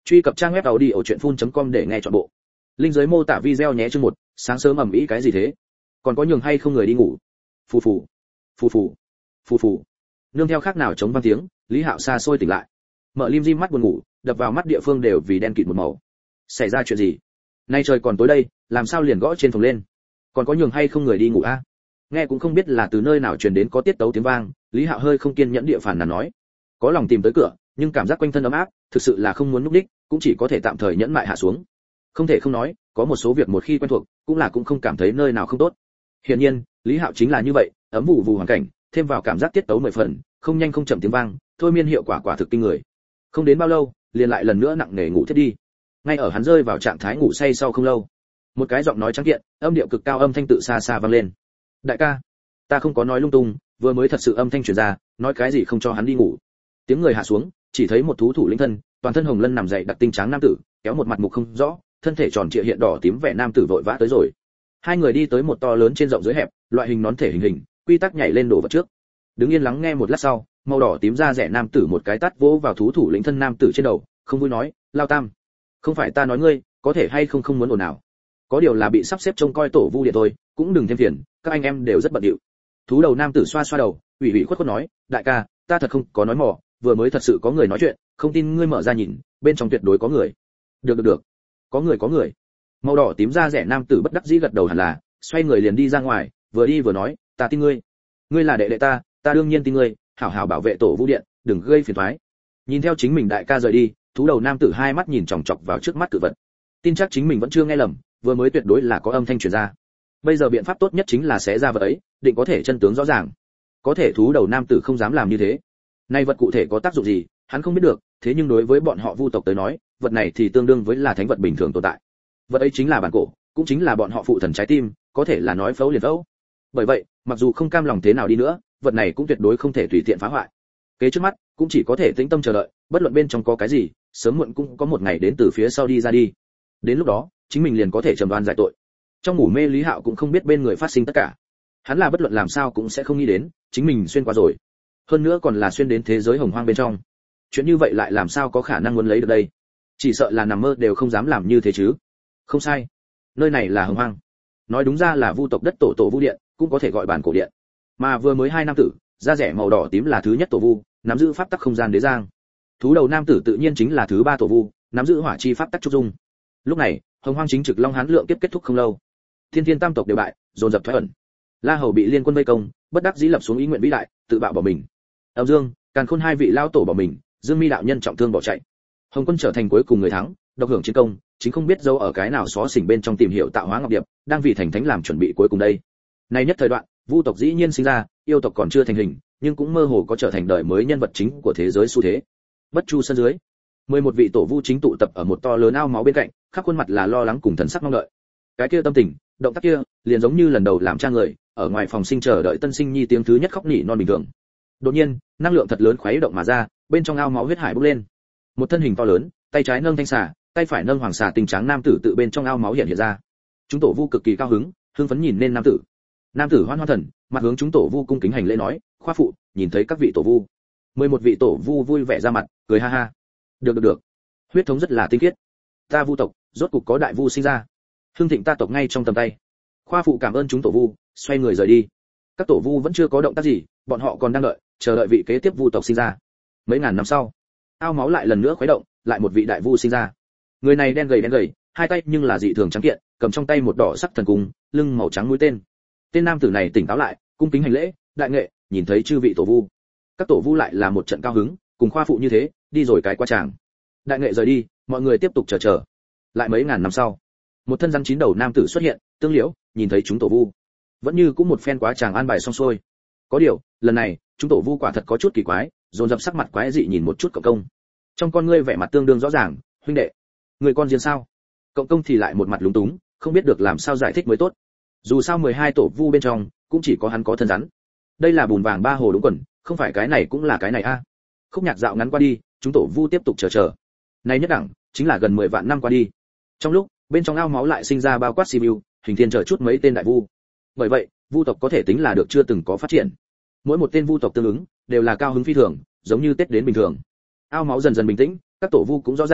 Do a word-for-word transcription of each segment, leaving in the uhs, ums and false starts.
Truy cập trang web audiochuyenphun.com để nghe trọn bộ. Link dưới mô tả video nhé. Chương một, sáng sớm ầm ĩ cái gì thế? Còn có nhường hay không người đi ngủ? Phù phù, phù phù, phù phù. Nương theo khác nào chống vang tiếng, Lý Hạo xa xôi tỉnh lại. Mở lim dim mắt buồn ngủ, đập vào mắt địa phương đều vì đen kịt một màu. Xảy ra chuyện gì? Nay trời còn tối đây, làm sao liền gõ trên phòng lên? Còn có nhường hay không người đi ngủ a? Nghe cũng không biết là từ nơi nào truyền đến có tiết tấu tiếng vang, Lý Hạo hơi không kiên nhẫn địa phản là nói. Có lòng tìm tới cửa, nhưng cảm giác quanh thân ấm áp, thực sự là không muốn núp đích, cũng chỉ có thể tạm thời nhẫn mại hạ xuống. Không thể không nói, có một số việc một khi quen thuộc, cũng là cũng không cảm thấy nơi nào không tốt. Hiển nhiên, Lý Hạo chính là như vậy, ấm vụ vụ hoàn cảnh, thêm vào cảm giác tiết tấu mười phần, không nhanh không chậm tiếng vang, thôi miên hiệu quả quả thực kinh người. Không đến bao lâu, liền lại lần nữa nặng nề ngủ thiết đi. Ngay ở hắn rơi vào trạng thái ngủ say sau không lâu, một cái giọng nói trắng kiện, âm điệu cực cao âm thanh tự xa xa vang lên. Đại ca, ta không có nói lung tung, vừa mới thật sự âm thanh truyền ra, nói cái gì không cho hắn đi ngủ. Tiếng người hạ xuống, chỉ thấy một thú thủ lĩnh thân, toàn thân hồng lân nằm dậy đặc tinh tráng nam tử, kéo một mặt mục không rõ, thân thể tròn trịa hiện đỏ tím vẻ nam tử vội vã tới rồi. Hai người đi tới một to lớn trên rộng dưới hẹp, loại hình nón thể hình hình, quy tắc nhảy lên đổ vật trước. Đứng yên lắng nghe một lát sau, màu đỏ tím da rẻ nam tử một cái tát vỗ vào thú thủ lĩnh thân nam tử trên đầu, không vui nói, lao tam, không phải ta nói ngươi, có thể hay không không muốn ồn nào. Có điều là bị sắp xếp trông coi tổ vu điện thôi, cũng đừng thêm phiền, các anh em đều rất bận rộn. Thú đầu nam tử xoa xoa đầu, ủy ủy khuất khuất nói, đại ca, ta thật không có nói mỏ, vừa mới thật sự có người nói chuyện, không tin ngươi mở ra nhìn, bên trong tuyệt đối có người. Được được được, có người có người. Màu đỏ tím da rẻ nam tử bất đắc dĩ gật đầu hẳn là, xoay người liền đi ra ngoài, vừa đi vừa nói, ta tin ngươi, ngươi là đệ đệ ta, ta đương nhiên tin ngươi, hảo hảo bảo vệ tổ vu điện, đừng gây phiền toái. Nhìn theo chính mình đại ca rời đi, thú đầu nam tử hai mắt nhìn chòng chọc vào trước mắt cự vật, tin chắc chính mình vẫn chưa nghe lầm, vừa mới tuyệt đối là có âm thanh truyền ra. Bây giờ biện pháp tốt nhất chính là xé ra vật ấy, định có thể chân tướng rõ ràng. Có thể thú đầu nam tử không dám làm như thế. Nay vật cụ thể có tác dụng gì, hắn không biết được, thế nhưng đối với bọn họ vu tộc tới nói, vật này thì tương đương với là thánh vật bình thường tồn tại. Vật ấy chính là bản cổ, cũng chính là bọn họ phụ thần trái tim, có thể là nói phẫu liền phẫu. Bởi vậy, mặc dù không cam lòng thế nào đi nữa, vật này cũng tuyệt đối không thể tùy tiện phá hoại. Kế trước mắt, cũng chỉ có thể tĩnh tâm chờ đợi, bất luận bên trong có cái gì, sớm muộn cũng có một ngày đến từ phía sau đi ra đi. Đến lúc đó, chính mình liền có thể trầm đoan giải tội. Trong ngủ mê Lý Hạo cũng không biết bên người phát sinh tất cả. Hắn là bất luận làm sao cũng sẽ không nghĩ đến, chính mình xuyên qua rồi. Hơn nữa còn là xuyên đến thế giới hồng hoang bên trong. Chuyện như vậy lại làm sao có khả năng muốn lấy được đây? Chỉ sợ là nằm mơ đều không dám làm như thế chứ. Không sai, nơi này là hồng hoang. Nói đúng ra là vu tộc đất tổ tổ vu điện, cũng có thể gọi bản cổ điện. Mà vừa mới hai nam tử, da rẻ màu đỏ tím là thứ nhất tổ vu, nắm giữ pháp tắc không gian đế giang. Thú đầu nam tử tự nhiên chính là thứ ba tổ vu, nắm giữ hỏa chi pháp tắc trúc dung. Lúc này, hồng hoang chính trực long hán lượng kiếp kết thúc không lâu. Thiên thiên tam tộc đều bại, dồn dập thoái ẩn. La Hầu bị liên quân vây công, bất đắc dĩ lập xuống ý nguyện vĩ đại, tự bạo bỏ mình. Âm Dương, Càn Khôn hai vị lao tổ bỏ mình, Dương Mi đạo nhân trọng thương bỏ chạy. Hồng Quân trở thành cuối cùng người thắng, độc hưởng chiến công, chính không biết dấu ở cái nào xó xỉnh bên trong tìm hiểu tạo hóa ngọc điệp, đang vì thành thánh làm chuẩn bị cuối cùng đây. Này nhất thời đoạn, vu tộc dĩ nhiên sinh ra, yêu tộc còn chưa thành hình, nhưng cũng mơ hồ có trở thành đời mới nhân vật chính của thế giới xu thế. Bất Chu sân dưới, mười một vị tổ vu chính tụ tập ở một to lớn ao máu bên cạnh, khắp khuôn mặt là lo lắng cùng thần sắc mong đợi. Cái kia tâm tình, động tác kia, liền giống như lần đầu làm cha người, ở ngoài phòng sinh chờ đợi tân sinh nhi tiếng thứ nhất khóc nỉ non bình thường. Đột nhiên, năng lượng thật lớn khuấy động mà ra, bên trong ao máu huyết hải bốc lên. Một thân hình to lớn, tay trái nâng thanh xà, tay phải nâng hoàng xà tình tráng nam tử tự bên trong ao máu hiện hiện ra. Chúng tổ vu cực kỳ cao hứng, hưng phấn nhìn lên nam tử. Nam tử hoan hoan thần, mặt hướng chúng tổ vu cung kính hành lễ nói, khoa phụ, nhìn thấy các vị tổ vu. mười một vị tổ vu vui vẻ ra mặt, cười ha ha. Được được được, huyết thống rất là tinh khiết. Ta vu tộc, rốt cục có đại vu sinh ra. Hưng thịnh ta tộc ngay trong tầm tay. Khoa phụ cảm ơn chúng tổ vu, xoay người rời đi. Các tổ vu vẫn chưa có động tác gì, bọn họ còn đang đợi, chờ đợi vị kế tiếp vu tộc sinh ra. Mấy ngàn năm sau, ao máu lại lần nữa khuấy động, lại một vị đại vu sinh ra. Người này đen gầy đen gầy, hai tay nhưng là dị thường trắng kiện, cầm trong tay một đỏ sắc thần cung, lưng màu trắng mũi tên. Tên nam tử này tỉnh táo lại, cung kính hành lễ, đại nghệ, nhìn thấy chư vị tổ vu. Các tổ vu lại là một trận cao hứng, cùng khoa phụ như thế, đi rồi cái qua tràng. Đại nghệ rời đi, mọi người tiếp tục chờ chờ. Lại mấy ngàn năm sau, một thân rắn chín đầu nam tử xuất hiện, tương liễu, nhìn thấy chúng tổ vu, vẫn như cũng một phen quá tràng an bài xong xuôi. Có điều, lần này, chúng tổ vu quả thật có chút kỳ quái, dồn dập sắc mặt quái dị nhìn một chút cộng công. Trong con ngươi vẻ mặt tương đương rõ ràng, huynh đệ, người con riêng sao? Cộng công thì lại một mặt lúng túng, không biết được làm sao giải thích mới tốt. Dù sao mười hai tổ vu bên trong, cũng chỉ có hắn có thân rắn. Đây là bùn vàng ba hồ đúng quần, không phải cái này cũng là cái này a. À. Khúc nhạc dạo ngắn qua đi, chúng tổ vu tiếp tục chờ chờ. Này nhất đẳng, chính là gần mười vạn năm qua đi. Trong lúc, bên trong ao máu lại sinh ra bao quát Sibiu, hình thiên chờ chút mấy tên đại vu. Bởi vậy, vu tộc có thể tính là được chưa từng có phát triển. Mỗi một tên vu tộc tương ứng, đều là cao hứng phi thường, giống như Tết đến bình thường. Ao máu dần dần bình tĩnh, các tổ vu cũng rõ ràng,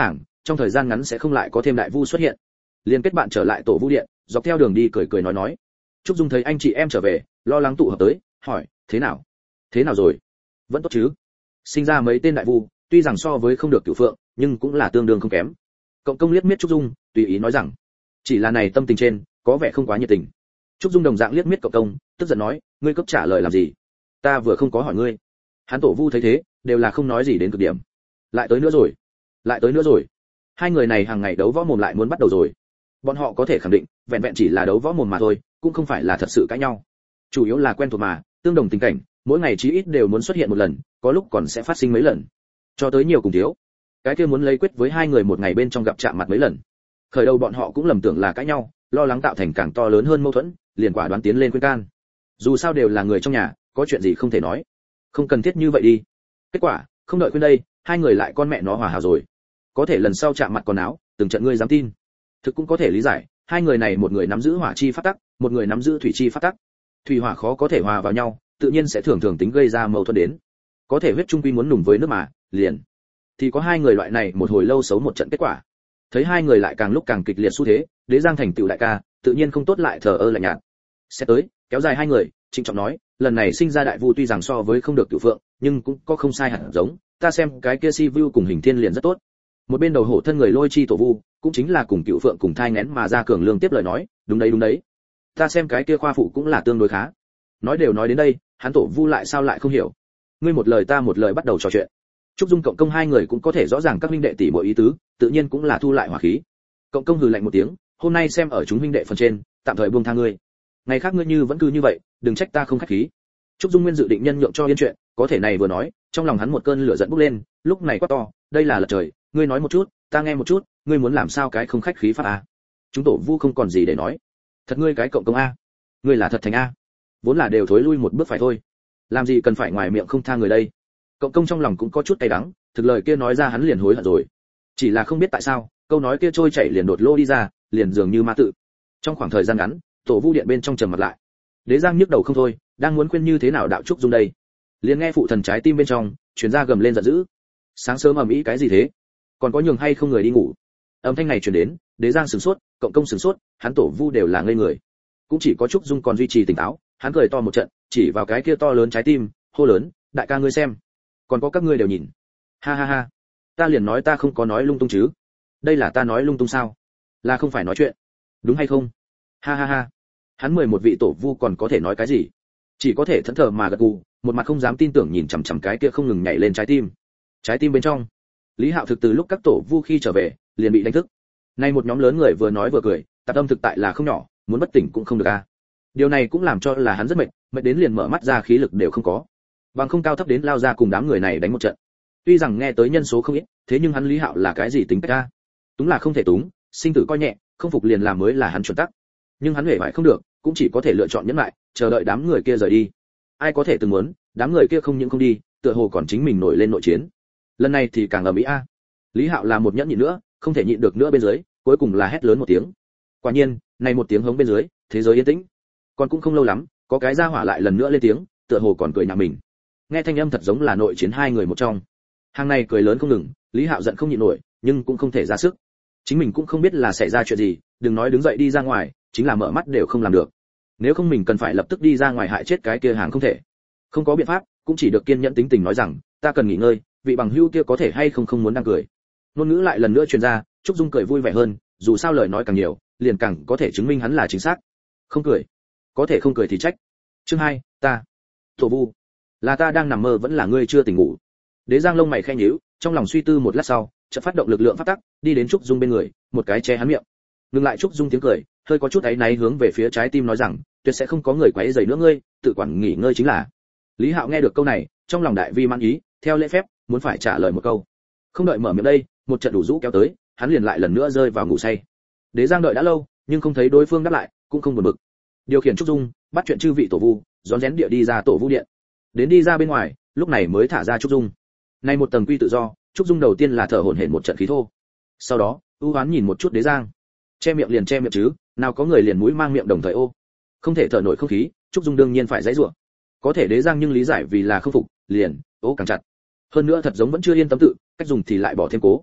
trong thời gian ngắn sẽ không lại có thêm đại vu xuất hiện. Liên kết bạn trở lại tổ vu điện, dọc theo đường đi cười cười nói nói. Trúc Dung thấy anh chị em trở về, lo lắng tụ hợp tới, hỏi, thế nào? Thế nào rồi? Vẫn tốt chứ? Sinh ra mấy tên đại vu, tuy rằng so với không được Cửu Phượng, nhưng cũng là tương đương không kém. Cộng công liếc miết Trúc Dung, tùy ý nói rằng, chỉ là này tâm tình trên, có vẻ không quá nhiệt tình. Trúc Dung đồng dạng liếc miết Cộng công, tức giận nói, ngươi cấp trả lời làm gì? Ta vừa không có hỏi ngươi. Hắn tổ vu thấy thế, đều là không nói gì đến cực điểm. Lại tới nữa rồi, lại tới nữa rồi. Hai người này hàng ngày đấu võ mồm lại muốn bắt đầu rồi. Bọn họ có thể khẳng định, vẹn vẹn chỉ là đấu võ mồm mà thôi, cũng không phải là thật sự cãi nhau. Chủ yếu là quen thuộc mà, tương đồng tình cảnh, mỗi ngày chí ít đều muốn xuất hiện một lần, có lúc còn sẽ phát sinh mấy lần. Cho tới nhiều cùng thiếu. Cái kia muốn lấy quyết với hai người một ngày bên trong gặp chạm mặt mấy lần. Khởi đầu bọn họ cũng lầm tưởng là cãi nhau, lo lắng tạo thành càng to lớn hơn mâu thuẫn, liền quả đoán tiến lên khuyên can. Dù sao đều là người trong nhà, có chuyện gì không thể nói. Không cần thiết như vậy đi. Kết quả, không đợi khuyên đây, hai người lại con mẹ nó hòa hảo rồi. Có thể lần sau chạm mặt còn áo, từng trận ngươi dám tin. Thực cũng có thể lý giải, hai người này một người nắm giữ hỏa chi pháp tắc, một người nắm giữ thủy chi pháp tắc. Thủy hỏa khó có thể hòa vào nhau, tự nhiên sẽ thường thường tính gây ra mâu thuẫn đến. Có thể huyết trung quy muốn nùng với nước mà, liền thì có hai người loại này một hồi lâu xấu một trận kết quả. Thấy hai người lại càng lúc càng kịch liệt xu thế, Đế Giang thành tựu đại ca, tự nhiên không tốt lại thờ ơ lạnh nhạt. Sẽ tới, kéo dài hai người, trịnh trọng nói, lần này sinh ra đại vu tuy rằng so với không được Cửu Phượng, nhưng cũng có không sai hẳn giống, ta xem cái kia Si Vu cùng Hình Thiên liền rất tốt. Một bên đầu hổ thân người Lôi Chi tổ vu, cũng chính là cùng Cửu Phượng cùng thai nghén mà ra cường lương tiếp lời nói, đúng đấy đúng đấy. Ta xem cái kia khoa phụ cũng là tương đối khá. Nói đều nói đến đây, hắn tổ vu lại sao lại không hiểu. Ngươi một lời ta một lời bắt đầu trò chuyện. Trúc Dung Cộng công hai người cũng có thể rõ ràng các huynh đệ tỷ muội ý tứ, tự nhiên cũng là thu lại hỏa khí. Cộng công hừ lạnh một tiếng, hôm nay xem ở chúng huynh đệ phần trên, tạm thời buông tha ngươi. Ngày khác ngươi như vẫn cứ như vậy, đừng trách ta không khách khí. Trúc Dung Nguyên dự định nhân nhượng cho yên chuyện, có thể này vừa nói, trong lòng hắn một cơn lửa giận bốc lên, lúc này quát to, đây là lật trời, ngươi nói một chút, ta nghe một chút, ngươi muốn làm sao cái không khách khí pháp a? Chúng tổ vu không còn gì để nói. Thật ngươi cái Cộng công a, ngươi là thật thành a. Vốn là đều thối lui một bước phải thôi. Làm gì cần phải ngoài miệng không tha người đây. Cộng công trong lòng cũng có chút cay đắng, thực lời kia nói ra hắn liền hối hận rồi. Chỉ là không biết tại sao, câu nói kia trôi chảy liền đột lô đi ra, liền dường như ma tự. Trong khoảng thời gian ngắn, tổ vu điện bên trong trầm mặt lại. Đế Giang nhức đầu không thôi, đang muốn khuyên như thế nào đạo Trúc Dung đây. Liền nghe phụ thần trái tim bên trong truyền ra gầm lên giận dữ. Sáng sớm ầm ĩ cái gì thế? Còn có nhường hay không người đi ngủ? Âm thanh này truyền đến, Đế Giang sửng sốt, Cộng công sửng sốt, hắn tổ vu đều là ngây người. Cũng chỉ có Trúc Dung còn duy trì tỉnh táo, hắn cười to một trận, chỉ vào cái kia to lớn trái tim, hô lớn, đại ca ngươi xem, còn có các ngươi đều nhìn. Ha ha ha, ta liền nói ta không có nói lung tung chứ. Đây là ta nói lung tung sao? Là không phải nói chuyện, đúng hay không? Ha ha ha. Hắn mười một vị tổ vu còn có thể nói cái gì? Chỉ có thể thẫn thờ mà gật gù, một mặt không dám tin tưởng nhìn chằm chằm cái kia không ngừng nhảy lên trái tim. Trái tim bên trong, Lý Hạo thực từ lúc các tổ vu khi trở về, liền bị đánh thức. Nay một nhóm lớn người vừa nói vừa cười, tạp âm thực tại là không nhỏ, muốn bất tỉnh cũng không được a. Điều này cũng làm cho là hắn rất mệt, mệt đến liền mở mắt ra khí lực đều không có. Bằng không cao thấp đến lao ra cùng đám người này đánh một trận. Tuy rằng nghe tới nhân số không ít, thế nhưng hắn Lý Hạo là cái gì tính cách a? Túng là không thể túng, sinh tử coi nhẹ, không phục liền làm mới là hắn chuẩn tắc. Nhưng hắn hề bại không được, cũng chỉ có thể lựa chọn nhẫn lại, chờ đợi đám người kia rời đi. Ai có thể từng muốn, đám người kia không những không đi, tựa hồ còn chính mình nổi lên nội chiến. Lần này thì càng ầm ĩ a. Lý Hạo là một nhẫn nhịn nữa, không thể nhịn được nữa bên dưới, cuối cùng là hét lớn một tiếng. Quả nhiên, này một tiếng hống bên dưới, thế giới yên tĩnh. Còn cũng không lâu lắm, có cái ra hỏa lại lần nữa lên tiếng, tựa hồ còn cười nhạo mình. Nghe thanh âm thật giống là nội chiến hai người một trong. Hàng này cười lớn không ngừng, Lý Hạo giận không nhịn nổi, nhưng cũng không thể ra sức. Chính mình cũng không biết là xảy ra chuyện gì, đừng nói đứng dậy đi ra ngoài, chính là mở mắt đều không làm được. Nếu không mình cần phải lập tức đi ra ngoài hại chết cái kia hàng không thể. Không có biện pháp, cũng chỉ được kiên nhẫn tính tình nói rằng, ta cần nghỉ ngơi, vị bằng hữu kia có thể hay không không muốn đang cười. Ngôn ngữ lại lần nữa truyền ra, Trúc Dung cười vui vẻ hơn, dù sao lời nói càng nhiều, liền càng có thể chứng minh hắn là chính xác. Không cười, có thể không cười thì trách. Chương hai, ta. Tổ vu, là ta đang nằm mơ vẫn là ngươi chưa tỉnh ngủ. Đế Giang lông mày khẽ nhíu, trong lòng suy tư một lát sau, chợt phát động lực lượng pháp tắc, đi đến Trúc Dung bên người, một cái che hắn miệng. Ngừng lại Trúc Dung tiếng cười, hơi có chút áy náy hướng về phía trái tim nói rằng, tuyệt sẽ không có người quấy rầy nữa ngươi, tự quản nghỉ ngơi chính là. Lý Hạo nghe được câu này, trong lòng đại vi mãn ý, theo lễ phép, muốn phải trả lời một câu. Không đợi mở miệng đây, một trận đủ rũ kéo tới, hắn liền lại lần nữa rơi vào ngủ say. Đế Giang đợi đã lâu, nhưng không thấy đối phương đáp lại, cũng không buồn bực. Điều khiển Trúc Dung, bắt chuyện chư vị tổ vu, rón rén địa đi ra tổ vu điện. Đến đi ra bên ngoài, lúc này mới thả ra Trúc Dung. Nay một tầng quy tự do, Trúc Dung đầu tiên là thở hổn hển một trận khí thô. Sau đó, u hoán nhìn một chút Đế Giang. Che miệng liền che miệng chứ, nào có người liền mũi mang miệng đồng thời ô. Không thể thở nổi không khí, Trúc Dung đương nhiên phải giãy giụa. Có thể Đế Giang nhưng lý giải vì là không phục, liền ô càng chặt. Hơn nữa thật giống vẫn chưa yên tâm tự, cách dùng thì lại bỏ thêm cố.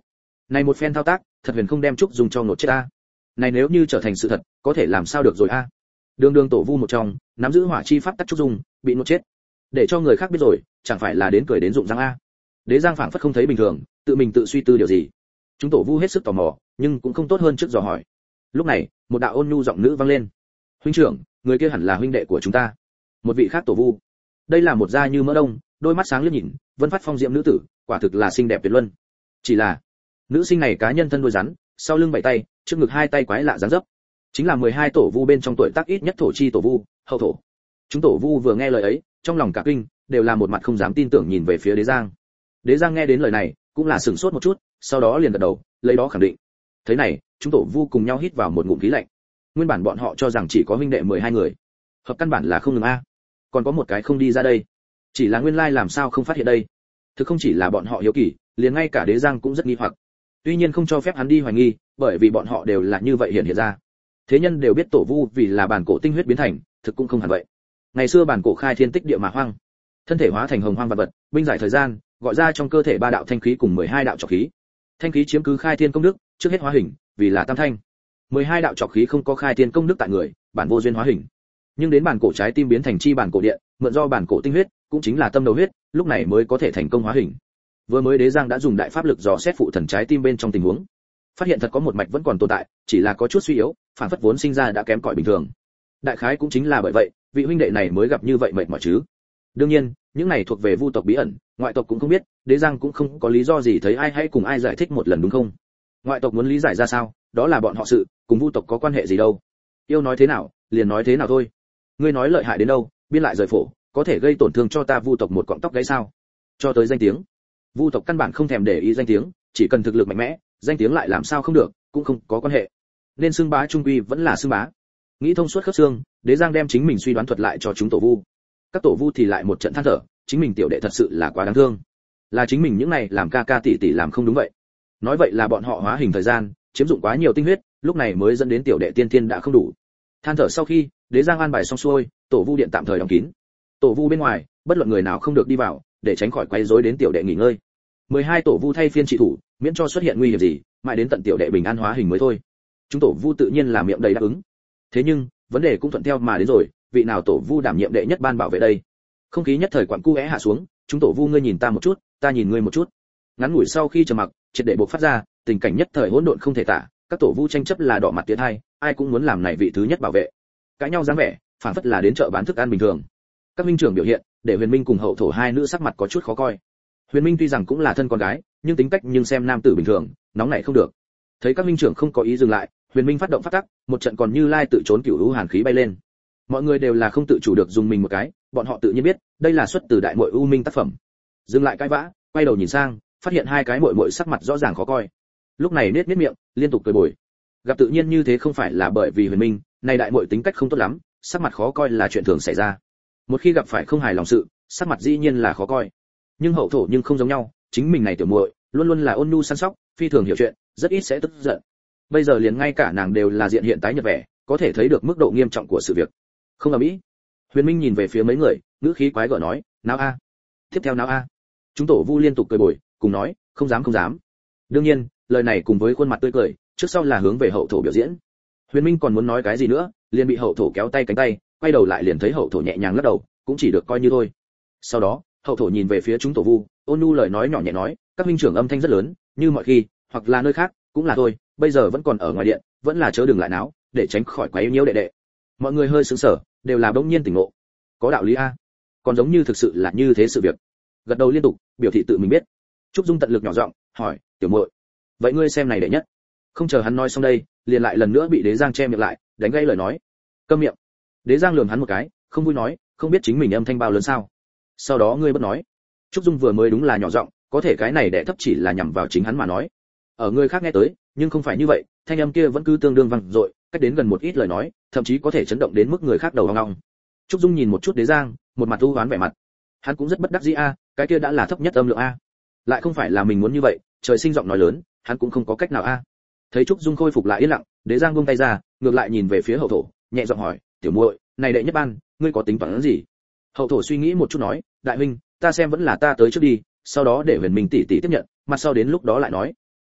Này một phen thao tác, thật huyền không đem Trúc Dung cho nổ chết a. Này nếu như trở thành sự thật, có thể làm sao được rồi a. Đường đường tổ vu một trong, nắm giữ hỏa chi pháp tắc Trúc Dung, bị nổ chết. Để cho người khác biết rồi, chẳng phải là đến cười đến rụng răng a. Đế Giang phảng phất không thấy bình thường, tự mình tự suy tư điều gì. Chúng tổ vu hết sức tò mò, nhưng cũng không tốt hơn trước dò hỏi. Lúc này, một đạo ôn nhu giọng nữ vang lên. Huynh trưởng, người kia hẳn là huynh đệ của chúng ta. Một vị khác tổ vu. Đây là một da như mỡ đông, đôi mắt sáng liếc nhìn, vân phát phong diệm nữ tử, quả thực là xinh đẹp tuyệt luân. Chỉ là, nữ sinh này cá nhân thân đuôi rắn, sau lưng bảy tay, trước ngực hai tay quái lạ dáng dấp. Chính là mười hai tổ vu bên trong tuổi tác ít nhất thổ chi tổ vu, hậu thổ. Chúng tổ vu vừa nghe lời ấy, trong lòng cả kinh, đều là một mặt không dám tin tưởng nhìn về phía Đế Giang. Đế Giang nghe đến lời này, cũng là sửng sốt một chút, sau đó liền gật đầu, lấy đó khẳng định. Thế này, chúng tổ vu cùng nhau hít vào một ngụm khí lạnh. Nguyên bản bọn họ cho rằng chỉ có huynh đệ mười hai người, hợp căn bản là không ngừng a. Còn có một cái không đi ra đây, chỉ là nguyên lai làm sao không phát hiện đây. Thực không chỉ là bọn họ hiếu kỳ, liền ngay cả Đế Giang cũng rất nghi hoặc. Tuy nhiên không cho phép hắn đi hoài nghi, bởi vì bọn họ đều là như vậy hiện hiện ra. Thế nhân đều biết tổ vu vì là bản cổ tinh huyết biến thành, thực cũng không hẳn vậy. Ngày xưa bản cổ khai thiên tích địa mà hoang, thân thể hóa thành hồng hoang vật vật, binh giải thời gian, gọi ra trong cơ thể ba đạo thanh khí cùng mười hai đạo trọc khí. Thanh khí chiếm cứ khai thiên công đức, trước hết hóa hình, vì là tam thanh. mười hai đạo trọc khí không có khai thiên công đức tại người, bản vô duyên hóa hình. Nhưng đến bản cổ trái tim biến thành chi bản cổ điện, mượn do bản cổ tinh huyết, cũng chính là tâm đầu huyết, lúc này mới có thể thành công hóa hình. Vừa mới Đế Giang đã dùng đại pháp lực dò xét phụ thần trái tim bên trong tình huống, phát hiện thật có một mạch vẫn còn tồn tại, chỉ là có chút suy yếu, phản phất vốn sinh ra đã kém cỏi bình thường. Đại khái cũng chính là bởi vậy, vị huynh đệ này mới gặp như vậy mệt mỏi chứ. Đương nhiên, những này thuộc về vu tộc bí ẩn, ngoại tộc cũng không biết, Đế Giang cũng không có lý do gì thấy ai hãy cùng ai giải thích một lần đúng không? Ngoại tộc muốn lý giải ra sao, đó là bọn họ sự, cùng vu tộc có quan hệ gì đâu. Yêu nói thế nào, liền nói thế nào thôi. Ngươi nói lợi hại đến đâu, biên lại rời phổ, có thể gây tổn thương cho ta vu tộc một cọng tóc gáy sao? Cho tới danh tiếng, vu tộc căn bản không thèm để ý danh tiếng, chỉ cần thực lực mạnh mẽ, danh tiếng lại làm sao không được, cũng không có quan hệ. Nên xưng bá trung quy vẫn là xưng bá. Nghĩ thông suốt khớp xương, Đế Giang đem chính mình suy đoán thuật lại cho chúng tổ vu. Các tổ vu thì lại một trận than thở, chính mình tiểu đệ thật sự là quá đáng thương. Là chính mình những này làm ca ca tỷ tỷ làm không đúng vậy. Nói vậy là bọn họ hóa hình thời gian, chiếm dụng quá nhiều tinh huyết, lúc này mới dẫn đến tiểu đệ tiên tiên đã không đủ. Than thở sau khi, Đế Giang an bài xong xuôi, tổ vu điện tạm thời đóng kín. Tổ vu bên ngoài, bất luận người nào không được đi vào, để tránh khỏi quấy rối đến tiểu đệ nghỉ ngơi. mười hai tổ vu thay phiên trị thủ, miễn cho xuất hiện nguy hiểm gì, mãi đến tận tiểu đệ bình an hóa hình mới thôi. Chúng tổ vu tự nhiên là miệng đầy đáp ứng. Thế nhưng, vấn đề cũng thuận theo mà đến rồi, vị nào tổ vu đảm nhiệm đệ nhất ban bảo vệ đây? Không khí nhất thời quặn cu é hạ xuống, chúng tổ vu ngươi nhìn ta một chút, ta nhìn ngươi một chút. Ngắn ngủi sau khi trầm mặc, triệt để bộc phát ra, tình cảnh nhất thời hỗn độn không thể tả, các tổ vu tranh chấp là đỏ mặt tiến hai, ai cũng muốn làm này vị thứ nhất bảo vệ. Cãi nhau dáng vẻ, phản phất là đến chợ bán thức ăn bình thường. Các minh trưởng biểu hiện, để Huyền Minh cùng Hậu Thổ hai nữ sắc mặt có chút khó coi. Huyền Minh tuy rằng cũng là thân con gái, nhưng tính cách nhưng xem nam tử bình thường, nóng nảy không được. Thấy các minh trưởng không có ý dừng lại, Huyền Minh phát động phát tắc, một trận còn như lai tự trốn cửu lũ hàn khí bay lên. Mọi người đều là không tự chủ được dùng mình một cái, bọn họ tự nhiên biết, đây là xuất từ đại muội U Minh tác phẩm. Dừng lại cãi vã, quay đầu nhìn sang, phát hiện hai cái muội muội sắc mặt rõ ràng khó coi. Lúc này nết nết miệng, liên tục cười bồi. Gặp tự nhiên như thế không phải là bởi vì Huyền Minh, này đại muội tính cách không tốt lắm, sắc mặt khó coi là chuyện thường xảy ra. Một khi gặp phải không hài lòng sự, sắc mặt dĩ nhiên là khó coi. Nhưng Hậu Thổ nhưng không giống nhau, chính mình này tiểu muội, luôn luôn là ôn nhu săn sóc, phi thường hiểu chuyện, rất ít sẽ tức giận. Bây giờ liền ngay cả nàng đều là diện hiện tái nhợt vẻ, có thể thấy được mức độ nghiêm trọng của sự việc. Không ầm ĩ. Huyền Minh nhìn về phía mấy người, ngữ khí quái gở nói, "Nào a?" Tiếp theo nào a? Chúng tổ vu liên tục cười bồi, cùng nói, "Không dám không dám." Đương nhiên, lời này cùng với khuôn mặt tươi cười, trước sau là hướng về Hậu Thổ biểu diễn. Huyền Minh còn muốn nói cái gì nữa, liền bị Hậu Thổ kéo tay cánh tay, quay đầu lại liền thấy Hậu Thổ nhẹ nhàng lắc đầu, cũng chỉ được coi như thôi. Sau đó, Hậu Thổ nhìn về phía chúng tổ vu, ôn nhu lời nói nhỏ nhẹ nói, "Các huynh trưởng âm thanh rất lớn, như mọi khi, hoặc là nơi khác, cũng là thôi, bây giờ vẫn còn ở ngoài điện, vẫn là chớ đừng lại náo, để tránh khỏi quấy nhiễu đệ đệ." Mọi người hơi sững sờ, đều là bỗng nhiên tỉnh ngộ. Có đạo lý a. Còn giống như thực sự là như thế sự việc. Gật đầu liên tục, biểu thị tự mình biết. Trúc Dung tận lực nhỏ giọng, hỏi, "Tiểu muội, vậy ngươi xem này đệ nhất." Không chờ hắn nói xong đây, liền lại lần nữa bị Đế Giang che miệng lại, đánh gây lời nói. "Câm miệng." Đế Giang lườm hắn một cái, không vui nói, "Không biết chính mình âm thanh bao lớn sao? Sau đó ngươi bất nói." Trúc Dung vừa mới đúng là nhỏ giọng, có thể cái này đệ thấp chỉ là nhằm vào chính hắn mà nói. Ở người khác nghe tới, nhưng không phải như vậy, thanh âm kia vẫn cứ tương đương vang dội, cách đến gần một ít lời nói, thậm chí có thể chấn động đến mức người khác đầu ong ong. Trúc Dung nhìn một chút Đế Giang, một mặt u hoán vẻ mặt. Hắn cũng rất bất đắc dĩ a, cái kia đã là thấp nhất âm lượng a. Lại không phải là mình muốn như vậy, trời sinh giọng nói lớn, hắn cũng không có cách nào a. Thấy Trúc Dung khôi phục lại yên lặng, Đế Giang buông tay ra, ngược lại nhìn về phía Hậu Thổ, nhẹ giọng hỏi, "Tiểu muội, này đệ nhất ban, ngươi có tính toán gì?" Hậu Thổ suy nghĩ một chút nói, "Đại huynh, ta xem vẫn là ta tới trước đi, sau đó để Huyền Minh tỷ tỷ tiếp nhận, mặt sau đến lúc đó lại nói."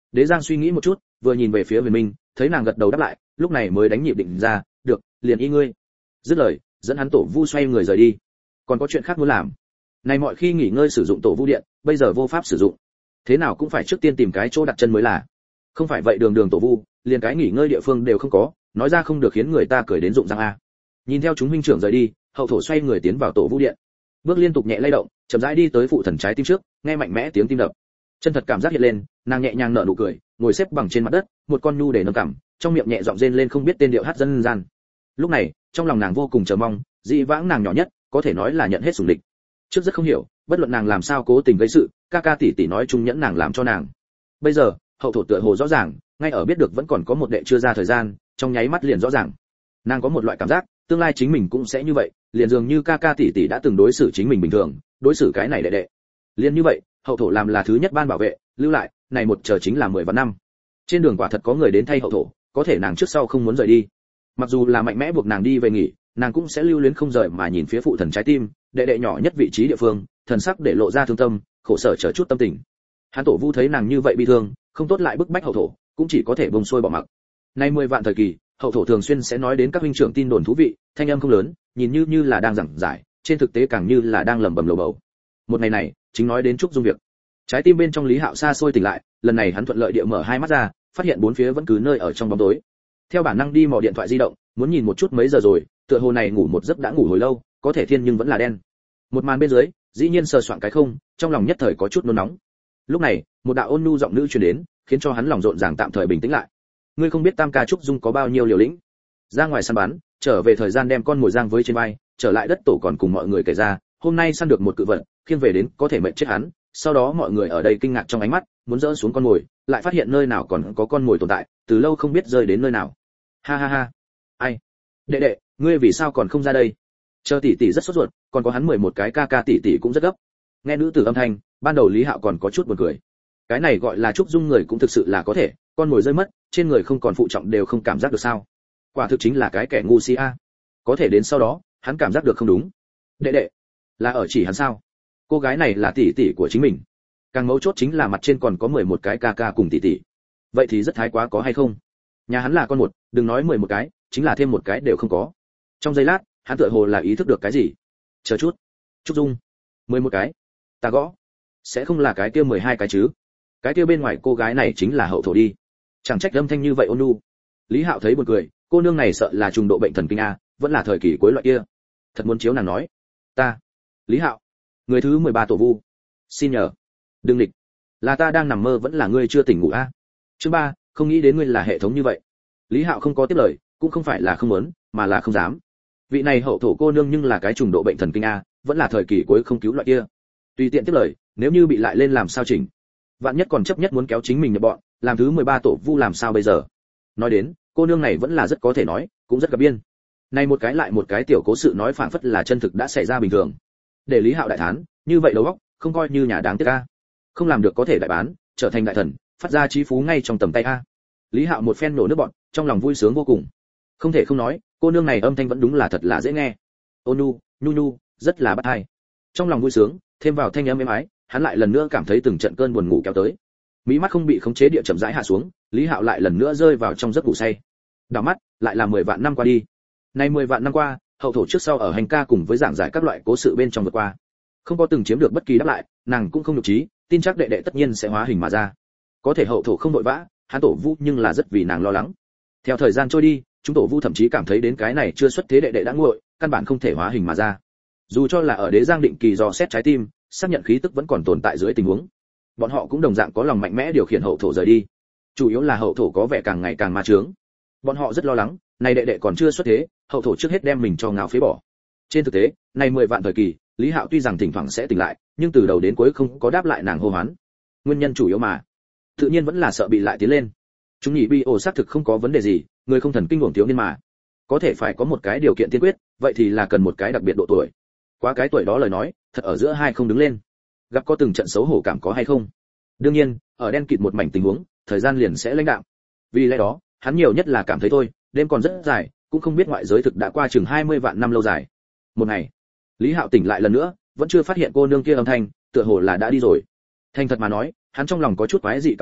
Đế Giang suy nghĩ một chút, vừa nhìn về phía Huyền Minh, thấy nàng gật đầu đáp lại, lúc này mới đánh nhịp định ra, được, liền y ngươi. Dứt lời, dẫn hắn tổ vu xoay người rời đi. Còn có chuyện khác muốn làm. Này mọi khi nghỉ ngơi sử dụng tổ vu điện, bây giờ vô pháp sử dụng. Thế nào cũng phải trước tiên tìm cái chỗ đặt chân mới là. Không phải vậy đường đường tổ vu, liền cái nghỉ ngơi địa phương đều không có, nói ra không được khiến người ta cười đến rụng răng a. Nhìn theo chúng huynh trưởng rời đi, hậu thổ xoay người tiến vào tổ vu điện. Bước liên tục nhẹ lay động, chậm rãi đi tới phụ thần trái tim trước, nghe mạnh mẽ tiếng tim đập. Chân thật cảm giác hiện lên, nàng nhẹ nhàng nở nụ cười, ngồi xếp bằng trên mặt đất, một con nhu để nâng cằm, trong miệng nhẹ giọng rên lên không biết tên điệu hát dân gian. Lúc này, trong lòng nàng vô cùng chờ mong, dị vãng nàng nhỏ nhất, có thể nói là nhận hết sủng địch. Trước rất không hiểu, bất luận nàng làm sao cố tình gây sự, ca ca tỷ tỷ nói chung nhẫn nàng làm cho nàng. Bây giờ, hậu thổ tựa hồ rõ ràng, ngay ở biết được vẫn còn có một đệ chưa ra thời gian, trong nháy mắt liền rõ ràng. Nàng có một loại cảm giác, tương lai chính mình cũng sẽ như vậy, liền dường như ca ca tỷ tỷ đã từng đối xử chính mình bình thường, đối xử cái này đệ đệ. Liền như vậy, hậu thổ làm là thứ nhất ban bảo vệ, lưu lại, này một chờ chính là mười vạn năm. Trên đường quả thật có người đến thay hậu thổ, có thể nàng trước sau không muốn rời đi. Mặc dù là mạnh mẽ buộc nàng đi về nghỉ, nàng cũng sẽ lưu luyến không rời mà nhìn phía phụ thần trái tim, đệ đệ nhỏ nhất vị trí địa phương, thần sắc để lộ ra thương tâm, khổ sở chờ chút tâm tình. Hán tổ vu thấy nàng như vậy bi thương, không tốt lại bức bách hậu thổ, cũng chỉ có thể bông xuôi bỏ mặc. Nay mười vạn thời kỳ, hậu thổ thường xuyên sẽ nói đến các huynh trưởng tin đồn thú vị, thanh âm không lớn, nhìn như như là đang giảng giải, trên thực tế càng như là đang lẩm bẩm lầu bầu. Một ngày này, chính nói đến Trúc Dung việc. Trái tim bên trong Lý Hạo xa xôi tỉnh lại, lần này hắn thuận lợi địa mở hai mắt ra, phát hiện bốn phía vẫn cứ nơi ở trong bóng tối. Theo bản năng đi mò điện thoại di động, muốn nhìn một chút mấy giờ rồi, tựa hồ này ngủ một giấc đã ngủ hồi lâu, có thể thiên nhưng vẫn là đen. Một màn bên dưới, dĩ nhiên sờ soạng cái không, trong lòng nhất thời có chút nôn nóng. Lúc này, một đạo ôn nhu giọng nữ truyền đến, khiến cho hắn lòng rộn ràng tạm thời bình tĩnh lại. Ngươi không biết Tam ca Trúc Dung có bao nhiêu liều lĩnh, ra ngoài săn bắn, trở về thời gian đem con mồi giang với trên vai, trở lại đất tổ còn cùng mọi người kể ra, hôm nay săn được một cự vật, khiêng về đến có thể mệt chết hắn. Sau đó mọi người ở đây kinh ngạc trong ánh mắt, muốn dỡ xuống con mồi, lại phát hiện nơi nào còn có con mồi tồn tại, từ lâu không biết rơi đến nơi nào. Ha ha ha. Ai? Đệ đệ, ngươi vì sao còn không ra đây? Chờ tỷ tỷ rất sốt ruột, còn có hắn mười một cái ca ca tỷ tỷ cũng rất gấp. Nghe nữ tử âm thanh, ban đầu Lý Hạo còn có chút buồn cười. Cái này gọi là Trúc Dung người cũng thực sự là có thể, con mồi rơi mất, trên người không còn phụ trọng đều không cảm giác được sao? Quả thực chính là cái kẻ ngu si a. Có thể đến sau đó, hắn cảm giác được không đúng. Đệ đệ, là ở chỉ hắn sao? Cô gái này là tỷ tỷ của chính mình. Càng mấu chốt chính là mặt trên còn có mười một cái ca ca cùng tỷ tỷ. Vậy thì rất thái quá có hay không? Nhà hắn là con một, đừng nói mười một cái, chính là thêm một cái đều không có. Trong giây lát, hắn tựa hồ là ý thức được cái gì. Chờ chút. Trúc Dung, mười một cái. Ta gõ. Sẽ không là cái kia mười hai cái chứ? Cái kia bên ngoài cô gái này chính là hậu thổ đi. Chẳng trách âm thanh như vậy ôn nhu. Lý Hạo thấy buồn cười, cô nương này sợ là trùng độ bệnh thần kinh a, vẫn là thời kỳ cuối loại kia. Thật muốn chiếu nàng nói. Ta. Lý Hạo, người thứ mười ba tổ vu. Xin nhờ. Đừng địch. Là ta đang nằm mơ vẫn là ngươi chưa tỉnh ngủ a? Chương ba, không nghĩ đến ngươi là hệ thống như vậy. Lý Hạo không có tiếp lời, cũng không phải là không muốn, mà là không dám. Vị này hậu thổ cô nương nhưng là cái trùng độ bệnh thần kinh a, vẫn là thời kỳ cuối không cứu loại kia. Tùy tiện tiếp lời, nếu như bị lại lên làm sao chỉnh. Vạn nhất còn chấp nhất muốn kéo chính mình nhập bọn, làm thứ mười ba tổ vu làm sao bây giờ? Nói đến, cô nương này vẫn là rất có thể nói, cũng rất gặp biên. Này một cái lại một cái tiểu cố sự nói phảng phất là chân thực đã xảy ra bình thường. Để Lý Hạo đại thán, như vậy đầu óc, không coi như nhà đáng tiếc a. Không làm được có thể đại bán, trở thành đại thần, phát ra chí phú ngay trong tầm tay a. Lý Hạo một phen nổ nước bọt, trong lòng vui sướng vô cùng. Không thể không nói, cô nương này âm thanh vẫn đúng là thật là dễ nghe. Ôn nhu, nhu nhu, rất là bắt tai. Trong lòng vui sướng, thêm vào thanh âm êm ái, hắn lại lần nữa cảm thấy từng trận cơn buồn ngủ kéo tới. Mí mắt không bị khống chế địa chậm rãi hạ xuống, Lý Hạo lại lần nữa rơi vào trong giấc ngủ say. Đảo mắt, lại là mười vạn năm qua đi. Nay mười vạn năm qua, hậu thổ trước sau ở hành ca cùng với giảng giải các loại cố sự bên trong vượt qua, không có từng chiếm được bất kỳ đáp lại, nàng cũng không nhục trí, tin chắc đệ đệ tất nhiên sẽ hóa hình mà ra. Có thể hậu thổ không vội vã, hắn tổ vu nhưng là rất vì nàng lo lắng. Theo thời gian trôi đi, chúng tổ vu thậm chí cảm thấy đến cái này chưa xuất thế đệ đệ đã nguội, căn bản không thể hóa hình mà ra. Dù cho là ở Đế Giang định kỳ dò xét trái tim, xác nhận khí tức vẫn còn tồn tại dưới tình huống, bọn họ cũng đồng dạng có lòng mạnh mẽ điều khiển hậu thổ rời đi. Chủ yếu là hậu thổ có vẻ càng ngày càng ma trướng. Bọn họ rất lo lắng, này đệ đệ còn chưa xuất thế, hậu thổ trước hết đem mình cho ngào phế bỏ. Trên thực tế, này mười vạn thời kỳ, Lý Hạo tuy rằng thỉnh thoảng sẽ tỉnh lại, nhưng từ đầu đến cuối không có đáp lại nàng hô hoán. Nguyên nhân chủ yếu mà, tự nhiên vẫn là sợ bị lại tiến lên. Chúng nhị bi ổ xác thực không có vấn đề gì, người không thần kinh uổng thiếu niên mà. Có thể phải có một cái điều kiện tiên quyết, vậy thì là cần một cái đặc biệt độ tuổi. Quá cái tuổi đó lời nói, thật ở giữa hai không đứng lên. Gặp có từng trận xấu hổ cảm có hay không? Đương nhiên, ở đen kịt một mảnh tình huống, thời gian liền sẽ lãnh đạm. Vì lẽ đó, hắn nhiều nhất là cảm thấy thôi, đêm còn rất dài, cũng không biết ngoại giới thực đã qua chừng hai mươi vạn năm lâu dài. Một ngày, Lý Hạo tỉnh lại lần nữa, vẫn chưa phát hiện cô nương kia âm thanh, tựa hồ là đã đi rồi. Thành thật mà nói, hắn trong lòng có chút quái dị cảm giác,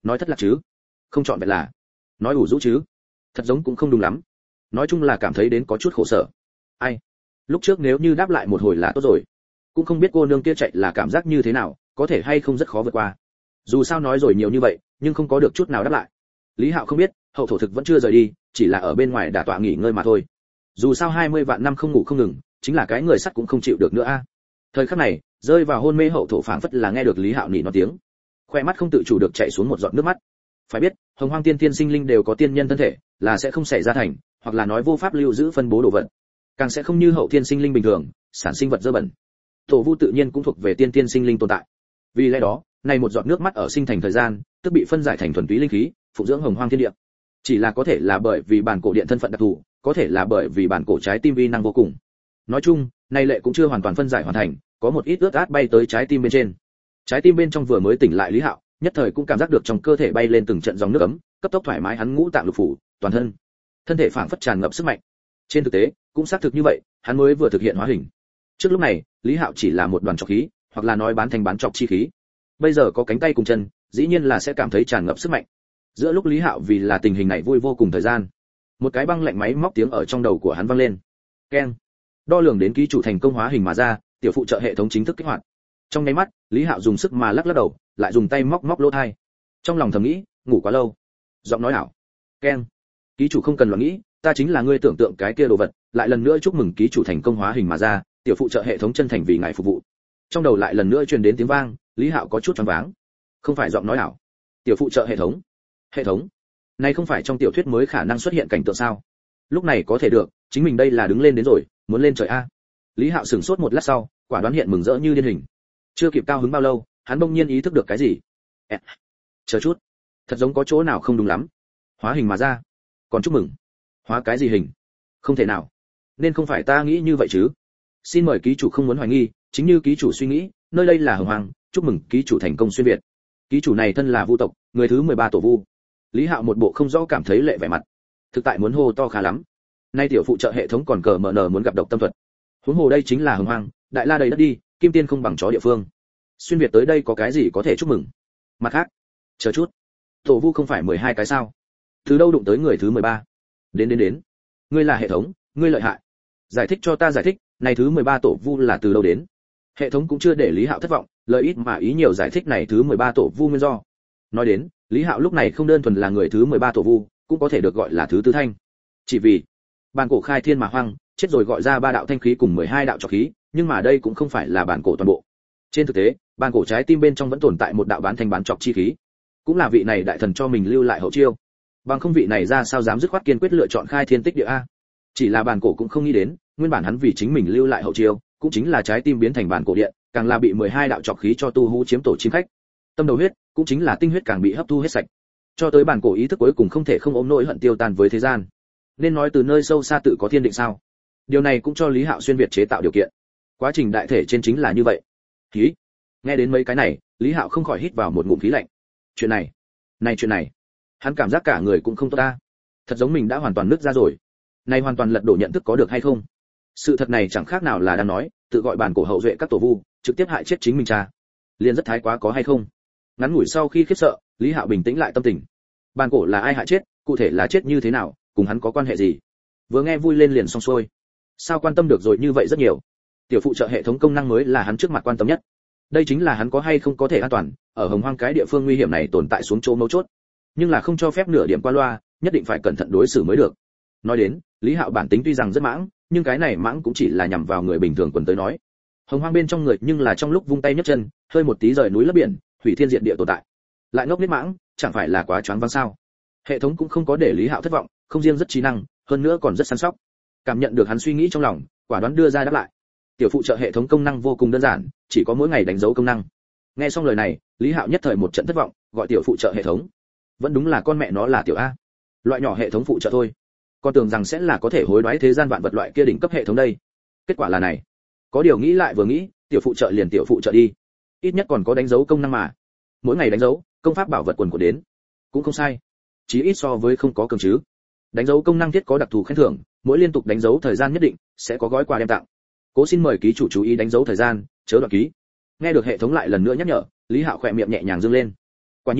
nói thất lạc chứ, không chọn vẹn là, nói ủ rũ chứ, thật giống cũng không đúng lắm. Nói chung là cảm thấy đến có chút khổ sở. Ai, lúc trước nếu như đáp lại một hồi là tốt rồi. Cũng không biết cô nương kia chạy là cảm giác như thế nào, có thể hay không rất khó vượt qua. Dù sao nói rồi nhiều như vậy, nhưng không có được chút nào đáp lại. Lý Hạo không biết, hậu thổ thực vẫn chưa rời đi, chỉ là ở bên ngoài đả tọa nghỉ ngơi mà thôi. Dù sao hai mươi vạn năm không ngủ không ngừng, chính là cái người sắt cũng không chịu được nữa a. Thời khắc này, rơi vào hôn mê hậu thổ phảng phất là nghe được Lý Hạo nỉ nó tiếng, khoe mắt không tự chủ được chảy xuống một giọt nước mắt. Phải biết, hồng hoang tiên tiên sinh linh đều có tiên nhân thân thể, là sẽ không xảy ra thành, hoặc là nói vô pháp lưu giữ phân bố đồ vật, càng sẽ không như hậu thiên sinh linh bình thường, sản sinh vật dơ bẩn. Tổ vu tự nhiên cũng thuộc về tiên tiên sinh linh tồn tại. Vì lẽ đó, này một giọt nước mắt ở sinh thành thời gian, tức bị phân giải thành thuần túy linh khí, phụ dưỡng hồng hoang thiên địa. Chỉ là có thể là bởi vì bản cổ điện thân phận đặc thù, có thể là bởi vì bản cổ trái tim vi năng vô cùng. Nói chung, này lệ cũng chưa hoàn toàn phân giải hoàn thành, có một ít ướt át bay tới trái tim bên trên. Trái tim bên trong vừa mới tỉnh lại Lý Hạo, nhất thời cũng cảm giác được trong cơ thể bay lên từng trận dòng nước ấm, cấp tốc thoải mái hắn ngũ tạng lục phủ, toàn thân. Thân thể phảng phất tràn ngập sức mạnh. Trên thực tế, cũng xác thực như vậy, hắn mới vừa thực hiện hóa hình. Trước lúc này, Lý Hạo chỉ là một đoàn trọc khí, hoặc là nói bán thành bán trọc chi khí. Bây giờ có cánh tay cùng chân, dĩ nhiên là sẽ cảm thấy tràn ngập sức mạnh. Giữa lúc Lý Hạo vì là tình hình này vui vô cùng thời gian, một cái băng lạnh máy móc tiếng ở trong đầu của hắn vang lên. Keng. Đo lường đến ký chủ thành công hóa hình mà ra, tiểu phụ trợ hệ thống chính thức kích hoạt. Trong nháy mắt, Lý Hạo dùng sức mà lắc lắc đầu, lại dùng tay móc móc lỗ tai. Trong lòng thầm nghĩ, ngủ quá lâu. Giọng nói ảo. Keng. Ký chủ không cần lo nghĩ, ta chính là ngươi tưởng tượng cái kia đồ vật, lại lần nữa chúc mừng ký chủ thành công hóa hình mà ra, tiểu phụ trợ hệ thống chân thành vì ngài phục vụ. Trong đầu lại lần nữa truyền đến tiếng vang, Lý Hạo có chút choáng váng. Không phải giọng nói ảo. Tiểu phụ trợ hệ thống. Hệ thống. Này không phải trong tiểu thuyết mới khả năng xuất hiện cảnh tượng sao? Lúc này có thể được, chính mình đây là đứng lên đến rồi, muốn lên trời a. Lý Hạo sửng sốt một lát sau, quả đoán hiện mừng rỡ như điên hình. Chưa kịp cao hứng bao lâu, hắn bỗng nhiên ý thức được cái gì. À, chờ chút, thật giống có chỗ nào không đúng lắm. Hóa hình mà ra, còn chúc mừng. Hóa cái gì hình? Không thể nào, nên không phải ta nghĩ như vậy chứ. Xin mời ký chủ không muốn hoài nghi, chính như ký chủ suy nghĩ, nơi đây là hồng hoàng, chúc mừng ký chủ thành công xuyên việt. Ký chủ này thân là vu tộc, người thứ mười ba tổ vu. Lý Hạo một bộ không rõ cảm thấy lệ vẻ mặt, thực tại muốn hô to khá lắm. Nay tiểu phụ trợ hệ thống còn cờ mở nở muốn gặp độc tâm thuật. Huống hồ đây chính là hồng hoàng, đại la đầy đất đi, kim tiên không bằng chó địa phương. Xuyên việt tới đây có cái gì có thể chúc mừng? Mặt khác, chờ chút, tổ vu không phải mười hai cái sao? Từ đâu đụng tới người thứ mười ba? Đến đến đến, ngươi là hệ thống, ngươi lợi hại. Giải thích cho ta giải thích, này thứ mười ba tổ vu là từ đâu đến? Hệ thống cũng chưa để Lý Hạo thất vọng, lợi ít mà ý nhiều giải thích này thứ mười ba tổ vu nguyên do. Nói đến, Lý Hạo lúc này không đơn thuần là người thứ mười ba tổ vu, cũng có thể được gọi là thứ tứ thanh. Chỉ vì bản cổ khai thiên mà hoang, chết rồi gọi ra ba đạo thanh khí cùng mười hai đạo trọc khí, nhưng mà đây cũng không phải là bản cổ toàn bộ. Trên thực tế, bản cổ trái tim bên trong vẫn tồn tại một đạo bán thanh bán trọc chi khí, cũng là vị này đại thần cho mình lưu lại hậu chiêu. Bằng không vị này ra sao dám dứt khoát kiên quyết lựa chọn khai thiên tích địa a. Chỉ là bản cổ cũng không nghĩ đến, nguyên bản hắn vì chính mình lưu lại hậu chiêu, cũng chính là trái tim biến thành bản cổ điện, càng là bị mười hai đạo trọc khí cho tu hú chiếm tổ chim khách. Tâm đầu huyết, cũng chính là tinh huyết càng bị hấp thu hết sạch. Cho tới bản cổ ý thức cuối cùng không thể không ôm nỗi hận tiêu tan với thế gian. Nên nói từ nơi sâu xa tự có thiên định sao? Điều này cũng cho Lý Hạo xuyên việt chế tạo điều kiện. Quá trình đại thể trên chính là như vậy. Khí. Nghe đến mấy cái này, Lý Hạo không khỏi hít vào một ngụm khí lạnh. Chuyện này, này chuyện này, hắn cảm giác cả người cũng không tốt ta. Thật giống mình đã hoàn toàn nứt ra rồi. Này hoàn toàn lật đổ nhận thức có được hay không? Sự thật này chẳng khác nào là đang nói, tự gọi bản cổ hậu duệ các tổ vu, trực tiếp hại chết chính mình cha. Liên rất thái quá có hay không? Ngắn ngủi sau khi khiếp sợ, Lý Hạo bình tĩnh lại tâm tình. Bản cổ là ai hại chết, cụ thể là chết như thế nào, cùng hắn có quan hệ gì? Vừa nghe vui lên liền xong xuôi. Sao quan tâm được rồi như vậy rất nhiều. Tiểu phụ trợ hệ thống công năng mới là hắn trước mặt quan tâm nhất. Đây chính là hắn có hay không có thể an toàn, ở hồng hoang cái địa phương nguy hiểm này tồn tại xuống chỗ mấu chốt. Nhưng là không cho phép nửa điểm qua loa, nhất định phải cẩn thận đối xử mới được. Nói đến, Lý Hạo bản tính tuy rằng rất mãng, nhưng cái này mãng cũng chỉ là nhằm vào người bình thường quần tới nói. Hồng hoang bên trong người nhưng là trong lúc vung tay nhấc chân, hơi một tí rời núi lấp biển, hủy thiên diệt địa tồn tại. Lại ngốc nết mãng, chẳng phải là quá choáng váng sao? Hệ thống cũng không có để Lý Hạo thất vọng, không riêng rất trí năng, hơn nữa còn rất săn sóc. Cảm nhận được hắn suy nghĩ trong lòng, quả đoán đưa ra đáp lại. Tiểu phụ trợ hệ thống công năng vô cùng đơn giản, chỉ có mỗi ngày đánh dấu công năng. Nghe xong lời này, Lý Hạo nhất thời một trận thất vọng, gọi tiểu phụ trợ hệ thống, vẫn đúng là con mẹ nó là tiểu a, loại nhỏ hệ thống phụ trợ thôi. Con tưởng rằng sẽ là có thể hối đoái thế gian vạn vật loại kia đỉnh cấp hệ thống đây. Kết quả là này. Có điều nghĩ lại vừa nghĩ, tiểu phụ trợ liền tiểu phụ trợ đi. Ít nhất còn có đánh dấu công năng mà. Mỗi ngày đánh dấu, công pháp bảo vật quần của đến. Cũng không sai. Chí ít so với không có cường chứ. Đánh dấu công năng thiết có đặc thù khen thưởng, mỗi liên tục đánh dấu thời gian nhất định sẽ có gói quà đem tặng. Cố xin mời ký chủ chú ý đánh dấu thời gian, chớ đoạn ký. Nghe được hệ thống lại lần nữa nhắc nhở, Lý Hạo khỏe miệng nhẹ nhàng dương lên. Quả nhiên,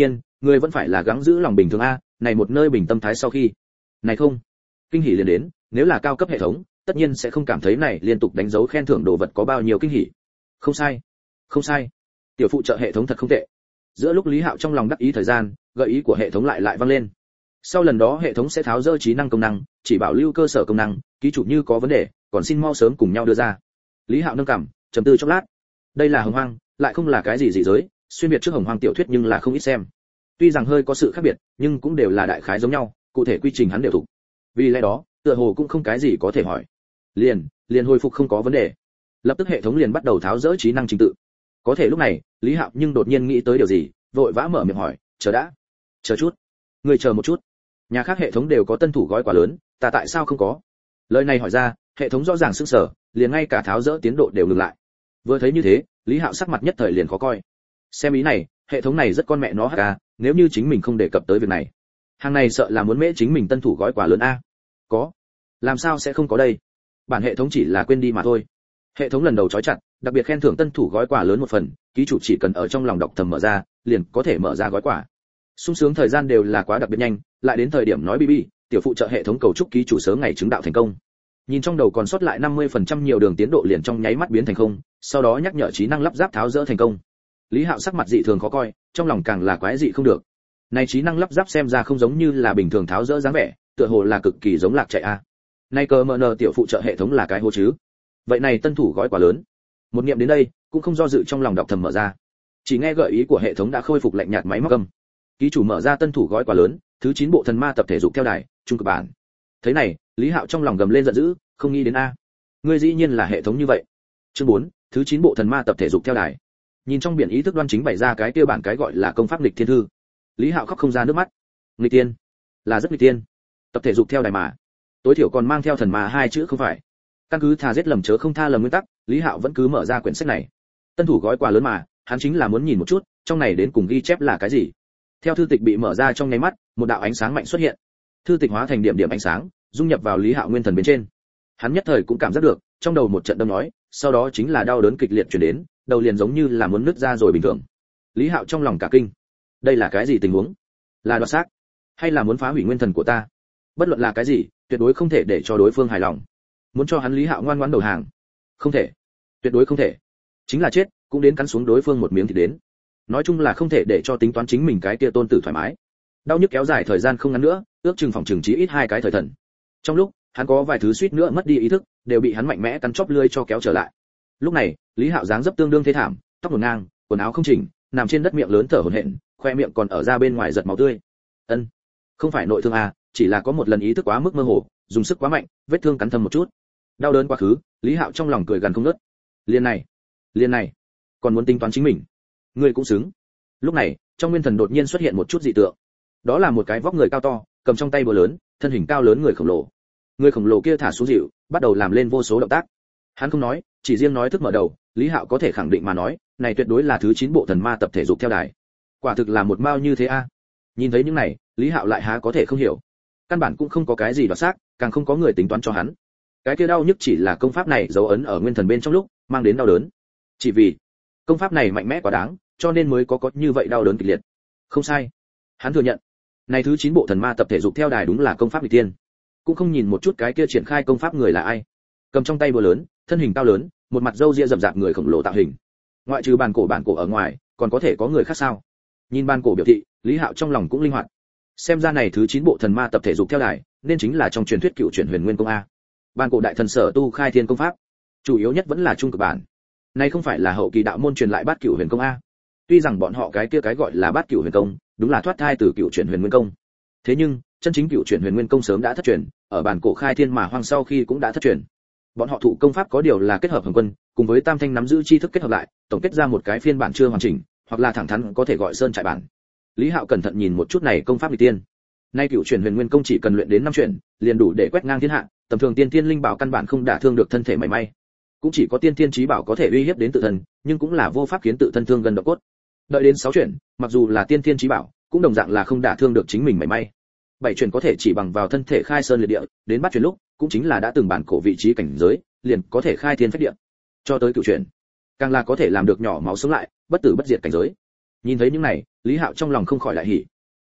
người vẫn phải là gắng giữ lòng bình thường a, này một nơi bình tâm thái sau khi. Này không, kinh hỉ liền đến, nếu là cao cấp hệ thống, tất nhiên sẽ không cảm thấy này liên tục đánh dấu khen thưởng đồ vật có bao nhiêu kinh hỉ. Không sai, không sai. Tiểu phụ trợ hệ thống thật không tệ. Giữa lúc Lý Hạo trong lòng đắc ý thời gian, gợi ý của hệ thống lại lại vang lên. Sau lần đó hệ thống sẽ tháo dỡ trí năng công năng, chỉ bảo lưu cơ sở công năng, ký chủ như có vấn đề, còn xin mau sớm cùng nhau đưa ra. Lý Hạo nâng cằm, trầm tư chốc lát. Đây là Hồng Hoang, lại không là cái gì dị giới, xuyên việt trước Hồng Hoang tiểu thuyết nhưng là không ít xem. Tuy rằng hơi có sự khác biệt, nhưng cũng đều là đại khái giống nhau, cụ thể quy trình hắn đều thuộc. Vì lẽ đó, tựa hồ cũng không cái gì có thể hỏi. Liền, liền hồi phục không có vấn đề. Lập tức hệ thống liền bắt đầu tháo dỡ trí năng trình tự. Có thể lúc này, Lý Hạo nhưng đột nhiên nghĩ tới điều gì, vội vã mở miệng hỏi, "Chờ đã, chờ chút, ngươi chờ một chút. Nhà khác hệ thống đều có tân thủ gói quà lớn, ta tại sao không có?" Lời này hỏi ra, hệ thống rõ ràng sững sờ, liền ngay cả tháo dỡ tiến độ đều ngừng lại. Vừa thấy như thế, Lý Hạo sắc mặt nhất thời liền khó coi. Xem ý này, hệ thống này rất con mẹ nó hắc a, nếu như chính mình không đề cập tới việc này, hàng này sợ là muốn mễ chính mình tân thủ gói quà lớn a. Có, làm sao sẽ không có đây? Bản hệ thống chỉ là quên đi mà thôi. Hệ thống lần đầu chói chặt, đặc biệt khen thưởng tân thủ gói quà lớn một phần, ký chủ chỉ cần ở trong lòng đọc thầm mở ra, liền có thể mở ra gói quà. Sung sướng thời gian đều là quá đặc biệt nhanh, lại đến thời điểm nói bi bi, tiểu phụ trợ hệ thống cầu chúc ký chủ sớm ngày chứng đạo thành công. Nhìn trong đầu còn sót lại năm mươi phần trăm nhiều đường tiến độ liền trong nháy mắt biến thành không, sau đó nhắc nhở trí năng lắp ráp tháo dỡ thành công. Lý Hạo sắc mặt dị thường khó coi, trong lòng càng là quái dị không được. Này trí năng lắp ráp xem ra không giống như là bình thường tháo dỡ dáng vẻ, tựa hồ là cực kỳ giống lạc chạy a. Này cờ mờ nờ tiểu phụ trợ hệ thống là cái hô chứ? Vậy này tân thủ gói quà lớn. Một niệm đến đây, cũng không do dự trong lòng đọc thầm mở ra. Chỉ nghe gợi ý của hệ thống đã khôi phục lạnh nhạt máy móc cầm. Ký chủ mở ra tân thủ gói quà lớn, thứ chín bộ thần ma tập thể dục theo đài, trung cực bản. Thế này, Lý Hạo trong lòng gầm lên giận dữ, không nghĩ đến a. Ngươi dĩ nhiên là hệ thống như vậy. Chương bốn, thứ chín bộ thần ma tập thể dục theo đài. Nhìn trong biển ý thức đoan chính bày ra cái kia bản cái gọi là công pháp nghịch thiên thư. Lý Hạo khóc không ra nước mắt. Nghịch tiên, là rất nghịch tiên. Tập thể dục theo đài mà, tối thiểu còn mang theo thần ma hai chữ không phải. Căn cứ thà giết lầm chớ không tha lầm nguyên tắc, Lý Hạo vẫn cứ mở ra quyển sách này. Tân thủ gói quà lớn mà, hắn chính là muốn nhìn một chút, trong này đến cùng ghi chép là cái gì. Theo thư tịch bị mở ra trong nháy mắt, một đạo ánh sáng mạnh xuất hiện. Thư tịch hóa thành điểm điểm ánh sáng, dung nhập vào Lý Hạo nguyên thần bên trên. Hắn nhất thời cũng cảm giác được, trong đầu một trận đâm nói, sau đó chính là đau đớn kịch liệt truyền đến, đầu liền giống như là muốn nứt ra rồi bình thường. Lý Hạo trong lòng cả kinh. Đây là cái gì tình huống? Là đoạt xác, hay là muốn phá hủy nguyên thần của ta? Bất luận là cái gì, tuyệt đối không thể để cho đối phương hài lòng. Muốn cho hắn Lý Hạo ngoan ngoãn đầu hàng. Không thể, tuyệt đối không thể. Chính là chết, cũng đến cắn xuống đối phương một miếng thì đến. Nói chung là không thể để cho tính toán chính mình cái kia tôn tử thoải mái. Đau nhức kéo dài thời gian không ngắn nữa, ước chừng phòng chừng chí ít hai cái thời thần. Trong lúc, hắn có vài thứ suýt nữa mất đi ý thức, đều bị hắn mạnh mẽ cắn chóp lưỡi cho kéo trở lại. Lúc này, Lý Hạo dáng dấp tương đương thế thảm, tóc hỗn ngang, quần áo không chỉnh, nằm trên đất miệng lớn thở hổn hển, khoe miệng còn ở ra bên ngoài giật máu tươi. Ân, không phải nội thương à, chỉ là có một lần ý thức quá mức mơ hồ, dùng sức quá mạnh, vết thương cắn thâm một chút. Đau đớn quá khứ, Lý Hạo trong lòng cười gần không ngớt. Liên này, liên này, còn muốn tính toán chính mình, ngươi cũng xứng. Lúc này, trong nguyên thần đột nhiên xuất hiện một chút dị tượng. Đó là một cái vóc người cao to, cầm trong tay búa lớn, thân hình cao lớn người khổng lồ. Người khổng lồ kia thả xuống dịu, bắt đầu làm lên vô số động tác. Hắn không nói, chỉ riêng nói thức mở đầu, Lý Hạo có thể khẳng định mà nói, này tuyệt đối là thứ chín bộ thần ma tập thể dục theo đài. Quả thực là một mao như thế a. Nhìn thấy những này, Lý Hạo lại há có thể không hiểu. Căn bản cũng không có cái gì đoạt xác, càng không có người tính toán cho hắn. Cái kia đau nhức chỉ là công pháp này dấu ấn ở nguyên thần bên trong lúc, mang đến đau đớn. Chỉ vì công pháp này mạnh mẽ quá đáng, cho nên mới có có như vậy đau đớn kịch liệt. Không sai, hắn thừa nhận. Này thứ chín bộ thần ma tập thể dục theo đài đúng là công pháp nghịch tiên. Cũng không nhìn một chút cái kia triển khai công pháp người là ai. Cầm trong tay búa lớn, thân hình cao lớn, một mặt râu ria rậm rạp người khổng lồ tạo hình. Ngoại trừ bàn cổ bản cổ ở ngoài, còn có thể có người khác sao? Nhìn bàn cổ biểu thị, Lý Hạo trong lòng cũng linh hoạt. Xem ra này thứ chín bộ thần ma tập thể dục theo đài, nên chính là trong truyền thuyết cựu chuyển huyền nguyên công a. Bàn cổ đại thần sở tu khai thiên công pháp, chủ yếu nhất vẫn là trung cực bản. Này không phải là hậu kỳ đạo môn truyền lại bát cửu huyền công a. Tuy rằng bọn họ cái kia cái gọi là bát cửu huyền công, đúng là thoát thai từ cựu chuyển huyền nguyên công. Thế nhưng, chân chính cựu chuyển huyền nguyên công sớm đã thất truyền, ở bản cổ khai thiên mà hoang sau khi cũng đã thất truyền. Bọn họ thụ công pháp có điều là kết hợp hồng quân, cùng với tam thanh nắm giữ tri thức kết hợp lại, tổng kết ra một cái phiên bản chưa hoàn chỉnh, hoặc là thẳng thắn có thể gọi sơn trại bản. Lý Hạo cẩn thận nhìn một chút này công pháp vị tiên. Nay cựu chuyển huyền nguyên công chỉ cần luyện đến năm chuyển, liền đủ để quét ngang thiên hạ, tầm thường tiên tiên linh bảo căn bản không đả thương được thân thể mảy may. Cũng chỉ có tiên tiên chí bảo có thể uy hiếp đến tự thân, nhưng cũng là vô pháp khiến tự thân thương gần độ cốt. Đợi đến sáu chuyển, mặc dù là tiên tiên chí bảo, cũng đồng dạng là không đả thương được chính mình mảy may. Bảy chuyển có thể chỉ bằng vào thân thể khai sơn liệt địa, đến bát chuyển lúc, cũng chính là đã từng bản cổ vị trí cảnh giới, liền có thể khai thiên phách địa. Cho tới cựu chuyển, càng là có thể làm được nhỏ máu sống lại, bất tử bất diệt cảnh giới. Nhìn thấy những này, Lý Hạo trong lòng không khỏi lại hỉ.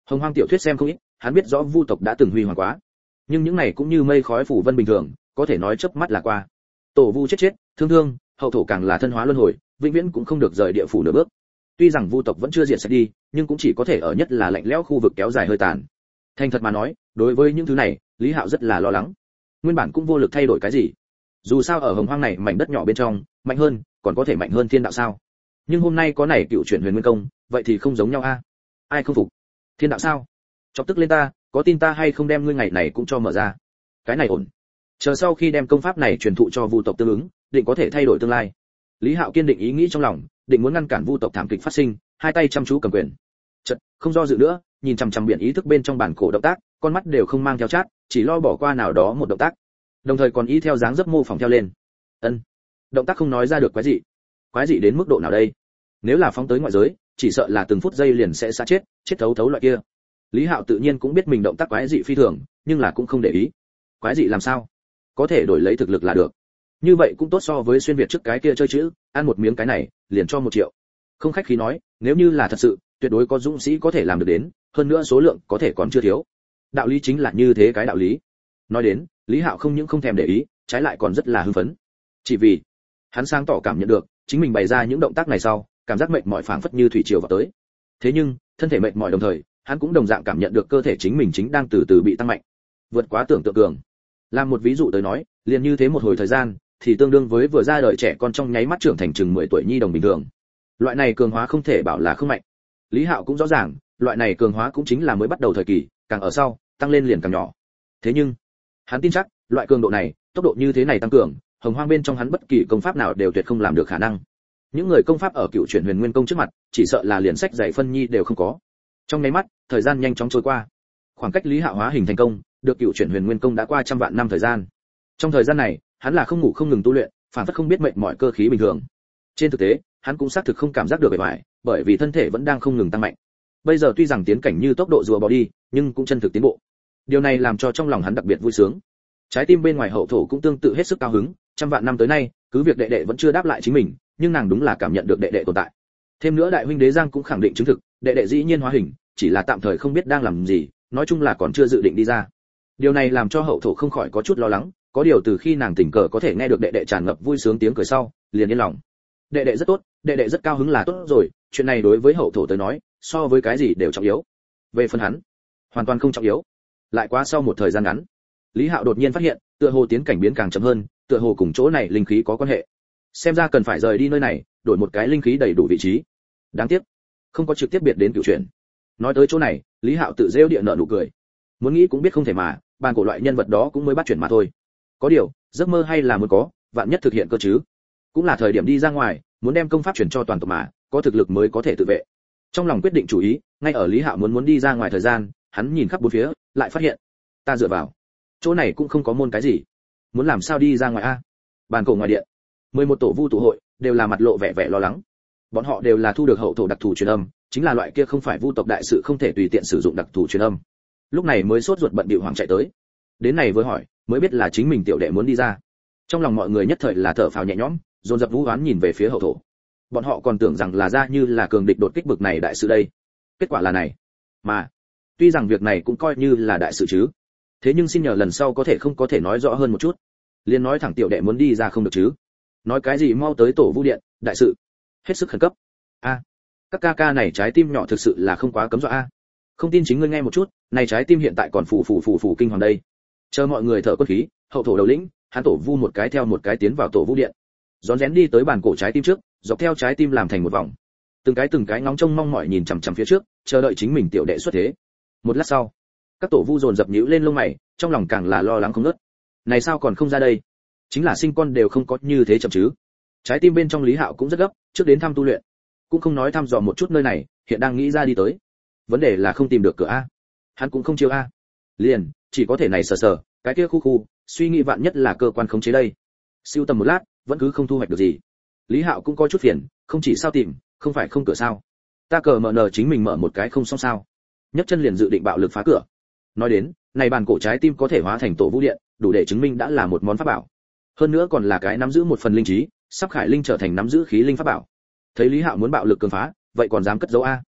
Hồng Hoang tiểu thuyết xem không ít, hắn biết rõ Vu tộc đã từng huy hoàng quá, nhưng những này cũng như mây khói phủ vân bình thường, có thể nói chớp mắt là qua. Tổ Vu chết chết, thương thương, hậu thổ càng là thân hóa luân hồi, vĩnh viễn cũng không được rời địa phủ nửa bước. Tuy rằng Vu tộc vẫn chưa diệt sạch đi, nhưng cũng chỉ có thể ở nhất là lạnh lẽo khu vực kéo dài hơi tàn. Thành thật mà nói, đối với những thứ này, Lý Hạo rất là lo lắng. Nguyên bản cũng vô lực thay đổi cái gì. Dù sao ở Hồng Hoang này mảnh đất nhỏ bên trong, mạnh hơn, còn có thể mạnh hơn thiên đạo sao? Nhưng hôm nay có này cựu chuyển huyền nguyên công, vậy thì không giống nhau a. Ai không phục? Thiên đạo sao? Chọc tức lên ta, có tin ta hay không đem ngươi ngày này cũng cho mở ra. Cái này ổn. Chờ sau khi đem công pháp này truyền thụ cho Vu tộc tương ứng, định có thể thay đổi tương lai. Lý Hạo kiên định ý nghĩ trong lòng, định muốn ngăn cản Vu tộc thảm kịch phát sinh, hai tay chăm chú cầm quyền. Chợt, không do dự nữa, nhìn chằm chằm biển ý thức bên trong bản cổ động tác, con mắt đều không mang theo chát, chỉ lo bỏ qua nào đó một động tác. Đồng thời còn ý theo dáng dấp mô phỏng theo lên. Ân. Động tác không nói ra được quái gì. Quái gì đến mức độ nào đây? Nếu là phóng tới ngoại giới, chỉ sợ là từng phút giây liền sẽ xa chết, chết thấu thấu loại kia. Lý Hạo tự nhiên cũng biết mình động tác quái dị phi thường, nhưng là cũng không để ý. Quái dị làm sao? Có thể đổi lấy thực lực là được. Như vậy cũng tốt so với xuyên việt trước cái kia chơi chữ, ăn một miếng cái này, liền cho một triệu. Không khách khí nói, nếu như là thật sự, tuyệt đối có dũng sĩ có thể làm được đến, hơn nữa số lượng có thể còn chưa thiếu. Đạo lý chính là như thế cái đạo lý. Nói đến, Lý Hạo không những không thèm để ý, trái lại còn rất là hưng phấn. Chỉ vì, hắn sáng tỏ cảm nhận được, chính mình bày ra những động tác này sau, cảm giác mệt mỏi phảng phất như thủy triều vào tới. Thế nhưng, thân thể mệt mỏi đồng thời, hắn cũng đồng dạng cảm nhận được cơ thể chính mình chính đang từ từ bị tăng mạnh, vượt quá tưởng tượng cường. Làm một ví dụ tới nói, liền như thế một hồi thời gian, thì tương đương với vừa ra đời trẻ con trong nháy mắt trưởng thành chừng mười tuổi nhi đồng bình thường. Loại này cường hóa không thể bảo là không mạnh. Lý Hạo cũng rõ ràng, loại này cường hóa cũng chính là mới bắt đầu thời kỳ, càng ở sau, tăng lên liền càng nhỏ. Thế nhưng, hắn tin chắc, loại cường độ này, tốc độ như thế này tăng cường, Hồng Hoang bên trong hắn bất kỳ công pháp nào đều tuyệt không làm được khả năng. Những người công pháp ở cựu chuyển huyền nguyên công trước mặt, chỉ sợ là liền sách dạy phân nhi đều không có. Trong nháy mắt, thời gian nhanh chóng trôi qua. Khoảng cách Lý Hạo hóa hình thành công, được cựu chuyển huyền nguyên công đã qua trăm vạn năm thời gian. Trong thời gian này, hắn là không ngủ không ngừng tu luyện, phản phất không biết mệt mỏi cơ khí bình thường. Trên thực tế, hắn cũng xác thực không cảm giác được bề ngoài, bởi vì thân thể vẫn đang không ngừng tăng mạnh. Bây giờ tuy rằng tiến cảnh như tốc độ rùa bò đi, nhưng cũng chân thực tiến bộ. Điều này làm cho trong lòng hắn đặc biệt vui sướng. Trái tim bên ngoài hậu thổ cũng tương tự hết sức cao hứng, trăm vạn năm tới nay, cứ việc đệ đệ vẫn chưa đáp lại chính mình, nhưng nàng đúng là cảm nhận được đệ đệ tồn tại. Thêm nữa đại huynh đế Giang cũng khẳng định chứng thực, đệ đệ dĩ nhiên hóa hình, chỉ là tạm thời không biết đang làm gì, nói chung là còn chưa dự định đi ra. Điều này làm cho hậu thổ không khỏi có chút lo lắng, có điều từ khi nàng tình cờ có thể nghe được đệ đệ tràn ngập vui sướng tiếng cười sau, liền yên lòng. Đệ đệ rất tốt, đệ đệ rất cao hứng là tốt rồi, chuyện này đối với hậu thổ tới nói, so với cái gì đều trọng yếu. Về phần hắn, hoàn toàn không trọng yếu. Lại quá sau một thời gian ngắn, Lý Hạo đột nhiên phát hiện, tựa hồ tiến cảnh biến càng chậm hơn, tựa hồ cùng chỗ này linh khí có quan hệ. Xem ra cần phải rời đi nơi này, đổi một cái linh khí đầy đủ vị trí. Đáng tiếc, không có trực tiếp biệt đến cựu chuyển. Nói tới chỗ này, Lý Hạo tự rêu địa nợ nụ cười. Muốn nghĩ cũng biết không thể mà, bàn cổ loại nhân vật đó cũng mới bắt chuyển mà thôi. Có điều, giấc mơ hay là muốn có, vạn nhất thực hiện cơ chứ. Cũng là thời điểm đi ra ngoài, muốn đem công pháp chuyển cho toàn tộc mà, có thực lực mới có thể tự vệ. Trong lòng quyết định chủ ý, ngay ở Lý Hạo muốn muốn đi ra ngoài thời gian, hắn nhìn khắp bốn phía, lại phát hiện, ta dựa vào, chỗ này cũng không có môn cái gì, muốn làm sao đi ra ngoài a? Bàn cổ ngoài điện, mười một tổ vu tụ hội, đều là mặt lộ vẻ vẻ lo lắng. Bọn họ đều là thu được hậu thổ đặc thù truyền âm, chính là loại kia không phải vu tộc đại sự không thể tùy tiện sử dụng đặc thù truyền âm. Lúc này mới sốt ruột bận bịu hoàng chạy tới. Đến này với hỏi, mới biết là chính mình tiểu đệ muốn đi ra. Trong lòng mọi người nhất thời là thở phào nhẹ nhõm, dồn dập vũ oán nhìn về phía hậu thổ. Bọn họ còn tưởng rằng là ra như là cường địch đột kích bực này đại sự đây. Kết quả là này. Mà, tuy rằng việc này cũng coi như là đại sự chứ. Thế nhưng xin nhờ lần sau có thể không có thể nói rõ hơn một chút. Liên nói thẳng tiểu đệ muốn đi ra không được chứ. Nói cái gì mau tới tổ vu điện, đại sự. Hết sức khẩn cấp. A, các ca ca này trái tim nhỏ thực sự là không quá cấm dọa a. Không tin chính ngươi nghe một chút, này trái tim hiện tại còn phù phù phù phù kinh hoàng đây. Chờ mọi người thở quân khí, hậu thổ đầu lĩnh, hắn tổ vu một cái theo một cái tiến vào tổ vu điện. Rón rén đi tới bàn cổ trái tim trước, dọc theo trái tim làm thành một vòng. Từng cái từng cái ngóng trông mong mỏi nhìn chằm chằm phía trước, chờ đợi chính mình tiểu đệ xuất thế. Một lát sau, các tổ vu dồn dập nhíu lên lông mày, trong lòng càng là lo lắng không ngớt. Này sao còn không ra đây? Chính là sinh con đều không có như thế chậm chứ. Trái tim bên trong Lý Hạo cũng rất gấp, trước đến thăm tu luyện, cũng không nói thăm dò một chút nơi này, hiện đang nghĩ ra đi tới. Vấn đề là không tìm được cửa a. Hắn cũng không chiêu a. Liền, chỉ có thể này sờ sờ, cái kia khu khu, suy nghĩ vạn nhất là cơ quan khống chế đây. Siêu tầm một lát, vẫn cứ không thu hoạch được gì. Lý Hạo cũng có chút phiền, không chỉ sao tìm, không phải không cửa sao? Ta cờ mở nở chính mình mở một cái không xong sao? Nhấc chân liền dự định bạo lực phá cửa. Nói đến, này bàn cổ trái tim có thể hóa thành tổ vũ điện, đủ để chứng minh đã là một món pháp bảo. Hơn nữa còn là cái nắm giữ một phần linh trí, sắp khải linh trở thành nắm giữ khí linh pháp bảo. Thấy Lý Hạo muốn bạo lực cường phá, vậy còn dám cất giấu a?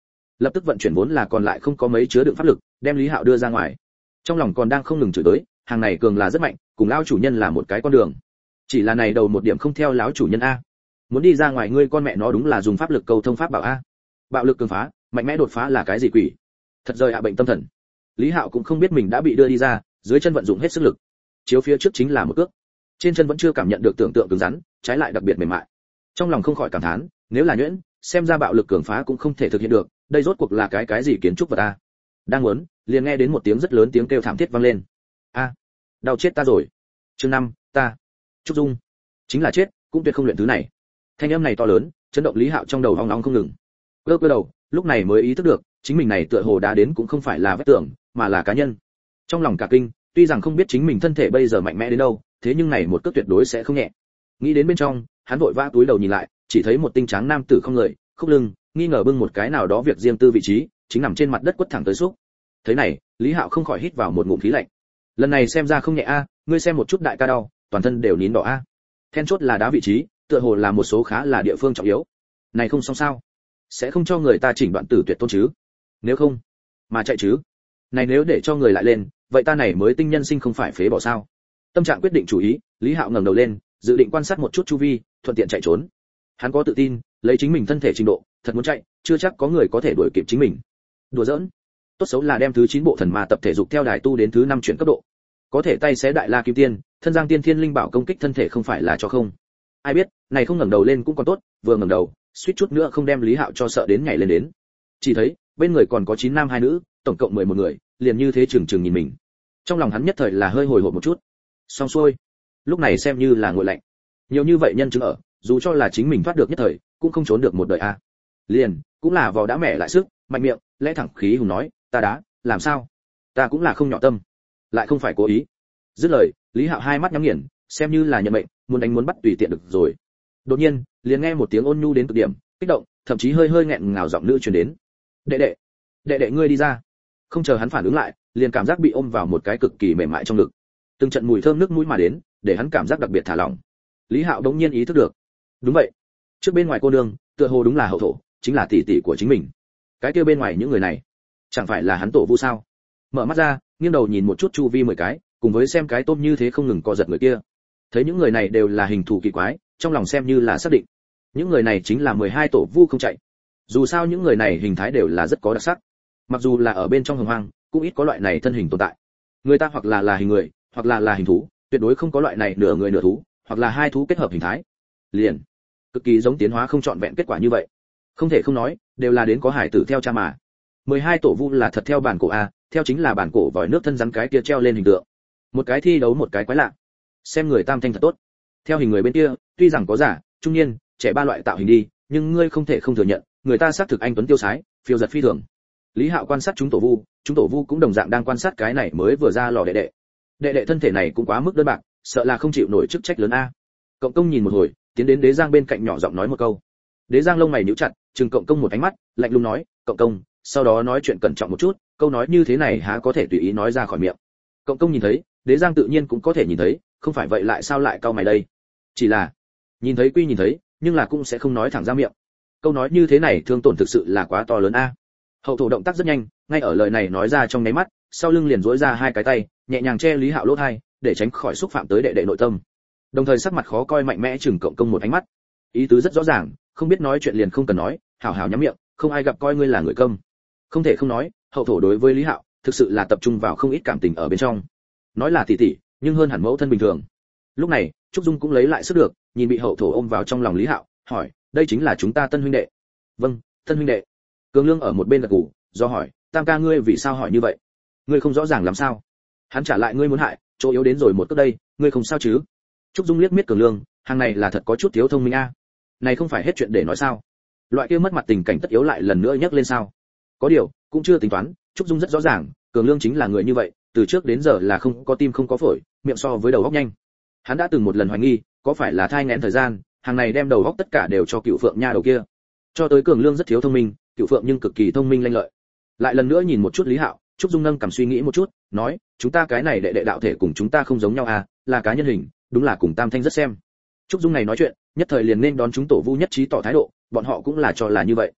lập tức vận chuyển vốn là còn lại không có mấy chứa đựng pháp lực, đem Lý Hạo đưa ra ngoài. Trong lòng còn đang không ngừng chửi tới, hàng này cường là rất mạnh, cùng lão chủ nhân là một cái con đường. Chỉ là này đầu một điểm không theo lão chủ nhân a. Muốn đi ra ngoài ngươi con mẹ nó đúng là dùng pháp lực cầu thông pháp bảo a. Bạo lực cường phá, mạnh mẽ đột phá là cái gì quỷ? Thật rời ạ bệnh tâm thần. Lý Hạo cũng không biết mình đã bị đưa đi ra, dưới chân vận dụng hết sức lực. Chiếu phía trước chính là một cước. Trên chân vẫn chưa cảm nhận được tưởng tượng cứng rắn, trái lại đặc biệt mềm mại. Trong lòng không khỏi cảm thán, nếu là nhuyễn, xem ra bạo lực cường phá cũng không thể thực hiện được, đây rốt cuộc là cái cái gì kiến trúc vật a. Đang muốn, liền nghe đến một tiếng rất lớn tiếng kêu thảm thiết vang lên. A, đau chết ta rồi. Chương năm, ta. Trúc Dung. Chính là chết, cũng tuyệt không luyện thứ này. Thanh âm này to lớn, chấn động Lý Hạo trong đầu ong ong không ngừng. Cơ cơ đầu, lúc này mới ý thức được, chính mình này tựa hồ đã đến cũng không phải là vết tưởng, mà là cá nhân. Trong lòng cả kinh, tuy rằng không biết chính mình thân thể bây giờ mạnh mẽ đến đâu, thế nhưng này một cước tuyệt đối sẽ không nhẹ. Nghĩ đến bên trong, hắn vội vã túi đầu nhìn lại, chỉ thấy một tinh tráng nam tử không người, khúc lưng, nghi ngờ bưng một cái nào đó việc riêng tư vị trí, chính nằm trên mặt đất quất thẳng tới xúc. Thế này, Lý Hạo không khỏi hít vào một ngụm khí lạnh. Lần này xem ra không nhẹ a, ngươi xem một chút đại ca đau, toàn thân đều nín đỏ a. Then chốt là đá vị trí, tựa hồ là một số khá là địa phương trọng yếu. Này không xong sao? Sẽ không cho người ta chỉnh đoạn tử tuyệt tôn chứ? Nếu không, mà chạy chứ? Này nếu để cho người lại lên, vậy ta này mới tinh nhân sinh không phải phế bỏ sao? Tâm trạng quyết định chủ ý, Lý Hạo ngẩng đầu lên, dự định quan sát một chút chu vi, thuận tiện chạy trốn. Hắn có tự tin, lấy chính mình thân thể trình độ, thật muốn chạy, chưa chắc có người có thể đuổi kịp chính mình. Đùa giỡn. Tốt xấu là đem thứ chín bộ thần ma tập thể dục theo đài tu đến thứ năm chuyển cấp độ. Có thể tay xé đại la kim tiên, thân giang tiên thiên linh bảo công kích thân thể không phải là cho không. Ai biết, này không ngẩng đầu lên cũng còn tốt, vừa ngẩng đầu, suýt chút nữa không đem Lý Hạo cho sợ đến nhảy lên đến. Chỉ thấy, bên người còn có chín nam hai nữ, tổng cộng mười một người, liền như thế chừng chừng nhìn mình. Trong lòng hắn nhất thời là hơi hồi hộp một chút. Xong xuôi, lúc này xem như là nguội lạnh. Nhiều như vậy nhân chứng ở, dù cho là chính mình thoát được nhất thời, cũng không trốn được một đời a. Liền, cũng là vò đã mẹ lại sức, mạnh miệng, lẽ thẳng khí hùng nói, ta đá, làm sao? Ta cũng là không nhỏ tâm, lại không phải cố ý. Dứt lời, Lý Hạo hai mắt nhắm nghiền, xem như là nhận mệnh, muốn đánh muốn bắt tùy tiện được rồi. Đột nhiên, liền nghe một tiếng ôn nhu đến cực điểm, kích động, thậm chí hơi hơi nghẹn ngào giọng nữ truyền đến. Đệ đệ, đệ đệ ngươi đi ra. Không chờ hắn phản ứng lại, liền cảm giác bị ôm vào một cái cực kỳ mềm mại trong ngực. Từng trận mùi thơm nước mũi mà đến, để hắn cảm giác đặc biệt thả lỏng. Lý Hạo đống nhiên ý thức được. Đúng vậy, trước bên ngoài cô nương, tựa hồ đúng là hậu thổ, chính là tỷ tỷ của chính mình. Cái kia bên ngoài những người này, chẳng phải là hắn tổ vu sao? Mở mắt ra, nghiêng đầu nhìn một chút chu vi mười cái, cùng với xem cái tôm như thế không ngừng co giật người kia. Thấy những người này đều là hình thù kỳ quái, trong lòng xem như là xác định. Những người này chính là mười hai tổ vu không chạy. Dù sao những người này hình thái đều là rất có đặc sắc. Mặc dù là ở bên trong hồng hoang, cũng ít có loại này thân hình tồn tại. Người ta hoặc là là hình người, hoặc là là hình thú, tuyệt đối không có loại này nửa người nửa thú, hoặc là hai thú kết hợp hình thái. Liền, cực kỳ giống tiến hóa không trọn vẹn kết quả như vậy. Không thể không nói, đều là đến có hải tử theo cha mà. mười hai tổ vu là thật theo bản cổ a, theo chính là bản cổ vòi nước thân rắn cái kia treo lên hình tượng. Một cái thi đấu một cái quái lạ. Xem người tam thanh thật tốt. Theo hình người bên kia, tuy rằng có giả, trung niên, trẻ ba loại tạo hình đi, nhưng ngươi không thể không thừa nhận, người ta xác thực anh tuấn tiêu sái, phiêu giật phi thường. Lý Hạo quan sát chúng tổ vu, chúng tổ vu cũng đồng dạng đang quan sát cái này mới vừa ra lò đệ đệ. Đệ đệ thân thể này cũng quá mức đơn bạc, sợ là không chịu nổi chức trách lớn a. Cộng công nhìn một hồi, tiến đến Đế Giang bên cạnh nhỏ giọng nói một câu. Đế Giang lông mày nhíu chặt, trừng Cộng công một ánh mắt, lạnh lùng nói, "Cộng công." Sau đó nói chuyện cẩn trọng một chút, câu nói như thế này há có thể tùy ý nói ra khỏi miệng. Cộng công nhìn thấy, Đế Giang tự nhiên cũng có thể nhìn thấy, không phải vậy lại sao lại cau mày đây? Chỉ là, nhìn thấy quy nhìn thấy, nhưng là cũng sẽ không nói thẳng ra miệng. Câu nói như thế này thương tổn thực sự là quá to lớn a. Hậu thổ động tác rất nhanh, ngay ở lời này nói ra trong nháy mắt, sau lưng liền duỗi ra hai cái tay, nhẹ nhàng che Lý Hạo lỗ tai, để tránh khỏi xúc phạm tới đệ đệ nội tâm. Đồng thời sắc mặt khó coi mạnh mẽ chừng Cộng công một ánh mắt. Ý tứ rất rõ ràng, không biết nói chuyện liền không cần nói, hảo hảo nhắm miệng, không ai gặp coi ngươi là người câm. Không thể không nói, hậu thổ đối với Lý Hạo, thực sự là tập trung vào không ít cảm tình ở bên trong. Nói là tỷ tỷ, nhưng hơn hẳn mẫu thân bình thường. Lúc này, Trúc Dung cũng lấy lại sức được, nhìn bị hậu thổ ôm vào trong lòng Lý Hạo, hỏi, đây chính là chúng ta tân huynh đệ? Vâng, tân huynh đệ. Cường Lương ở một bên gật gù, do hỏi, tam ca ngươi vì sao hỏi như vậy? Ngươi không rõ ràng làm sao? Hắn trả lại ngươi muốn hại, chỗ yếu đến rồi một cước đây, ngươi không sao chứ? Trúc Dung liếc miết Cường Lương, hàng này là thật có chút thiếu thông minh a. Này không phải hết chuyện để nói sao? Loại kia mất mặt tình cảnh tất yếu lại lần nữa nhắc lên sao? Có điều, cũng chưa tính toán, Trúc Dung rất rõ ràng, Cường Lương chính là người như vậy, từ trước đến giờ là không có tim không có phổi, miệng so với đầu óc nhanh. Hắn đã từng một lần hoài nghi, có phải là thai nghẽn thời gian, hàng này đem đầu óc tất cả đều cho Cựu Phượng nha đầu kia. Cho tới Cường Lương rất thiếu thông minh, Cựu Phượng nhưng cực kỳ thông minh lanh lợi. Lại lần nữa nhìn một chút Lý Hạo, Trúc Dung nâng cảm suy nghĩ một chút, nói, chúng ta cái này đệ đệ đạo thể cùng chúng ta không giống nhau à, là cá nhân hình, đúng là cùng Tam Thanh rất xem. Trúc Dung này nói chuyện, nhất thời liền nên đón chúng tổ vu nhất trí tỏ thái độ, bọn họ cũng là cho là như vậy.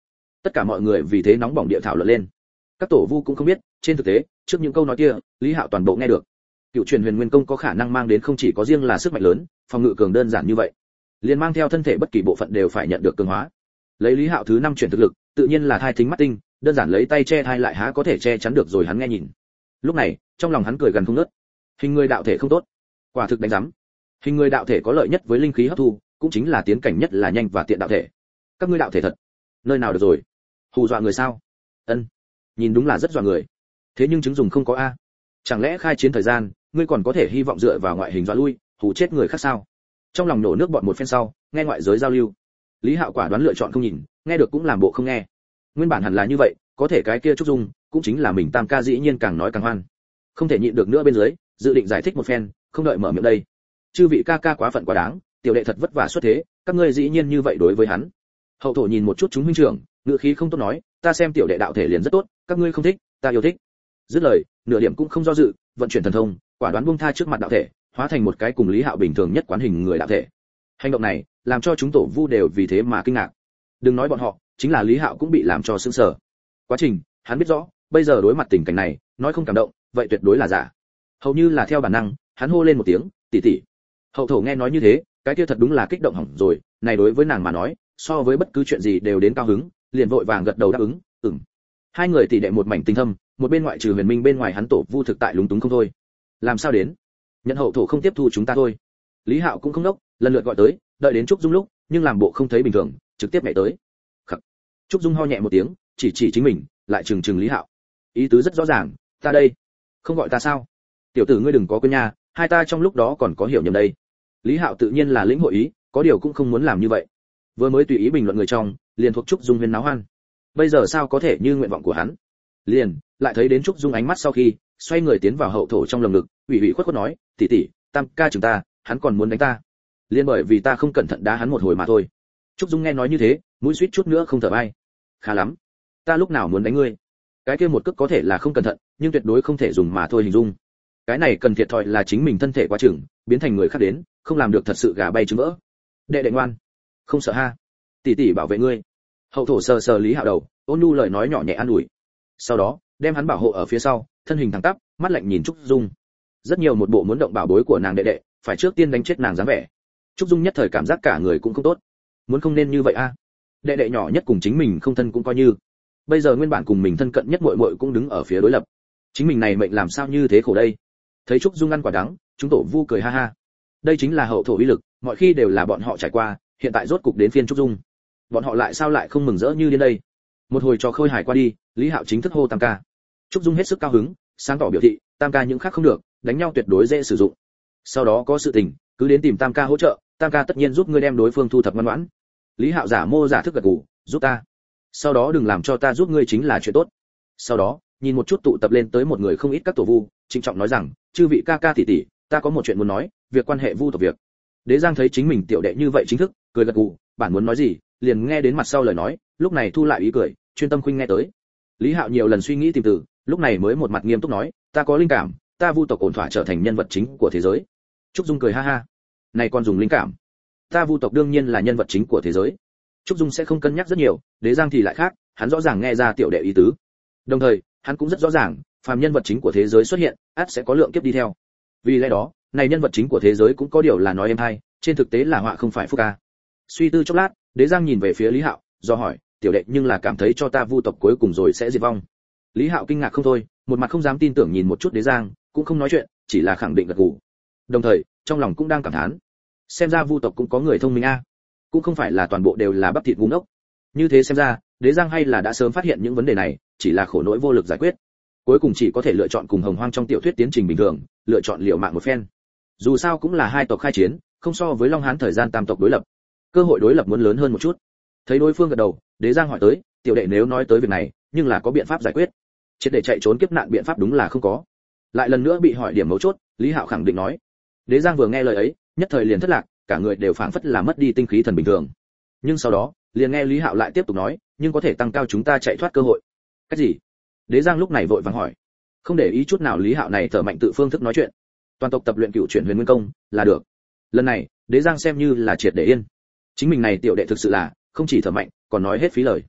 Tất cả mọi người vì thế nóng bỏng địa thảo luận lên. Các tổ vu cũng không biết, trên thực tế, trước những câu nói kia, Lý Hạo toàn bộ nghe được. Cựu truyền huyền nguyên công có khả năng mang đến không chỉ có riêng là sức mạnh lớn, phòng ngự cường đơn giản như vậy, liền mang theo thân thể bất kỳ bộ phận đều phải nhận được cường hóa. Lấy Lý Hạo thứ năm chuyển thực lực, tự nhiên là thai thính mắt tinh, đơn giản lấy tay che thai lại há có thể che chắn được rồi hắn nghe nhìn. Lúc này, trong lòng hắn cười gần không ngớt. Hình người đạo thể không tốt, quả thực đánh rắm. Hình người đạo thể có lợi nhất với linh khí hấp thu, cũng chính là tiến cảnh nhất là nhanh và tiện đạo thể. Các ngươi đạo thể thật, nơi nào được rồi? Hù dọa người sao? Ân, nhìn đúng là rất dọa người. Thế nhưng chứng dùng không có a. Chẳng lẽ khai chiến thời gian, ngươi còn có thể hy vọng dựa vào ngoại hình dọa lui, hù chết người khác sao? Trong lòng nổ nước bọt một phen sau, nghe ngoại giới giao lưu, Lý Hạo quả đoán lựa chọn không nhìn, nghe được cũng làm bộ không nghe. Nguyên bản hẳn là như vậy, có thể cái kia Trúc Dung, cũng chính là mình Tam ca dĩ nhiên càng nói càng hoan. Không thể nhịn được nữa bên dưới, dự định giải thích một phen, không đợi mở miệng đây. Chư vị ca ca quá phận quá đáng, tiểu đệ thật vất vả xuất thế, các ngươi dĩ nhiên như vậy đối với hắn. Hậu thổ nhìn một chút chúng huynh trưởng, ngữ khí không tốt nói, ta xem tiểu đệ đạo thể liền rất tốt, các ngươi không thích, ta yêu thích. Dứt lời, nửa điểm cũng không do dự, vận chuyển thần thông, quả đoán buông tha trước mặt đạo thể, hóa thành một cái cùng Lý Hạo bình thường nhất quán hình người đạo thể. Hành động này, làm cho chúng tổ vu đều vì thế mà kinh ngạc. Đừng nói bọn họ, chính là Lý Hạo cũng bị làm cho sững sờ. Quá trình, hắn biết rõ, bây giờ đối mặt tình cảnh này, nói không cảm động, vậy tuyệt đối là giả. Hầu như là theo bản năng, hắn hô lên một tiếng, tỷ tỷ. Hậu thổ nghe nói như thế, cái kia thật đúng là kích động hỏng rồi, này đối với nàng mà nói, so với bất cứ chuyện gì đều đến cao hứng, liền vội vàng gật đầu đáp ứng, ừm. Hai người tỷ đệ một mảnh tình thâm, một bên ngoại trừ Huyền Minh bên ngoài hắn tổ vu thực tại lúng túng không thôi. Làm sao đến? Nhận hậu thổ không tiếp thu chúng ta thôi. Lý Hạo cũng không đốc, lần lượt gọi tới, đợi đến Trúc Dung lúc, nhưng làm bộ không thấy bình thường, trực tiếp nhảy tới. Khắc. Trúc Dung ho nhẹ một tiếng, chỉ chỉ chính mình, lại trừng trừng Lý Hạo. Ý tứ rất rõ ràng, ta đây, không gọi ta sao? Tiểu tử ngươi đừng có quên nha, hai ta trong lúc đó còn có hiểu nhầm đây. Lý Hạo tự nhiên là lĩnh hội ý, có điều cũng không muốn làm như vậy. Vừa mới tùy ý bình luận người trong, liền thuộc Trúc Dung huyên náo hoan. Bây giờ sao có thể như nguyện vọng của hắn? Liền, lại thấy đến Trúc Dung ánh mắt sau khi, xoay người tiến vào hậu thổ trong lồng ngực, ủy ủy khuất khuất nói, tỷ tỷ, Tam ca chừng ta, hắn còn muốn đánh ta. Liên bởi vì ta không cẩn thận đá hắn một hồi mà thôi. Trúc Dung nghe nói như thế, mũi suýt chút nữa không thở bay. Khá lắm, ta lúc nào muốn đánh ngươi? Cái kia một cước có thể là không cẩn thận, nhưng tuyệt đối không thể dùng mà thôi hình dung. Cái này cần thiệt thòi là chính mình thân thể quá chừng, biến thành người khác đến, không làm được thật sự gà bay trứng vỡ. Đệ đệ ngoan, không sợ ha, tỷ tỷ bảo vệ ngươi. Hậu thổ sờ sờ Lý Hạo đầu, ôn nhu lời nói nhỏ nhẹ an ủi. Sau đó, đem hắn bảo hộ ở phía sau, thân hình thẳng tắp, mắt lạnh nhìn Trúc Dung. Rất nhiều một bộ muốn động bảo bối của nàng đệ đệ, phải trước tiên đánh chết nàng dáng vẻ. Trúc Dung nhất thời cảm giác cả người cũng không tốt. Muốn không nên như vậy a. Đệ đệ nhỏ nhất cùng chính mình không thân cũng coi như. Bây giờ nguyên bản cùng mình thân cận nhất muội muội cũng đứng ở phía đối lập. Chính mình này mệnh làm sao như thế khổ đây. Thấy Trúc Dung ăn quả đắng, chúng tổ vu cười ha ha. Đây chính là hậu thổ uy lực, mọi khi đều là bọn họ trải qua, hiện tại rốt cục đến phiên Trúc Dung. Bọn họ lại sao lại không mừng rỡ như đến đây. Một hồi trò khôi hài qua đi, Lý Hạo chính thức hô Tam ca. Trúc Dung hết sức cao hứng, sáng tỏ biểu thị, Tam ca những khác không được, đánh nhau tuyệt đối dễ sử dụng. Sau đó có sự tình, cứ đến tìm Tam ca hỗ trợ, Tam ca tất nhiên giúp ngươi đem đối phương thu thập ngoan ngoãn. Lý Hạo giả mô giả thức gật gù, giúp ta. Sau đó đừng làm cho ta giúp ngươi chính là chuyện tốt. Sau đó, nhìn một chút tụ tập lên tới một người không ít các tổ vu, trịnh trọng nói rằng, chư vị ca ca tỷ tỷ, ta có một chuyện muốn nói, việc quan hệ vu tộc việc. Đế Giang thấy chính mình tiểu đệ như vậy chính thức, cười gật gù, bản muốn nói gì, liền nghe đến mặt sau lời nói, lúc này thu lại ý cười, chuyên tâm khuynh nghe tới. Lý Hạo nhiều lần suy nghĩ tìm từ, lúc này mới một mặt nghiêm túc nói, ta có linh cảm, ta vu tộc ổn thỏa trở thành nhân vật chính của thế giới. Trúc Dung cười ha ha, này còn dùng linh cảm? Ta vu tộc đương nhiên là nhân vật chính của thế giới. Trúc Dung sẽ không cân nhắc rất nhiều, Đế Giang thì lại khác, hắn rõ ràng nghe ra tiểu đệ ý tứ. Đồng thời, hắn cũng rất rõ ràng, phàm nhân vật chính của thế giới xuất hiện, ắt sẽ có lượng kiếp đi theo. Vì lẽ đó, này nhân vật chính của thế giới cũng có điều là nói em hay, trên thực tế là họa không phải phúc ca. Suy tư chốc lát, Đế Giang nhìn về phía Lý Hạo, do hỏi, tiểu đệ nhưng là cảm thấy cho ta vu tộc cuối cùng rồi sẽ diệt vong. Lý Hạo kinh ngạc không thôi, một mặt không dám tin tưởng nhìn một chút Đế Giang, cũng không nói chuyện, chỉ là khẳng định gật gù. Đồng thời, trong lòng cũng đang cảm thán, xem ra vu tộc cũng có người thông minh a, cũng không phải là toàn bộ đều là bắp thịt ngu ngốc. Như thế xem ra, Đế Giang hay là đã sớm phát hiện những vấn đề này, chỉ là khổ nỗi vô lực giải quyết. Cuối cùng chỉ có thể lựa chọn cùng Hồng Hoang trong tiểu thuyết tiến trình bình thường, lựa chọn liều mạng một phen. Dù sao cũng là hai tộc khai chiến, không so với Long Hán thời gian tam tộc đối lập. Cơ hội đối lập muốn lớn hơn một chút. Thấy đối phương gật đầu, Đế Giang hỏi tới, tiểu đệ nếu nói tới việc này, nhưng là có biện pháp giải quyết. Triệt để chạy trốn kiếp nạn biện pháp đúng là không có. Lại lần nữa bị hỏi điểm mấu chốt, Lý Hạo khẳng định nói. Đế Giang vừa nghe lời ấy, nhất thời liền thất lạc, cả người đều phảng phất là mất đi tinh khí thần bình thường. Nhưng sau đó, liền nghe Lý Hạo lại tiếp tục nói, nhưng có thể tăng cao chúng ta chạy thoát cơ hội. Cái gì? Đế Giang lúc này vội vàng hỏi. Không để ý chút nào Lý Hạo này thở mạnh tự phương thức nói chuyện. Toàn tộc tập luyện cựu chuyển huyền nguyên công là được. Lần này, Đế Giang xem như là triệt để yên. Chính mình này tiểu đệ thực sự là không chỉ thở mạnh, còn nói hết phí lời.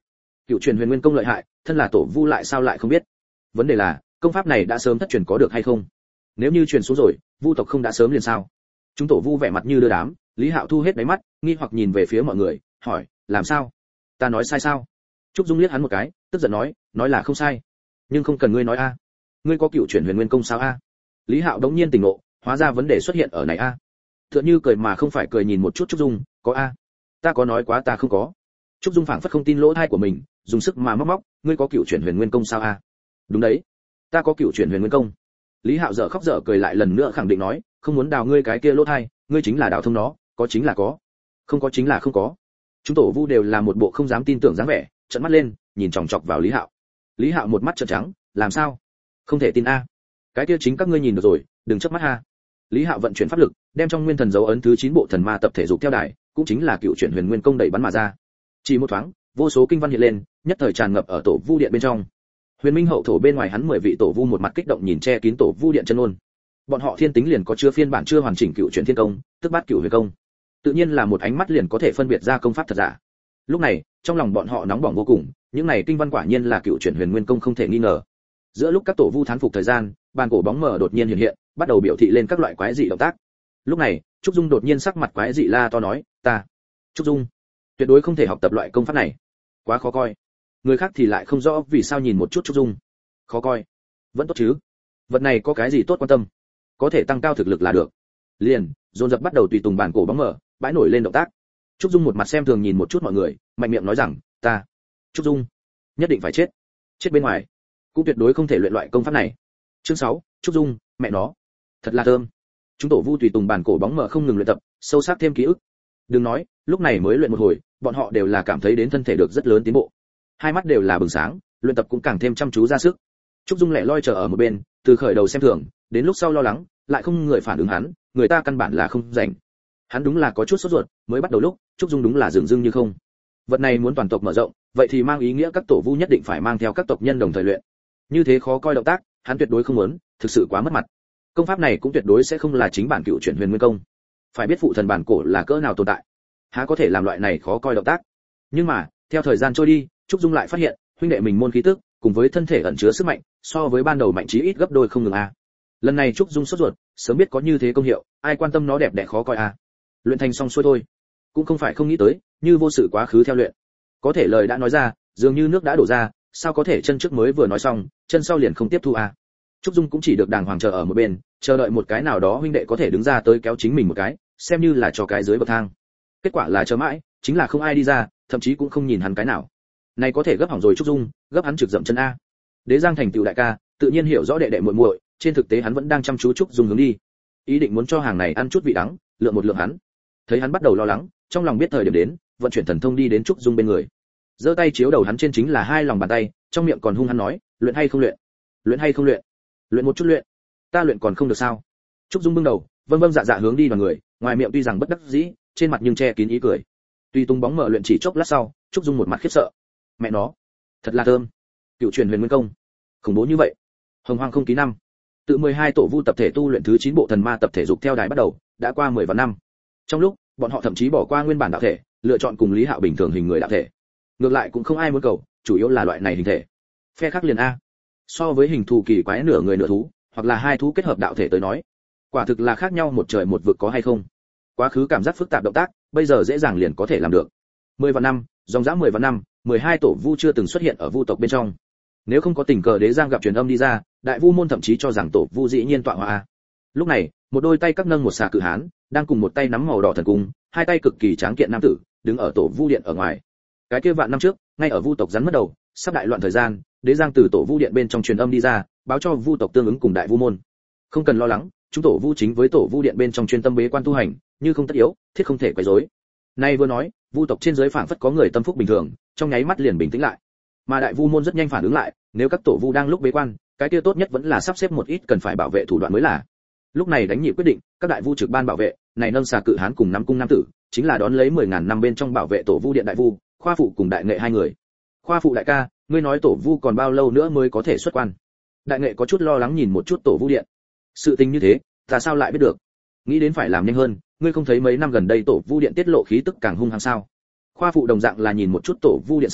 Cựu truyền huyền nguyên công lợi hại, thân là tổ vu lại sao lại không biết? Vấn đề là, công pháp này đã sớm thất truyền có được hay không? Nếu như truyền xuống rồi, vu tộc không đã sớm liền sao? Chúng tổ vu vẻ mặt như đưa đám, Lý Hạo thu hết đáy mắt, nghi hoặc nhìn về phía mọi người, hỏi, làm sao? Ta nói sai sao? Trúc Dung liếc hắn một cái, tức giận nói, nói là không sai, nhưng không cần ngươi nói a. Ngươi có cựu truyền huyền nguyên công sao a? Lý Hạo đống nhiên tỉnh ngộ, hóa ra vấn đề xuất hiện ở này a. Tựa như cười mà không phải cười nhìn một chút Trúc Dung, có a? Ta có nói quá ta không có. Trúc Dung phảng phất không tin lỗ tai của mình, dùng sức mà móc móc, ngươi có cựu truyền huyền nguyên công sao a? Đúng đấy, ta có cựu truyền huyền nguyên công. Lý Hạo dở khóc dở cười lại lần nữa khẳng định nói, không muốn đào ngươi cái kia lỗ tai, ngươi chính là đào thông nó, có chính là có, không có chính là không có. Chúng tổ vu đều là một bộ không dám tin tưởng dáng vẻ, trợn mắt lên, nhìn chòng chọc vào Lý Hạo. Lý Hạo một mắt trợn trắng, làm sao? Không thể tin a. Cái kia chính các ngươi nhìn được rồi, đừng chớp mắt ha. Lý Hạo vận chuyển pháp lực, đem trong nguyên thần dấu ấn thứ chín bộ thần ma tập thể dục theo đài, cũng chính là cựu truyền huyền nguyên công đẩy bắn mà ra. Chỉ một thoáng, vô số kinh văn hiện lên, nhất thời tràn ngập ở tổ vu điện bên trong. Huyền Minh hậu thổ bên ngoài hắn mười vị tổ vu một mặt kích động nhìn che kín tổ vu điện chân ôn. Bọn họ thiên tính liền có chưa phiên bản chưa hoàn chỉnh cựu truyền thiên công, tức bát cựu huyền công. Tự nhiên là một ánh mắt liền có thể phân biệt ra công pháp thật giả. Lúc này, trong lòng bọn họ nóng bỏng vô cùng, những này kinh văn quả nhiên là cựu truyền huyền nguyên công không thể nghi ngờ. Giữa lúc các tổ vu thán phục thời gian, bàn cổ bóng mờ đột nhiên hiện hiện, bắt đầu biểu thị lên các loại quái dị động tác. Lúc này, Trúc Dung đột nhiên sắc mặt quái dị la to nói, ta, Trúc Dung, tuyệt đối không thể học tập loại công pháp này, quá khó coi. Người khác thì lại không rõ vì sao nhìn một chút Trúc Dung, khó coi, vẫn tốt chứ, vật này có cái gì tốt quan tâm, có thể tăng cao thực lực là được. Liền, dồn dập bắt đầu tùy tùng bàn cổ bóng mờ, bãi nổi lên động tác. Trúc Dung một mặt xem thường nhìn một chút mọi người, mạnh miệng nói rằng, ta, Trúc Dung, nhất định phải chết, chết bên ngoài, cũng tuyệt đối không thể luyện loại công pháp này. Chương sáu, Trúc Dung, mẹ nó, thật là thơm. Chúng tổ vu tùy tùng bàn cổ bóng mờ không ngừng luyện tập, sâu sắc thêm ký ức. Đừng nói, lúc này mới luyện một hồi, bọn họ đều là cảm thấy đến thân thể được rất lớn tiến bộ. Hai mắt đều là bừng sáng, luyện tập cũng càng thêm chăm chú ra sức. Trúc Dung lẻ loi chờ ở một bên, từ khởi đầu xem thường, đến lúc sau lo lắng, lại không người phản ứng hắn, người ta căn bản là không rảnh. Hắn đúng là có chút sốt ruột, mới bắt đầu lúc, Trúc Dung đúng là dường dưng như không. Vật này muốn toàn tộc mở rộng, vậy thì mang ý nghĩa các tổ vu nhất định phải mang theo các tộc nhân đồng thời luyện. Như thế khó coi động tác, hắn tuyệt đối không muốn, thực sự quá mất mặt. Công pháp này cũng tuyệt đối sẽ không là chính bản cựu truyền huyền nguyên công. Phải biết phụ thần bản cổ là cỡ nào tồn tại, há có thể làm loại này khó coi động tác. Nhưng mà, theo thời gian trôi đi, Trúc Dung lại phát hiện, huynh đệ mình môn khí tức, cùng với thân thể ẩn chứa sức mạnh, so với ban đầu mạnh chí ít gấp đôi không ngừng a. Lần này Trúc Dung sốt ruột, sớm biết có như thế công hiệu, ai quan tâm nó đẹp đẽ khó coi a. Luyện thành xong xuôi thôi, cũng không phải không nghĩ tới, như vô sự quá khứ theo luyện. Có thể lời đã nói ra, dường như nước đã đổ ra, sao có thể chân trước mới vừa nói xong, chân sau liền không tiếp thu a. Trúc Dung cũng chỉ được đàng hoàng chờ ở một bên, chờ đợi một cái nào đó huynh đệ có thể đứng ra tới kéo chính mình một cái, xem như là cho cái dưới bậc thang. Kết quả là chờ mãi, chính là không ai đi ra, thậm chí cũng không nhìn hắn cái nào. Này có thể gấp hỏng rồi Trúc Dung, gấp hắn trực dậm chân a. Đế Giang thành tựu đại ca, tự nhiên hiểu rõ đệ đệ muội muội, trên thực tế hắn vẫn đang chăm chú Trúc Dung hướng đi, ý định muốn cho hàng này ăn chút vị đắng, lượng một lượng hắn. Thấy hắn bắt đầu lo lắng, trong lòng biết thời điểm đến, vận chuyển thần thông đi đến Trúc Dung bên người, giơ tay chiếu đầu hắn trên chính là hai lòng bàn tay, trong miệng còn hung hắn nói, luyện hay không luyện, luyện hay không luyện, luyện một chút luyện, ta luyện còn không được sao? Trúc Dung bưng đầu, vâng vâng dạ dạ hướng đi đoàn người, ngoài miệng tuy rằng bất đắc dĩ, trên mặt nhưng che kín ý cười. Tuy tung bóng mở luyện chỉ chốc lát sau, Trúc Dung một mặt khiếp sợ, mẹ nó, thật là thơm, cựu truyền huyền nguyên công, khủng bố như vậy. Hồng Hoang không ký năm, tự mười hai tổ vu tập thể tu luyện thứ chín bộ thần ma tập thể dục theo đài bắt đầu, đã qua mười vạn năm. Trong lúc, bọn họ thậm chí bỏ qua nguyên bản đạo thể, lựa chọn cùng Lý Hạo bình thường hình người đạo thể. Ngược lại cũng không ai muốn cầu, chủ yếu là loại này hình thể. Phe khác liền a. So với hình thù kỳ quái nửa người nửa thú, hoặc là hai thú kết hợp đạo thể tới nói, quả thực là khác nhau một trời một vực có hay không. Quá khứ cảm giác phức tạp động tác, bây giờ dễ dàng liền có thể làm được. Mười vạn năm, dòng dã mười vạn năm, mười hai tổ vu chưa từng xuất hiện ở vu tộc bên trong. Nếu không có tình cờ Đế Giang gặp truyền âm đi ra, đại vu môn thậm chí cho rằng tổ vu dĩ nhiên tọa hóa. Lúc này, một đôi tay các nâng một xà cự hán, đang cùng một tay nắm màu đỏ thần cung, hai tay cực kỳ tráng kiện nam tử, đứng ở tổ vu điện ở ngoài. Cái kia vạn năm trước, ngay ở vu tộc rắn mất đầu, sắp đại loạn thời gian, Đế Giang từ tổ vu điện bên trong truyền âm đi ra, báo cho vu tộc tương ứng cùng đại vu môn. Không cần lo lắng, chúng tổ vu chính với tổ vu điện bên trong chuyên tâm bế quan tu hành, như không tất yếu, thiết không thể quấy rối. Nay vừa nói, vu tộc trên dưới phảng phất có người tâm phúc bình thường, trong nháy mắt liền bình tĩnh lại. Mà đại vu môn rất nhanh phản ứng lại, nếu các tổ vu đang lúc bế quan, cái kia tốt nhất vẫn là sắp xếp một ít cần phải bảo vệ thủ đoạn mới là. Lúc này đánh nhị quyết định, các đại vu trực ban bảo vệ, này nâng xà cự hán cùng nắm cung nam tử, chính là đón lấy mười ngàn năm bên trong bảo vệ tổ vu điện đại vu, khoa phụ cùng đại nghệ hai người. Khoa phụ đại ca, ngươi nói tổ vu còn bao lâu nữa mới có thể xuất quan? Đại nghệ có chút lo lắng nhìn một chút tổ vu điện. Sự tình như thế, ta sao lại biết được? Nghĩ đến phải làm nhanh hơn, ngươi không thấy mấy năm gần đây tổ vu điện tiết lộ khí tức càng hung hăng sao? Khoa phụ đồng dạng là nhìn một chút tổ vu điện sau,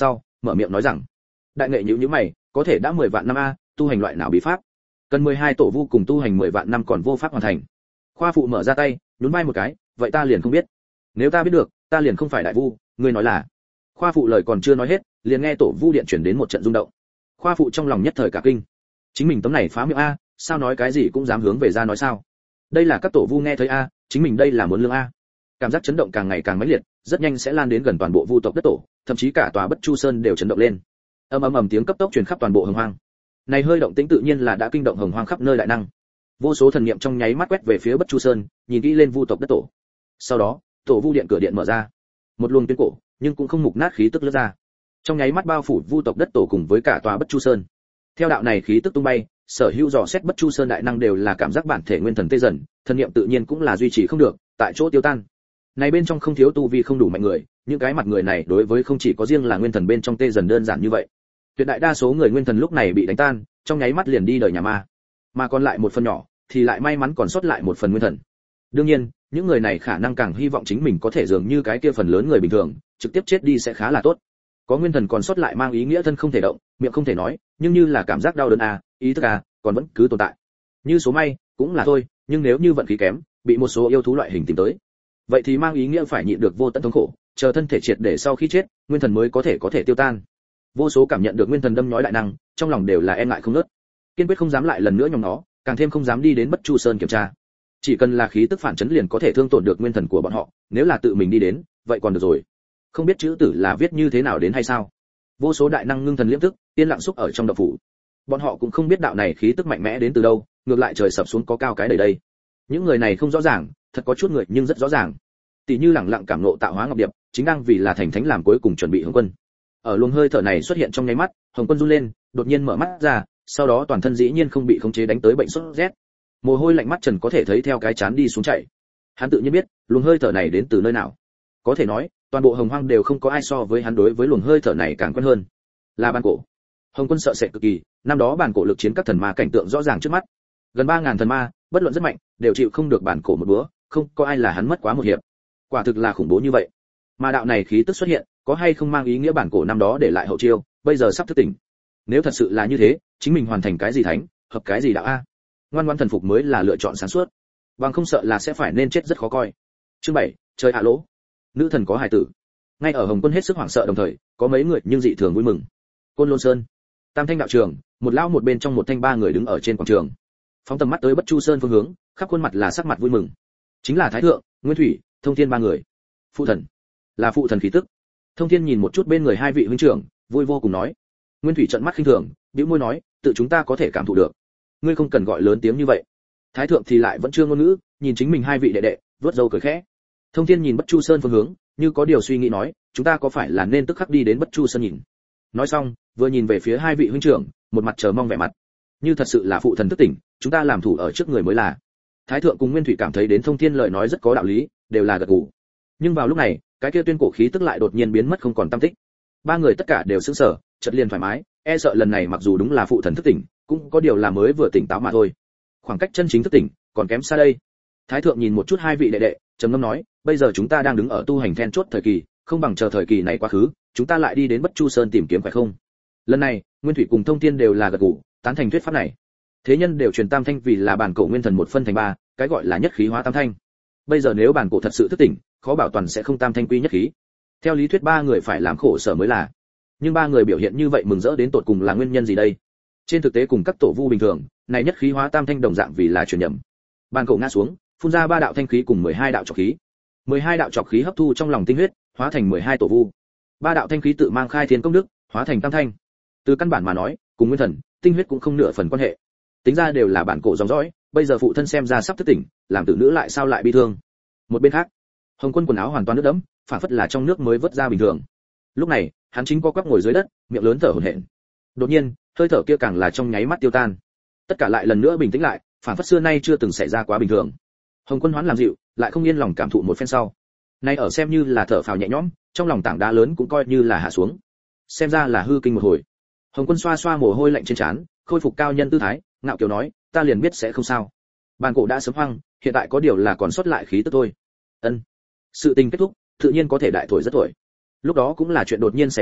mở miệng nói rằng: đại nghệ nhíu nhíu mày, có thể đã mười vạn năm a, tu hành loại nào bí pháp? Cần mười hai tổ vu cùng tu hành mười vạn năm còn vô pháp hoàn thành. Khoa phụ mở ra tay, nhún vai một cái, vậy ta liền không biết. Nếu ta biết được, ta liền không phải đại vu, ngươi nói là. Khoa phụ lời còn chưa nói hết, liền nghe tổ vu điện chuyển đến một trận rung động. Khoa phụ trong lòng nhất thời cả kinh. Chính mình tấm này phá miệng a, sao nói cái gì cũng dám hướng về ra nói sao? Đây là các tổ vu nghe thấy a, chính mình đây là muốn lương a. Cảm giác chấn động càng ngày càng mãnh liệt, rất nhanh sẽ lan đến gần toàn bộ vu tộc đất tổ, thậm chí cả tòa Bất Chu Sơn đều chấn động lên. Ầm ầm ầm tiếng cấp tốc truyền khắp toàn bộ Hồng Hoang. Này hơi động tĩnh tự nhiên là đã kinh động Hồng Hoang khắp nơi đại năng. Vô số thần niệm trong nháy mắt quét về phía Bất Chu Sơn, nhìn kỹ lên vu tộc đất tổ. Sau đó, tổ vu điện cửa điện mở ra. Một luồng tuyến cổ, nhưng cũng không mục nát khí tức lướt ra. Trong nháy mắt bao phủ vu tộc đất tổ cùng với cả tòa Bất Chu Sơn. Theo đạo này khí tức tung bay, sở hữu dò xét Bất Chu Sơn đại năng đều là cảm giác bản thể nguyên thần tê dần, thần niệm tự nhiên cũng là duy trì không được, tại chỗ tiêu tan. Này bên trong không thiếu tu vi không đủ mạnh người, những cái mặt người này đối với không chỉ có riêng là nguyên thần bên trong tê dần đơn giản như vậy. Tuyệt đại đa số người nguyên thần lúc này bị đánh tan, trong nháy mắt liền đi đời nhà ma. Mà còn lại một phần nhỏ thì lại may mắn còn sót lại một phần nguyên thần. Đương nhiên, những người này khả năng càng hy vọng chính mình có thể dường như cái kia phần lớn người bình thường, trực tiếp chết đi sẽ khá là tốt. Có nguyên thần còn sót lại mang ý nghĩa thân không thể động, miệng không thể nói, nhưng như là cảm giác đau đớn à, ý thức à, còn vẫn cứ tồn tại. Như số may, cũng là thôi, nhưng nếu như vận khí kém, bị một số yêu thú loại hình tìm tới, vậy thì mang ý nghĩa phải nhịn được vô tận thống khổ, chờ thân thể triệt để sau khi chết, nguyên thần mới có thể có thể tiêu tan. Vô số cảm nhận được nguyên thần đâm nhói đại năng, trong lòng đều là e ngại không ngớt, kiên quyết không dám lại lần nữa nhòm nó, càng thêm không dám đi đến Bất Chu Sơn kiểm tra. Chỉ cần là khí tức phản chấn liền có thể thương tổn được nguyên thần của bọn họ, nếu là tự mình đi đến, vậy còn được rồi. Không biết chữ tử là viết như thế nào đến hay sao? Vô số đại năng ngưng thần liễm tức, yên lặng xúc ở trong động phủ. Bọn họ cũng không biết đạo này khí tức mạnh mẽ đến từ đâu, ngược lại trời sập xuống có cao cái đầy đây. Những người này không rõ ràng, thật có chút người nhưng rất rõ ràng. Tỷ như lẳng lặng cảm ngộ tạo hóa ngọc điệp, chính đang vì là thành thánh làm cuối cùng chuẩn bị hướng quân. Ở luồng hơi thở này xuất hiện trong nháy mắt, Hồng Quân run lên, đột nhiên mở mắt ra, sau đó toàn thân dĩ nhiên không bị khống chế đánh tới bệnh sốt rét. Mồ hôi lạnh mắt trần có thể thấy theo cái chán đi xuống chảy. Hắn tự nhiên biết, luồng hơi thở này đến từ nơi nào. Có thể nói, toàn bộ Hồng Hoang đều không có ai so với hắn đối với luồng hơi thở này càng quen hơn. Là bản cổ. Hồng Quân sợ sệt cực kỳ, năm đó bản cổ lực chiến các thần ma cảnh tượng rõ ràng trước mắt. Gần ba ngàn thần ma, bất luận rất mạnh, đều chịu không được bản cổ một búa, không có ai là hắn mất quá một hiệp. Quả thực là khủng bố như vậy. Mà đạo này khí tức xuất hiện, có hay không mang ý nghĩa bản cổ năm đó để lại hậu chiêu, bây giờ sắp thức tỉnh. Nếu thật sự là như thế, chính mình hoàn thành cái gì thánh, hợp cái gì đạo a? Ngoan ngoãn thần phục mới là lựa chọn sáng suốt. Bằng không sợ là sẽ phải nên chết rất khó coi. Chương bảy, trời hạ lỗ. Nữ thần có hài tử. Ngay ở Hồng Quân hết sức hoảng sợ đồng thời, có mấy người nhưng dị thường vui mừng. Côn Lôn Sơn, Tam Thanh đạo trường, một lão một bên trong một thanh ba người đứng ở trên quảng trường. Phóng tầm mắt tới Bất Chu Sơn phương hướng, khắp khuôn mặt là sắc mặt vui mừng. Chính là Thái Thượng, Nguyên Thủy, Thông Thiên ba người. Phụ thần, là phụ thần khí tức. Thông Thiên nhìn một chút bên người hai vị huynh trưởng, vui vô cùng nói. Nguyên Thủy trợn mắt khinh thường, bĩu môi nói, tự chúng ta có thể cảm thụ được. Ngươi không cần gọi lớn tiếng như vậy. Thái Thượng thì lại vẫn chưa ngôn ngữ, nhìn chính mình hai vị đệ đệ, vuốt râu cười khẽ. Thông Thiên nhìn Bất Chu Sơn phương hướng, như có điều suy nghĩ nói, chúng ta có phải là nên tức khắc đi đến Bất Chu Sơn nhìn. Nói xong, vừa nhìn về phía hai vị huynh trưởng, một mặt chờ mong vẻ mặt. Như thật sự là phụ thần thức tỉnh, chúng ta làm thủ ở trước người mới là. Thái Thượng cùng Nguyên Thủy cảm thấy đến Thông Thiên lời nói rất có đạo lý, đều là gật gù. Nhưng vào lúc này, cái kia tuyên cổ khí tức lại đột nhiên biến mất không còn tăm tích. Ba người tất cả đều sững sờ, chợt liền thoải mái, e sợ lần này mặc dù đúng là phụ thần thức tỉnh, cũng có điều là mới vừa tỉnh táo mà thôi. Khoảng cách chân chính thức tỉnh còn kém xa đây. Thái Thượng nhìn một chút hai vị đệ đệ, trầm ngâm nói, bây giờ chúng ta đang đứng ở tu hành then chốt thời kỳ, không bằng chờ thời kỳ này quá khứ, chúng ta lại đi đến Bất Chu Sơn tìm kiếm phải không? Lần này, Nguyên Thủy cùng Thông Thiên đều là gật gù, tán thành thuyết pháp này. Thế nhân đều truyền tam thanh vì là bản cổ nguyên thần một phân thành ba, cái gọi là nhất khí hóa tam thanh. Bây giờ nếu bản cổ thật sự thức tỉnh, khó bảo toàn sẽ không tam thanh quy nhất khí. Theo lý thuyết ba người phải làm khổ sở mới là. Nhưng ba người biểu hiện như vậy mừng rỡ đến tột cùng là nguyên nhân gì đây? Trên thực tế cùng các tổ vu bình thường, này nhất khí hóa tam thanh đồng dạng vì là truyền nhầm. Bản cổ ngã xuống, phun ra ba đạo thanh khí cùng mười hai đạo trọc khí. mười hai đạo trọc khí hấp thu trong lòng tinh huyết, hóa thành mười hai tổ vu. Ba đạo thanh khí tự mang khai thiên công đức, hóa thành tam thanh. Từ căn bản mà nói, cùng nguyên thần, tinh huyết cũng không nửa phần quan hệ. Tính ra đều là bản cổ dòng dõi, bây giờ phụ thân xem ra sắp thức tỉnh, làm tử nữ lại sao lại bi thương. Một bên khác, Hồng Quân quần áo hoàn toàn nước đẫm, phản phất là trong nước mới vớt ra bình thường. Lúc này, hắn chính co quắp ngồi dưới đất, miệng lớn thở hổn hển. Đột nhiên, hơi thở kia càng là trong nháy mắt tiêu tan. Tất cả lại lần nữa bình tĩnh lại, phản phất xưa nay chưa từng xảy ra quá bình thường. Hồng Quân hoán làm dịu, lại không yên lòng cảm thụ một phen sau. Nay ở xem như là thở phào nhẹ nhõm, trong lòng tảng đá lớn cũng coi như là hạ xuống. Xem ra là hư kinh một hồi. Hồng Quân xoa xoa mồ hôi lạnh trên trán, khôi phục cao nhân tư thái, ngạo kiều nói, ta liền biết sẽ không sao. Bản cổ đã sớm hoang, hiện tại có điều là còn sót lại khí tức thôi. Ân. Sự tình kết thúc, tự nhiên có thể đại thổi rất thổi. Lúc đó cũng là chuyện đột nhiên xảy ra,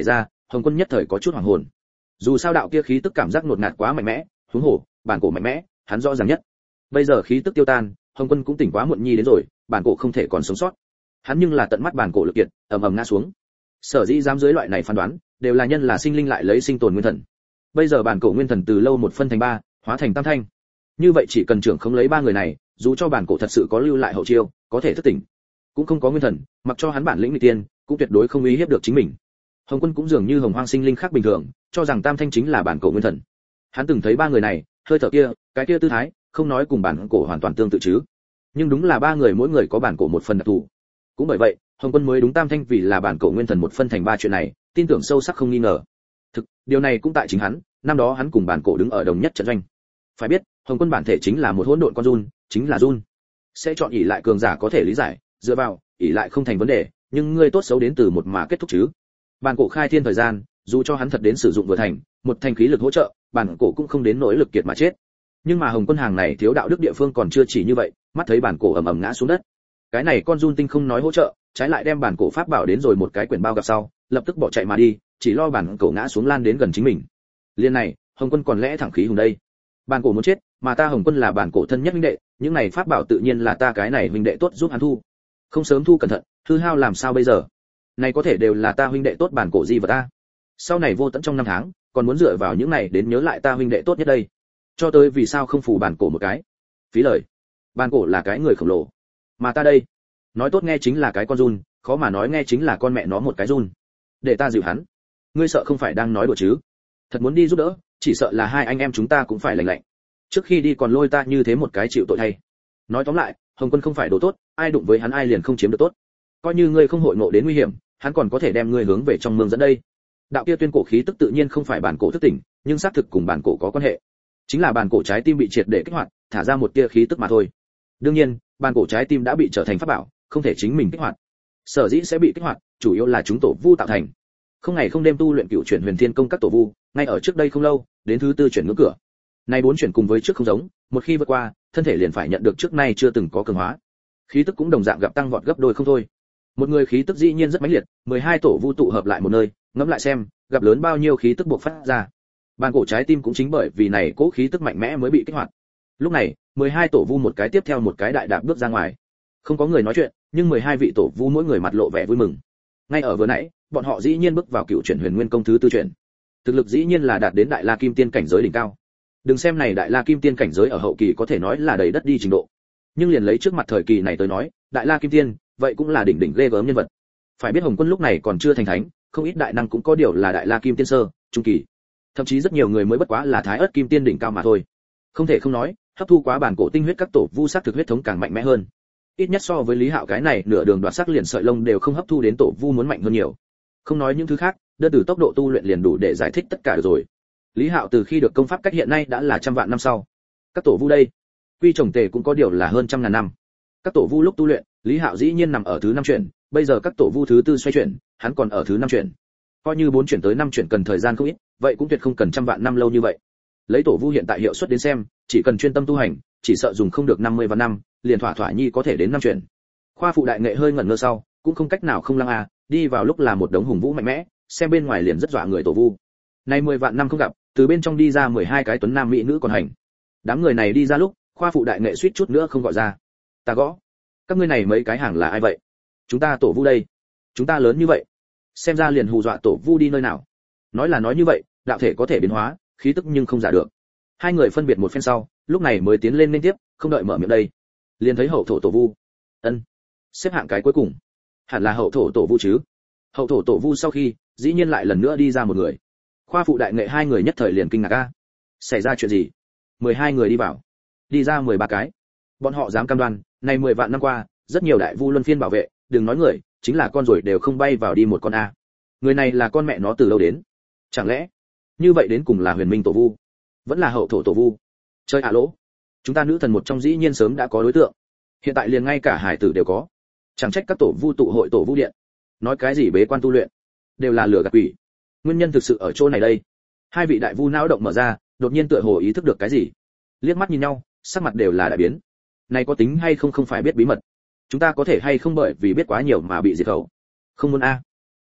Hồng Quân nhất thời có chút hoảng hồn. Dù sao đạo kia khí tức cảm giác ngột ngạt quá mạnh mẽ, huống hồ, bản cổ mạnh mẽ, hắn rõ ràng nhất. Bây giờ khí tức tiêu tan, Hồng Quân cũng tỉnh quá muộn nhi đến rồi, bản cổ không thể còn sống sót. Hắn nhưng là tận mắt bản cổ lực kiệt, ầm ầm ngã xuống. Sở dĩ dám dưới loại này phán đoán, đều là nhân là sinh linh lại lấy sinh tồn nguyên thần. Bây giờ bản cổ nguyên thần từ lâu một phân thành ba, hóa thành tam thanh. Như vậy chỉ cần trưởng không lấy ba người này, dù cho bản cổ thật sự có lưu lại hậu chiêu, có thể thức tỉnh, cũng không có nguyên thần, mặc cho hắn bản lĩnh nghịch tiên, cũng tuyệt đối không uy hiếp được chính mình. Hồng Quân cũng dường như hồng hoang sinh linh khác bình thường, cho rằng tam thanh chính là bản cổ nguyên thần. Hắn từng thấy ba người này, hơi thở kia, cái kia tư thái, không nói cùng bản cổ hoàn toàn tương tự chứ, nhưng đúng là ba người mỗi người có bản cổ một phần đặc thù. Cũng bởi vậy, Hồng Quân mới đúng tam thanh vì là bản cổ nguyên thần một phân thành ba chuyện này, tin tưởng sâu sắc không nghi ngờ. Thực, điều này cũng tại chính hắn, năm đó hắn cùng bản cổ đứng ở đồng nhất trận doanh. Phải biết, Hồng Quân bản thể chính là một hỗn độn con giun, chính là giun. Sẽ chọn ỷ lại cường giả có thể lý giải, dựa vào, ỷ lại không thành vấn đề, nhưng ngươi tốt xấu đến từ một mà kết thúc chứ. Bản cổ khai thiên thời gian, dù cho hắn thật đến sử dụng vừa thành, một thành khí lực hỗ trợ, bản cổ cũng không đến nỗi lực kiệt mà chết. Nhưng mà Hồng Quân hàng này thiếu đạo đức địa phương còn chưa chỉ như vậy, mắt thấy bản cổ ầm ầm ngã xuống đất. Cái này con giun tinh không nói hỗ trợ, trái lại đem bản cổ pháp bảo đến rồi một cái quyển bao gặp sau, lập tức bỏ chạy mà đi, chỉ lo bản cổ ngã xuống lan đến gần chính mình. Liên này, Hồng Quân còn lẽ thẳng khí hùng đây. Bản cổ muốn chết, mà ta Hồng Quân là bản cổ thân nhất huynh đệ, những này pháp bảo tự nhiên là ta cái này huynh đệ tốt giúp hắn thu. Không sớm thu cẩn thận, hư hao làm sao bây giờ? Này có thể đều là ta huynh đệ tốt bản cổ gì vật ta. Sau này vô tận trong năm tháng, còn muốn dựa vào những này đến nhớ lại ta huynh đệ tốt nhất đây. Cho tới vì sao không phủ bản cổ một cái? Phí lời. Bản cổ là cái người khổng lồ, mà ta đây, nói tốt nghe chính là cái con giun, khó mà nói nghe chính là con mẹ nó một cái giun. Để ta dịu hắn. Ngươi sợ không phải đang nói đùa chứ? Thật muốn đi giúp đỡ, chỉ sợ là hai anh em chúng ta cũng phải lành lạnh. Trước khi đi còn lôi ta như thế một cái chịu tội thay. Nói tóm lại, Hồng Quân không phải đồ tốt, ai đụng với hắn ai liền không chiếm được tốt. Coi như ngươi không hội ngộ đến nguy hiểm, hắn còn có thể đem ngươi hướng về trong mương dẫn đây. Đạo kia tuyên cổ khí tức tự nhiên không phải bản cổ thức tỉnh, nhưng xác thực cùng bản cổ có quan hệ. Chính là bản cổ trái tim bị triệt để kích hoạt, thả ra một tia khí tức mà thôi. Đương nhiên, bản cổ trái tim đã bị trở thành pháp bảo, không thể chính mình kích hoạt. Sở dĩ sẽ bị kích hoạt, chủ yếu là chúng tổ vu tạo thành. Không ngày không đêm tu luyện cửu chuyển huyền thiên công các tổ vu, ngay ở trước đây không lâu, đến thứ tư chuyển ngưỡng cửa. Nay bốn chuyển cùng với trước không giống, một khi vượt qua, thân thể liền phải nhận được trước nay chưa từng có cường hóa. Khí tức cũng đồng dạng gặp tăng vọt gấp đôi không thôi. Một người khí tức dĩ nhiên rất mãnh liệt, mười hai tổ vu tụ hợp lại một nơi, ngẫm lại xem, gặp lớn bao nhiêu khí tức buộc phát ra. Bản cổ trái tim cũng chính bởi vì này cố khí tức mạnh mẽ mới bị kích hoạt. Lúc này, mười hai tổ vu một cái tiếp theo một cái đại đạp bước ra ngoài. Không có người nói chuyện, nhưng mười hai vị tổ vu mỗi người mặt lộ vẻ vui mừng. Ngay ở vừa nãy, bọn họ dĩ nhiên bước vào cựu chuyển huyền nguyên công thứ tư chuyển. Thực lực dĩ nhiên là đạt đến đại la kim tiên cảnh giới đỉnh cao. Đừng xem này đại la kim tiên cảnh giới ở hậu kỳ có thể nói là đầy đất đi trình độ. Nhưng liền lấy trước mặt thời kỳ này tới nói, đại la kim tiên, vậy cũng là đỉnh đỉnh ghê gớm nhân vật. Phải biết Hồng Quân lúc này còn chưa thành thánh, không ít đại năng cũng có điều là đại la kim tiên sơ, trung kỳ. Thậm chí rất nhiều người mới bất quá là thái ớt kim tiên đỉnh cao mà thôi. Không thể không nói, hấp thu quá bản cổ tinh huyết các tổ vu sắc thực huyết thống càng mạnh mẽ hơn. Ít nhất so với Lý Hạo cái này nửa đường đoạt sắc liền sợi lông đều không hấp thu đến tổ vu muốn mạnh hơn nhiều. Không nói những thứ khác, đơn từ tốc độ tu luyện liền đủ để giải thích tất cả được rồi. Lý Hạo từ khi được công pháp cách hiện nay đã là trăm vạn năm sau. Các tổ vu đây, quy trồng tề cũng có điều là hơn trăm ngàn năm. Các tổ vu lúc tu luyện, Lý Hạo dĩ nhiên nằm ở thứ năm chuyển, bây giờ các tổ vu thứ tư xoay chuyển, hắn còn ở thứ năm chuyển. Coi như bốn chuyển tới năm chuyển cần thời gian không ít, vậy cũng tuyệt không cần trăm vạn năm lâu như vậy. Lấy tổ vu hiện tại hiệu suất đến xem, chỉ cần chuyên tâm tu hành, chỉ sợ dùng không được năm mươi vạn năm, liền thỏa thỏa nhi có thể đến năm chuyển. Khoa phụ đại nghệ hơi ngẩn ngơ sau, cũng không cách nào không lăng à, đi vào lúc là một đống hùng vũ mạnh mẽ, xem bên ngoài liền rất dọa người tổ vu. Nay mười vạn năm không gặp, từ bên trong đi ra mười hai cái tuấn nam mỹ nữ còn hành. Đám người này đi ra lúc, khoa phụ đại nghệ suýt chút nữa không gọi ra. Ta gõ. Các ngươi này mấy cái hàng là ai vậy? Chúng ta tổ vu đây. Chúng ta lớn như vậy. Xem ra liền hù dọa tổ vu đi nơi nào. Nói là nói như vậy, đạo thể có thể biến hóa, khí tức nhưng không giả được. Hai người phân biệt một phen sau, lúc này mới tiến lên liên tiếp, không đợi mở miệng đây. Liền thấy hậu thổ tổ vu. Ân. Xếp hạng cái cuối cùng. Hẳn là hậu thổ tổ vu chứ. Hậu thổ tổ vu sau khi, dĩ nhiên lại lần nữa đi ra một người. Khoa phụ đại nghệ hai người nhất thời liền kinh ngạc a. Xảy ra chuyện gì? mười hai người đi vào. Đi ra mười ba cái. Bọn họ dám cam đoan, này mười vạn năm qua, rất nhiều đại vu luân phiên bảo vệ, đừng nói người, chính là con rồi đều không bay vào đi một con a. Người này là con mẹ nó từ đâu đến? Chẳng lẽ, như vậy đến cùng là Huyền Minh tổ vu, vẫn là hậu thổ tổ vu? Chơi ạ lỗ. Chúng ta nữ thần một trong dĩ nhiên sớm đã có đối tượng. Hiện tại liền ngay cả hải tử đều có. Chẳng trách các tổ vu tụ hội tổ vu điện. Nói cái gì bế quan tu luyện, đều là lừa gạt quỷ. Nguyên nhân thực sự ở chỗ này đây. Hai vị đại vu não động mở ra, đột nhiên tựa hồ ý thức được cái gì. Liếc mắt nhìn nhau, sắc mặt đều là đại biến. Này có tính hay không không phải biết bí mật. Chúng ta có thể hay không bởi vì biết quá nhiều mà bị diệt khẩu. Không muốn a.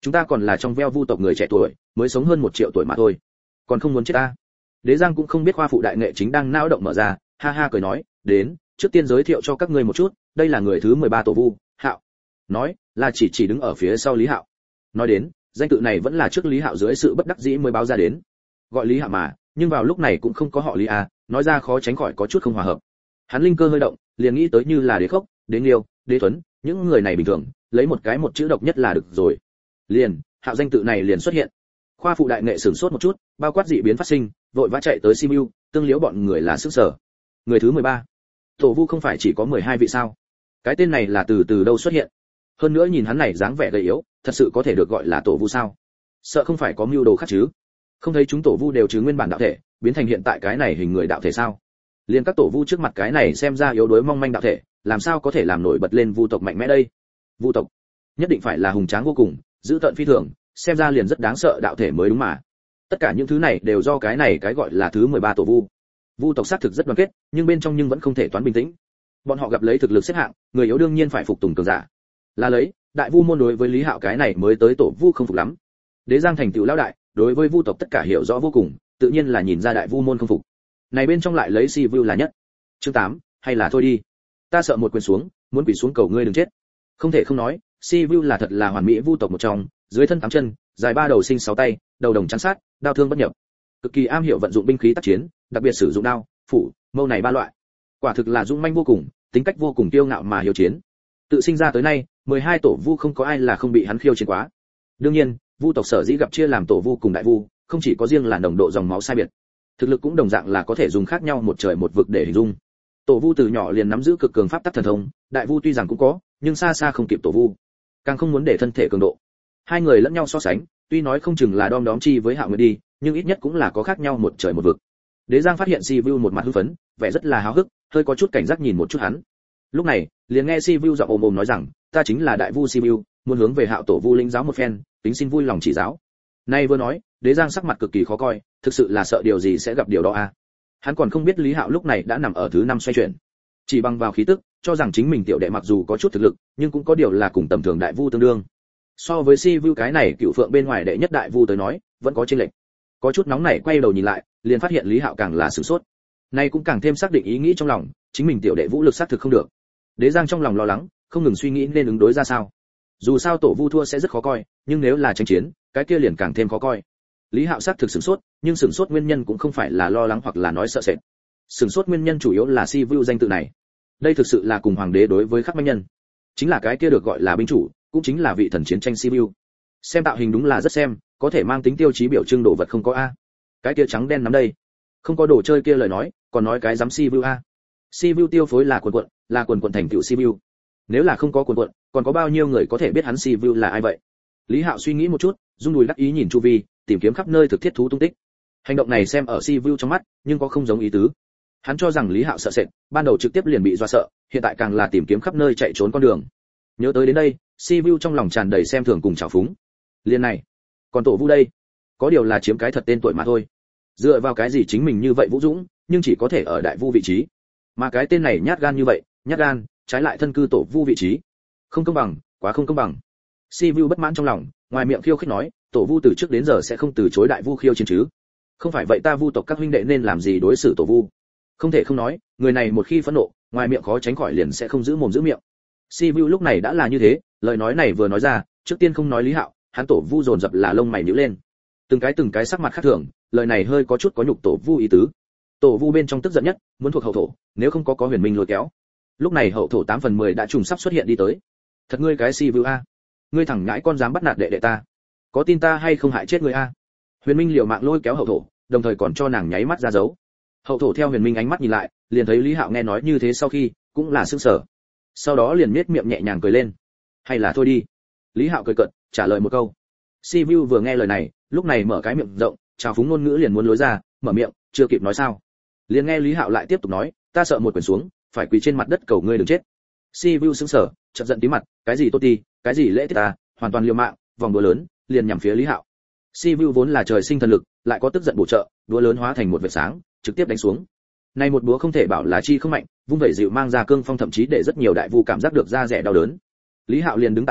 chúng ta còn là trong veo vu tộc người trẻ tuổi, mới sống hơn một triệu tuổi mà thôi, còn không muốn chết ta. Đế Giang cũng không biết khoa phụ đại nghệ chính đang não động mở ra, ha ha cười nói, đến, trước tiên giới thiệu cho các ngươi một chút, đây là người thứ mười ba tổ vu, Hạo. Nói, là chỉ chỉ đứng ở phía sau Lý Hạo. Nói đến, danh tự này vẫn là trước Lý Hạo dưới sự bất đắc dĩ mới báo ra đến. Gọi Lý Hạo mà, nhưng vào lúc này cũng không có họ Lý à, nói ra khó tránh khỏi có chút không hòa hợp. Hắn linh cơ hơi động, liền nghĩ tới như là Đế Khốc, Đế Liêu, Đế Tuấn, những người này bình thường, lấy một cái một chữ độc nhất là được rồi. Liền, Hạo danh tự này liền xuất hiện. Khoa phụ đại nghệ sửng sốt một chút, bao quát dị biến phát sinh, vội vã chạy tới Sibiu, tương liếu bọn người là sức sở. Người thứ mười ba, tổ vu không phải chỉ có mười hai vị sao? Cái tên này là từ từ đâu xuất hiện? Hơn nữa nhìn hắn này dáng vẻ gầy yếu, thật sự có thể được gọi là tổ vu sao? Sợ không phải có mưu đồ khác chứ? Không thấy chúng tổ vu đều chứ nguyên bản đạo thể, biến thành hiện tại cái này hình người đạo thể sao? Liên các tổ vu trước mặt cái này xem ra yếu đuối mong manh đạo thể, làm sao có thể làm nổi bật lên vu tộc mạnh mẽ đây? Vu tộc nhất định phải là hùng tráng vô cùng, dữ tợn phi thường, xem ra liền rất đáng sợ đạo thể mới đúng mà. Tất cả những thứ này đều do cái này cái gọi là thứ mười ba tổ vu. Vu tộc xác thực rất đoàn kết, nhưng bên trong nhưng vẫn không thể toán bình tĩnh. Bọn họ gặp lấy thực lực xếp hạng, người yếu đương nhiên phải phục tùng cường giả. Là lấy, đại vu môn đối với Lý Hạo cái này mới tới tổ vu không phục lắm. Đế Giang thành tựu lão đại, đối với vu tộc tất cả hiểu rõ vô cùng, tự nhiên là nhìn ra đại vu môn không phục. Này bên trong lại lấy Si Vu là nhất. Chương tám, hay là thôi đi. Ta sợ một quyền xuống, muốn quỳ xuống cầu ngươi đừng chết. Không thể không nói, Si Vu là thật là hoàn mỹ vu tộc một trong, dưới thân tám chân, dài ba đầu sinh sáu tay, đầu đồng trắng sát, đao thương bất nhập. Cực kỳ am hiểu vận dụng binh khí tác chiến, đặc biệt sử dụng đao, phủ, mâu này ba loại. Quả thực là dũng manh vô cùng, tính cách vô cùng kiêu ngạo mà hiếu chiến. Tự sinh ra tới nay, mười hai tổ vu không có ai là không bị hắn khiêu chiến quá. Đương nhiên, vu tộc sở dĩ gặp chia làm tổ vu cùng đại vu, không chỉ có riêng là nồng độ dòng máu sai biệt, thực lực cũng đồng dạng là có thể dùng khác nhau một trời một vực để hình dung. Tổ vu từ nhỏ liền nắm giữ cực cường pháp tắc thần thông, đại vu tuy rằng cũng có, nhưng xa xa không kịp tổ vu, càng không muốn để thân thể cường độ. Hai người lẫn nhau so sánh, tuy nói không chừng là đom đóm chi với Hạo Nguyệt đi, nhưng ít nhất cũng là có khác nhau một trời một vực. Đế Giang phát hiện Si Vu một mặt hưng phấn, vẻ rất là háo hức, hơi có chút cảnh giác nhìn một chút hắn. Lúc này, liền nghe Si Vu giọng ồm ồm nói rằng, ta chính là đại vu Si Vu, muốn hướng về Hạo tổ vu lĩnh giáo một phen, tính xin vui lòng chỉ giáo. Nay vừa nói, Đế Giang sắc mặt cực kỳ khó coi, thực sự là sợ điều gì sẽ gặp điều đó à. Hắn còn không biết Lý Hạo lúc này đã nằm ở thứ năm xoay chuyển, chỉ bằng vào khí tức, cho rằng chính mình tiểu đệ mặc dù có chút thực lực, nhưng cũng có điều là cùng tầm thường đại vu tương đương. So với Si Vu cái này cựu phượng bên ngoài đệ nhất đại vu tới nói, vẫn có chênh lệch. Có chút nóng nảy quay đầu nhìn lại, liền phát hiện Lý Hạo càng là sửng sốt. Nay cũng càng thêm xác định ý nghĩ trong lòng, chính mình tiểu đệ vũ lực xác thực không được. Đế Giang trong lòng lo lắng, không ngừng suy nghĩ nên ứng đối ra sao. Dù sao tổ vu thua sẽ rất khó coi, nhưng nếu là tranh chiến, cái kia liền càng thêm khó coi. Lý Hạo xác thực sửng sốt, nhưng sửng sốt nguyên nhân cũng không phải là lo lắng hoặc là nói sợ sệt. Sửng sốt nguyên nhân chủ yếu là Si Vu danh tự này. Đây thực sự là cùng hoàng đế đối với khắc manh nhân, chính là cái kia được gọi là binh chủ, cũng chính là vị thần chiến tranh Si Vu. Xem tạo hình đúng là rất xem, có thể mang tính tiêu chí biểu trưng đồ vật không có a. Cái kia trắng đen nắm đây, không có đồ chơi kia lời nói, còn nói cái dám Si Vu a. Si Vu tiêu phối là quần quận, là quần quận thành tựu Si Vu. Nếu là không có quần quận, còn có bao nhiêu người có thể biết hắn Si Vu là ai vậy? Lý Hạo suy nghĩ một chút, rung đùi đắc ý nhìn chu vi, tìm kiếm khắp nơi thực thiết thú tung tích. Hành động này xem ở Si Vu trong mắt, nhưng có không giống ý tứ. Hắn cho rằng Lý Hạo sợ sệt, ban đầu trực tiếp liền bị dọa sợ, hiện tại càng là tìm kiếm khắp nơi chạy trốn con đường. Nhớ tới đến đây, Si Vu trong lòng tràn đầy xem thường cùng trào phúng. Liên này, còn tổ vu đây, có điều là chiếm cái thật tên tuổi mà thôi. Dựa vào cái gì chính mình như vậy vũ dũng, nhưng chỉ có thể ở đại vu vị trí, mà cái tên này nhát gan như vậy, nhát gan, trái lại thân cư tổ vu vị trí, không công bằng, quá không công bằng. Si Vu bất mãn trong lòng, ngoài miệng khiêu khích nói, tổ vu từ trước đến giờ sẽ không từ chối đại vu khiêu chiến chứ? Không phải vậy ta vu tộc các huynh đệ nên làm gì đối xử tổ vu? Không thể không nói, người này một khi phẫn nộ, ngoài miệng khó tránh khỏi liền sẽ không giữ mồm giữ miệng. Si Vu lúc này đã là như thế, lời nói này vừa nói ra, trước tiên không nói Lý Hạo, hắn tổ vu dồn dập là lông mày nhíu lên. Từng cái từng cái sắc mặt khác thường, lời này hơi có chút có nhục tổ vu ý tứ. Tổ vu bên trong tức giận nhất, muốn thuộc hậu thổ, nếu không có có huyền minh lôi kéo. Lúc này hậu thổ tám phần mười đã trùng sắp xuất hiện đi tới. Thật ngươi cái Si Vu a, ngươi thẳng ngãi con dám bắt nạt đệ đệ ta, có tin ta hay không hại chết ngươi a? Huyền minh liều mạng lôi kéo hậu thổ, đồng thời còn cho nàng nháy mắt ra dấu. Hậu thổ theo huyền minh ánh mắt nhìn lại, liền thấy Lý Hạo nghe nói như thế sau khi, cũng là sững sờ. Sau đó liền nhếch miệng nhẹ nhàng cười lên. Hay là thôi đi. Lý Hạo cười cợt, trả lời một câu. Si Vu vừa nghe lời này, lúc này mở cái miệng rộng, chào phúng ngôn ngữ liền muốn lối ra, mở miệng, chưa kịp nói sao, liền nghe Lý Hạo lại tiếp tục nói, ta sợ một quyền xuống, phải quỳ trên mặt đất cầu ngươi đừng chết. Si Vu sững sờ, chợt giận tí mặt, cái gì tốt đi, cái gì lễ tiết ta, hoàn toàn liều mạng, vòng đũa lớn, liền nhằm phía Lý Hạo. Si Vu vốn là trời sinh thần lực, lại có tức giận bổ trợ, đũa lớn hóa thành một vệt sáng, trực tiếp đánh xuống. Này một búa không thể bảo là chi không mạnh, vung vẩy dịu mang ra cương phong thậm chí để rất nhiều đại vu cảm giác được da rẻ đau đớn. Lý Hạo liền đứng tại chỗ,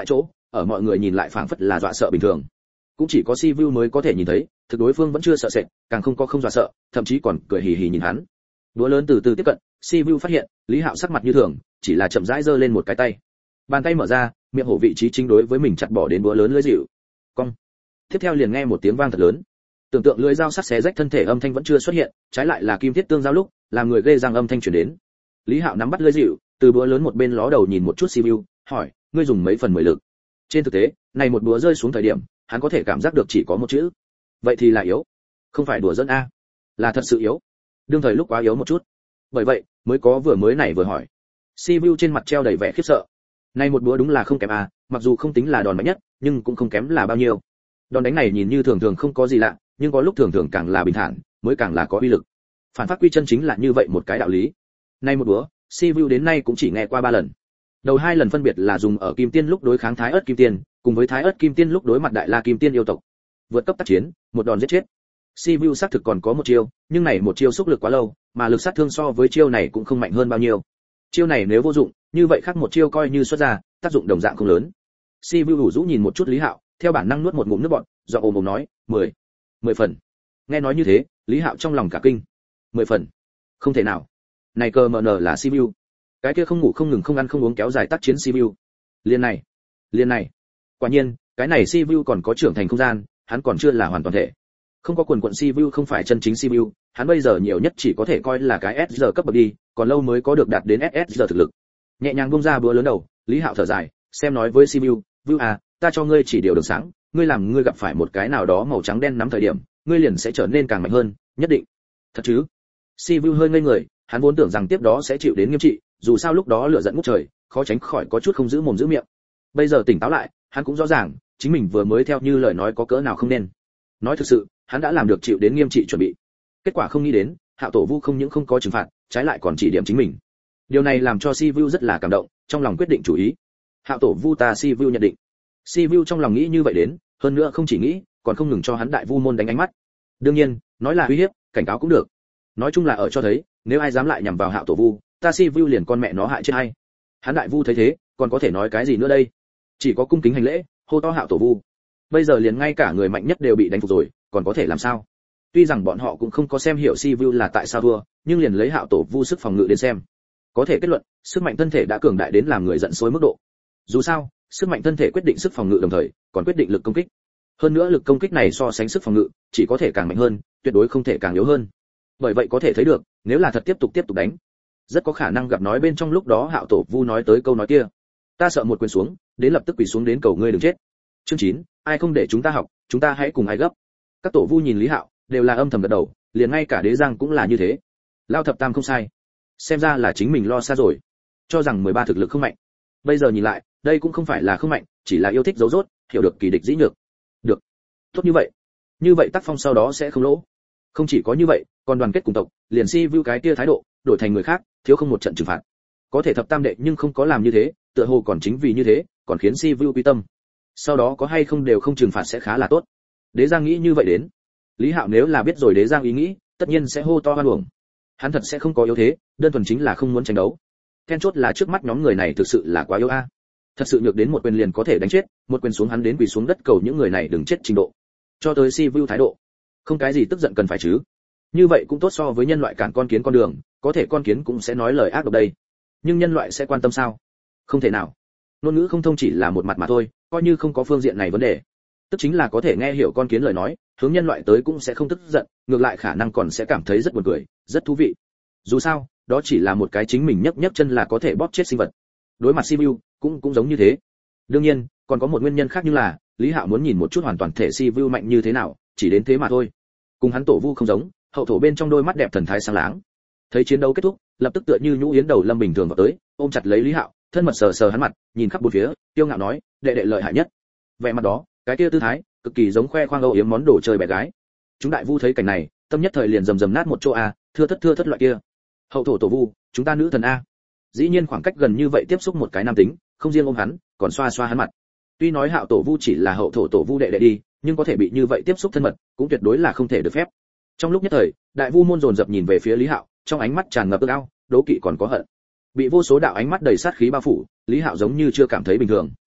ở mọi người nhìn lại phảng phất là dọa sợ bình thường. Cũng chỉ có Si Vu mới có thể nhìn thấy, thực đối phương vẫn chưa sợ sệt, càng không có không dọa sợ, thậm chí còn cười hì hì nhìn hắn. Đũa lớn từ từ tiếp cận, Si Vu phát hiện, Lý Hạo sắc mặt như thường, chỉ là chậm rãi giơ lên một cái tay. Bàn tay mở ra, miệng hổ vị trí chính đối với mình chặt bỏ đến đũa lớn lưỡi dịu. Cong. Tiếp theo liền nghe một tiếng vang thật lớn. Tưởng tượng lưỡi dao sắc xé rách thân thể âm thanh vẫn chưa xuất hiện, trái lại là kim thiết tương giao lúc, làm người ghê răng âm thanh truyền đến. Lý Hạo nắm bắt lưỡi dịu, từ đũa lớn một bên ló đầu nhìn một chút Si Vu, hỏi, ngươi dùng mấy phần mười lực? Trên thực tế, này một đũa rơi xuống thời điểm, hắn có thể cảm giác được chỉ có một chữ. Vậy thì là yếu. Không phải đùa giỡn a, là thật sự yếu. Đương thời lúc quá yếu một chút. Bởi vậy, mới có vừa mới này vừa hỏi. Si Vu trên mặt treo đầy vẻ khiếp sợ. Này một đũa đúng là không kém a, mặc dù không tính là đòn mạnh nhất, nhưng cũng không kém là bao nhiêu. Đòn đánh này nhìn như thường thường không có gì lạ, nhưng có lúc thường thường càng là bình thản, mới càng là có uy lực. Phản phát quy chân chính là như vậy một cái đạo lý. Này một đũa, Si Vu đến nay cũng chỉ nghe qua ba lần. Đầu hai lần phân biệt là dùng ở Kim Tiên lúc đối kháng Thái Ức Kim Tiên, cùng với Thái Ức Kim Tiên lúc đối mặt Đại La Kim Tiên yêu tộc. Vượt cấp tác chiến, một đòn giết chết. Si Vu xác thực còn có một chiêu, nhưng này một chiêu xúc lực quá lâu, mà lực sát thương so với chiêu này cũng không mạnh hơn bao nhiêu. Chiêu này nếu vô dụng, như vậy khác một chiêu coi như xuất ra, tác dụng đồng dạng không lớn. Si Vu rủ rũ nhìn một chút Lý Hạo, theo bản năng nuốt một ngụm nước bọt, giọng ồm ồm nói, mười, mười phần. Nghe nói như thế, Lý Hạo trong lòng cả kinh. Mười phần? Không thể nào. Này cơ mờ nở là Si Vu. Cái kia không ngủ không ngừng không ăn không uống kéo dài tác chiến Si Vu. Liên này, liên này. Quả nhiên, cái này Si Vu còn có trưởng thành không gian, hắn còn chưa là hoàn toàn thể. Không có quần quận Si Vu không phải chân chính Si Vu, hắn bây giờ nhiều nhất chỉ có thể coi là cái S giờ cấp bậc đi, còn lâu mới có được đạt đến ét ét giờ thực lực. Nhẹ nhàng buông ra búa lớn đầu, Lý Hạo thở dài, xem nói với Si Vu, Vu à, ta cho ngươi chỉ điều đường sáng, ngươi làm ngươi gặp phải một cái nào đó màu trắng đen nắm thời điểm, ngươi liền sẽ trở nên càng mạnh hơn, nhất định. Thật chứ? Si Vu hơi ngây người, hắn vốn tưởng rằng tiếp đó sẽ chịu đến nghiêm trị, dù sao lúc đó lửa giận ngút trời, khó tránh khỏi có chút không giữ mồm giữ miệng. Bây giờ tỉnh táo lại, hắn cũng rõ ràng, chính mình vừa mới theo như lời nói có cỡ nào không nên. Nói thực sự, hắn đã làm được chịu đến nghiêm trị chuẩn bị. Kết quả không nghĩ đến, Hạo Tổ Vu không những không có trừng phạt, trái lại còn chỉ điểm chính mình. Điều này làm cho Si Vu rất là cảm động, trong lòng quyết định chủ ý. Hạo Tổ Vu ta Si Vu nhận định. Si Vu trong lòng nghĩ như vậy đến, hơn nữa không chỉ nghĩ, còn không ngừng cho hắn đại vu môn đánh ánh mắt. Đương nhiên, nói là uy hiếp, cảnh cáo cũng được. Nói chung là ở cho thấy, nếu ai dám lại nhằm vào Hạo Tổ Vu, ta Si Vu liền con mẹ nó hại chết hay. Hắn đại vu thấy thế, còn có thể nói cái gì nữa đây? Chỉ có cung kính hành lễ, hô to Hạo Tổ Vu. Bây giờ liền ngay cả người mạnh nhất đều bị đánh phục rồi, còn có thể làm sao? Tuy rằng bọn họ cũng không có xem hiểu Si Vu là tại sao thua, nhưng liền lấy Hạo Tổ Vu sức phòng ngự đến xem, có thể kết luận, sức mạnh thân thể đã cường đại đến làm người giận sôi mức độ. Dù sao, sức mạnh thân thể quyết định sức phòng ngự đồng thời, còn quyết định lực công kích. Hơn nữa lực công kích này so sánh sức phòng ngự, chỉ có thể càng mạnh hơn, tuyệt đối không thể càng yếu hơn. Bởi vậy có thể thấy được, nếu là thật tiếp tục tiếp tục đánh, rất có khả năng gặp nói bên trong lúc đó Hạo Tổ Vu nói tới câu nói kia. Ta sợ một quyền xuống, đến lập tức quỳ xuống đến cầu ngươi đừng chết. Chương chín, ai không để chúng ta học, chúng ta hãy cùng ai gấp. Các tổ vu nhìn Lý Hạo, đều là âm thầm gật đầu, liền ngay cả Đế Giang cũng là như thế. Lao thập tam không sai, xem ra là chính mình lo xa rồi, cho rằng mười ba thực lực không mạnh. Bây giờ nhìn lại, đây cũng không phải là không mạnh, chỉ là yêu thích giấu rốt, hiểu được kỳ địch dĩ nhược. Được, tốt như vậy, như vậy tác phong sau đó sẽ không lỗ. Không chỉ có như vậy, còn đoàn kết cùng tộc, liền Si Vu cái kia thái độ, đổi thành người khác, thiếu không một trận trừng phạt. Có thể thập tam đệ nhưng không có làm như thế, tựa hồ còn chính vì như thế, còn khiến Si Vu quy tâm. Sau đó có hay không đều không trừng phạt sẽ khá là tốt. Đế Giang nghĩ như vậy đến. Lý Hạo nếu là biết rồi Đế Giang ý nghĩ, tất nhiên sẽ hô to hoan uổng. Hắn thật sẽ không có yếu thế, đơn thuần chính là không muốn tranh đấu. Then chốt là trước mắt nhóm người này thực sự là quá yếu a. Thật sự nhược đến một quyền liền có thể đánh chết, một quyền xuống hắn đến quỳ xuống đất cầu những người này đừng chết trình độ. Cho tới Si Vu thái độ, không cái gì tức giận cần phải chứ. Như vậy cũng tốt so với nhân loại cản con kiến con đường, có thể con kiến cũng sẽ nói lời ác độc đây. Nhưng nhân loại sẽ quan tâm sao? Không thể nào. Ngôn ngữ không thông chỉ là một mặt mà thôi, coi như không có phương diện này vấn đề. Tức chính là có thể nghe hiểu con kiến lời nói, hướng nhân loại tới cũng sẽ không tức giận, ngược lại khả năng còn sẽ cảm thấy rất buồn cười, rất thú vị. Dù sao, đó chỉ là một cái chính mình nhấc nhấc chân là có thể bóp chết sinh vật. Đối mặt Si Vu cũng cũng giống như thế. Đương nhiên, còn có một nguyên nhân khác như là, Lý Hạo muốn nhìn một chút hoàn toàn thể Si Vu mạnh như thế nào, chỉ đến thế mà thôi. Cùng hắn tổ vu không giống, hậu thổ bên trong đôi mắt đẹp thần thái sáng láng. Thấy chiến đấu kết thúc, lập tức tựa như nhũ yến đầu lâm bình thường vào tới, ôm chặt lấy Lý Hạo, thân mật sờ sờ hắn mặt, nhìn khắp bốn phía, tiêu ngạo nói, đệ đệ lợi hại nhất. Vẻ mặt đó, cái kia tư thái, cực kỳ giống khoe khoang âu yếm món đồ chơi bé gái. Chúng đại vu thấy cảnh này, tâm nhất thời liền rầm rầm nát một chỗ a, thưa thất thưa thất loại kia. Hậu thổ tổ vu, chúng ta nữ thần a. Dĩ nhiên khoảng cách gần như vậy tiếp xúc một cái nam tính, không riêng ôm hắn, còn xoa xoa hắn mặt. Tuy nói Hạo tổ vu chỉ là hậu thổ tổ vu đệ đệ đi, nhưng có thể bị như vậy tiếp xúc thân mật, cũng tuyệt đối là không thể được phép. Trong lúc nhất thời, đại vu môn dồn dập nhìn về phía Lý Hạo, trong ánh mắt tràn ngập ước ao, đố kỵ còn có hận. Bị vô số đạo ánh mắt đầy sát khí bao phủ, Lý Hạo giống như chưa cảm thấy bình thường.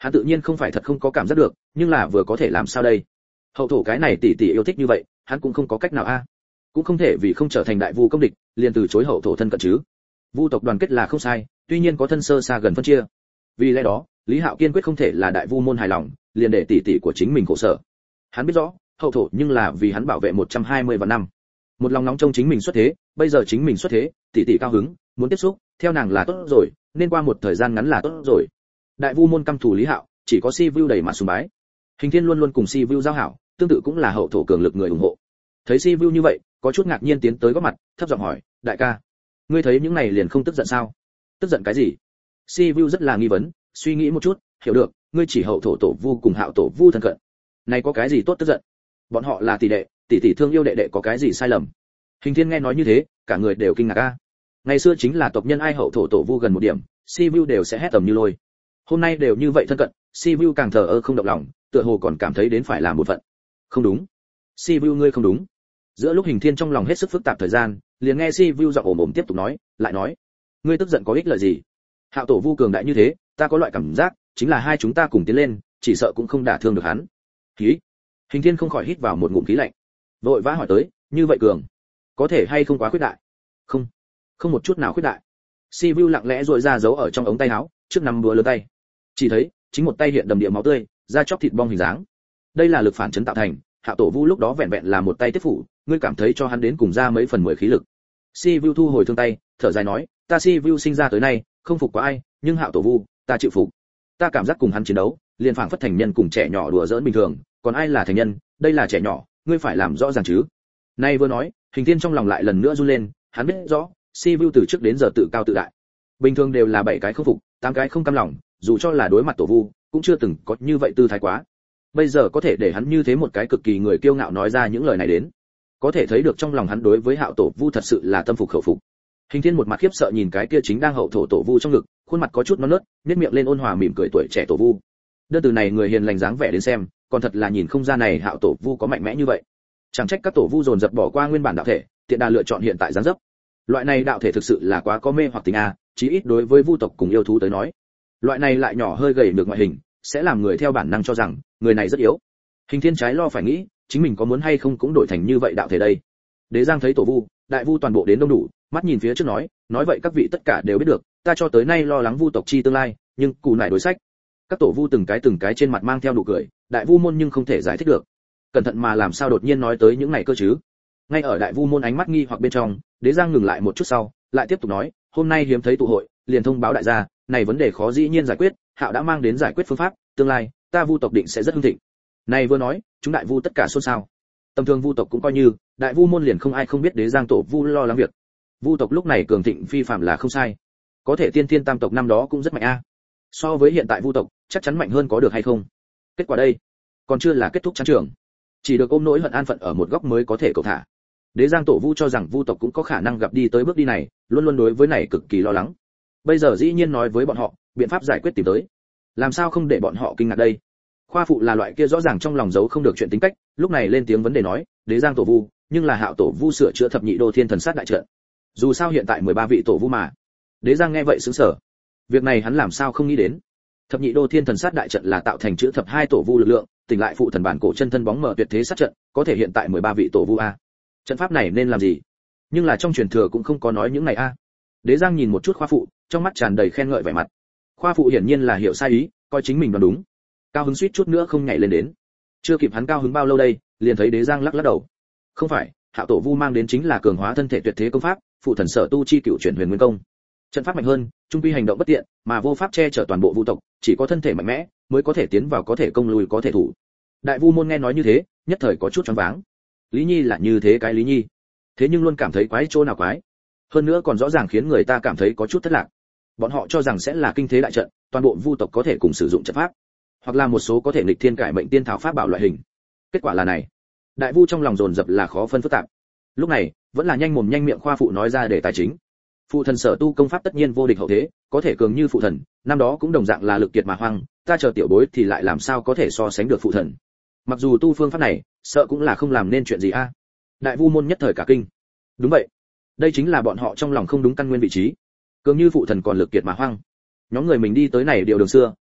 hắn tự nhiên không phải thật không có cảm giác được, nhưng là vừa có thể làm sao đây? Hậu thổ cái này tỷ tỷ yêu thích như vậy, hắn cũng không có cách nào a. Cũng không thể vì không trở thành đại vu công địch, liền từ chối hậu thổ thân cận chứ. Vu tộc đoàn kết là không sai, tuy nhiên có thân sơ xa gần phân chia. Vì lẽ đó, Lý Hạo kiên quyết không thể là đại vu môn hài lòng, liền để tỷ tỷ của chính mình khổ sở. Hắn biết rõ, hậu thổ nhưng là vì hắn bảo vệ một trăm hai mươi vạn năm. Một lòng nóng trong chính mình xuất thế, bây giờ chính mình xuất thế, tỷ tỷ cao hứng, muốn tiếp xúc, theo nàng là tốt rồi, nên qua một thời gian ngắn là tốt rồi. Đại vu môn căm thù Lý Hạo, chỉ có Si Vu đầy mặt sùng bái. Hình Thiên luôn luôn cùng Si Vu giao hảo, tương tự cũng là hậu thổ cường lực người ủng hộ. Thấy Si Vu như vậy, có chút ngạc nhiên tiến tới góp mặt, thấp giọng hỏi, đại ca, ngươi thấy những này liền không tức giận sao? Tức giận cái gì? Si Vu rất là nghi vấn, suy nghĩ một chút, hiểu được, ngươi chỉ hậu thổ tổ vu cùng hạo tổ vu thân cận. Này có cái gì tốt tức giận? Bọn họ là tỷ đệ, tỷ tỷ thương yêu đệ đệ có cái gì sai lầm? Hình Thiên nghe nói như thế, cả người đều kinh ngạc a. Ngày xưa chính là tộc nhân ai hậu thổ tổ vu gần một điểm, Si Vu đều sẽ hét tầm như lôi. Hôm nay đều như vậy thân cận, Si Vu càng thờ ơ không động lòng, tựa hồ còn cảm thấy đến phải làm một phận. Không đúng, Si Vu ngươi không đúng. Giữa lúc Hình Thiên trong lòng hết sức phức tạp thời gian, liền nghe Si Vu giọng ồm ồm tiếp tục nói, lại nói, ngươi tức giận có ích lợi gì? Hạo tổ vu cường đại như thế, ta có loại cảm giác, chính là hai chúng ta cùng tiến lên, chỉ sợ cũng không đả thương được hắn. Khí. Hình Thiên không khỏi hít vào một ngụm khí lạnh, vội vã hỏi tới, như vậy cường, có thể hay không quá khuyết đại? Không, không một chút nào khuyết đại. Si Vu lặng lẽ duỗi ra giấu ở trong ống tay áo, trước nắm búa lớn tay. Chỉ thấy, chính một tay hiện đầm địa máu tươi, da chóc thịt bong hình dáng. đây là lực phản chấn tạo thành, Hạo tổ vu lúc đó vẹn vẹn là một tay tiếp phủ, ngươi cảm thấy cho hắn đến cùng ra mấy phần mười khí lực. Si Vu thu hồi thương tay, thở dài nói, ta Si Vu sinh ra tới nay, không phục có ai, nhưng Hạo tổ vu, ta chịu phục. Ta cảm giác cùng hắn chiến đấu, liền phảng phất thành nhân cùng trẻ nhỏ đùa giỡn bình thường, còn ai là thành nhân, đây là trẻ nhỏ, ngươi phải làm rõ ràng chứ. Nay vừa nói, Hình Thiên trong lòng lại lần nữa run lên, hắn biết rõ, Si Vu từ trước đến giờ tự cao tự đại. Bình thường đều là bảy cái không phục, tám cái không cam lòng, dù cho là đối mặt tổ vu, cũng chưa từng có như vậy tư thái quá. Bây giờ có thể để hắn như thế một cái cực kỳ người kiêu ngạo nói ra những lời này đến, có thể thấy được trong lòng hắn đối với Hạo tổ vu thật sự là tâm phục khẩu phục. Hình Thiên một mặt khiếp sợ nhìn cái kia chính đang hậu thổ tổ vu trong ngực, khuôn mặt có chút non nớt, nhếch miệng lên ôn hòa mỉm cười tuổi trẻ tổ vu. Đơn từ này người hiền lành dáng vẻ đến xem, còn thật là nhìn không ra này Hạo tổ vu có mạnh mẽ như vậy. Chẳng trách các tổ vu dồn dập bỏ qua nguyên bản đạo thể, tiện đà lựa chọn hiện tại dáng dấp. Loại này đạo thể thực sự là quá có mê hoặc tình a, chí ít đối với vu tộc cùng yêu thú tới nói. Loại này lại nhỏ hơi gầy được ngoại hình, sẽ làm người theo bản năng cho rằng người này rất yếu. Hình Thiên trái lo phải nghĩ, chính mình có muốn hay không cũng đổi thành như vậy đạo thể đây. Đế Giang thấy tổ vu, đại vu toàn bộ đến đông đủ, mắt nhìn phía trước nói, nói vậy các vị tất cả đều biết được, ta cho tới nay lo lắng vu tộc chi tương lai, nhưng cù nải đối sách. Các tổ vu từng cái từng cái trên mặt mang theo nụ cười, đại vu môn nhưng không thể giải thích được. Cẩn thận mà làm sao đột nhiên nói tới những này cơ chứ? Ngay ở đại vu môn ánh mắt nghi hoặc bên trong, Đế Giang ngừng lại một chút sau, lại tiếp tục nói, hôm nay hiếm thấy tụ hội, liền thông báo đại gia, này vấn đề khó dĩ nhiên giải quyết, Hạo đã mang đến giải quyết phương pháp, tương lai ta vu tộc định sẽ rất hưng thịnh. Này vừa nói, chúng đại vu tất cả xôn xao. Tầm thường vu tộc cũng coi như, đại vu môn liền không ai không biết Đế Giang tổ vu lo lắng việc. Vu tộc lúc này cường thịnh phi phạm là không sai. Có thể tiên thiên tam tộc năm đó cũng rất mạnh a. So với hiện tại vu tộc, chắc chắn mạnh hơn có được hay không? Kết quả đây, còn chưa là kết thúc chán trường. Chỉ được ôm nỗi hận an phận ở một góc mới có thể cầu thả. Đế Giang tổ vu cho rằng vu tộc cũng có khả năng gặp đi tới bước đi này, luôn luôn đối với này cực kỳ lo lắng. Bây giờ dĩ nhiên nói với bọn họ, biện pháp giải quyết tìm tới. Làm sao không để bọn họ kinh ngạc đây? Khoa phụ là loại kia rõ ràng trong lòng giấu không được chuyện tính cách, lúc này lên tiếng vấn đề nói, Đế Giang tổ vu, nhưng là Hạo tổ vu sửa chữa thập nhị đô thiên thần sát đại trận. Dù sao hiện tại mười ba vị tổ vu mà. Đế Giang nghe vậy sững sờ. Việc này hắn làm sao không nghĩ đến? Thập nhị đô thiên thần sát đại trận là tạo thành chữ thập hai tổ vu lực lượng, tỉnh lại phụ thần bản cổ chân thân bóng mờ tuyệt thế sát trận, có thể hiện tại mười ba vị tổ vu a. Trận pháp này nên làm gì? Nhưng là trong truyền thừa cũng không có nói những này a. Đế Giang nhìn một chút khoa phụ, trong mắt tràn đầy khen ngợi vẻ mặt. Khoa phụ hiển nhiên là hiểu sai ý, coi chính mình đoán đúng. Cao hứng suýt chút nữa không nhảy lên đến. Chưa kịp hắn cao hứng bao lâu đây, liền thấy Đế Giang lắc lắc đầu. Không phải, Hạo tổ vu mang đến chính là cường hóa thân thể tuyệt thế công pháp, phụ thần sở tu chi cửu chuyển huyền nguyên công. Trận pháp mạnh hơn, trung quy hành động bất tiện, mà vô pháp che chở toàn bộ vu tộc, chỉ có thân thể mạnh mẽ mới có thể tiến vào, có thể công lùi có thể thủ. Đại vu môn nghe nói như thế, nhất thời có chút choáng váng. Lý Nhi là như thế cái Lý Nhi, thế nhưng luôn cảm thấy quái chỗ nào quái. Hơn nữa còn rõ ràng khiến người ta cảm thấy có chút thất lạc. Bọn họ cho rằng sẽ là kinh thế đại trận, toàn bộ vu tộc có thể cùng sử dụng trận pháp, hoặc là một số có thể nghịch thiên cải mệnh tiên thảo pháp bảo loại hình. Kết quả là này, đại vu trong lòng dồn dập là khó phân phức tạp. Lúc này vẫn là nhanh mồm nhanh miệng khoa phụ nói ra để tài chính. Phụ thần sở tu công pháp tất nhiên vô địch hậu thế, có thể cường như phụ thần, năm đó cũng đồng dạng là lực kiệt mà hoang, ta chờ tiểu bối thì lại làm sao có thể so sánh được phụ thần. Mặc dù tu phương pháp này, sợ cũng là không làm nên chuyện gì a. Đại vu môn nhất thời cả kinh. Đúng vậy, đây chính là bọn họ trong lòng không đúng căn nguyên vị trí. Cường như phụ thần còn lực kiệt mà hoang. Nhóm người mình đi tới này điều đường xưa,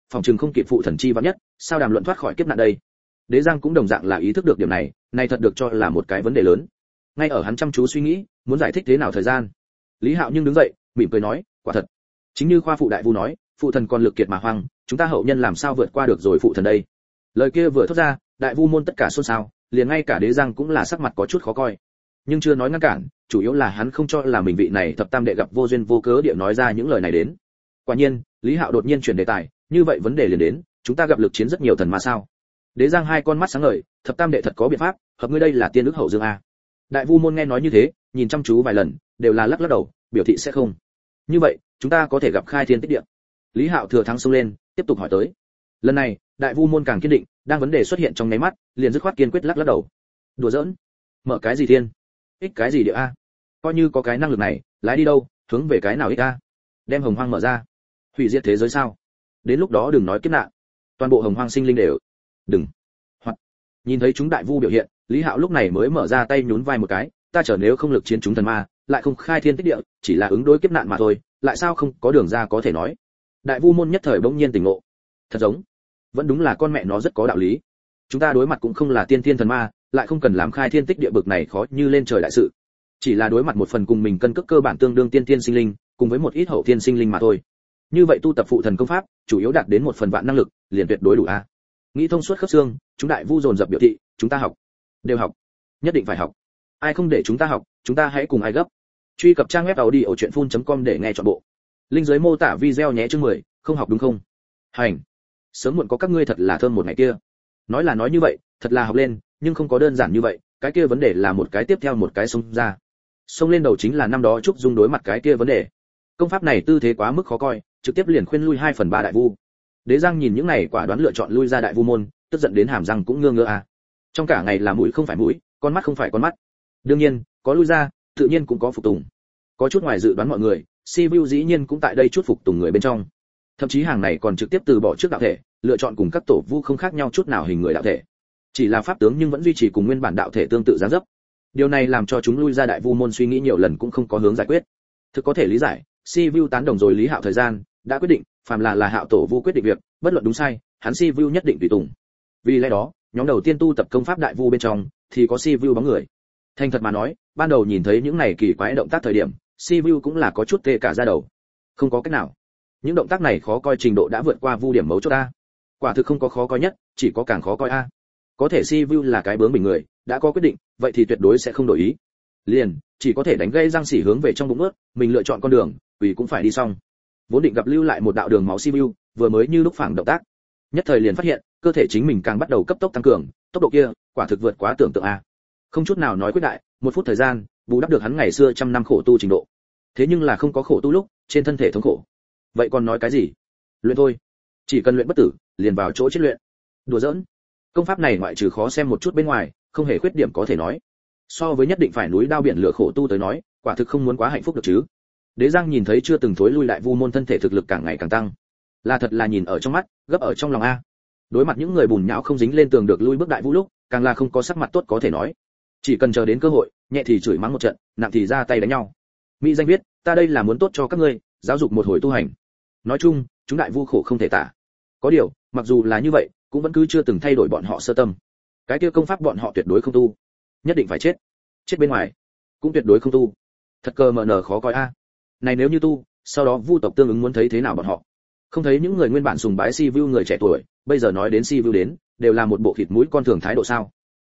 phòng trường không kịp phụ thần chi vạn nhất, sao đàm luận thoát khỏi kiếp nạn đây. Đế Giang cũng đồng dạng là ý thức được điểm này, này thật được cho là một cái vấn đề lớn. Ngay ở hắn chăm chú suy nghĩ, muốn giải thích thế nào thời gian. Lý Hạo nhưng đứng dậy, mỉm cười nói, quả thật, chính như khoa phụ đại vu nói, phụ thần còn lực kiệt mà hoang, chúng ta hậu nhân làm sao vượt qua được rồi phụ thần đây. Lời kia vừa thốt ra, đại vu môn tất cả xôn xao, liền ngay cả Đế Giang cũng là sắc mặt có chút khó coi. Nhưng chưa nói ngăn cản, chủ yếu là hắn không cho là mình vị này thập tam đệ gặp vô duyên vô cớ địa nói ra những lời này đến. Quả nhiên, Lý Hạo đột nhiên chuyển đề tài, như vậy vấn đề liền đến, chúng ta gặp lực chiến rất nhiều thần ma sao? Đế Giang hai con mắt sáng ngời, thập tam đệ thật có biện pháp, hợp ngươi đây là tiên đức hậu dương a. Đại vu môn nghe nói như thế, nhìn chăm chú vài lần, đều là lắc lắc đầu, biểu thị sẽ không. Như vậy, chúng ta có thể gặp khai thiên tích địa. Lý Hạo thừa thắng xông lên, tiếp tục hỏi tới. Lần này, đại vu môn càng kiên định, đang vấn đề xuất hiện trong nháy mắt, liền dứt khoát kiên quyết lắc lắc đầu. Đùa giỡn, mở cái gì thiên, ích cái gì địa a? Coi như có cái năng lực này, lái đi đâu, hướng về cái nào ích a? Đem hồng hoang mở ra, hủy diệt thế giới sao? Đến lúc đó đừng nói kiếp nạn, toàn bộ hồng hoang sinh linh đều đừng. Hoặc nhìn thấy chúng đại vu biểu hiện, Lý Hạo lúc này mới mở ra tay nhún vai một cái, ta chờ nếu không lực chiến chúng thần ma, lại không khai thiên tích địa, chỉ là ứng đối kiếp nạn mà thôi, lại sao không có đường ra có thể nói. Đại vu môn nhất thời bỗng nhiên tỉnh ngộ, thật giống, vẫn đúng là con mẹ nó rất có đạo lý. Chúng ta đối mặt cũng không là tiên thiên thần ma, lại không cần làm khai thiên tích địa bực này khó như lên trời đại sự, chỉ là đối mặt một phần cùng mình cân cước cơ bản tương đương tiên thiên sinh linh, cùng với một ít hậu thiên sinh linh mà thôi. Như vậy tu tập phụ thần công pháp, chủ yếu đạt đến một phần vạn năng lực, liền tuyệt đối đủ a. Nghĩ thông suốt khớp xương, chúng đại vu dồn dập biểu thị, chúng ta học, đều học, nhất định phải học. Ai không để chúng ta học, chúng ta hãy cùng ai gấp. Truy cập trang web audiochuyenphun.com để nghe trọn bộ. Link dưới mô tả video nhé chương mười, không học đúng không? Hành. Sớm muộn có các ngươi thật là thơm một ngày kia. Nói là nói như vậy, thật là học lên, nhưng không có đơn giản như vậy, cái kia vấn đề là một cái tiếp theo một cái xông ra. Xông lên đầu chính là năm đó Trúc Dung đối mặt cái kia vấn đề. Công pháp này tư thế quá mức khó coi, trực tiếp liền khuyên lui hai phần ba đại vu. Đế Giang nhìn những này quả đoán lựa chọn lui ra đại vu môn, tức giận đến hàm răng cũng ngơ ngơ à. Trong cả ngày là mũi không phải mũi, con mắt không phải con mắt. Đương nhiên, có lui ra, tự nhiên cũng có phục tùng. Có chút ngoài dự đoán mọi người, Sibiu dĩ nhiên cũng tại đây chút phục tùng người bên trong. Thậm chí hàng này còn trực tiếp từ bỏ trước đạo thể, lựa chọn cùng các tổ vu không khác nhau chút nào hình người đạo thể. Chỉ là pháp tướng nhưng vẫn duy trì cùng nguyên bản đạo thể tương tự dáng dấp. Điều này làm cho chúng lui ra đại vu môn suy nghĩ nhiều lần cũng không có hướng giải quyết. Thực có thể lý giải, Sibiu tán đồng rồi Lý Hạo thời gian, đã quyết định, phàm là là Hạo tổ vu quyết định việc, bất luận đúng sai, hắn Sibiu nhất định tùy tùng. Vì lẽ đó, nhóm đầu tiên tu tập công pháp đại vu bên trong thì có Sibiu bóng người. Thành thật mà nói, ban đầu nhìn thấy những này kỳ quái động tác thời điểm, Sibiu cũng là có chút tê cả da đầu. Không có cách nào, những động tác này khó coi trình độ đã vượt qua vu điểm mấu chốt a. Quả thực không có khó coi nhất, chỉ có càng khó coi a. Có thể Sibiu là cái bướng bỉnh người, đã có quyết định, vậy thì tuyệt đối sẽ không đổi ý. Liền, chỉ có thể đánh gây răng sỉ hướng về trong bụng ướt, mình lựa chọn con đường, vì cũng phải đi xong. Vốn định gặp lưu lại một đạo đường máu Sibiu, vừa mới như lúc phản động tác, nhất thời liền phát hiện, cơ thể chính mình càng bắt đầu cấp tốc tăng cường, tốc độ kia, quả thực vượt quá tưởng tượng a. Không chút nào nói quyết đại, một phút thời gian, bù đắp được hắn ngày xưa trăm năm khổ tu trình độ. Thế nhưng là không có khổ tu lúc, trên thân thể thống khổ. Vậy còn nói cái gì? Luyện thôi. Chỉ cần luyện bất tử, liền vào chỗ chết luyện. Đùa giỡn. Công pháp này ngoại trừ khó xem một chút bên ngoài, không hề khuyết điểm có thể nói. So với nhất định phải núi đao biển lửa khổ tu tới nói, quả thực không muốn quá hạnh phúc được chứ. Đế Giang nhìn thấy chưa từng thối lui lại vu môn thân thể thực lực càng ngày càng tăng. Là thật là nhìn ở trong mắt, gấp ở trong lòng a. Đối mặt những người bùn nhão không dính lên tường được lui bước đại vu lúc, càng là không có sắc mặt tốt có thể nói. Chỉ cần chờ đến cơ hội, nhẹ thì chửi mắng một trận, nặng thì ra tay đánh nhau. Mỹ danh viết, ta đây là muốn tốt cho các ngươi, giáo dục một hồi tu hành. Nói chung, chúng đại vu khổ không thể tả. Có điều, mặc dù là như vậy, cũng vẫn cứ chưa từng thay đổi bọn họ sơ tâm. Cái kia công pháp bọn họ tuyệt đối không tu, nhất định phải chết. Chết bên ngoài, cũng tuyệt đối không tu. Thật cơ mờ nở khó coi a. Này nếu như tu, sau đó vu tộc tương ứng muốn thấy thế nào bọn họ? Không thấy những người nguyên bản sùng bái Sibiu người trẻ tuổi, bây giờ nói đến Sibiu đến, đều là một bộ thịt mũi con thường thái độ sao?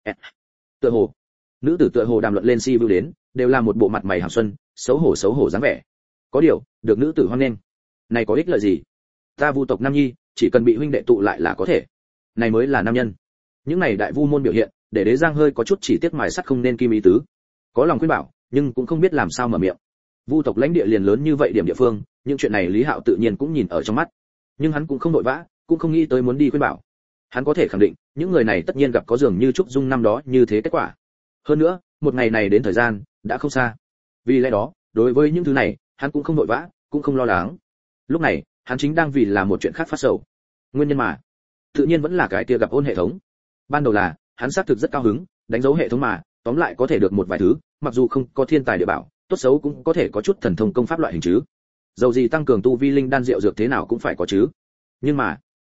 Tựa hồ, nữ tử tựa hồ đàm luận lên Sibiu đến, đều là một bộ mặt mày hàm xuân, xấu hổ xấu hổ dáng vẻ. Có điều, được nữ tử hoan nghênh, này có ích lợi gì? Ta vu tộc nam nhi, chỉ cần bị huynh đệ tụ lại là có thể. Này mới là nam nhân. Những này đại vu môn biểu hiện, để Đế Giang hơi có chút chỉ tiếc mài sắt không nên kim ý tứ. Có lòng khuyên bảo, nhưng cũng không biết làm sao mở miệng. Vu tộc lãnh địa liền lớn như vậy điểm địa phương, những chuyện này Lý Hạo tự nhiên cũng nhìn ở trong mắt. Nhưng hắn cũng không nội vã, cũng không nghĩ tới muốn đi khuyên bảo. Hắn có thể khẳng định, những người này tất nhiên gặp có dường như Trúc Dung năm đó như thế kết quả. Hơn nữa, một ngày này đến thời gian đã không xa. Vì lẽ đó, đối với những thứ này, hắn cũng không nội vã, cũng không lo lắng. Lúc này, hắn chính đang vì là một chuyện khác phát sầu. Nguyên nhân mà, tự nhiên vẫn là cái kia gặp ôn hệ thống. Ban đầu là, hắn xác thực rất cao hứng, đánh dấu hệ thống mà, tóm lại có thể được một vài thứ, mặc dù không có thiên tài địa bảo, tốt xấu cũng có thể có chút thần thông công pháp loại hình chứ. Dầu gì tăng cường tu vi linh đan rượu dược thế nào cũng phải có chứ. Nhưng mà,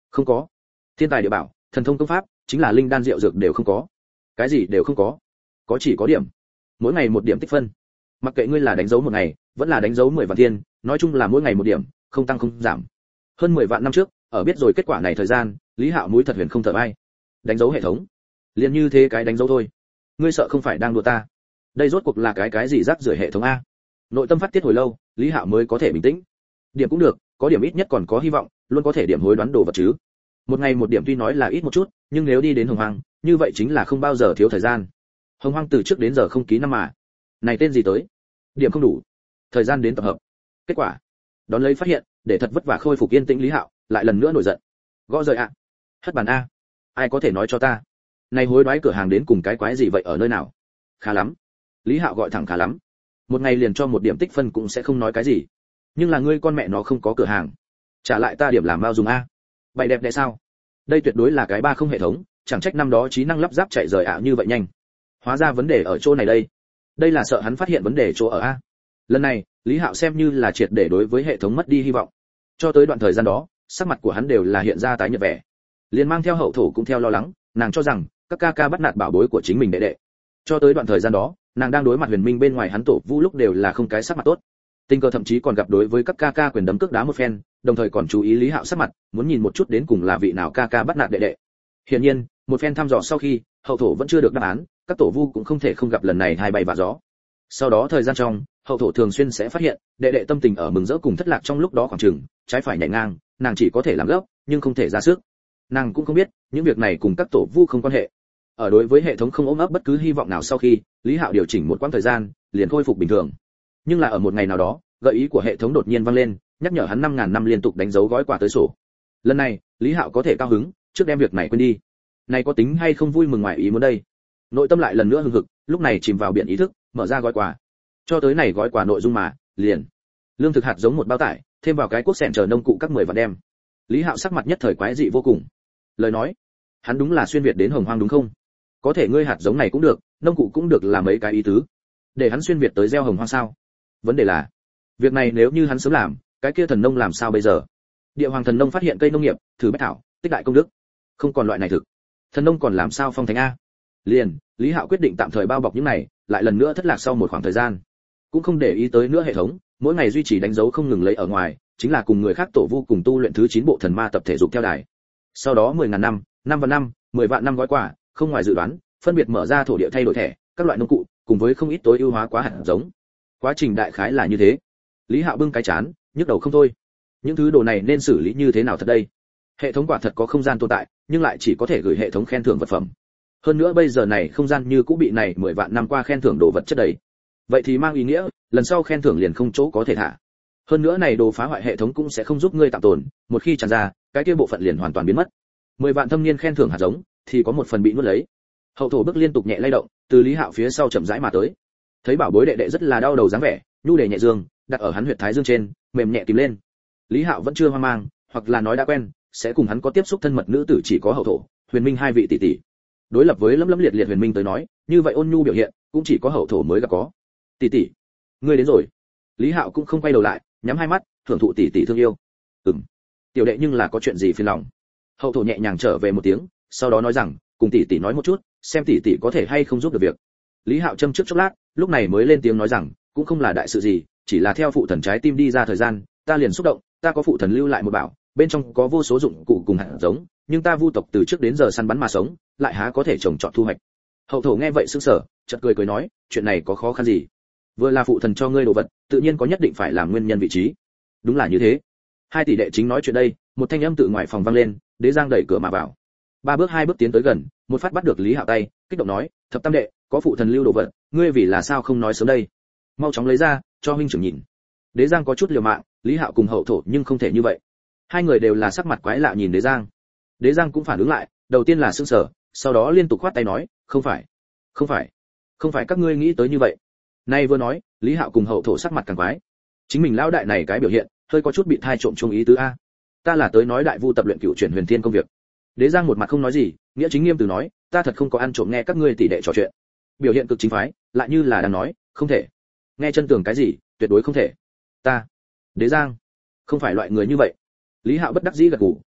Không có. Thiên tài địa bảo, thần thông công pháp, chính là linh đan rượu dược đều không có. Cái gì đều không có. Có chỉ có điểm. Mỗi ngày một điểm tích phân. Mặc kệ ngươi là đánh dấu một ngày, vẫn là đánh dấu mười vạn thiên, nói chung là mỗi ngày một điểm, không tăng không giảm. Hơn mười vạn năm trước, ở biết rồi kết quả này thời gian, Lý Hạo mũi thật huyền không thở ai. Đánh dấu hệ thống. Liền như thế cái đánh dấu thôi. Ngươi sợ không phải đang đùa ta? Đây rốt cuộc là cái cái gì rác rưởi hệ thống a? Nội tâm phát tiết hồi lâu, Lý Hạo mới có thể bình tĩnh. Điểm cũng được, có điểm ít nhất còn có hy vọng, luôn có thể điểm hối đoán đồ vật chứ. Một ngày một điểm tuy nói là ít một chút, nhưng nếu đi đến Hồng Hoang, như vậy chính là không bao giờ thiếu thời gian. Hồng Hoang từ trước đến giờ không ký năm mà. Này tên gì tới? Điểm không đủ. Thời gian đến tập hợp. Kết quả, đón lấy phát hiện, để thật vất vả khôi phục yên tĩnh Lý Hạo, lại lần nữa nổi giận. Gõ rời ạ. Hất bàn a. Ai có thể nói cho ta? Này hối đoái cửa hàng đến cùng cái quái gì vậy ở nơi nào? Khá lắm. Lý Hạo gọi thẳng khá lắm. Một ngày liền cho một điểm tích phân cũng sẽ không nói cái gì. Nhưng là ngươi con mẹ nó không có cửa hàng. Trả lại ta điểm làm bao dùng a. Bày đẹp đẽ sao? Đây tuyệt đối là cái ba không hệ thống, chẳng trách năm đó trí năng lắp ráp chạy rời ạ như vậy nhanh. Hóa ra vấn đề ở chỗ này đây. Đây là sợ hắn phát hiện vấn đề chỗ ở a. Lần này, Lý Hạo xem như là triệt để đối với hệ thống mất đi hy vọng. Cho tới đoạn thời gian đó, sắc mặt của hắn đều là hiện ra tái nhợt vẻ. Liền mang theo hậu thổ cũng theo lo lắng, nàng cho rằng các ca ca bắt nạt bảo bối của chính mình đệ đệ. Cho tới đoạn thời gian đó, nàng đang đối mặt Huyền Minh bên ngoài hắn tổ vu lúc đều là không cái sắc mặt tốt. Tình cờ thậm chí còn gặp đối với các ca ca quyền đấm cước đá một phen, đồng thời còn chú ý Lý Hạo sắc mặt, muốn nhìn một chút đến cùng là vị nào ca ca bắt nạt đệ đệ. Hiển nhiên, một phen thăm dò sau khi, hậu thổ vẫn chưa được đáp án, các tổ vu cũng không thể không gặp lần này hai bay vạ gió. Sau đó thời gian trong, hậu thổ thường xuyên sẽ phát hiện, đệ đệ tâm tình ở mừng rỡ cùng thất lạc trong lúc đó khoảng chừng, trái phải nhảy ngang, nàng chỉ có thể làm gấp, nhưng không thể ra sức. Nàng cũng không biết, những việc này cùng các tổ vu không quan hệ. Ở đối với hệ thống không ôm ấp bất cứ hy vọng nào sau khi, Lý Hạo điều chỉnh một quãng thời gian, liền khôi phục bình thường. Nhưng là ở một ngày nào đó, gợi ý của hệ thống đột nhiên vang lên, nhắc nhở hắn năm ngàn năm liên tục đánh dấu gói quà tới sổ. Lần này, Lý Hạo có thể cao hứng, trước đem việc này quên đi. Này có tính hay không vui mừng ngoài ý muốn đây. Nội tâm lại lần nữa hừng hực, lúc này chìm vào biển ý thức, mở ra gói quà. Cho tới này gói quà nội dung mà, liền lương thực hạt giống một bao tải, thêm vào cái cuốc sẹn chờ nông cụ các mười vạn đem. Lý Hạo sắc mặt nhất thời quái dị vô cùng. Lời nói, hắn đúng là xuyên việt đến Hồng Hoang đúng không? Có thể ngươi hạt giống này cũng được, nông cụ cũng được là mấy cái ý tứ. Để hắn xuyên việt tới gieo Hồng Hoang sao? Vấn đề là, việc này nếu như hắn sớm làm, cái kia thần nông làm sao bây giờ? Địa Hoàng thần nông phát hiện cây nông nghiệp, thử bách thảo, tích đại công đức. Không còn loại này thực. Thần nông còn làm sao phong thánh a? Liền, Lý Hạo quyết định tạm thời bao bọc những này, lại lần nữa thất lạc sau một khoảng thời gian. Cũng không để ý tới nữa hệ thống, mỗi ngày duy trì đánh dấu không ngừng lấy ở ngoài, chính là cùng người khác tổ vu cùng tu luyện thứ chín bộ thần ma tập thể dục theo đài. Sau đó mười ngàn năm, năm vạn năm, mười vạn năm gói quà, không ngoài dự đoán, phân biệt mở ra thổ địa thay đổi thẻ, các loại nông cụ, cùng với không ít tối ưu hóa quá hạt giống. Quá trình đại khái là như thế. Lý Hạo bưng cái chán, nhức đầu không thôi. Những thứ đồ này nên xử lý như thế nào thật đây? Hệ thống quả thật có không gian tồn tại, nhưng lại chỉ có thể gửi hệ thống khen thưởng vật phẩm. Hơn nữa bây giờ này không gian như cũ bị này mười vạn năm qua khen thưởng đồ vật chất đầy. Vậy thì mang ý nghĩa, lần sau khen thưởng liền không chỗ có thể thả. Hơn nữa này đồ phá hoại hệ thống cũng sẽ không giúp ngươi tạm tồn, một khi tràn ra, cái kia bộ phận liền hoàn toàn biến mất. mười vạn thâm niên khen thưởng hạt giống, thì có một phần bị nuốt lấy. Hậu thổ bước liên tục nhẹ lay động, từ Lý Hạo phía sau chậm rãi mà tới. Thấy bảo bối đệ đệ rất là đau đầu dáng vẻ, nhu đề nhẹ dương, đặt ở hắn huyệt thái dương trên, mềm nhẹ tìm lên. Lý Hạo vẫn chưa hoang mang, hoặc là nói đã quen, sẽ cùng hắn có tiếp xúc thân mật nữ tử chỉ có hậu thổ, Huyền Minh hai vị tỷ tỷ. Đối lập với lấm lấm liệt liệt Huyền Minh tới nói, như vậy ôn nhu biểu hiện, cũng chỉ có hậu thổ mới gặp có. Tỷ tỷ, ngươi đến rồi. Lý Hạo cũng không quay đầu lại, nhắm hai mắt, thưởng thụ tỷ tỷ thương yêu. Ừm. Tiểu đệ nhưng là có chuyện gì phiền lòng. Hậu thổ nhẹ nhàng trở về một tiếng, sau đó nói rằng, cùng tỷ tỷ nói một chút, xem tỷ tỷ có thể hay không giúp được việc. Lý Hạo châm trước chốc lát, lúc này mới lên tiếng nói rằng, cũng không là đại sự gì, chỉ là theo phụ thần trái tim đi ra thời gian, ta liền xúc động, ta có phụ thần lưu lại một bảo, bên trong có vô số dụng cụ cùng hạt giống, nhưng ta vu tộc từ trước đến giờ săn bắn mà sống, lại há có thể trồng trọt thu hoạch. Hậu thổ nghe vậy sững sờ, chợt cười cười nói, chuyện này có khó khăn gì? Vừa là phụ thần cho ngươi đồ vật, tự nhiên có nhất định phải làm nguyên nhân vị trí. Đúng là như thế. Hai tỷ đệ chính nói chuyện đây, một thanh âm tự ngoài phòng vang lên, Đế Giang đẩy cửa mà vào. Ba bước hai bước tiến tới gần, một phát bắt được Lý Hạo tay, kích động nói, thập tam đệ, có phụ thần lưu đồ vật, ngươi vì là sao không nói sớm đây? Mau chóng lấy ra, cho huynh trưởng nhìn. Đế Giang có chút liều mạng, Lý Hạo cùng hậu thổ nhưng không thể như vậy. Hai người đều là sắc mặt quái lạ nhìn Đế Giang. Đế Giang cũng phản ứng lại, đầu tiên là sững sờ, sau đó liên tục khoát tay nói, không phải, không phải, không phải các ngươi nghĩ tới như vậy. Nay vừa nói, Lý Hạo cùng hậu thổ sắc mặt càng quái. Chính mình lão đại này cái biểu hiện, hơi có chút bị thai trộm chung ý tứ a. Ta là tới nói đại vu tập luyện cựu chuyển huyền thiên công việc. Đế Giang một mặt không nói gì, nghĩa chính nghiêm từ nói, ta thật không có ăn trộm nghe các ngươi tỷ đệ trò chuyện. Biểu hiện cực chính phái, lại như là đang nói, không thể. Nghe chân tường cái gì, tuyệt đối không thể. Ta, Đế Giang, không phải loại người như vậy. Lý Hạo bất đắc dĩ gật gù,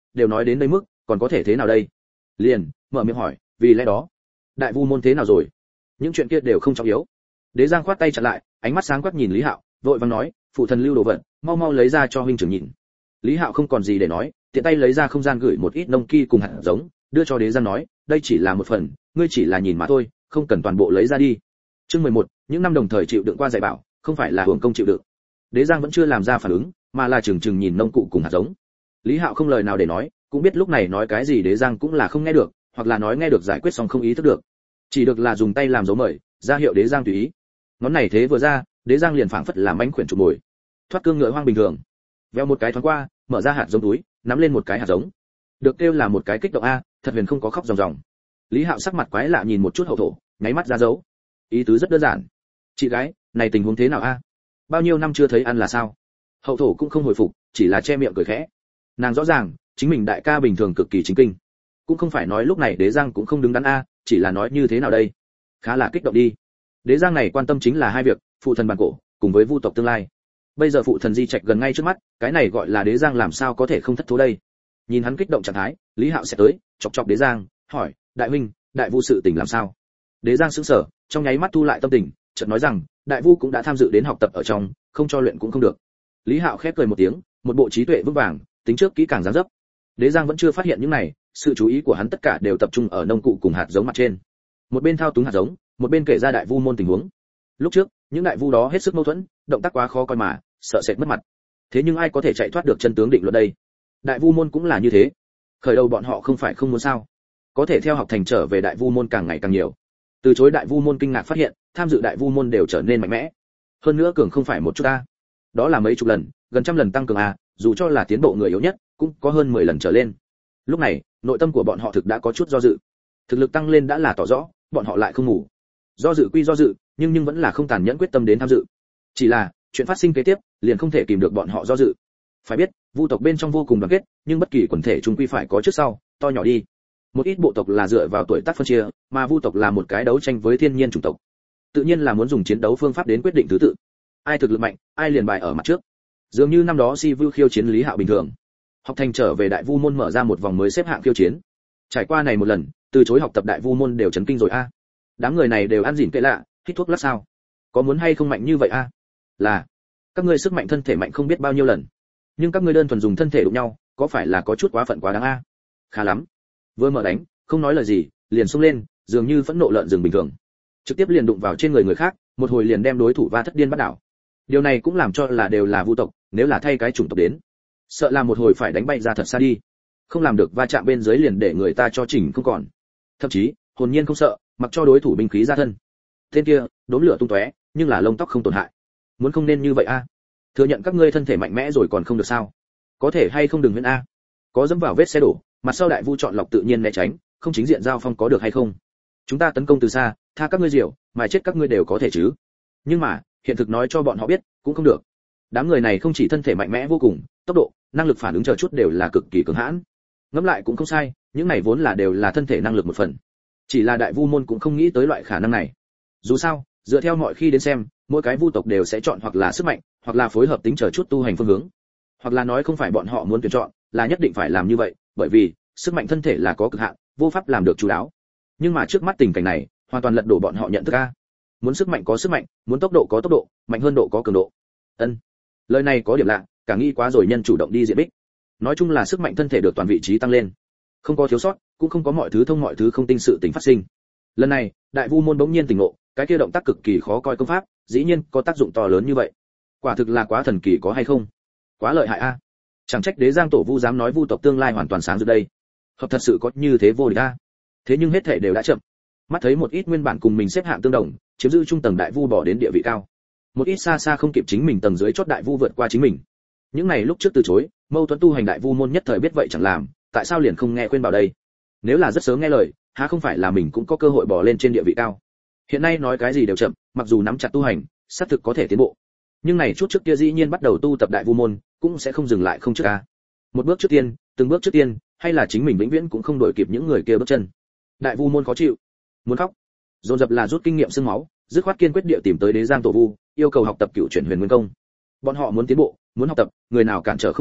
đều nói đến đây mức, còn có thể thế nào đây? Liền mở miệng hỏi, vì lẽ đó, đại vu môn thế nào rồi? Những chuyện kia đều không trọng yếu. Đế Giang khoát tay chặn lại, ánh mắt sáng quắc nhìn Lý Hạo, vội vàng nói, phụ thần lưu đồ vật, mau mau lấy ra cho huynh trưởng nhìn. Lý Hạo không còn gì để nói, tiện tay lấy ra không gian gửi một ít nông ki cùng hạt giống, đưa cho Đế Giang nói, đây chỉ là một phần, ngươi chỉ là nhìn mà thôi, không cần toàn bộ lấy ra đi. Chương mười một, những năm đồng thời chịu đựng qua dạy bảo, không phải là hưởng công chịu đựng. Đế Giang vẫn chưa làm ra phản ứng, mà là chừng chừng nhìn nông cụ cùng hạt giống. Lý Hạo không lời nào để nói, cũng biết lúc này nói cái gì Đế Giang cũng là không nghe được, hoặc là nói nghe được giải quyết xong không ý thức được. Chỉ được là dùng tay làm dấu mời, ra hiệu Đế Giang tùy ý. Ngón này thế vừa ra, Đế Giang liền phảng phất làm mánh khuyển chụp mồi. Thoát cương ngựa hoang bình thường. Veo một cái thoáng qua, mở ra hạt giống túi, nắm lên một cái hạt giống. Được kêu là một cái kích động a, thật huyền không có khóc ròng ròng. Lý Hạo sắc mặt quái lạ nhìn một chút hậu thổ, nháy mắt ra dấu. Ý tứ rất đơn giản. Chị gái, này tình huống thế nào a? Bao nhiêu năm chưa thấy ăn là sao? Hậu thổ cũng không hồi phục, chỉ là che miệng cười khẽ. Nàng rõ ràng, chính mình đại ca bình thường cực kỳ chính kinh. Cũng không phải nói lúc này Đế Giang cũng không đứng đắn a, chỉ là nói như thế nào đây? Khá là kích động đi. Đế Giang này quan tâm chính là hai việc, phụ thần bản cổ, cùng với vu tộc tương lai. Bây giờ phụ thần di trạch gần ngay trước mắt, cái này gọi là Đế Giang làm sao có thể không thất thố đây? Nhìn hắn kích động trạng thái, Lý Hạo sẽ tới, chọc chọc Đế Giang, hỏi, đại huynh, đại vu sự tình làm sao? Đế Giang sững sờ, trong nháy mắt thu lại tâm tình, chợt nói rằng, đại vu cũng đã tham dự đến học tập ở trong, không cho luyện cũng không được. Lý Hạo khép cười một tiếng, một bộ trí tuệ vững vàng, tính trước kỹ càng dáng dấp. Đế Giang vẫn chưa phát hiện những này, sự chú ý của hắn tất cả đều tập trung ở nông cụ cùng hạt giống mặt trên. Một bên thao túng hạt giống, một bên kể ra đại vu môn tình huống. Lúc trước, những đại vu đó hết sức mâu thuẫn, động tác quá khó coi mà, sợ sệt mất mặt. Thế nhưng ai có thể chạy thoát được chân tướng định luật đây? Đại vu môn cũng là như thế. Khởi đầu bọn họ không phải không muốn sao? Có thể theo học thành trở về đại vu môn càng ngày càng nhiều. Từ chối đại vu môn kinh ngạc phát hiện, tham dự đại vu môn đều trở nên mạnh mẽ. Hơn nữa cường không phải một chút a, đó là mấy chục lần, gần trăm lần tăng cường a, dù cho là tiến bộ người yếu nhất, cũng có hơn mười lần trở lên. Lúc này, nội tâm của bọn họ thực đã có chút do dự. Thực lực tăng lên đã là tỏ rõ, bọn họ lại không ngủ. Do dự quy do dự, nhưng nhưng vẫn là không tàn nhẫn quyết tâm đến tham dự. Chỉ là, chuyện phát sinh kế tiếp, liền không thể kìm được bọn họ do dự. Phải biết, vu tộc bên trong vô cùng đoàn kết, nhưng bất kỳ quần thể chung quy phải có trước sau, to nhỏ đi. Một ít bộ tộc là dựa vào tuổi tác phân chia, mà vu tộc là một cái đấu tranh với thiên nhiên chủng tộc. Tự nhiên là muốn dùng chiến đấu phương pháp đến quyết định thứ tự. Ai thực lực mạnh, ai liền bài ở mặt trước. Dường như năm đó Si Vu khiêu chiến Lý Hạo bình thường. Học thành trở về đại vu môn mở ra một vòng mới xếp hạng khiêu chiến. Trải qua này một lần, từ chối học tập đại vu môn đều chấn kinh rồi a. Đám người này đều ăn dỉn kệ lạ, hít thuốc lắc sao? Có muốn hay không mạnh như vậy a? Là, các ngươi sức mạnh thân thể mạnh không biết bao nhiêu lần, nhưng các ngươi đơn thuần dùng thân thể đụng nhau, có phải là có chút quá phận quá đáng a? Khá lắm. Vừa mở đánh, không nói lời gì, liền xông lên, dường như phẫn nộ lợn rừng bình thường. Trực tiếp liền đụng vào trên người người khác, một hồi liền đem đối thủ va thất điên bắt đảo. Điều này cũng làm cho là đều là vu tộc, nếu là thay cái chủng tộc đến, sợ là một hồi phải đánh bay ra thật xa đi. Không làm được va chạm bên dưới liền để người ta cho chỉnh không còn. Thậm chí, hồn nhiên không sợ, mặc cho đối thủ binh khí ra thân. Tên kia, đốm lửa tung tóe, nhưng là lông tóc không tổn hại. Muốn không nên như vậy a? Thừa nhận các ngươi thân thể mạnh mẽ rồi còn không được sao? Có thể hay không đừng huyễn a? Có dẫm vào vết xe đổ, mặt sau đại vu chọn lọc tự nhiên né tránh, không chính diện giao phong có được hay không? Chúng ta tấn công từ xa, tha các ngươi diều, mà chết các ngươi đều có thể chứ? Nhưng mà, hiện thực nói cho bọn họ biết, cũng không được. Đám người này không chỉ thân thể mạnh mẽ vô cùng, tốc độ, năng lực phản ứng chờ chút đều là cực kỳ cường hãn. Ngẫm lại cũng không sai, những này vốn là đều là thân thể năng lực một phần. Chỉ là đại vu môn cũng không nghĩ tới loại khả năng này. Dù sao, dựa theo mọi khi đến xem, mỗi cái vu tộc đều sẽ chọn hoặc là sức mạnh, hoặc là phối hợp tính chờ chút tu hành phương hướng. Hoặc là nói không phải bọn họ muốn tuyển chọn, là nhất định phải làm như vậy, bởi vì sức mạnh thân thể là có cực hạn, vô pháp làm được chú đáo. Nhưng mà trước mắt tình cảnh này, hoàn toàn lật đổ bọn họ nhận thức a. Muốn sức mạnh có sức mạnh, muốn tốc độ có tốc độ, mạnh hơn độ có cường độ. Ân. Lời này có điểm lạ, cả nghĩ quá rồi nhân chủ động đi diện bích. Nói chung là sức mạnh thân thể được toàn vị trí tăng lên. Không có thiếu sót, cũng không có mọi thứ thông mọi thứ không tinh sự tình phát sinh. Lần này, đại vu môn bỗng nhiên tỉnh ngộ, cái kia động tác cực kỳ khó coi công pháp, dĩ nhiên có tác dụng to lớn như vậy. Quả thực là quá thần kỳ có hay không? Quá lợi hại a. Chẳng trách Đế Giang tổ vu dám nói vu tộc tương lai hoàn toàn sáng rực đây. Hợp thật sự có như thế vô địch a. Thế nhưng hết thể đều đã chậm. Mắt thấy một ít nguyên bản cùng mình xếp hạng tương đồng, chiếm giữ trung tầng đại vu bỏ đến địa vị cao. Một ít xa xa không kịp chính mình tầng dưới chót đại vu vượt qua chính mình. Những này lúc trước từ chối, mâu thuẫn tu hành đại vu môn nhất thời biết vậy chẳng làm, tại sao liền không nghe khuyên bảo đây? Nếu là rất sớm nghe lời, há không phải là mình cũng có cơ hội bỏ lên trên địa vị cao. Hiện nay nói cái gì đều chậm, mặc dù nắm chặt tu hành, xác thực có thể tiến bộ. Nhưng này chút trước kia dĩ nhiên bắt đầu tu tập đại vu môn, cũng sẽ không dừng lại không trước a. Một bước trước tiên, từng bước trước tiên, hay là chính mình vĩnh viễn cũng không đuổi kịp những người kia bước chân. Đại vu môn khó chịu, muốn khóc. Dồn dập là rút kinh nghiệm xương máu, dứt khoát kiên quyết địa tìm tới Đế Giang tổ vu, yêu cầu học tập cửu chuyển huyền nguyên công. Bọn họ muốn tiến bộ, muốn học tập, người nào cản trở không cho,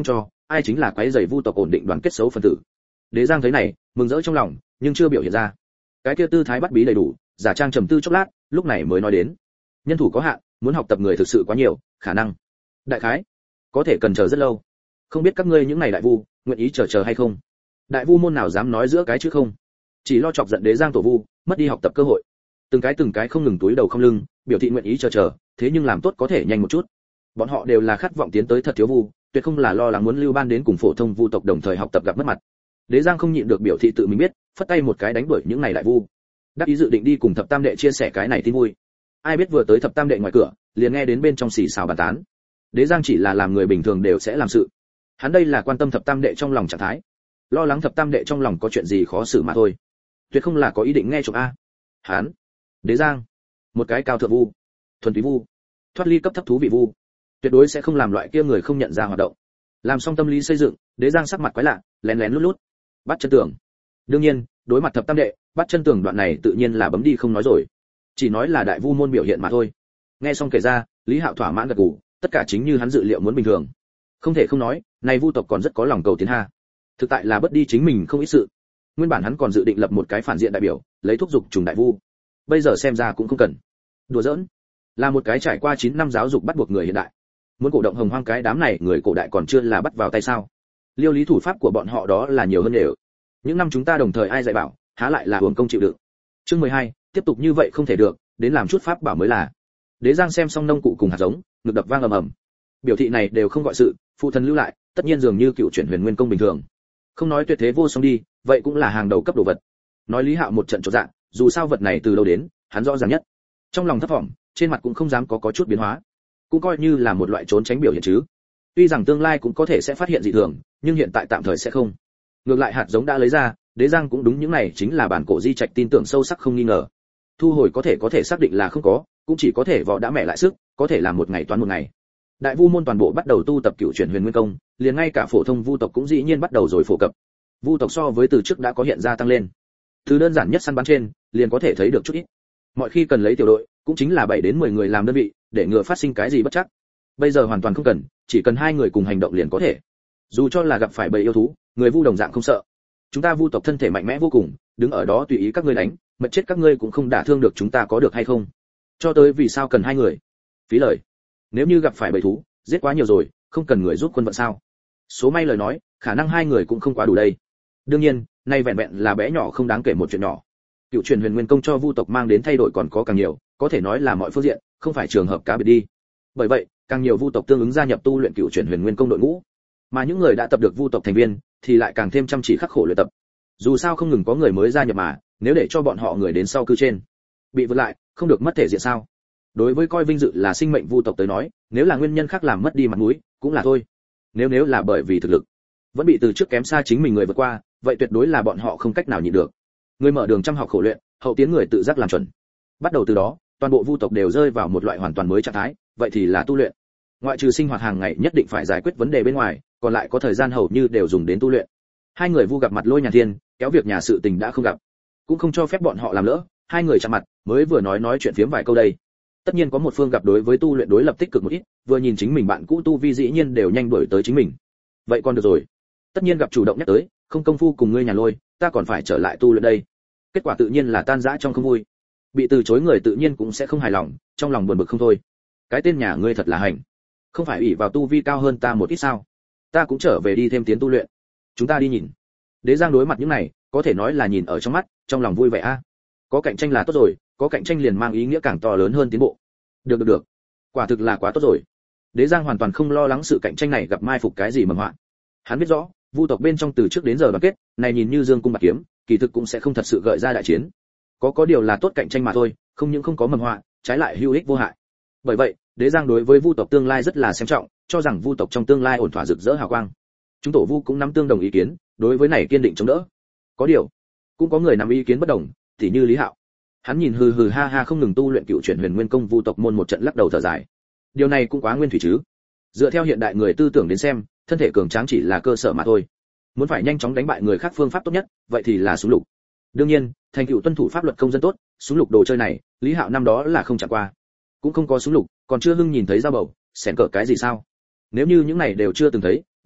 ai chính là quấy rầy vu tộc ổn định đoàn kết xấu phần tử. Đế Giang thấy này, mừng rỡ trong lòng, nhưng chưa biểu hiện ra. Cái kia tư thái bắt bí đầy đủ, giả trang trầm tư chốc lát, lúc này mới nói đến. Nhân thủ có hạn, muốn học tập người thực sự quá nhiều, khả năng đại khái có thể cần chờ rất lâu. Không biết các ngươi những này đại vu, nguyện ý chờ chờ hay không? Đại vu môn nào dám nói giữa cái chứ không? Chỉ lo chọc giận Đế Giang tổ vu, mất đi học tập cơ hội. Từng cái từng cái không ngừng túi đầu không lưng, biểu thị nguyện ý chờ chờ, thế nhưng làm tốt có thể nhanh một chút. Bọn họ đều là khát vọng tiến tới thật thiếu vu, tuyệt không là lo lắng muốn lưu ban đến cùng phổ thông vu tộc đồng thời học tập gặp mất mặt. Đế Giang không nhịn được biểu thị tự mình biết, phất tay một cái đánh đuổi những này đại vu. Đắc ý dự định đi cùng thập tam đệ chia sẻ cái này tin vui. Ai biết vừa tới thập tam đệ ngoài cửa, liền nghe đến bên trong xì xào bàn tán. Đế Giang chỉ là làm người bình thường đều sẽ làm sự. Hắn đây là quan tâm thập tam đệ trong lòng trạng thái, lo lắng thập tam đệ trong lòng có chuyện gì khó xử mà thôi, tuyệt không là có ý định nghe trộm a. Hắn, Đế Giang, một cái cao thượng vu, thuần túy vu, thoát ly cấp thấp thú vị vu, tuyệt đối sẽ không làm loại kia người không nhận ra hoạt động. Làm xong tâm lý xây dựng, Đế Giang sắc mặt quái lạ, lén lén lút lút, bắt chân tường. Đương nhiên, đối mặt thập tam đệ, bắt chân tường đoạn này tự nhiên là bấm đi không nói rồi, chỉ nói là đại vu môn biểu hiện mà thôi. Nghe xong kể ra, Lý Hạo thỏa mãn gật gù, tất cả chính như hắn dự liệu muốn bình thường. Không thể không nói, này vu tộc còn rất có lòng cầu tiến ha. Thực tại là bất đi chính mình không ít sự. Nguyên bản hắn còn dự định lập một cái phản diện đại biểu, lấy thúc dục trùng đại vu. Bây giờ xem ra cũng không cần. Đùa giỡn, là một cái trải qua chín năm giáo dục bắt buộc người hiện đại. Muốn cổ động hồng hoang cái đám này, người cổ đại còn chưa là bắt vào tay sao? Liêu lý thủ pháp của bọn họ đó là nhiều hơn đều. Những năm chúng ta đồng thời ai dạy bảo, há lại là hưởng công chịu đựng. Chương mười hai, tiếp tục như vậy không thể được, đến làm chút pháp bảo mới là. Đế Giang xem xong nông cụ cùng hạt giống, ngực đập vang ầm ầm. Biểu thị này đều không gọi sự, phụ thần lưu lại, tất nhiên dường như cựu chuyển huyền nguyên công bình thường. Không nói tuyệt thế vô song đi, vậy cũng là hàng đầu cấp đồ vật. Nói Lý Hạo một trận chột dạ, dù sao vật này từ đâu đến, hắn rõ ràng nhất. Trong lòng thấp vọng, trên mặt cũng không dám có có chút biến hóa, cũng coi như là một loại trốn tránh biểu hiện chứ. Tuy rằng tương lai cũng có thể sẽ phát hiện dị thường, nhưng hiện tại tạm thời sẽ không. Ngược lại hạt giống đã lấy ra, Đế Giang cũng đúng những này chính là bản cổ di trạch tin tưởng sâu sắc không nghi ngờ. Thu hồi có thể có thể xác định là không có, cũng chỉ có thể vò đã mẹ lại sức, có thể làm một ngày toán một ngày. Đại vu môn toàn bộ bắt đầu tu tập cựu chuyển huyền nguyên công, liền ngay cả phổ thông vu tộc cũng dĩ nhiên bắt đầu rồi phổ cập. Vu tộc so với từ trước đã có hiện ra tăng lên. Từ đơn giản nhất săn bắn trên, liền có thể thấy được chút ít. Mọi khi cần lấy tiểu đội, cũng chính là bảy đến mười người làm đơn vị, để ngừa phát sinh cái gì bất chắc. Bây giờ hoàn toàn không cần, chỉ cần hai người cùng hành động liền có thể. Dù cho là gặp phải bầy yêu thú, người vu đồng dạng không sợ. Chúng ta vu tộc thân thể mạnh mẽ vô cùng, đứng ở đó tùy ý các ngươi đánh, mệt chết các ngươi cũng không đả thương được chúng ta, có được hay không? Cho tới vì sao cần hai người? Phí lời. Nếu như gặp phải bầy thú, giết quá nhiều rồi, không cần người giúp quân vận sao? Số may lời nói, khả năng hai người cũng không quá đủ đây. Đương nhiên, nay vẹn vẹn là bé nhỏ không đáng kể một chuyện nhỏ. Cựu truyền huyền nguyên công cho vu tộc mang đến thay đổi còn có càng nhiều, có thể nói là mọi phương diện, không phải trường hợp cá biệt đi. Bởi vậy, càng nhiều vu tộc tương ứng gia nhập tu luyện cựu truyền huyền nguyên công đội ngũ, mà những người đã tập được vu tộc thành viên thì lại càng thêm chăm chỉ khắc khổ luyện tập. Dù sao không ngừng có người mới gia nhập mà, nếu để cho bọn họ người đến sau cư trên bị vượt lại, không được mất thể diện sao? Đối với coi vinh dự là sinh mệnh vu tộc tới nói, nếu là nguyên nhân khác làm mất đi mặt mũi, cũng là thôi. Nếu nếu là bởi vì thực lực vẫn bị từ trước kém xa chính mình người vượt qua, vậy tuyệt đối là bọn họ không cách nào nhịn được. Người mở đường chăm học khổ luyện, hậu tiến người tự giác làm chuẩn. Bắt đầu từ đó, toàn bộ vu tộc đều rơi vào một loại hoàn toàn mới trạng thái, vậy thì là tu luyện. Ngoại trừ sinh hoạt hàng ngày nhất định phải giải quyết vấn đề bên ngoài, còn lại có thời gian hầu như đều dùng đến tu luyện. Hai người vu gặp mặt Lôi Nhàn Thiên, kéo việc nhà sự tình đã không gặp, cũng không cho phép bọn họ làm lỡ. Hai người chạm mặt, mới vừa nói nói chuyện phiếm vài câu đây. Tất nhiên có một phương gặp đối với tu luyện đối lập tích cực một ít, vừa nhìn chính mình bạn cũ tu vi dĩ nhiên đều nhanh đuổi tới chính mình. Vậy còn được rồi. Tất nhiên gặp chủ động nhắc tới, không công phu cùng ngươi nhà Lôi, ta còn phải trở lại tu luyện đây. Kết quả tự nhiên là tan rã trong không vui. Bị từ chối người tự nhiên cũng sẽ không hài lòng, trong lòng buồn bực không thôi. Cái tên nhà ngươi thật là hành, không phải ủy vào tu vi cao hơn ta một ít sao? Ta cũng trở về đi thêm tiến tu luyện. Chúng ta đi nhìn. Đế Giang đối mặt những này, có thể nói là nhìn ở trong mắt, trong lòng vui vẻ a. Có cạnh tranh là tốt rồi, có cạnh tranh liền mang ý nghĩa càng to lớn hơn tiến bộ. Được được được, quả thực là quá tốt rồi. Đế Giang hoàn toàn không lo lắng sự cạnh tranh này gặp mai phục cái gì mầm họa. Hắn biết rõ, vu tộc bên trong từ trước đến giờ đoàn kết, này nhìn như dương cung bạc kiếm, kỳ thực cũng sẽ không thật sự gợi ra đại chiến. Có có điều là tốt cạnh tranh mà thôi, không những không có mầm họa, trái lại hữu ích vô hại. Bởi vậy, Đế Giang đối với vu tộc tương lai rất là xem trọng, cho rằng vu tộc trong tương lai ổn thỏa rực rỡ hào quang. Chúng tổ vu cũng nắm tương đồng ý kiến, đối với này kiên định chống đỡ. Có điều, cũng có người nắm ý kiến bất đồng, tỉ như Lý Hạo. Hắn nhìn hừ hừ ha ha không ngừng tu luyện cựu chuyển huyền nguyên công vu tộc môn một trận lắc đầu thở dài. Điều này cũng quá nguyên thủy chứ. Dựa theo hiện đại người tư tưởng đến xem, thân thể cường tráng chỉ là cơ sở mà thôi. Muốn phải nhanh chóng đánh bại người khác phương pháp tốt nhất, vậy thì là súng lục. Đương nhiên, thành tựu tuân thủ pháp luật công dân tốt, súng lục đồ chơi này, Lý Hạo năm đó là không chẳng qua. Cũng không có súng lục, còn chưa hưng nhìn thấy dao bầu, xẻn cỡ cái gì sao? Nếu như những này đều chưa từng thấy,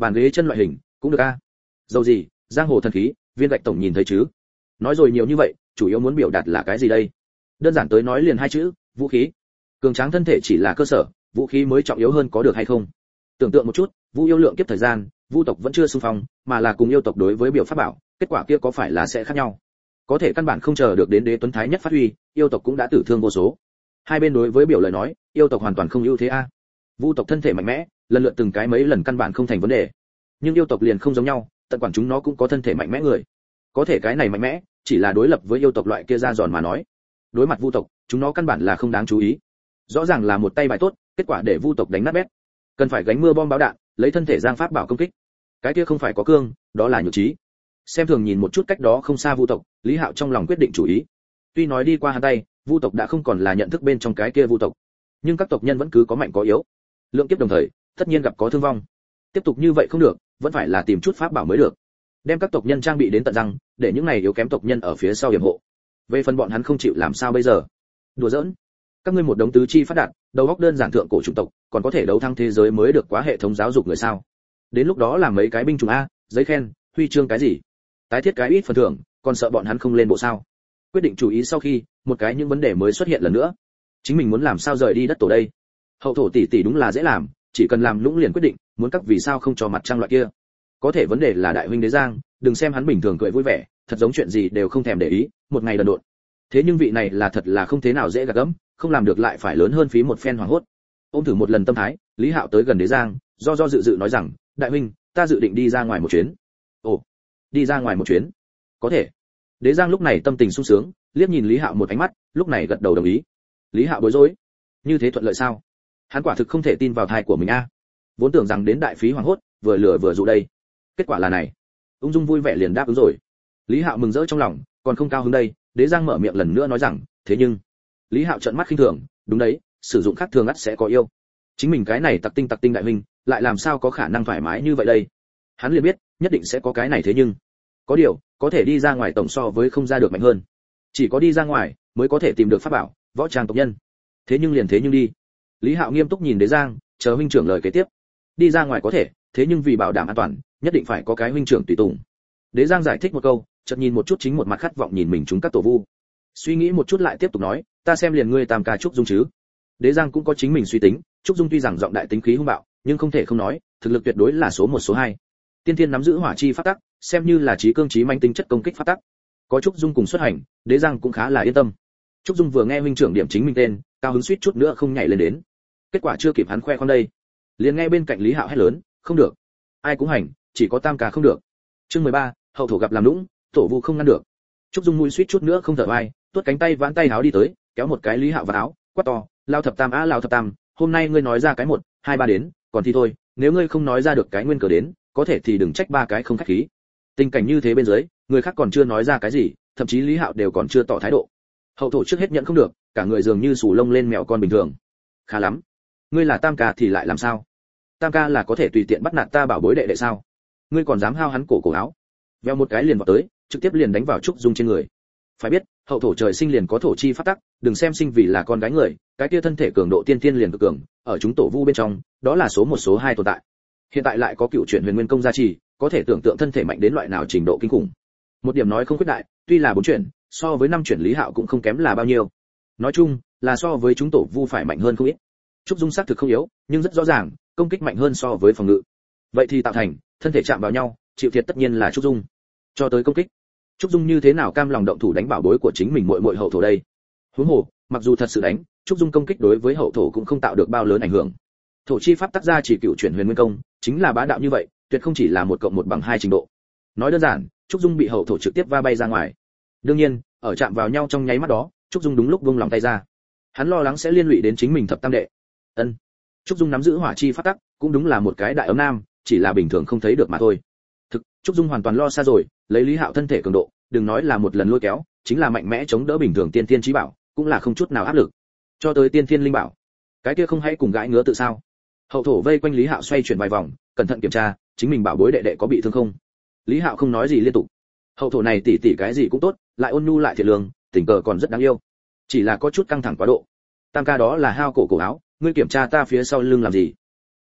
bàn ghế chân loại hình cũng được a. Dầu gì, giang hồ thần khí, viên gạch tổng nhìn thấy chứ. Nói rồi nhiều như vậy, chủ yếu muốn biểu đạt là cái gì đây? Đơn giản tới nói liền hai chữ, vũ khí. Cường tráng thân thể chỉ là cơ sở, vũ khí mới trọng yếu hơn, có được hay không? Tưởng tượng một chút, Vu yêu lượng kiếp thời gian, Vu tộc vẫn chưa xung phong, mà là cùng yêu tộc đối với biểu pháp bảo, kết quả kia có phải là sẽ khác nhau? Có thể căn bản không chờ được đến đế tuấn thái nhất phát huy, yêu tộc cũng đã tử thương vô số. Hai bên đối với biểu lời nói, yêu tộc hoàn toàn không ưu thế a. Vu tộc thân thể mạnh mẽ, lần lượt từng cái mấy lần căn bản không thành vấn đề. Nhưng yêu tộc liền không giống nhau, tận quản chúng nó cũng có thân thể mạnh mẽ người. Có thể cái này mạnh mẽ, chỉ là đối lập với yêu tộc loại kia ra giòn mà nói. Đối mặt Vu tộc, chúng nó căn bản là không đáng chú ý. Rõ ràng là một tay bài tốt, kết quả để Vu tộc đánh nát bét. Cần phải gánh mưa bom báo đạn, lấy thân thể giang pháp bảo công kích. Cái kia không phải có cương, đó là nhược trí. Xem thường nhìn một chút cách đó không xa Vu tộc, Lý Hạo trong lòng quyết định chủ ý. Tuy nói đi qua hắn tay, Vu tộc đã không còn là nhận thức bên trong cái kia Vu tộc, nhưng các tộc nhân vẫn cứ có mạnh có yếu. Lượng kiếp đồng thời, tất nhiên gặp có thương vong. Tiếp tục như vậy không được, vẫn phải là tìm chút pháp bảo mới được. Đem các tộc nhân trang bị đến tận răng, để những này yếu kém tộc nhân ở phía sau yểm hộ. Về phần bọn hắn không chịu làm sao bây giờ? Đùa giỡn. Các ngươi một đống tứ chi phát đạt, đầu óc đơn giản thượng cổ chủng tộc, còn có thể đấu thắng thế giới mới được quá hệ thống giáo dục người sao? Đến lúc đó làm mấy cái binh chủng a, giấy khen, huy chương cái gì? Tái thiết cái ít phần thưởng, còn sợ bọn hắn không lên bộ sao? Quyết định chủ ý sau khi, một cái những vấn đề mới xuất hiện lần nữa. Chính mình muốn làm sao rời đi đất tổ đây? Hậu thổ tỷ tỷ đúng là dễ làm, chỉ cần làm lũng liền quyết định, muốn các vì sao không cho mặt trăng loại kia. Có thể vấn đề là đại huynh đế Giang, đừng xem hắn bình thường cười vui vẻ, thật giống chuyện gì đều không thèm để ý, một ngày đần độn. Thế nhưng vị này là thật là không thế nào dễ gạt gẫm, không làm được lại phải lớn hơn phí một phen hoảng hốt. Ôm thử một lần tâm thái, Lý Hạo tới gần đế Giang, do do dự dự nói rằng, đại huynh, ta dự định đi ra ngoài một chuyến. Ồ, đi ra ngoài một chuyến? Có thể. Đế Giang lúc này tâm tình sung sướng, liếc nhìn Lý Hạo một ánh mắt, lúc này gật đầu đồng ý. Lý Hạo bối rối, như thế thuận lợi sao? Hắn quả thực không thể tin vào thai của mình a. Vốn tưởng rằng đến đại phí hoảng hốt, vừa lừa vừa dụ đây. Kết quả là này. Ung dung vui vẻ liền đáp ứng rồi. Lý Hạo mừng rỡ trong lòng, còn không cao hứng đây, Đế Giang mở miệng lần nữa nói rằng, thế nhưng. Lý Hạo trợn mắt khinh thường, đúng đấy, sử dụng khác thường ắt sẽ có yêu. Chính mình cái này tặc tinh tặc tinh đại huynh, lại làm sao có khả năng thoải mái như vậy đây? Hắn liền biết, nhất định sẽ có cái này thế nhưng. Có điều, có thể đi ra ngoài tổng so với không ra được mạnh hơn. Chỉ có đi ra ngoài, mới có thể tìm được pháp bảo, võ trang tộc nhân. Thế nhưng liền thế nhưng đi. Lý Hạo nghiêm túc nhìn Đế Giang, chờ huynh trưởng lời kế tiếp. Đi ra ngoài có thể, thế nhưng vì bảo đảm an toàn, nhất định phải có cái huynh trưởng tùy tùng. Đế Giang giải thích một câu, chợt nhìn một chút chính một mặt khát vọng nhìn mình chúng các tổ vu. Suy nghĩ một chút lại tiếp tục nói, ta xem liền ngươi tam ca Trúc Dung chứ. Đế Giang cũng có chính mình suy tính, Trúc Dung tuy rằng giọng đại tính khí hung bạo, nhưng không thể không nói, thực lực tuyệt đối là số một số hai. Tiên thiên nắm giữ hỏa chi pháp tắc, xem như là trí cương trí manh tính chất công kích pháp tắc. Có Trúc Dung cùng xuất hành, Đế Giang cũng khá là yên tâm. Trúc Dung vừa nghe huynh trưởng điểm chính mình tên, cao hứng suýt chút nữa không nhảy lên đến. Kết quả chưa kịp hắn khoe khoang đây, liền nghe bên cạnh Lý Hạo hét lớn, không được, ai cũng hành, chỉ có tam ca không được. Chương mười ba, hậu thổ gặp làm lũng, tổ vu không ngăn được. Trúc Dung mũi suýt chút nữa không thở vai, tuốt cánh tay vãn tay áo đi tới, kéo một cái Lý Hạo vào áo, quát to, lao thập tam á lao thập tam, hôm nay ngươi nói ra cái một, hai ba đến, còn thì thôi, nếu ngươi không nói ra được cái nguyên cớ đến, có thể thì đừng trách ba cái không khách khí. Tình cảnh như thế bên dưới, người khác còn chưa nói ra cái gì, thậm chí Lý Hạo đều còn chưa tỏ thái độ. Hậu thổ trước hết nhận không được, cả người dường như sù lông lên mèo con bình thường. Khá lắm, ngươi là tam ca thì lại làm sao? Tam ca là có thể tùy tiện bắt nạt ta bảo bối đệ đệ sao? Ngươi còn dám hao hắn cổ cổ áo? Veo một cái liền vào tới, trực tiếp liền đánh vào Trúc Dung trên người. Phải biết, hậu thổ trời sinh liền có thổ chi pháp tắc, đừng xem sinh vì là con gái người, cái kia thân thể cường độ tiên tiên liền cực cường, ở chúng tổ vu bên trong, đó là số một số hai tồn tại. Hiện tại lại có cựu chuyển huyền nguyên công gia trì, có thể tưởng tượng thân thể mạnh đến loại nào trình độ kinh khủng. Một điểm nói không khuyết đại, tuy là bốn chuyển, so với năm chuyển Lý Hạo cũng không kém là bao nhiêu. Nói chung, là so với chúng tổ vu phải mạnh hơn không ít. Trúc Dung xác thực không yếu, nhưng rất rõ ràng, công kích mạnh hơn so với phòng ngự. Vậy thì tạo thành, thân thể chạm vào nhau, chịu thiệt tất nhiên là Trúc Dung. Cho tới công kích, Trúc Dung như thế nào cam lòng động thủ đánh bảo bối của chính mình muội muội hậu thổ đây? Huống hồ, mặc dù thật sự đánh, Trúc Dung công kích đối với hậu thổ cũng không tạo được bao lớn ảnh hưởng. Thổ chi pháp tác ra chỉ cựu chuyển huyền nguyên công, chính là bá đạo như vậy, tuyệt không chỉ là một cộng một bằng hai trình độ. Nói đơn giản, Trúc Dung bị hậu thổ trực tiếp va bay ra ngoài. Đương nhiên, ở chạm vào nhau trong nháy mắt đó, Trúc Dung đúng lúc buông lòng tay ra. Hắn lo lắng sẽ liên lụy đến chính mình thập tam đệ. Ân. Trúc Dung nắm giữ hỏa chi pháp tắc, cũng đúng là một cái đại ấm nam, chỉ là bình thường không thấy được mà thôi. Thực, Trúc Dung hoàn toàn lo xa rồi, lấy Lý Hạo thân thể cường độ, đừng nói là một lần lôi kéo, chính là mạnh mẽ chống đỡ bình thường tiên tiên chí bảo, cũng là không chút nào áp lực. Cho tới tiên tiên linh bảo, cái kia không hay cùng gãi ngứa tự sao? Hậu thổ vây quanh Lý Hạo xoay chuyển vài vòng, cẩn thận kiểm tra, chính mình bảo bối đệ đệ có bị thương không. Lý Hạo không nói gì liên tục. Hậu thổ này tỉ tỉ cái gì cũng tốt, lại ôn nhu lại thiện lương, tình cờ còn rất đáng yêu. Chỉ là có chút căng thẳng quá độ. Tam ca đó là hao cổ cổ áo, ngươi kiểm tra ta phía sau lưng làm gì?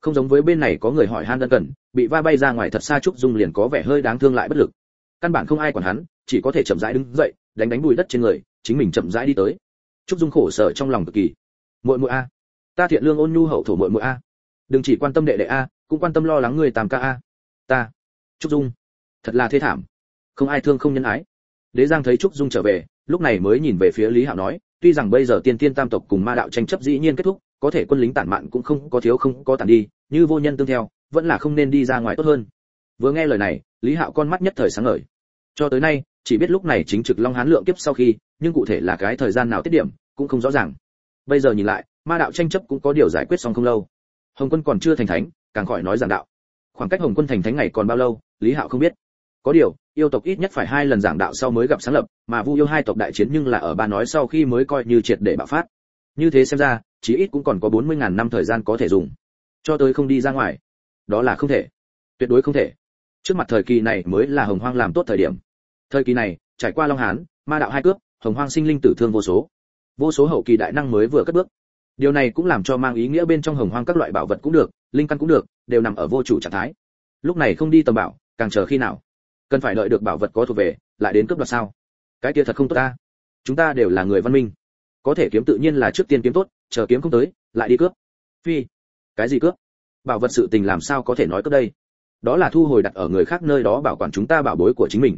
Không giống với bên này có người hỏi han ân cần, bị va bay ra ngoài thật xa Trúc Dung liền có vẻ hơi đáng thương lại bất lực. Căn bản không ai quản hắn, chỉ có thể chậm rãi đứng dậy, đánh đánh bụi đất trên người, chính mình chậm rãi đi tới. Trúc Dung khổ sở trong lòng cực kỳ. Muội muội a, ta thiện lương ôn nhu hậu thổ muội muội a, đừng chỉ quan tâm đệ đệ a, cũng quan tâm lo lắng người Tam ca a. Ta, Trúc Dung, thật là thê thảm, không ai thương không nhân ái. Đế Giang thấy Trúc Dung trở về, lúc này mới nhìn về phía Lý Hạo nói, tuy rằng bây giờ tiên tiên tam tộc cùng ma đạo tranh chấp dĩ nhiên kết thúc, có thể quân lính tản mạn cũng không có thiếu không có tản đi, như vô nhân tương theo, vẫn là không nên đi ra ngoài tốt hơn. Vừa nghe lời này, Lý Hạo con mắt nhất thời sáng ngời. Cho tới nay, chỉ biết lúc này chính trực Long Hán lượng kiếp sau khi, nhưng cụ thể là cái thời gian nào tiết điểm, cũng không rõ ràng. Bây giờ nhìn lại, ma đạo tranh chấp cũng có điều giải quyết xong không lâu. Hồng Quân còn chưa thành thánh, càng khỏi nói giảng đạo. Khoảng cách Hồng Quân thành thánh ngày còn bao lâu, Lý Hạo không biết. Có điều, yêu tộc ít nhất phải hai lần giảng đạo sau mới gặp sáng lập, mà Vu yêu hai tộc đại chiến nhưng là ở ba nói sau khi mới coi như triệt để bạo phát. Như thế xem ra, chí ít cũng còn có bốn mươi ngàn năm thời gian có thể dùng. Cho tới không đi ra ngoài, đó là không thể, tuyệt đối không thể. Trước mặt thời kỳ này mới là Hồng Hoang làm tốt thời điểm. Thời kỳ này, trải qua Long Hán, ma đạo hai cướp, Hồng Hoang sinh linh tử thương vô số. Vô số hậu kỳ đại năng mới vừa cất bước. Điều này cũng làm cho mang ý nghĩa bên trong Hồng Hoang các loại bảo vật cũng được, linh căn cũng được, đều nằm ở vô chủ trạng thái. Lúc này không đi tầm bảo, càng chờ khi nào? Cần phải đợi được bảo vật có thuộc về, lại đến cướp đoạt sao? Cái kia thật không tốt ta. Chúng ta đều là người văn minh, có thể kiếm tự nhiên là trước tiên kiếm tốt, chờ kiếm không tới, lại đi cướp. Phi, cái gì cướp? Bảo vật sự tình làm sao có thể nói cướp đây? Đó là thu hồi đặt ở người khác nơi đó bảo quản chúng ta bảo bối của chính mình.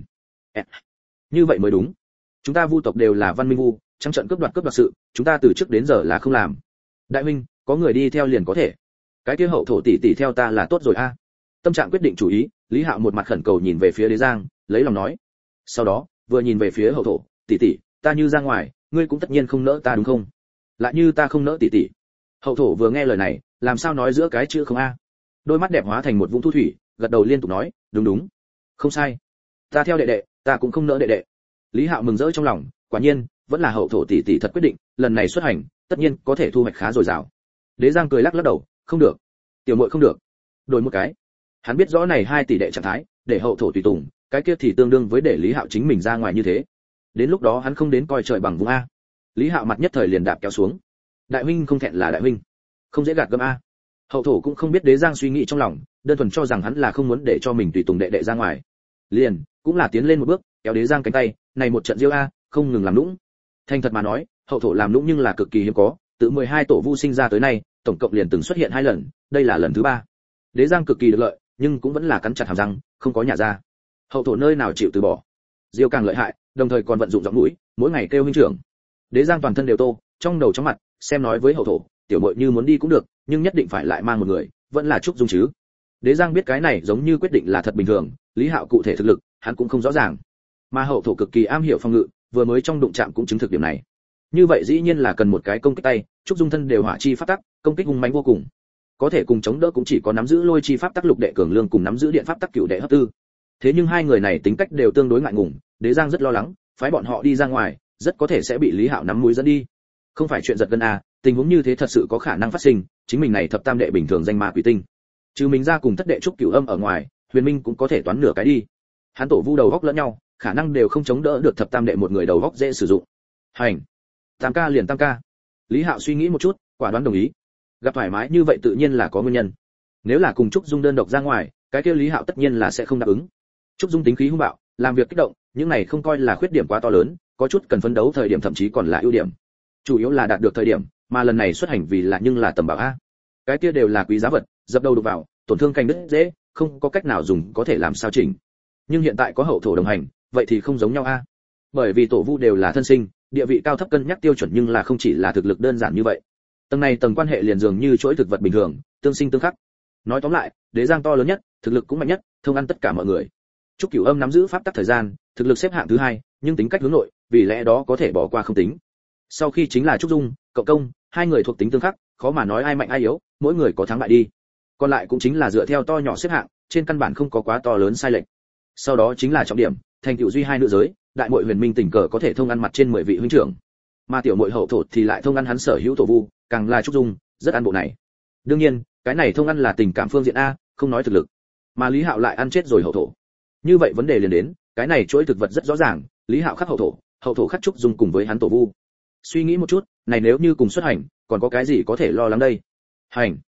Như vậy mới đúng. Chúng ta Vu tộc đều là văn minh Vu, trắng trợn cướp đoạt cướp đoạt sự, chúng ta từ trước đến giờ là không làm. Đại huynh, có người đi theo liền có thể. Cái kia hậu thổ tỷ tỷ theo ta là tốt rồi a. Tâm trạng quyết định chủ ý, Lý Hạo một mặt khẩn cầu nhìn về phía Đế Giang, lấy lòng nói. Sau đó, vừa nhìn về phía hậu thổ, tỷ tỷ, ta như ra ngoài, ngươi cũng tất nhiên không nỡ ta đúng không? Lại như ta không nỡ tỷ tỷ. Hậu thổ vừa nghe lời này, làm sao nói giữa cái chữ không a? Đôi mắt đẹp hóa thành một vũng thu thủy, gật đầu liên tục nói, đúng đúng, không sai. Ta theo đệ đệ, ta cũng không nỡ đệ đệ. Lý Hạo mừng rỡ trong lòng, quả nhiên, vẫn là hậu thổ tỷ tỷ thật quyết định, lần này xuất hành, tất nhiên có thể thu hoạch khá dồi dào. Đế Giang cười lắc lắc đầu, không được, tiểu muội không được. Đổi một cái. Hắn biết rõ này hai tỷ đệ trạng thái, để hậu thổ tùy tùng, cái kia thì tương đương với để Lý Hạo chính mình ra ngoài như thế. Đến lúc đó hắn không đến coi trời bằng vùng a. Lý Hạo mặt nhất thời liền đạp kéo xuống. Đại huynh không thẹn là đại huynh, không dễ gạt gẫm a. Hậu thổ cũng không biết Đế Giang suy nghĩ trong lòng, đơn thuần cho rằng hắn là không muốn để cho mình tùy tùng đệ đệ ra ngoài. Liền, cũng là tiến lên một bước, kéo Đế Giang cánh tay, này một trận diêu a, không ngừng làm lũng. Thành thật mà nói, hậu thổ làm lũng nhưng là cực kỳ hiếm có, từ mười hai tổ Vu sinh ra tới nay, tổng cộng liền từng xuất hiện hai lần, đây là lần thứ ba. Đế Giang cực kỳ được lợi, nhưng cũng vẫn là cắn chặt hàm răng, không có nhả ra. Hậu thổ nơi nào chịu từ bỏ. Diêu càng lợi hại, đồng thời còn vận dụng giọng mũi, mỗi ngày kêu huynh trưởng. Đế Giang toàn thân đều tô, trong đầu chóng mặt, xem nói với hậu thổ, tiểu muội như muốn đi cũng được, nhưng nhất định phải lại mang một người, vẫn là Trúc Dung chứ. Đế Giang biết cái này giống như quyết định là thật bình thường, Lý Hạo cụ thể thực lực, hắn cũng không rõ ràng. Mà hậu thổ cực kỳ am hiểu phòng ngự, vừa mới trong đụng chạm cũng chứng thực điểm này. Như vậy dĩ nhiên là cần một cái công kích tay, Trúc Dung thân đều hỏa chi pháp tắc, công kích hung mãnh vô cùng. Có thể cùng chống đỡ cũng chỉ có nắm giữ lôi chi pháp tắc lục đệ cường lương cùng nắm giữ điện pháp tắc cửu đệ hấp tư. Thế nhưng hai người này tính cách đều tương đối ngại ngùng, Đế Giang rất lo lắng, phái bọn họ đi ra ngoài, rất có thể sẽ bị Lý Hạo nắm mũi dẫn đi. Không phải chuyện giật gân à, tình huống như thế thật sự có khả năng phát sinh, chính mình này thập tam đệ bình thường danh ma quỷ tinh. Trừ mình ra cùng thất đệ trúc cửu âm ở ngoài, Huyền Minh cũng có thể toán nửa cái đi. Hắn tổ Vu đầu góc lẫn nhau, khả năng đều không chống đỡ được thập tam đệ một người đầu góc dễ sử dụng. Hành, tam ca liền tam ca. Lý Hạo suy nghĩ một chút, quả đoán đồng ý. Gặp thoải mái như vậy tự nhiên là có nguyên nhân. Nếu là cùng Trúc Dung đơn độc ra ngoài, cái kia Lý Hạo tất nhiên là sẽ không đáp ứng. Trúc Dung tính khí hung bạo, làm việc kích động, những này không coi là khuyết điểm quá to lớn, có chút cần phấn đấu thời điểm thậm chí còn là ưu điểm. Chủ yếu là đạt được thời điểm, mà lần này xuất hành vì là nhưng là tầm bảo a. Cái kia đều là quý giá vật, dập đầu đục vào, tổn thương canh đứt dễ, không có cách nào dùng có thể làm sao chỉnh. Nhưng hiện tại có hậu thổ đồng hành, vậy thì không giống nhau a. Bởi vì tổ Vu đều là thân sinh, địa vị cao thấp cân nhắc tiêu chuẩn nhưng là không chỉ là thực lực đơn giản như vậy. Tầng này tầng quan hệ liền dường như chuỗi thực vật bình thường, tương sinh tương khắc. Nói tóm lại, Đế Giang to lớn nhất, thực lực cũng mạnh nhất, thông ăn tất cả mọi người. Trúc Cửu Âm nắm giữ pháp tắc thời gian, thực lực xếp hạng thứ hai, nhưng tính cách hướng nội, vì lẽ đó có thể bỏ qua không tính. Sau khi chính là Trúc Dung, Cậu Công, hai người thuộc tính tương khắc, khó mà nói ai mạnh ai yếu, mỗi người có thắng bại đi. Còn lại cũng chính là dựa theo to nhỏ xếp hạng, trên căn bản không có quá to lớn sai lệch. Sau đó chính là trọng điểm, thành tựu duy hai nữ giới, đại muội Huyền Minh tình cờ có thể thông ăn mặt trên mười vị huynh trưởng. Mà tiểu muội hậu thổ thì lại thông ăn hắn sở hữu tổ Vu, càng là Trúc Dung, rất ăn bộ này. Đương nhiên, cái này thông ăn là tình cảm phương diện a, không nói thực lực. Mà Lý Hạo lại ăn chết rồi hậu thổ. Như vậy vấn đề liền đến, cái này chuỗi thực vật rất rõ ràng, Lý Hạo khắc hậu thổ, hậu thổ khắc Trúc Dung cùng với hắn tổ Vu. Suy nghĩ một chút, này nếu như cùng xuất hành, còn có cái gì có thể lo lắng đây? Hành.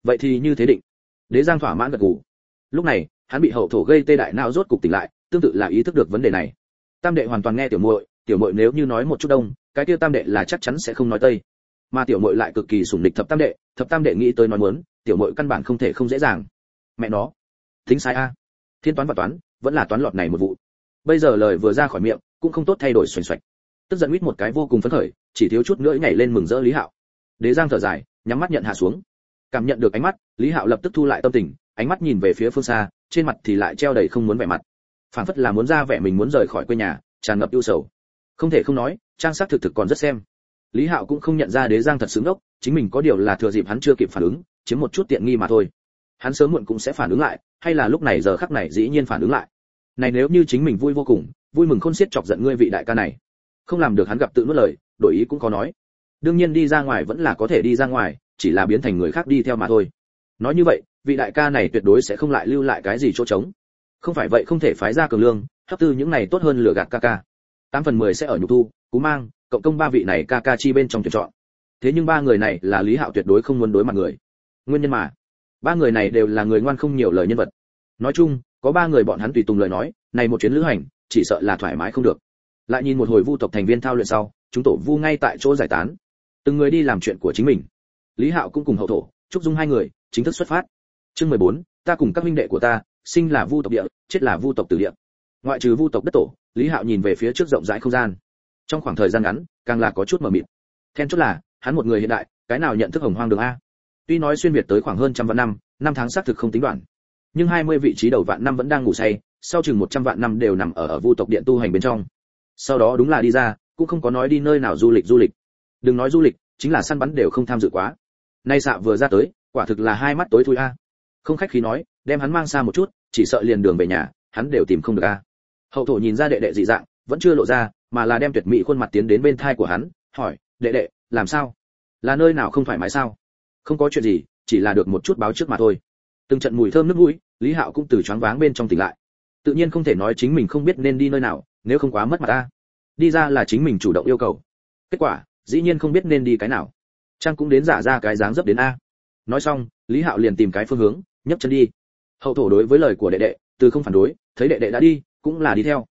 vậy thì như thế định. Đế Giang thỏa mãn gật gù. Lúc này hắn bị hậu thổ gây tê đại não rốt cục tỉnh lại, tương tự là ý thức được vấn đề này. Tam đệ hoàn toàn nghe tiểu muội, tiểu muội nếu như nói một chút đông, cái kia tam đệ là chắc chắn sẽ không nói tây. Mà tiểu muội lại cực kỳ sủng địch thập tam đệ, thập tam đệ nghĩ tới nói muốn, tiểu muội căn bản không thể không dễ dàng. Mẹ nó, tính sai a. Thiên toán và toán, vẫn là toán lọt này một vụ. Bây giờ lời vừa ra khỏi miệng, cũng không tốt thay đổi xoành xoạch. Tức giận huýt một cái vô cùng phấn khởi, chỉ thiếu chút nữa nhảy lên mừng rỡ Lý Hạo. Đế Giang thở dài, nhắm mắt nhận hạ xuống. Cảm nhận được ánh mắt, Lý Hạo lập tức thu lại tâm tình, ánh mắt nhìn về phía phương xa, trên mặt thì lại treo đầy không muốn vẻ mặt. Phảng phất là muốn ra vẻ mình muốn rời khỏi quê nhà, tràn ngập ưu sầu. Không thể không nói, trang sắc thực thực còn rất xem. Lý Hạo cũng không nhận ra Đế Giang thật sự ngốc, chính mình có điều là thừa dịp hắn chưa kịp phản ứng, chiếm một chút tiện nghi mà thôi. Hắn sớm muộn cũng sẽ phản ứng lại, hay là lúc này giờ khắc này dĩ nhiên phản ứng lại. Này nếu như chính mình vui vô cùng, vui mừng khôn xiết chọc giận ngươi vị đại ca này. Không làm được hắn gặp tự nuốt lời, đổi ý cũng có nói. Đương nhiên đi ra ngoài vẫn là có thể đi ra ngoài, chỉ là biến thành người khác đi theo mà thôi. Nói như vậy, vị đại ca này tuyệt đối sẽ không lại lưu lại cái gì chỗ trống. Không phải vậy không thể phái ra cường lương, hấp tư những này tốt hơn lừa gạt ca ca. tám phần mười sẽ ở nhục thu, cú mang, cộng công ba vị này ca ca chi bên trong tuyển chọn. Thế nhưng ba người này là Lý Hạo tuyệt đối không muốn đối mặt người. Nguyên nhân mà, ba người này đều là người ngoan không nhiều lời nhân vật. Nói chung, có ba người bọn hắn tùy tùng lời nói, này một chuyến lữ hành, chỉ sợ là thoải mái không được. Lại nhìn một hồi Vu tộc thành viên thao luyện sau, chúng tổ Vu ngay tại chỗ giải tán. Từng người đi làm chuyện của chính mình. Lý Hạo cũng cùng hậu thổ, Trúc Dung hai người, chính thức xuất phát. Chương mười bốn, ta cùng các huynh đệ của ta, sinh là Vu tộc địa, chết là Vu tộc tử địa. Ngoại trừ Vu tộc đất tổ, Lý Hạo nhìn về phía trước rộng rãi không gian. Trong khoảng thời gian ngắn, càng là có chút mờ mịt. Then chốt là, hắn một người hiện đại, cái nào nhận thức hồng hoang đường a? Tuy nói xuyên việt tới khoảng hơn trăm vạn năm, năm tháng xác thực không tính đoạn. Nhưng hai mươi vị trí đầu vạn năm vẫn đang ngủ say, sau chừng một trăm vạn năm đều nằm ở ở Vu tộc điện tu hành bên trong. Sau đó đúng là đi ra, cũng không có nói đi nơi nào du lịch du lịch. Đừng nói du lịch, chính là săn bắn đều không tham dự quá. Nay xạ vừa ra tới, quả thực là hai mắt tối thui a. Không khách khí nói, đem hắn mang xa một chút, chỉ sợ liền đường về nhà, hắn đều tìm không được a. Hậu thổ nhìn ra đệ đệ dị dạng, vẫn chưa lộ ra, mà là đem tuyệt mỹ khuôn mặt tiến đến bên thai của hắn, hỏi, đệ đệ, làm sao? Là nơi nào không thoải mái sao? Không có chuyện gì, chỉ là được một chút báo trước mà thôi. Từng trận mùi thơm nước mũi, Lý Hạo cũng từ choáng váng bên trong tỉnh lại. Tự nhiên không thể nói chính mình không biết nên đi nơi nào, nếu không quá mất mặt ta. Đi ra là chính mình chủ động yêu cầu. Kết quả, dĩ nhiên không biết nên đi cái nào. Trang cũng đến giả ra cái dáng dấp đến a. Nói xong, Lý Hạo liền tìm cái phương hướng, nhấc chân đi. Hậu thổ đối với lời của đệ đệ, từ không phản đối, thấy đệ đệ đã đi, cũng là đi theo.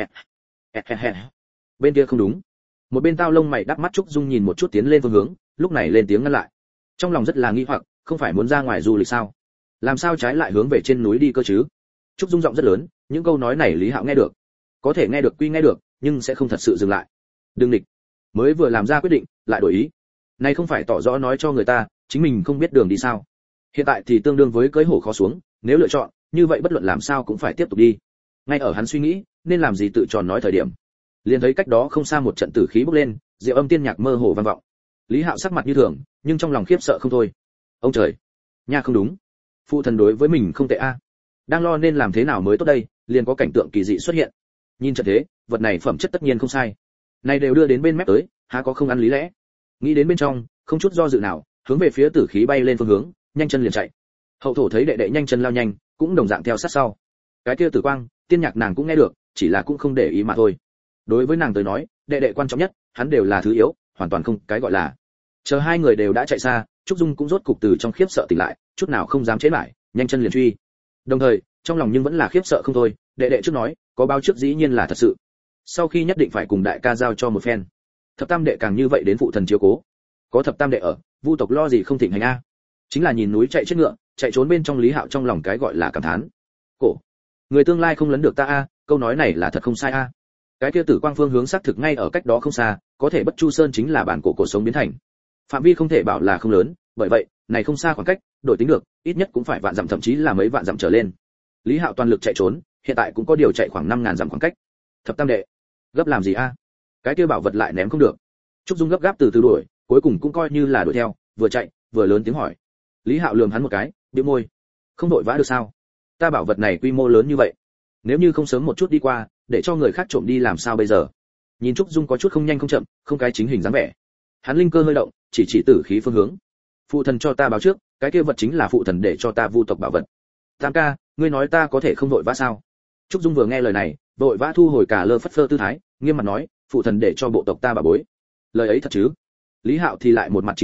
Bên kia không đúng. Một bên tao lông mày đắp mắt Trúc Dung nhìn một chút tiến lên phương hướng, lúc này lên tiếng ngăn lại. Trong lòng rất là nghi hoặc, không phải muốn ra ngoài du lịch sao? Làm sao trái lại hướng về trên núi đi cơ chứ? Trúc Dung giọng rất lớn, những câu nói này Lý Hạo nghe được. Có thể nghe được quy nghe được, nhưng sẽ không thật sự dừng lại. Đừng địch. Mới vừa làm ra quyết định, lại đổi ý. Này không phải tỏ rõ nói cho người ta, chính mình không biết đường đi sao? Hiện tại thì tương đương với cưỡi hổ khó xuống, nếu lựa chọn, như vậy bất luận làm sao cũng phải tiếp tục đi. Ngay ở hắn suy nghĩ, nên làm gì tự tròn nói thời điểm. Liền thấy cách đó không xa một trận tử khí bốc lên, diệu âm tiên nhạc mơ hồ vang vọng. Lý Hạo sắc mặt như thường, nhưng trong lòng khiếp sợ không thôi. Ông trời, nha không đúng. Phụ thần đối với mình không tệ a. Đang lo nên làm thế nào mới tốt đây, liền có cảnh tượng kỳ dị xuất hiện. Nhìn trận thế, vật này phẩm chất tất nhiên không sai. Này đều đưa đến bên mép tới, há có không ăn lý lẽ. Nghĩ đến bên trong, không chút do dự nào, hướng về phía tử khí bay lên phương hướng, nhanh chân liền chạy. Hậu thổ thấy đệ đệ nhanh chân lao nhanh, cũng đồng dạng theo sát sau. Cái kia tử quang, tiên nhạc nàng cũng nghe được, chỉ là cũng không để ý mà thôi. Đối với nàng tới nói, đệ đệ quan trọng nhất, hắn đều là thứ yếu, hoàn toàn không cái gọi là. Chờ hai người đều đã chạy xa, Trúc Dung cũng rốt cục từ trong khiếp sợ tỉnh lại, chút nào không dám chế lại, nhanh chân liền truy. Đồng thời, trong lòng nhưng vẫn là khiếp sợ không thôi, đệ đệ trước nói, có báo trước dĩ nhiên là thật sự. Sau khi nhất định phải cùng đại ca giao cho một phen. Thập tam đệ càng như vậy đến phụ thần chiếu cố. Có thập tam đệ ở, Vu tộc lo gì không thịnh hành a. Chính là nhìn núi chạy chết ngựa, chạy trốn bên trong Lý Hạo trong lòng cái gọi là cảm thán. Cổ, người tương lai không lấn được ta a, câu nói này là thật không sai a. Cái kia tử quang phương hướng xác thực ngay ở cách đó không xa, có thể Bất Chu Sơn chính là bản cổ cổ sống biến thành. Phạm vi không thể bảo là không lớn, bởi vậy, này không xa khoảng cách, đổi tính được, ít nhất cũng phải vạn dặm thậm chí là mấy vạn dặm trở lên. Lý Hạo toàn lực chạy trốn, hiện tại cũng có điều chạy khoảng năm ngàn dặm khoảng cách. Thập tam đệ, gấp làm gì a? Cái kia bảo vật lại ném không được. Trúc Dung gấp gáp từ từ đuổi, cuối cùng cũng coi như là đuổi theo, vừa chạy, vừa lớn tiếng hỏi. Lý Hạo lườm hắn một cái, bĩu môi. Không đội vã được sao? Ta bảo vật này quy mô lớn như vậy, nếu như không sớm một chút đi qua, để cho người khác trộm đi làm sao bây giờ? Nhìn Trúc Dung có chút không nhanh không chậm, không cái chính hình dáng vẻ. Hắn linh cơ hơi động, chỉ chỉ tử khí phương hướng. Phụ thần cho ta báo trước, cái kia vật chính là phụ thần để cho ta Vu tộc bảo vật. Tam ca, ngươi nói ta có thể không vội vã sao? Trúc Dung vừa nghe lời này, vội vã thu hồi cả lơ phất phơ tư thái, nghiêm mặt nói, phụ thần để cho bộ tộc ta bảo bối. Lời ấy thật chứ? Lý Hạo thì lại một mặt chính kinh,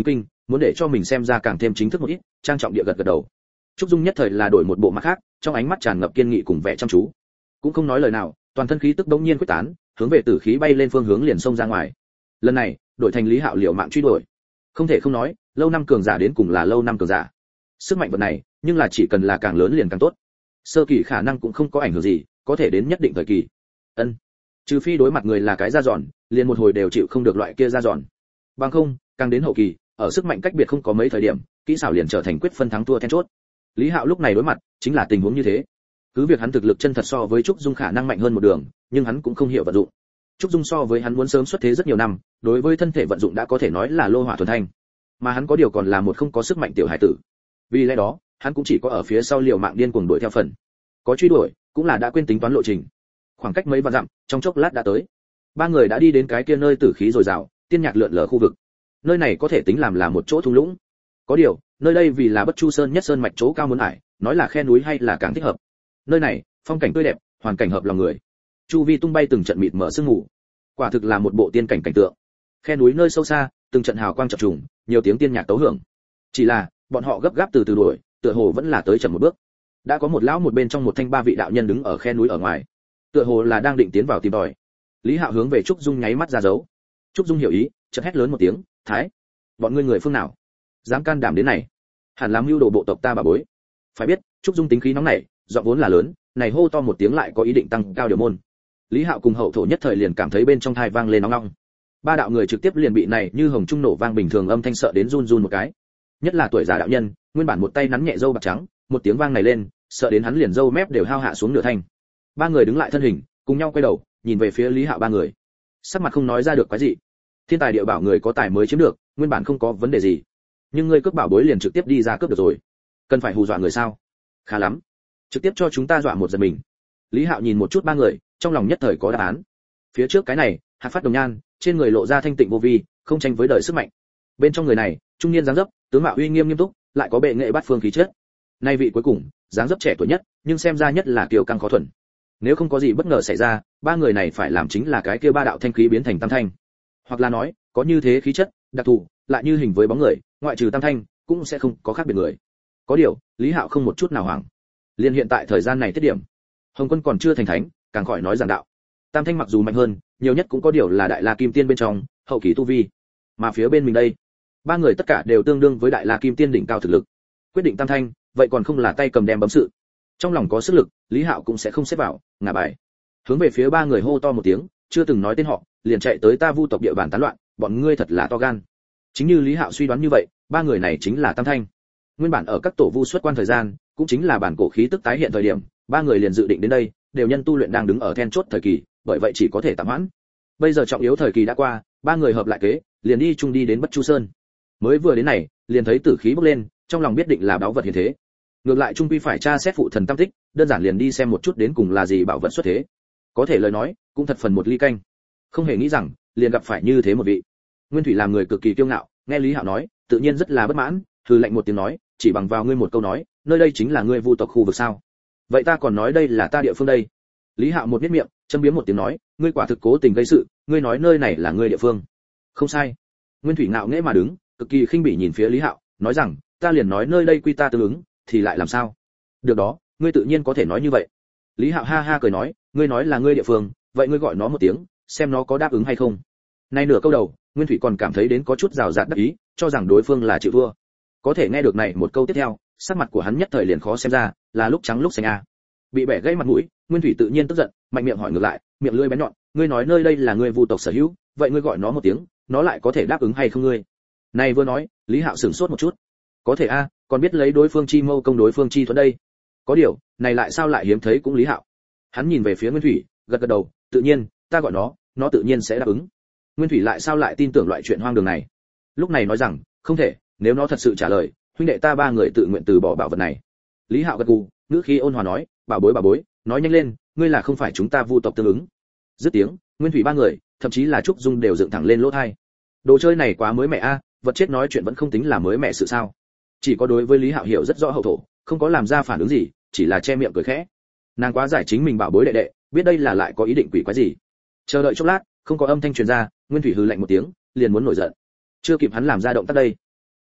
muốn để cho mình xem ra càng thêm chính thức một ít, trang trọng địa gật gật đầu. Trúc Dung nhất thời là đổi một bộ mặt khác, trong ánh mắt tràn ngập kiên nghị cùng vẻ chăm chú. Cũng không nói lời nào, toàn thân khí tức bỗng nhiên quyết tán, hướng về tử khí bay lên phương hướng liền xông ra ngoài. Lần này, đổi thành Lý Hạo liều mạng truy đuổi. Không thể không nói, lâu năm cường giả đến cùng là lâu năm cường giả. Sức mạnh vật này, nhưng là chỉ cần là càng lớn liền càng tốt. Sơ kỳ khả năng cũng không có ảnh hưởng gì, có thể đến nhất định thời kỳ. Ân. Trừ phi đối mặt người là cái da giòn, liền một hồi đều chịu không được loại kia da giòn. Bằng không, càng đến hậu kỳ, ở sức mạnh cách biệt không có mấy thời điểm, kỹ xảo liền trở thành quyết phân thắng thua then chốt. Lý Hạo lúc này đối mặt, chính là tình huống như thế. Cứ việc hắn thực lực chân thật so với Trúc Dung khả năng mạnh hơn một đường, nhưng hắn cũng không hiểu vận dụng. Trúc Dung so với hắn muốn sớm xuất thế rất nhiều năm, đối với thân thể vận dụng đã có thể nói là lô hỏa thuần thanh. Mà hắn có điều còn là một không có sức mạnh tiểu hải tử. Vì lẽ đó, hắn cũng chỉ có ở phía sau liều mạng điên cuồng đuổi theo phần. Có truy đuổi, cũng là đã quên tính toán lộ trình. Khoảng cách mấy vạn dặm, trong chốc lát đã tới. Ba người đã đi đến cái kia nơi tử khí dồi dào, tiên nhạc lượn lờ khu vực. Nơi này có thể tính làm là một chỗ thung lũng. Có điều, nơi đây vì là Bất Chu Sơn nhất sơn mạch chỗ cao muốn ải, nói là khe núi hay là càng thích hợp. Nơi này, phong cảnh tươi đẹp, hoàn cảnh hợp lòng người. Chu vi tung bay từng trận mịt mở sương mù. Quả thực là một bộ tiên cảnh cảnh tượng. Khe núi nơi sâu xa, từng trận hào quang chập trùng, nhiều tiếng tiên nhạc tấu hưởng. Chỉ là, bọn họ gấp gáp từ từ đuổi, tựa hồ vẫn là tới chậm một bước. Đã có một lão một bên trong một thanh ba vị đạo nhân đứng ở khe núi ở ngoài, tựa hồ là đang định tiến vào tìm tòi. Lý Hạo hướng về Trúc Dung nháy mắt ra dấu. Trúc Dung hiểu ý, chợt hét lớn một tiếng, "Thái, bọn ngươi người phương nào? Dám can đảm đến này? Hẳn là mưu đồ bộ tộc ta bà bối." Phải biết, Trúc Dung tính khí nóng nảy, giọng vốn là lớn, này hô to một tiếng lại có ý định tăng cao điều môn. Lý Hạo cùng hậu thổ nhất thời liền cảm thấy bên trong tai vang lên nóng nóng. Ba đạo người trực tiếp liền bị này như hồng trung nổ vang bình thường âm thanh sợ đến run run một cái. Nhất là tuổi già đạo nhân, nguyên bản một tay nắn nhẹ râu bạc trắng, một tiếng vang này lên, sợ đến hắn liền râu mép đều hao hạ xuống nửa thanh. Ba người đứng lại thân hình, cùng nhau quay đầu, nhìn về phía Lý Hạo ba người. Sắc mặt không nói ra được cái gì. Thiên tài địa bảo người có tài mới chiếm được, nguyên bản không có vấn đề gì. Nhưng ngươi cướp bảo bối liền trực tiếp đi ra cướp được rồi. Cần phải hù dọa người sao? Khá lắm. Trực tiếp cho chúng ta dọa một giật mình. Lý Hạo nhìn một chút ba người, trong lòng nhất thời có đáp án. Phía trước cái này, hạc phát đồng nhan, trên người lộ ra thanh tịnh vô vi, không tranh với đời sức mạnh. Bên trong người này, trung niên dáng dấp, tướng mạo uy nghiêm nghiêm túc, lại có bệ nghệ bát phương khí chất. Nay vị cuối cùng, dáng dấp trẻ tuổi nhất, nhưng xem ra nhất là kiêu căng khó thuần. Nếu không có gì bất ngờ xảy ra, ba người này phải làm chính là cái kia ba đạo thanh khí biến thành tam thanh. Hoặc là nói, có như thế khí chất, đặc thù, lại như hình với bóng người, ngoại trừ tam thanh, cũng sẽ không có khác biệt người. Có điều, Lý Hạo không một chút nào hoảng. Liên hiện tại thời gian này tiết điểm, Hồng Quân còn chưa thành thánh, càng khỏi nói giảng đạo. Tam thanh mặc dù mạnh hơn, nhiều nhất cũng có điều là đại la kim tiên bên trong, hậu kỳ tu vi. Mà phía bên mình đây, ba người tất cả đều tương đương với đại la kim tiên đỉnh cao thực lực. Quyết định tam thanh, vậy còn không là tay cầm đem bấm sự. Trong lòng có sức lực, Lý Hạo cũng sẽ không xếp vào, ngả bài. Hướng về phía ba người hô to một tiếng, chưa từng nói tên họ, liền chạy tới ta Vu tộc địa bàn tán loạn, bọn ngươi thật là to gan. Chính như Lý Hạo suy đoán như vậy, ba người này chính là tam thanh. Nguyên bản ở các tổ vu xuất quan thời gian, cũng chính là bản cổ khí tức tái hiện thời điểm, ba người liền dự định đến đây, đều nhân tu luyện đang đứng ở then chốt thời kỳ, bởi vậy chỉ có thể tạm hoãn. Bây giờ trọng yếu thời kỳ đã qua, ba người hợp lại kế, liền đi chung đi đến Bất Chu Sơn. Mới vừa đến này, liền thấy tử khí bốc lên, trong lòng biết định là báu vật hiện thế. Ngược lại trung quy phải tra xét phụ thần tam tích, đơn giản liền đi xem một chút đến cùng là gì bảo vật xuất thế. Có thể lời nói, cũng thật phần một ly canh. Không hề nghĩ rằng, liền gặp phải như thế một vị. Nguyên Thủy làm người cực kỳ kiêu ngạo, nghe Lý Hạo nói, tự nhiên rất là bất mãn, hừ lạnh một tiếng nói, chỉ bằng vào ngươi một câu nói, nơi đây chính là ngươi Vu tộc khu vực sao? Vậy ta còn nói đây là ta địa phương đây. Lý Hạo một miết miệng, châm biếm một tiếng nói, ngươi quả thực cố tình gây sự, ngươi nói nơi này là ngươi địa phương. Không sai. Nguyên Thủy ngạo nghễ mà đứng, cực kỳ khinh bỉ nhìn phía Lý Hạo, nói rằng, ta liền nói nơi đây quy ta tương ứng, thì lại làm sao? Được đó, ngươi tự nhiên có thể nói như vậy. Lý Hạo ha ha cười nói, ngươi nói là ngươi địa phương, vậy ngươi gọi nó một tiếng, xem nó có đáp ứng hay không. Nay nửa câu đầu, Nguyên Thủy còn cảm thấy đến có chút rào rạt đắc ý, cho rằng đối phương là chịu thua. Có thể nghe được này một câu tiếp theo, sắc mặt của hắn nhất thời liền khó xem ra, là lúc trắng lúc xanh a. Bị bẻ gãy mặt mũi, Nguyên Thủy tự nhiên tức giận, mạnh miệng hỏi ngược lại, miệng lưỡi bén nhọn, ngươi nói nơi đây là ngươi Vu tộc sở hữu, vậy ngươi gọi nó một tiếng, nó lại có thể đáp ứng hay không ngươi? Này vừa nói, Lý Hạo sửng sốt một chút. Có thể a, còn biết lấy đối phương chi mâu công đối phương chi thuẫn đây. Có điều, này lại sao lại hiếm thấy cũng Lý Hạo. Hắn nhìn về phía Nguyên Thủy, gật gật đầu, tự nhiên, ta gọi nó, nó tự nhiên sẽ đáp ứng. Nguyên Thủy lại sao lại tin tưởng loại chuyện hoang đường này. Lúc này nói rằng, không thể, nếu nó thật sự trả lời, huynh đệ ta ba người tự nguyện từ bỏ bảo vật này. Lý Hạo gật gù, ngữ khí ôn hòa nói, bảo bối bảo bối, nói nhanh lên, ngươi là không phải chúng ta Vu tộc tương ứng. Dứt tiếng, Nguyên Thủy ba người, thậm chí là Trúc Dung đều dựng thẳng lên lỗ tai. Đồ chơi này quá mới mẻ a, vật chết nói chuyện vẫn không tính là mới mẻ sự sao? Chỉ có đối với Lý Hạo hiểu rất rõ hậu thổ, không có làm ra phản ứng gì, chỉ là che miệng cười khẽ. Nàng quá giải chính mình bảo bối đệ đệ, biết đây là lại có ý định quỷ quái gì. Chờ đợi chốc lát, không có âm thanh truyền ra, Nguyên Thủy hừ lạnh một tiếng, liền muốn nổi giận. Chưa kịp hắn làm ra động tác đây,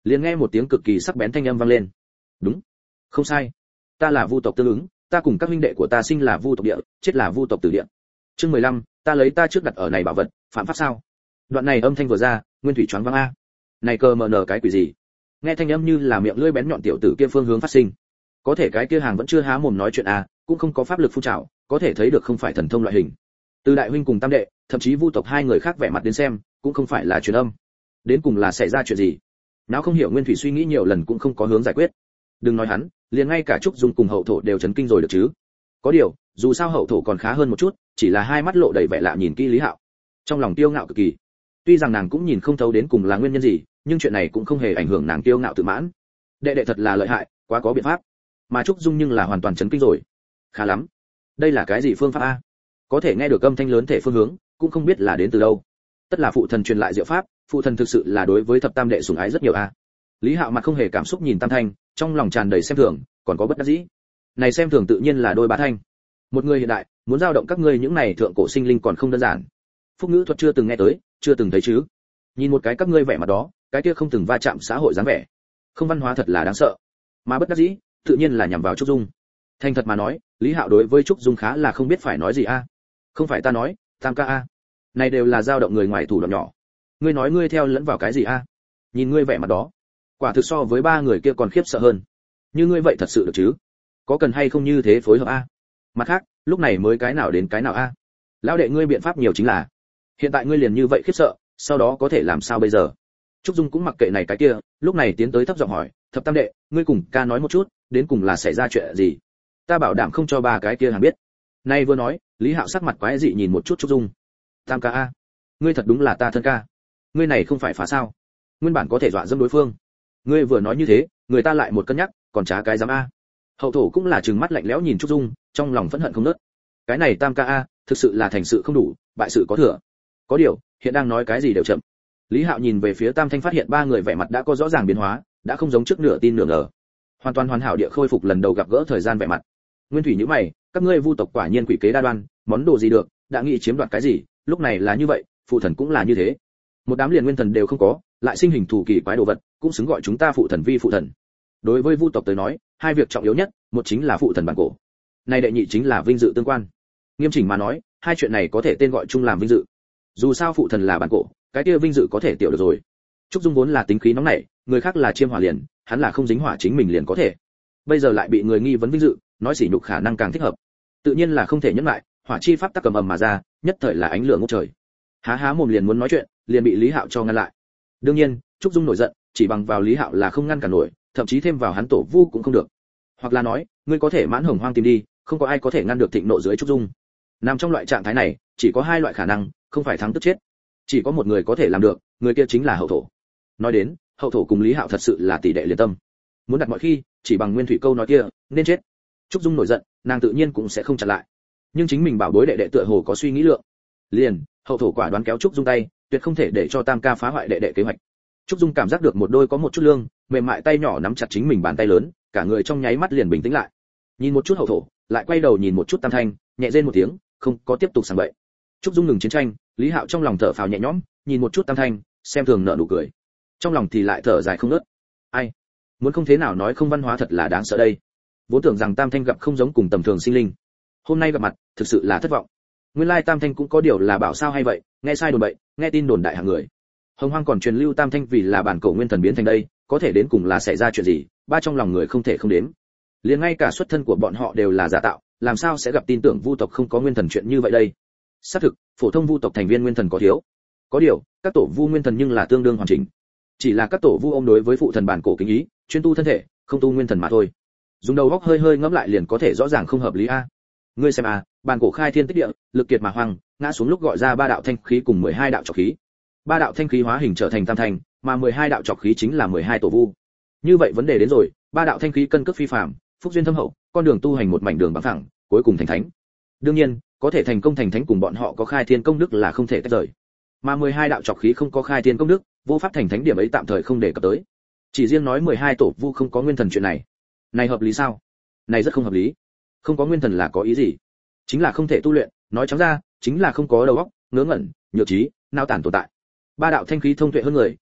liền nghe một tiếng cực kỳ sắc bén thanh âm vang lên. Đúng, không sai, ta là vu tộc tương ứng, ta cùng các huynh đệ của ta sinh là vu tộc địa, chết là vu tộc tử địa. Chương mười lăm, ta lấy ta trước đặt ở này bảo vật, phạm pháp sao? Đoạn này âm thanh vừa ra, Nguyên Thủy choáng váng a. Này cơ mờ nở cái quỷ gì? Nghe thanh âm như là miệng lưỡi bén nhọn tiểu tử kia phương hướng phát sinh. Có thể cái kia hàng vẫn chưa há mồm nói chuyện a, cũng không có pháp lực phun trào, có thể thấy được không phải thần thông loại hình. Từ đại huynh cùng tam đệ, thậm chí vu tộc hai người khác vẻ mặt đến xem, cũng không phải là truyền âm. Đến cùng là xảy ra chuyện gì? Não không hiểu, Nguyên Thủy suy nghĩ nhiều lần cũng không có hướng giải quyết. Đừng nói hắn, liền ngay cả Trúc Dung cùng hậu thổ đều chấn kinh rồi được chứ. Có điều, dù sao hậu thổ còn khá hơn một chút, chỉ là hai mắt lộ đầy vẻ lạ nhìn kỹ Lý Hạo. Trong lòng tiêu ngạo cực kỳ. Tuy rằng nàng cũng nhìn không thấu đến cùng là nguyên nhân gì, nhưng chuyện này cũng không hề ảnh hưởng nàng tiêu ngạo tự mãn. Đệ đệ thật là lợi hại, quá có biện pháp. Mà Trúc Dung nhưng là hoàn toàn chấn kinh rồi. Khá lắm. Đây là cái gì phương pháp a? Có thể nghe được âm thanh lớn thể phương hướng, cũng không biết là đến từ đâu. Tất là phụ thần truyền lại diệu pháp, phụ thần thực sự là đối với thập tam đệ sủng ái rất nhiều a. Lý Hạo mặt không hề cảm xúc nhìn Tam Thanh, trong lòng tràn đầy xem thường, còn có bất đắc dĩ. Này xem thường tự nhiên là đôi bá thanh. Một người hiện đại, muốn giao động các ngươi những này thượng cổ sinh linh còn không đơn giản. Phúc ngữ thuật chưa từng nghe tới, chưa từng thấy chứ. Nhìn một cái các ngươi vẻ mặt đó, cái kia không từng va chạm xã hội dáng vẻ. Không văn hóa thật là đáng sợ. Mà bất đắc dĩ, tự nhiên là nhằm vào Trúc Dung. Thành thật mà nói, Lý Hạo đối với Trúc Dung khá là không biết phải nói gì a. Không phải ta nói, Tam ca a. Này đều là giao động người ngoài thủ đoạn nhỏ. Ngươi nói ngươi theo lẫn vào cái gì a? Nhìn ngươi vẻ mặt đó, quả thực so với ba người kia còn khiếp sợ hơn. Như ngươi vậy thật sự được chứ? Có cần hay không như thế phối hợp a? Mặt khác, lúc này mới cái nào đến cái nào a? Lão đệ ngươi biện pháp nhiều chính là. Hiện tại ngươi liền như vậy khiếp sợ, sau đó có thể làm sao bây giờ? Trúc Dung cũng mặc kệ này cái kia, lúc này tiến tới thấp giọng hỏi, "Thập tam đệ, ngươi cùng ca nói một chút, đến cùng là xảy ra chuyện gì? Ta bảo đảm không cho ba cái kia hàng biết." Nay vừa nói, Lý Hạo sắc mặt quái dị nhìn một chút Trúc Dung. "Tam ca a, ngươi thật đúng là ta thân ca. Ngươi này không phải phá sao? Nguyên bản có thể dọa dẫm đối phương. Ngươi vừa nói như thế, người ta lại một cân nhắc, còn trá cái dám a." Hậu thổ cũng là trừng mắt lạnh lẽo nhìn Trúc Dung, trong lòng phẫn hận không ngớt. Cái này Tam ca a, thực sự là thành sự không đủ, bại sự có thừa. Có điều, hiện đang nói cái gì đều chậm. Lý Hạo nhìn về phía Tam Thanh phát hiện ba người vẻ mặt đã có rõ ràng biến hóa, đã không giống trước nửa tin nửa ngờ. Hoàn toàn hoàn hảo địa khôi phục lần đầu gặp gỡ thời gian vẻ mặt. Nguyên Thủy nhíu mày, các ngươi vu tộc quả nhiên quỷ kế đa đoan, món đồ gì được, đã nghĩ chiếm đoạt cái gì, lúc này là như vậy, phụ thần cũng là như thế. Một đám liền nguyên thần đều không có, lại sinh hình thù kỳ quái đồ vật, cũng xứng gọi chúng ta phụ thần vi phụ thần. Đối với vu tộc tới nói, hai việc trọng yếu nhất, một chính là phụ thần bản cổ, này đệ nhị chính là vinh dự tương quan. Nghiêm chỉnh mà nói, hai chuyện này có thể tên gọi chung làm vinh dự. Dù sao phụ thần là bản cổ, cái kia vinh dự có thể tiểu được rồi. Trúc Dung vốn là tính khí nóng nảy, người khác là chiêm hỏa liền, hắn là không dính hỏa chính mình liền có thể. Bây giờ lại bị người nghi vấn vinh dự, nói sỉ nhục khả năng càng thích hợp. Tự nhiên là không thể nhẫn lại, hỏa chi pháp tắc cầm ầm mà ra, nhất thời là ánh lửa ngút trời. Há há mồm liền muốn nói chuyện, liền bị Lý Hạo cho ngăn lại. Đương nhiên, Trúc Dung nổi giận, chỉ bằng vào Lý Hạo là không ngăn cản nổi, thậm chí thêm vào hắn tổ vu cũng không được. Hoặc là nói, ngươi có thể mãn hồng hoang tìm đi, không có ai có thể ngăn được thịnh nộ dưới Trúc Dung. Nằm trong loại trạng thái này, chỉ có hai loại khả năng, không phải thắng tức chết. Chỉ có một người có thể làm được, người kia chính là hậu thổ. Nói đến, hậu thổ cùng Lý Hạo thật sự là tỷ đệ liên tâm. Muốn đặt mọi khi, chỉ bằng Nguyên Thủy câu nói kia, nên chết. Trúc Dung nổi giận, nàng tự nhiên cũng sẽ không chặn lại. Nhưng chính mình bảo bối đệ đệ tựa hồ có suy nghĩ lượng. Liền, hậu thổ quả đoán kéo Trúc Dung tay, tuyệt không thể để cho Tam ca phá hoại đệ đệ kế hoạch. Trúc Dung cảm giác được một đôi có một chút lương, mềm mại tay nhỏ nắm chặt chính mình bàn tay lớn, cả người trong nháy mắt liền bình tĩnh lại. Nhìn một chút hậu thổ, lại quay đầu nhìn một chút Tam Thanh, nhẹ rên một tiếng, không có tiếp tục sảng bậy. Trúc Dung ngừng chiến tranh, Lý Hạo trong lòng thở phào nhẹ nhõm, nhìn một chút Tam Thanh, xem thường nở nụ cười. Trong lòng thì lại thở dài không ngớt. Ai, muốn không thế nào nói không văn hóa thật là đáng sợ đây. Vốn tưởng rằng Tam Thanh gặp không giống cùng tầm thường sinh linh, hôm nay gặp mặt, thực sự là thất vọng. Nguyên lai Tam Thanh cũng có điều là bảo sao hay vậy, nghe sai đồn bậy, nghe tin đồn đại hàng người. Hồng Hoang còn truyền lưu Tam Thanh vì là bản cổ nguyên thần biến thành đây, có thể đến cùng là xảy ra chuyện gì, ba trong lòng người không thể không đếm. Liền ngay cả xuất thân của bọn họ đều là giả tạo, làm sao sẽ gặp tin tưởng vu tộc không có nguyên thần chuyện như vậy đây? Xác thực, phổ thông vu tộc thành viên nguyên thần có thiếu. Có điều, các tổ vu nguyên thần nhưng là tương đương hoàn chỉnh. Chỉ là các tổ vu ôm đối với phụ thần bản cổ kính ý, chuyên tu thân thể, không tu nguyên thần mà thôi. Dùng đầu óc hơi hơi ngẫm lại liền có thể rõ ràng không hợp lý a. Ngươi xem a, bản cổ khai thiên tích địa, lực kiệt mà hoang, ngã xuống lúc gọi ra ba đạo thanh khí cùng mười hai đạo trọc khí. Ba đạo thanh khí hóa hình trở thành tam thanh, mà mười hai đạo trọc khí chính là mười hai tổ vu. Như vậy vấn đề đến rồi, ba đạo thanh khí cân cước phi phàm, phúc duyên thâm hậu, con đường tu hành một mảnh đường bằng phẳng, cuối cùng thành thánh. Đương nhiên, có thể thành công thành thánh cùng bọn họ có khai thiên công đức là không thể tách rời. Mà mười hai đạo trọc khí không có khai thiên công đức, vô pháp thành thánh điểm ấy tạm thời không để cập tới. Chỉ riêng nói mười hai tổ vu không có nguyên thần chuyện này. Này hợp lý sao? Này rất không hợp lý. Không có nguyên thần là có ý gì? Chính là không thể tu luyện, nói trắng ra, chính là không có đầu óc, ngớ ngẩn, nhược trí, nao tản tồn tại. Ba đạo thanh khí thông tuệ hơn người,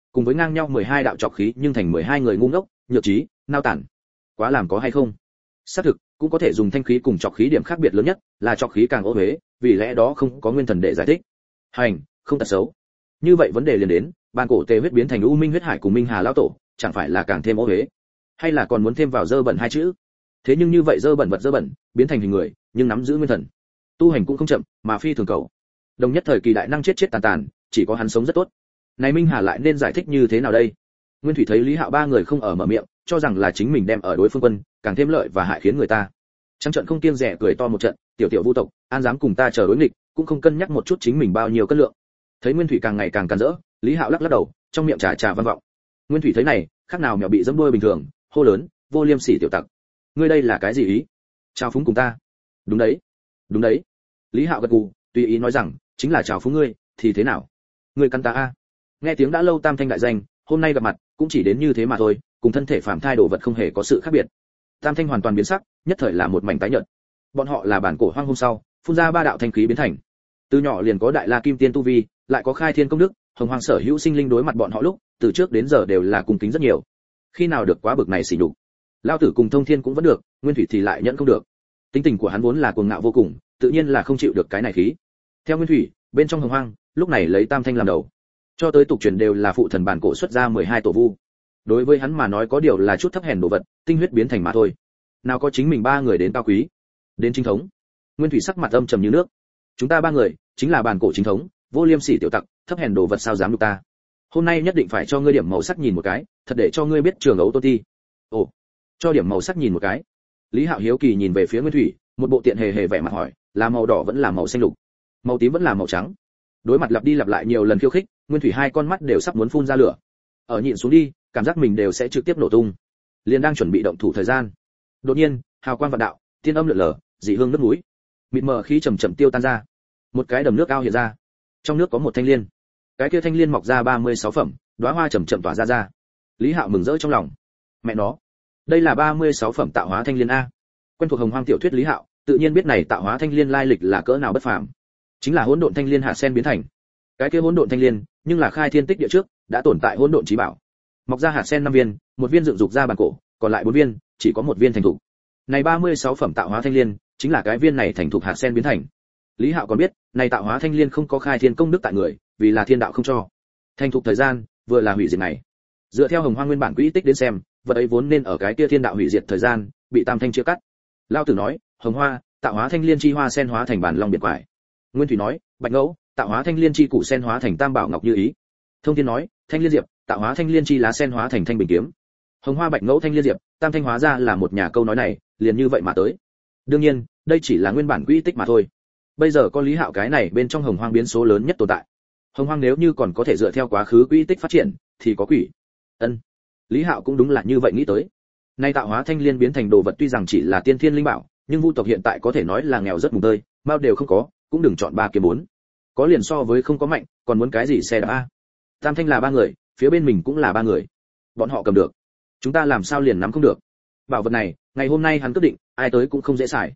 cùng với ngang nhau mười hai đạo trọc khí nhưng thành mười hai người ngu ngốc, nhược trí, nao tản. Quá làm có hay không? Xác thực, cũng có thể dùng thanh khí cùng trọc khí, điểm khác biệt lớn nhất là trọc khí càng ô uế, vì lẽ đó không có nguyên thần để giải thích. Hành, không tật xấu. Như vậy vấn đề liền đến, ban cổ tê huyết biến thành u minh huyết hải cùng minh hà lão tổ, chẳng phải là càng thêm ô uế? Hay là còn muốn thêm vào dơ bẩn hai chữ? Thế nhưng như vậy dơ bẩn vật dơ bẩn, biến thành hình người, nhưng nắm giữ nguyên thần. Tu hành cũng không chậm, mà phi thường cầu. Đồng nhất thời kỳ đại năng chết chết tàn tàn, chỉ có hắn sống rất tốt. Này Minh Hà lại nên giải thích như thế nào đây? Nguyên Thủy thấy Lý Hạo ba người không ở mở miệng, cho rằng là chính mình đem ở đối phương quân, càng thêm lợi và hại khiến người ta. Trắng trận không kiêng dè cười to một trận, tiểu tiểu vu tộc, an dám cùng ta chờ đối nghịch, cũng không cân nhắc một chút chính mình bao nhiêu cân lượng. Thấy Nguyên Thủy càng ngày càng càn rỡ, Lý Hạo lắc lắc đầu, trong miệng trà trà văn vọng. Nguyên Thủy thấy này, khác nào mèo bị giẫm đuôi bình thường, hô lớn, vô liêm sỉ tiểu tặc. Ngươi đây là cái gì ý? Chào phúng cùng ta? Đúng đấy, đúng đấy. Lý Hạo gật gù, tùy ý nói rằng, chính là chào phúng ngươi, thì thế nào? Ngươi căn ta a? Nghe tiếng đã lâu tam thanh đại danh, hôm nay gặp mặt, cũng chỉ đến như thế mà thôi, cùng thân thể phàm thai đồ vật không hề có sự khác biệt. Tam thanh hoàn toàn biến sắc, nhất thời là một mảnh tái nhợt. Bọn họ là bản cổ hoang hôm sau, phun ra ba đạo thanh khí biến thành. Từ nhỏ liền có đại la kim tiên tu vi, lại có khai thiên công đức, hồng hoàng sở hữu sinh linh đối mặt bọn họ lúc, từ trước đến giờ đều là cung kính rất nhiều. Khi nào được quá bực này xỉ nhục. Lao tử cùng thông thiên cũng vẫn được, Nguyên Thủy thì lại nhận không được. Tính tình của hắn vốn là cuồng ngạo vô cùng, tự nhiên là không chịu được cái này khí. Theo Nguyên Thủy, bên trong hồng hoang, lúc này lấy tam thanh làm đầu. Cho tới tục truyền đều là phụ thần bản cổ xuất ra mười hai tổ vu. Đối với hắn mà nói có điều là chút thấp hèn đồ vật, tinh huyết biến thành mà thôi. Nào có chính mình ba người đến cao quý, đến chính thống. Nguyên Thủy sắc mặt âm trầm như nước. Chúng ta ba người chính là bản cổ chính thống, vô liêm sỉ tiểu tặc, thấp hèn đồ vật sao dám nhục ta. Hôm nay nhất định phải cho ngươi điểm màu sắc nhìn một cái, thật để cho ngươi biết trường ấu tôn thi. Ồ, cho điểm màu sắc nhìn một cái. Lý Hạo hiếu kỳ nhìn về phía Nguyên Thủy, một bộ tiện hề hề vẻ mặt hỏi, là màu đỏ vẫn là màu xanh lục, màu tím vẫn là màu trắng. Đối mặt lặp đi lặp lại nhiều lần khiêu khích, Nguyên Thủy hai con mắt đều sắp muốn phun ra lửa. Ở nhịn xuống đi, cảm giác mình đều sẽ trực tiếp nổ tung. Liền đang chuẩn bị động thủ thời gian, đột nhiên, hào quang vạn đạo, thiên âm lượn lờ, dị hương nước núi, mịt mờ khí chậm chậm tiêu tan ra. Một cái đầm nước ao hiện ra, trong nước có một thanh liên. Cái kia thanh liên mọc ra ba mươi sáu phẩm, đóa hoa chậm chậm tỏa ra ra. Lý Hạo mừng rỡ trong lòng. Mẹ nó, đây là ba mươi sáu phẩm tạo hóa thanh liên a. Quen thuộc hồng hoang tiểu thuyết Lý Hạo, tự nhiên biết này tạo hóa thanh liên lai lịch là cỡ nào bất phàm. Chính là hỗn độn thanh liên hạ sen biến thành. Cái kia hỗn độn thanh liên, nhưng là khai thiên tích địa trước, đã tồn tại hỗn độn chí bảo. Mọc ra hạt sen năm viên, một viên dựng dục ra bản cổ, còn lại bốn viên, chỉ có một viên thành thục. Này ba mươi sáu phẩm tạo hóa thanh liên, chính là cái viên này thành thục hạt sen biến thành. Lý Hạo còn biết, này tạo hóa thanh liên không có khai thiên công đức tại người, vì là thiên đạo không cho. Thành thục thời gian, vừa là hủy diệt này. Dựa theo hồng hoang nguyên bản quỹ tích đến xem, vật ấy vốn nên ở cái kia thiên đạo hủy diệt thời gian, bị tam thanh chia cắt. Lao Tử nói, hồng hoa, tạo hóa thanh liên chi hoa sen hóa thành bản long biệt quải. Nguyên Thủy nói, bạch ngẫu, tạo hóa thanh liên chi củ sen hóa thành tam bảo ngọc như ý. Thông Thiên nói, thanh liên diệp, tạo hóa thanh liên chi lá sen hóa thành thanh bình kiếm. Hồng hoa bạch ngẫu thanh liên diệp, tam thanh hóa ra là một nhà câu nói này, liền như vậy mà tới. Đương nhiên, đây chỉ là nguyên bản quỹ tích mà thôi. Bây giờ có Lý Hạo cái này bên trong hồng hoang biến số lớn nhất tồn tại. Hồng hoang nếu như còn có thể dựa theo quá khứ quỹ tích phát triển, thì có quỷ. Ân. Lý Hạo cũng đúng là như vậy nghĩ tới. Nay tạo hóa thanh liên biến thành đồ vật tuy rằng chỉ là tiên thiên linh bảo, nhưng vu tộc hiện tại có thể nói là nghèo rất mùng tơi, bao đều không có, cũng đừng chọn ba kiếm bốn. Có liền so với không có mạnh, còn muốn cái gì xe đạp a? Tam thanh là ba người, phía bên mình cũng là ba người. Bọn họ cầm được, chúng ta làm sao liền nắm không được? Bảo vật này, ngày hôm nay hắn quyết định, ai tới cũng không dễ xài.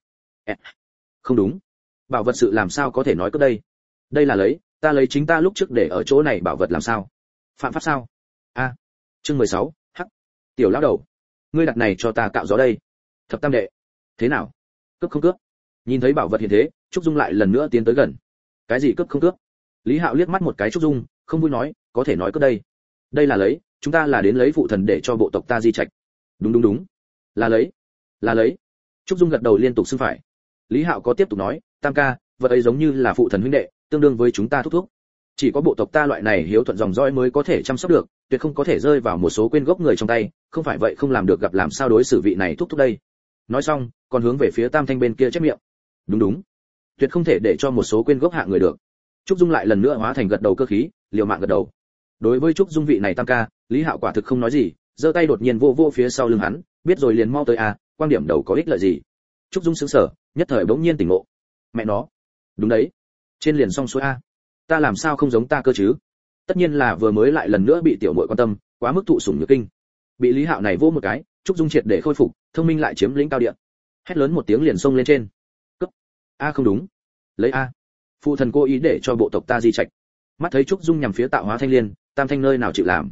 Không đúng, bảo vật sự làm sao có thể nói cướp đây? Đây là lấy, ta lấy chính ta lúc trước để ở chỗ này bảo vật làm sao? Phạm pháp sao? A. Chương mười sáu, hắc. Tiểu lão đầu, ngươi đặt này cho ta cạo gió đây. Thập tam đệ, thế nào? Cướp không cướp? Nhìn thấy bảo vật hiện thế, Trúc Dung lại lần nữa tiến tới gần. Cái gì cướp không cướp? Lý Hạo liếc mắt một cái Trúc Dung, không vui nói, có thể nói cướp đây. Đây là lấy, chúng ta là đến lấy phụ thần để cho bộ tộc ta di trạch. Đúng đúng đúng, là lấy, là lấy. Trúc Dung gật đầu liên tục xưng phải. Lý Hạo có tiếp tục nói, tam ca, vật ấy giống như là phụ thần huynh đệ, tương đương với chúng ta thúc thúc. Chỉ có bộ tộc ta loại này hiếu thuận dòng dõi mới có thể chăm sóc được, tuyệt không có thể rơi vào một số quên gốc người trong tay, không phải vậy không làm được gặp làm sao đối xử vị này thúc thúc đây. Nói xong, còn hướng về phía tam thanh bên kia chép miệng. Đúng đúng, tuyệt không thể để cho một số quên gốc hạ người được. Trúc Dung lại lần nữa hóa thành gật đầu cơ khí, liều mạng gật đầu. Đối với Trúc Dung vị này tam ca, Lý Hạo quả thực không nói gì, giơ tay đột nhiên vô vô phía sau lưng hắn, biết rồi liền mau tới à, quan điểm đầu có ích lợi gì. Trúc Dung sững sờ, nhất thời bỗng nhiên tỉnh ngộ. Mẹ nó, đúng đấy, trên liền xong xuôi a. Ta làm sao không giống ta cơ chứ? Tất nhiên là vừa mới lại lần nữa bị tiểu muội quan tâm, quá mức thụ sủng nhược kinh. Bị Lý Hạo này vô một cái, Trúc Dung triệt để khôi phục, thông minh lại chiếm lĩnh cao địa. Hét lớn một tiếng liền xông lên trên. Cấp. A không đúng, lấy a. Phụ thần cố ý để cho bộ tộc ta di trạch. Mắt thấy Trúc Dung nhằm phía tạo hóa thanh liên, tam thanh nơi nào chịu làm,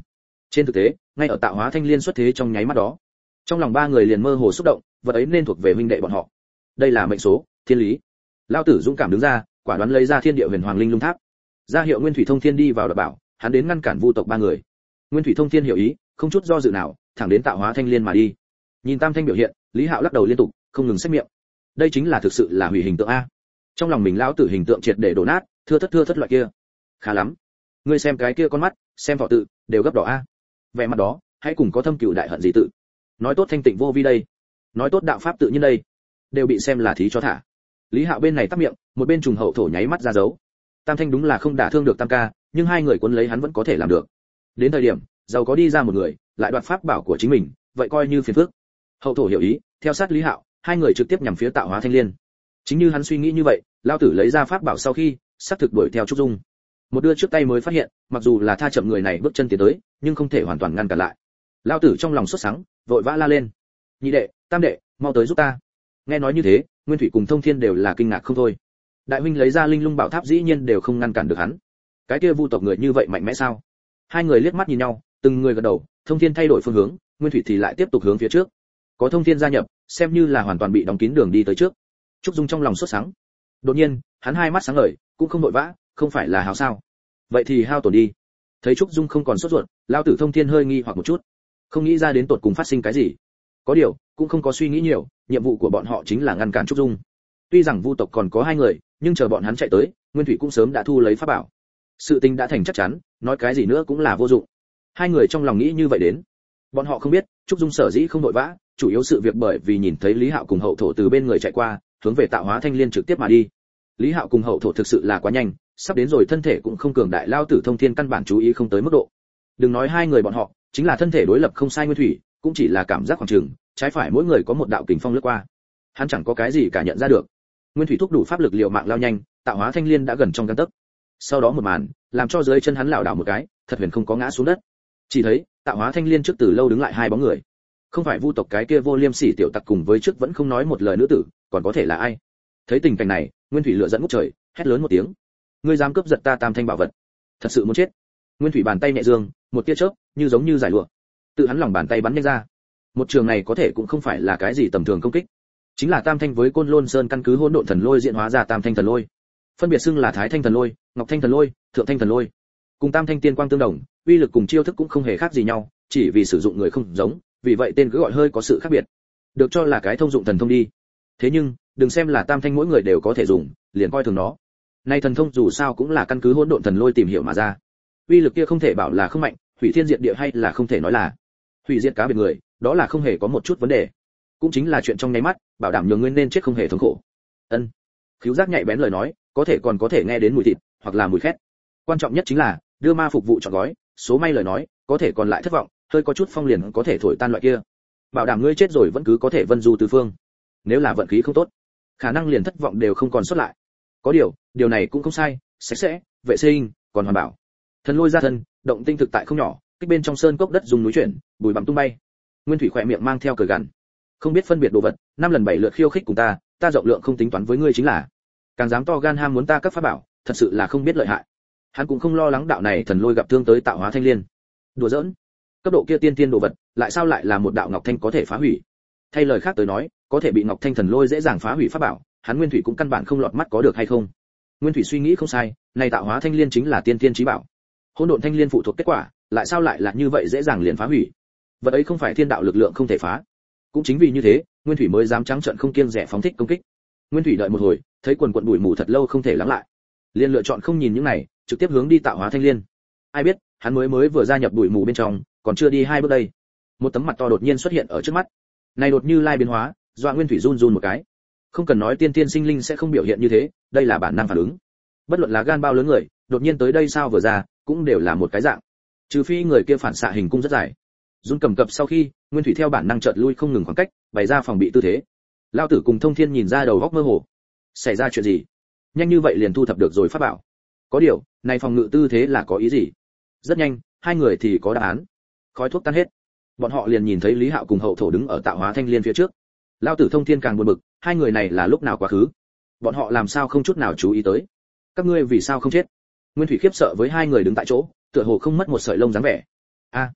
Trên thực tế, ngay ở tạo hóa thanh liên xuất thế trong nháy mắt đó, trong lòng ba người liền mơ hồ xúc động, vật ấy nên thuộc về huynh đệ bọn họ. Đây là mệnh số, thiên lý. Lão tử dũng cảm đứng ra, quả đoán lấy ra thiên địa huyền hoàng linh lung tháp, ra hiệu Nguyên Thủy Thông Thiên đi vào đập bảo, hắn đến ngăn cản Vu tộc ba người. Nguyên Thủy Thông Thiên hiểu ý, không chút do dự nào, thẳng đến tạo hóa thanh liên mà đi. Nhìn Tam Thanh biểu hiện, Lý Hạo lắc đầu liên tục, không ngừng xét miệng. Đây chính là thực sự là hủy hình tượng a. Trong lòng mình lão tử hình tượng triệt để đổ nát, thưa thất thưa thất loại kia. Khá lắm. Ngươi xem cái kia con mắt, xem thọ tự, đều gấp đỏ a. Vẻ mặt đó, hãy cùng có thâm cừu đại hận gì tự. Nói tốt thanh tịnh vô vi đây, nói tốt đạo pháp tự nhiên đây, đều bị xem là thí cho thả. Lý Hạo bên này tắt miệng, một bên trùng hậu thổ nháy mắt ra dấu. Tam Thanh đúng là không đả thương được Tam ca, nhưng hai người cuốn lấy hắn vẫn có thể làm được. Đến thời điểm, giàu có đi ra một người, lại đoạt pháp bảo của chính mình, vậy coi như phiền phức. Hậu thổ hiểu ý, theo sát Lý Hạo, hai người trực tiếp nhằm phía tạo hóa thanh liên. Chính như hắn suy nghĩ như vậy, lão tử lấy ra pháp bảo sau khi, xác thực đuổi theo Trúc Dung. Một đưa trước tay mới phát hiện, mặc dù là tha chậm người này bước chân tiến tới, nhưng không thể hoàn toàn ngăn cản lại. Lão tử trong lòng sốt sắng, vội vã la lên: "Nhị đệ, tam đệ, mau tới giúp ta!" Nghe nói như thế, Nguyên Thủy cùng Thông Thiên đều là kinh ngạc không thôi. Đại huynh lấy ra linh lung bảo tháp dĩ nhiên đều không ngăn cản được hắn. Cái kia Vu tộc người như vậy mạnh mẽ sao? Hai người liếc mắt nhìn nhau, từng người gật đầu, Thông Thiên thay đổi phương hướng, Nguyên Thủy thì lại tiếp tục hướng phía trước. Có Thông Thiên gia nhập, xem như là hoàn toàn bị đóng kín đường đi tới trước. Trúc Dung trong lòng sốt sắng. Đột nhiên, hắn hai mắt sáng ngời, cũng không vội vã, không phải là hao sao? Vậy thì hao tổn đi. Thấy Trúc Dung không còn sốt ruột, lão tử Thông Thiên hơi nghi hoặc một chút, không nghĩ ra đến tột cùng phát sinh cái gì. Có điều, cũng không có suy nghĩ nhiều, nhiệm vụ của bọn họ chính là ngăn cản Trúc Dung. Tuy rằng Vu tộc còn có hai người, nhưng chờ bọn hắn chạy tới, Nguyên Thủy cũng sớm đã thu lấy pháp bảo. Sự tình đã thành chắc chắn, nói cái gì nữa cũng là vô dụng. Hai người trong lòng nghĩ như vậy đến. Bọn họ không biết, Trúc Dung sở dĩ không vội vã, chủ yếu sự việc bởi vì nhìn thấy Lý Hạo cùng hậu thổ từ bên người chạy qua, hướng về tạo hóa thanh liên trực tiếp mà đi. Lý Hạo cùng hậu thổ thực sự là quá nhanh, sắp đến rồi thân thể cũng không cường đại, lao tử Thông Thiên căn bản chú ý không tới mức độ. Đừng nói hai người bọn họ, chính là thân thể đối lập không sai Nguyên Thủy, cũng chỉ là cảm giác khoảng chừng, trái phải mỗi người có một đạo kình phong lướt qua. Hắn chẳng có cái gì cả nhận ra được. Nguyên Thủy thúc đủ pháp lực liều mạng lao nhanh, tạo hóa thanh liên đã gần trong gang tấc. Sau đó một màn, làm cho dưới chân hắn lảo đảo một cái, thật huyền không có ngã xuống đất. Chỉ thấy, tạo hóa thanh liên trước từ lâu đứng lại hai bóng người. Không phải Vu tộc cái kia vô liêm sỉ tiểu tặc cùng với trước vẫn không nói một lời nữ tử, còn có thể là ai? Thấy tình cảnh này, Nguyên Thủy lửa giận ngút trời, hét lớn một tiếng: "Ngươi dám cướp giật ta Tam Thanh bảo vật, thật sự muốn chết!" Nguyên Thủy bàn tay nhẹ dương, một tia chớp, như giống như giải lụa, tự hắn lòng bàn tay bắn nhanh ra. Một trường này có thể cũng không phải là cái gì tầm thường công kích, chính là Tam Thanh với Côn Lôn Sơn căn cứ hỗn độn thần lôi diễn hóa ra Tam Thanh thần lôi, phân biệt xưng là Thái Thanh thần lôi, Ngọc Thanh thần lôi, Thượng Thanh thần lôi. Cùng Tam Thanh tiên quang tương đồng, uy lực cùng chiêu thức cũng không hề khác gì nhau, chỉ vì sử dụng người không giống, vì vậy tên cứ gọi hơi có sự khác biệt. Được cho là cái thông dụng thần thông đi. Thế nhưng, đừng xem là Tam Thanh mỗi người đều có thể dùng, liền coi thường nó. Nay thần thông dù sao cũng là căn cứ hỗn độn thần lôi tìm hiểu mà ra. Uy lực kia không thể bảo là không mạnh, hủy thiên diệt địa hay là không thể nói là hủy diệt cá biệt người, đó là không hề có một chút vấn đề. Cũng chính là chuyện trong nháy mắt, bảo đảm nhường nguyên nên chết không hề thống khổ. Ân. Khứu giác nhạy bén lời nói, có thể còn có thể nghe đến mùi thịt, hoặc là mùi khét. Quan trọng nhất chính là đưa ma phục vụ chọn gói, số may lời nói, có thể còn lại thất vọng, hơi có chút phong liền có thể thổi tan loại kia. Bảo đảm ngươi chết rồi vẫn cứ có thể vân du tứ phương. Nếu là vận khí không tốt, khả năng liền thất vọng đều không còn xuất lại. Có điều, điều này cũng không sai, sạch sẽ, vệ sinh, còn hoàn bảo. Thần lôi ra thân, động tinh thực tại không nhỏ, kích bên trong sơn cốc đất dùng núi chuyển, bụi bặm tung bay. Nguyên Thủy khỏe miệng mang theo cười gằn. Không biết phân biệt đồ vật, năm lần bảy lượt khiêu khích cùng ta, ta rộng lượng không tính toán với ngươi chính là. Càng dám to gan ham muốn ta cấp pháp bảo, thật sự là không biết lợi hại. Hắn cũng không lo lắng đạo này thần lôi gặp thương tới tạo hóa thanh liên. Đùa giỡn, cấp độ kia tiên tiên đồ vật, lại sao lại là một đạo ngọc thanh có thể phá hủy? Thay lời khác tới nói, có thể bị ngọc thanh thần lôi dễ dàng phá hủy pháp bảo, hắn Nguyên Thủy cũng căn bản không lọt mắt có được hay không? Nguyên Thủy suy nghĩ không sai, này tạo hóa thanh liên chính là tiên tiên chí bảo. Hỗn độn thanh liên phụ thuộc kết quả, lại sao lại là như vậy dễ dàng liền phá hủy? Vật ấy không phải thiên đạo lực lượng không thể phá. Cũng chính vì như thế, Nguyên Thủy mới dám trắng trợn không kiêng dè phóng thích công kích. Nguyên Thủy đợi một hồi, thấy quần quần bụi mù thật lâu không thể lắng lại, liền lựa chọn không nhìn những này, trực tiếp hướng đi tạo hóa thanh liên. Ai biết, hắn mới mới vừa gia nhập bụi mù bên trong, còn chưa đi hai bước đây, một tấm mặt to đột nhiên xuất hiện ở trước mắt. Này đột như lai biến hóa, dọa Nguyên Thủy run run một cái. Không cần nói tiên tiên sinh linh sẽ không biểu hiện như thế, đây là bản năng phản ứng. Bất luận là gan bao lớn người, đột nhiên tới đây sao vừa ra, cũng đều là một cái dạng. Trừ phi người kia phản xạ hình cung rất dài. Run cầm cập sau khi, Nguyên Thủy theo bản năng chợt lui không ngừng khoảng cách, bày ra phòng bị tư thế. Lão tử cùng Thông Thiên nhìn ra đầu góc mơ hồ. Xảy ra chuyện gì? Nhanh như vậy liền thu thập được rồi pháp bảo. Có điều, này phòng ngự tư thế là có ý gì? Rất nhanh, hai người thì có đáp án. Khói thuốc tan hết, bọn họ liền nhìn thấy Lý Hạo cùng hậu thổ đứng ở tạo hóa thanh liên phía trước. Lão tử Thông Thiên càng buồn bực, hai người này là lúc nào quá khứ? Bọn họ làm sao không chút nào chú ý tới? Các ngươi vì sao không chết? Nguyên Thủy khiếp sợ với hai người đứng tại chỗ, tựa hồ không mất một sợi lông dáng vẻ. A,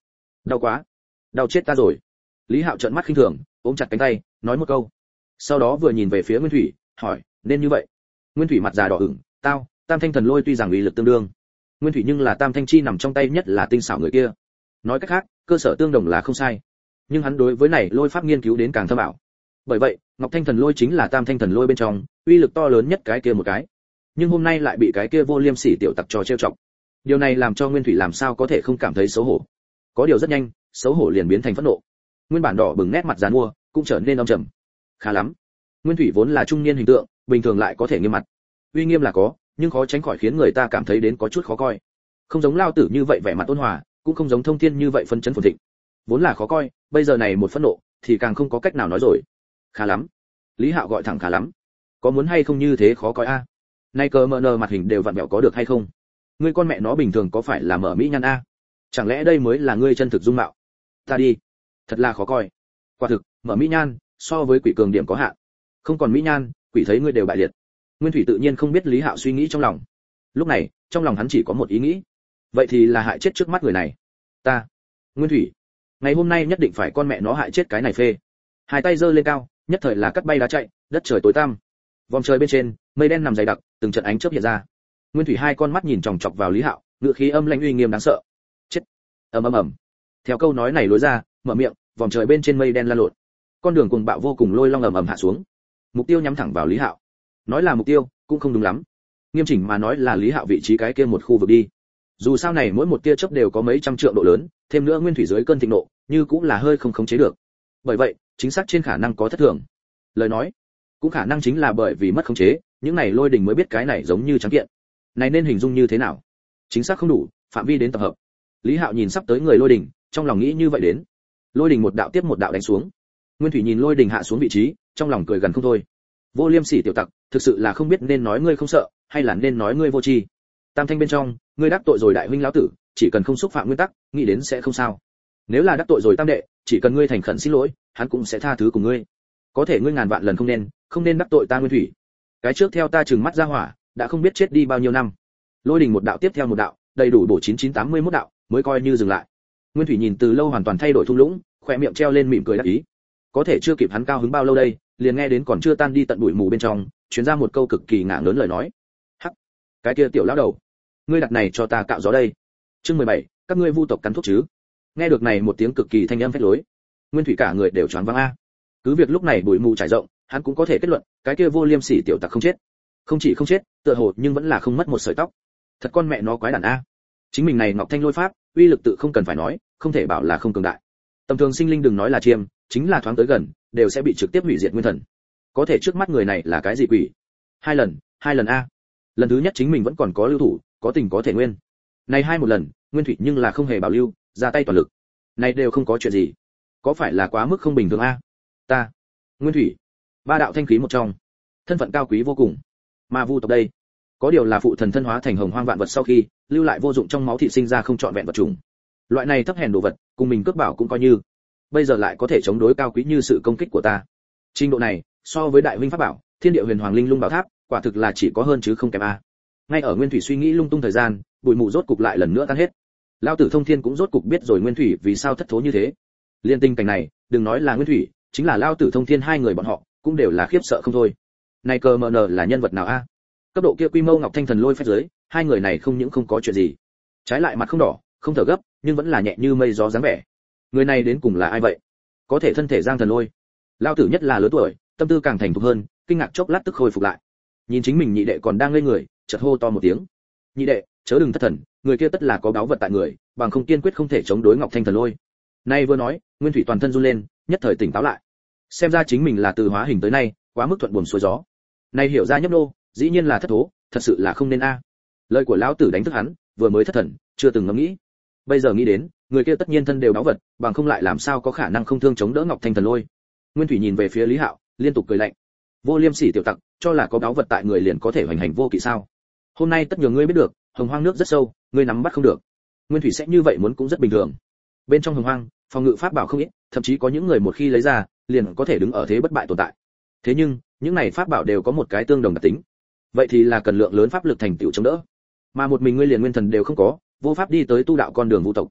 Đau quá, đau chết ta rồi. Lý Hạo trợn mắt khinh thường, ôm chặt cánh tay, nói một câu. Sau đó vừa nhìn về phía Nguyên Thủy, hỏi, nên như vậy? Nguyên Thủy mặt già đỏ ửng, tao, Tam Thanh Thần Lôi tuy rằng uy lực tương đương, Nguyên Thủy nhưng là Tam Thanh chi nằm trong tay nhất là tinh xảo người kia. Nói cách khác, cơ sở tương đồng là không sai. Nhưng hắn đối với này lôi pháp nghiên cứu đến càng thâm ảo. Bởi vậy, Ngọc Thanh Thần Lôi chính là Tam Thanh Thần Lôi bên trong, uy lực to lớn nhất cái kia một cái. Nhưng hôm nay lại bị cái kia vô liêm sỉ tiểu tặc trò trêu chọc. Điều này làm cho Nguyên Thủy làm sao có thể không cảm thấy xấu hổ. Có điều rất nhanh, xấu hổ liền biến thành phẫn nộ. Nguyên bản đỏ bừng nét mặt giàn mua, cũng trở nên âm trầm. Khá lắm. Nguyên Thủy vốn là trung niên hình tượng, bình thường lại có thể nghiêm mặt. Uy nghiêm là có, nhưng khó tránh khỏi khiến người ta cảm thấy đến có chút khó coi. Không giống Lao Tử như vậy vẻ mặt ôn hòa, cũng không giống Thông Thiên như vậy phân chấn phồn thịnh. Vốn là khó coi, bây giờ này một phẫn nộ, thì càng không có cách nào nói rồi. Khá lắm. Lý Hạo gọi thẳng khá lắm. Có muốn hay không như thế khó coi a? À? Nay cờ mờ nờ mặt hình đều vặn vẹo có được hay không? Ngươi con mẹ nó bình thường có phải là mở mỹ nhan a? À? Chẳng lẽ đây mới là ngươi chân thực dung mạo? Ta đi. Thật là khó coi. Quả thực, mở mỹ nhan, so với quỷ cường điểm có hạn. Không còn mỹ nhan, quỷ thấy ngươi đều bại liệt. Nguyên Thủy tự nhiên không biết Lý Hạo suy nghĩ trong lòng. Lúc này, trong lòng hắn chỉ có một ý nghĩ. Vậy thì là hại chết trước mắt người này. Ta, Nguyên Thủy, ngày hôm nay nhất định phải con mẹ nó hại chết cái này phê. Hai tay giơ lên cao, nhất thời là cắt bay đá chạy, đất trời tối tăm. Vòng trời bên trên, mây đen nằm dày đặc, từng trận ánh chớp hiện ra. Nguyên Thủy hai con mắt nhìn chòng chọc vào Lý Hạo, ngựa khí âm lãnh uy nghiêm đáng sợ. Chết. Ầm ầm ầm. Theo câu nói này lối ra, mở miệng, vòng trời bên trên mây đen lan lộn. Con đường cuồng bạo vô cùng lôi long ầm ầm hạ xuống. Mục tiêu nhắm thẳng vào Lý Hạo. Nói là mục tiêu, cũng không đúng lắm. Nghiêm chỉnh mà nói là Lý Hạo vị trí cái kia một khu vực đi. Dù sao này mỗi một tia chớp đều có mấy trăm trượng độ lớn, thêm nữa Nguyên Thủy dưới cơn thịnh nộ, như cũng là hơi không khống chế được. Bởi vậy, chính xác trên khả năng có thất thường. Lời nói, cũng khả năng chính là bởi vì mất khống chế, những này lôi đình mới biết cái này giống như trắng kiện. Này nên hình dung như thế nào? Chính xác không đủ, phạm vi đến tập hợp. Lý Hạo nhìn sắp tới người lôi đình, trong lòng nghĩ như vậy đến. Lôi đình một đạo tiếp một đạo đánh xuống. Nguyên Thủy nhìn lôi đình hạ xuống vị trí, trong lòng cười gần không thôi. Vô liêm sỉ tiểu tặc, thực sự là không biết nên nói ngươi không sợ, hay là nên nói ngươi vô tri. Tam Thanh bên trong, ngươi đắc tội rồi đại huynh lão tử, chỉ cần không xúc phạm nguyên tắc, nghĩ đến sẽ không sao. Nếu là đắc tội rồi tam đệ, chỉ cần ngươi thành khẩn xin lỗi, hắn cũng sẽ tha thứ của ngươi. Có thể ngươi ngàn vạn lần không nên, không nên đắc tội ta Nguyên Thủy. Cái trước theo ta trừng mắt ra hỏa, đã không biết chết đi bao nhiêu năm. Lôi đình một đạo tiếp theo một đạo, đầy đủ bổ chín chín tám mươi mốt đạo, mới coi như dừng lại. Nguyên Thủy nhìn từ lâu hoàn toàn thay đổi thung lũng, khóe miệng treo lên mỉm cười đắc ý. Có thể chưa kịp hắn cao hứng bao lâu đây, liền nghe đến còn chưa tan đi tận bụi mù bên trong, truyền ra một câu cực kỳ ngả lớn lời nói. Hắc, cái kia tiểu lão đầu, ngươi đặt này cho ta cạo gió đây. Chương mười bảy, các ngươi vu tộc cắn thuốc chứ? Nghe được này một tiếng cực kỳ thanh âm phách lối, Nguyên Thủy cả người đều choáng váng a. Cứ việc lúc này bụi mù trải rộng, hắn cũng có thể kết luận, cái kia vô liêm sỉ tiểu tặc không chết. Không chỉ không chết, tựa hồ nhưng vẫn là không mất một sợi tóc. Thật con mẹ nó quái đản a. Chính mình này Ngọc Thanh lôi pháp, uy lực tự không cần phải nói, không thể bảo là không cường đại. Tầm thường sinh linh đừng nói là chiêm, chính là thoáng tới gần, đều sẽ bị trực tiếp hủy diệt nguyên thần. Có thể trước mắt người này là cái gì quỷ? Hai lần, hai lần a. Lần thứ nhất chính mình vẫn còn có lưu thủ, có tình có thể nguyên. Này hai một lần, Nguyên Thủy nhưng là không hề bảo lưu, ra tay toàn lực. Này đều không có chuyện gì. Có phải là quá mức không bình thường a? Ta, Nguyên Thủy, ba đạo thanh khí một trong, thân phận cao quý vô cùng. Mà vu tộc đây, có điều là phụ thần thân hóa thành hồng hoang vạn vật sau khi lưu lại vô dụng trong máu thịt sinh ra không trọn vẹn vật chủng. Loại này thấp hèn đồ vật, cùng mình cướp bảo cũng coi như. Bây giờ lại có thể chống đối cao quý như sự công kích của ta. Trình độ này, so với đại huynh pháp bảo, Thiên Địa Huyền Hoàng Linh Lung Bảo Tháp, quả thực là chỉ có hơn chứ không kém a. Ngay ở Nguyên Thủy suy nghĩ lung tung thời gian, bụi mù rốt cục lại lần nữa tan hết. Lão tử Thông Thiên cũng rốt cục biết rồi Nguyên Thủy vì sao thất thố như thế. Liên tình cảnh này, đừng nói là Nguyên Thủy, chính là Lão tử Thông Thiên hai người bọn họ, cũng đều là khiếp sợ không thôi. Này cờ mờ nờ là nhân vật nào a? Cấp độ kia quy mô Ngọc Thanh Thần Lôi phách giới, hai người này không những không có chuyện gì, trái lại mặt không đỏ, không thở gấp, nhưng vẫn là nhẹ như mây gió dáng vẻ. Người này đến cùng là ai vậy? Có thể thân thể giang thần lôi. Lão tử nhất là lớn tuổi, tâm tư càng thành thục hơn, kinh ngạc chốc lát tức khôi phục lại. Nhìn chính mình nhị đệ còn đang ngây người, chợt hô to một tiếng. Nhị đệ, chớ đừng thất thần, người kia tất là có báu vật tại người, bằng không kiên quyết không thể chống đối Ngọc Thanh Thần Lôi. Nay vừa nói, Nguyên Thủy toàn thân run lên, nhất thời tỉnh táo lại. Xem ra chính mình là từ hóa hình tới nay, quá mức thuận buồm xuôi gió. Nay hiểu ra nhấp nô, dĩ nhiên là thất thố, thật sự là không nên a. Lời của lão tử đánh thức hắn, vừa mới thất thần, chưa từng ngẫm nghĩ. Bây giờ nghĩ đến, người kia tất nhiên thân đều báu vật, bằng không lại làm sao có khả năng không thương chống đỡ Ngọc Thanh Thần Lôi. Nguyên Thủy nhìn về phía Lý Hạo, liên tục cười lạnh. Vô liêm sỉ tiểu tặc, cho là có báu vật tại người liền có thể hoành hành vô kỵ sao? Hôm nay tất nhường ngươi biết được, hồng hoang nước rất sâu, ngươi nắm bắt không được. Nguyên Thủy sẽ như vậy muốn cũng rất bình thường. Bên trong hồng hoang, phòng ngự pháp bảo không ít, thậm chí có những người một khi lấy ra, liền có thể đứng ở thế bất bại tồn tại. Thế nhưng, những này pháp bảo đều có một cái tương đồng đặc tính. Vậy thì là cần lượng lớn pháp lực thành tựu chống đỡ. Mà một mình ngươi liền nguyên thần đều không có, vô pháp đi tới tu đạo con đường vũ tộc.